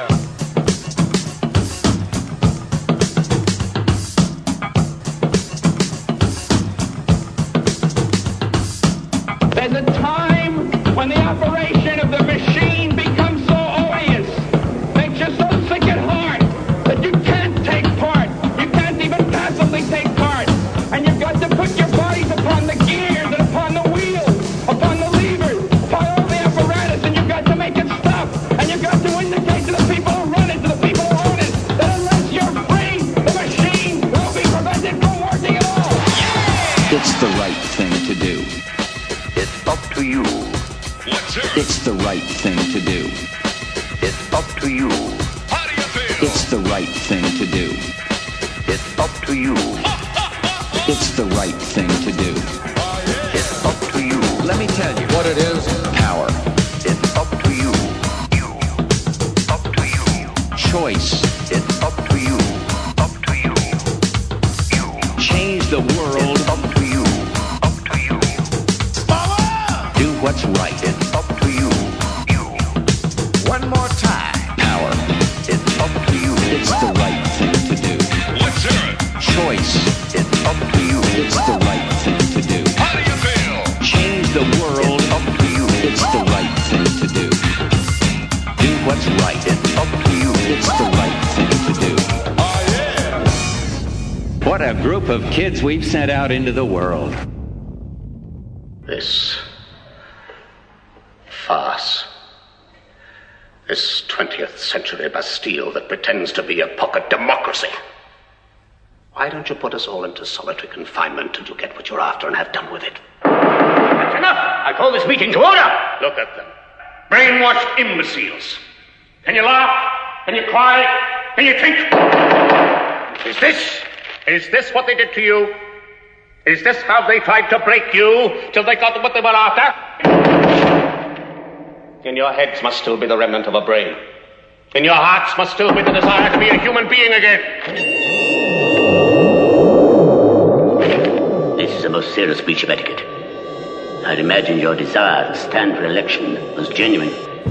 S23: There's a time when the operation of the machine becomes so odious, makes you so sick at heart that you can't take part. You can't even passively take part. And you've got to put your bodies upon the gears and upon the wheels, upon the levers, upon all the apparatus, and you've got to make it stop. And you've got to indicate to the people who run it, to the people who own it, that unless you're free, the machine will be prevented from working at all.
S14: It's the right thing to do.
S24: It's up to you.
S14: It's the right thing to do.
S24: It's up to you.
S25: How do you feel?
S14: It's the right thing to do.
S24: It's up to you.
S14: It's the right thing to do.
S24: It's up to you.
S14: Let me tell you what it is. Power.
S24: It's up to you. You. Up to you.
S14: Choice.
S24: It's up to you. Up to you. You.
S14: Change the world.
S24: It's up to you. Up to you.
S14: Do what's right.
S24: It's up to you. You.
S14: One more time. Power.
S24: It's up to you.
S14: It's the right thing to do.
S25: Let's hear it.
S14: Choice.
S24: It's up to you.
S14: It's the right thing to do.
S25: How do you feel?
S14: Change the world.
S24: It's up to you.
S14: It's the right thing to do. Do what's what's right. It's up to you. It's the right thing to do. Oh, yeah! What a group of kids we've sent out into the world.
S5: This farce. This twentieth century Bastille that pretends to be a pocket democracy. Why don't you put us all into solitary confinement until you get what you're after and have done with it? That's enough! I call this meeting to order! Look at them. Brainwashed imbeciles. Can you laugh? Can you cry? Can you think? Is this, is this what they did to you? Is this how they tried to break you till they got what they were after? In your heads must still be the remnant of a brain. In your hearts must still be the desire to be a human being again.
S16: This is a most serious breach of etiquette. I'd imagine your desire to stand for election was genuine.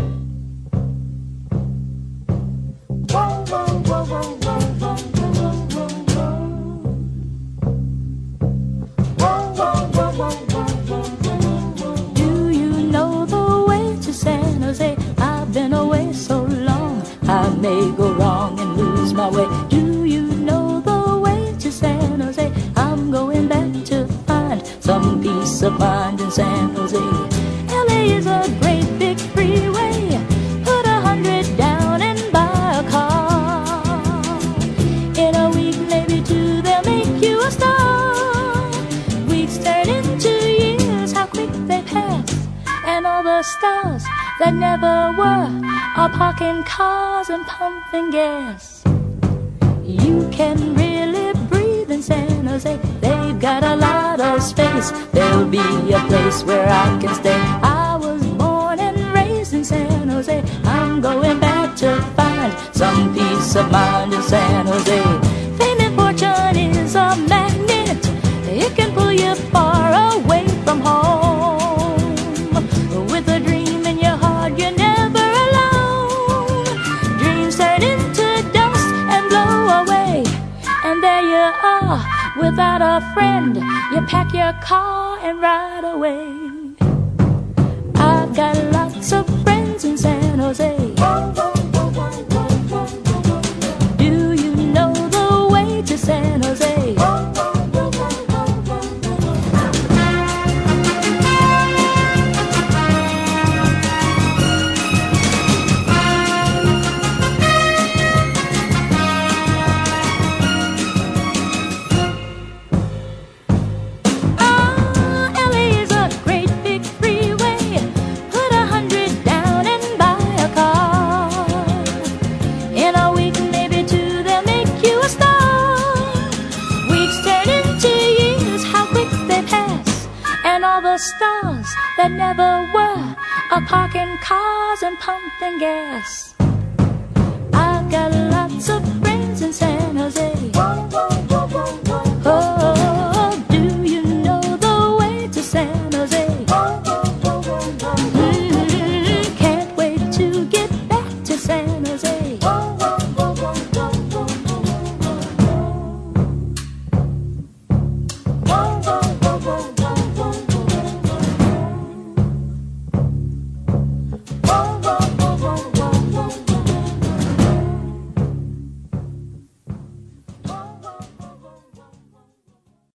S17: Do you know the way to San Jose? I've been away so long, I may go wrong and lose my way. Do you know the way to San Jose? I'm going back to find some peace of mind in San Jose. L A is a great big freeway. Put a hundred down and buy a car. In a week, maybe two, they'll make you a star. Weeks turn into years, how quick they pass. And all the stars that never were are parking cars and pumping gas. You can really breathe in San Jose. They've got a lot of space. There'll be a place where I can stay. I was born and raised in San Jose. I'm going back to find some peace of mind in San Jose. Fame and fortune is a magnet. It can pull you far away from home. With a dream in your heart, you're never alone. Dreams turn into dust and blow away. And there you are, without a friend. You pack your car and ride away. I've got lots of friends in San Jose. Do you know the way to San Jose? Stars that never were are parking cars and pumping gas. I've got lots of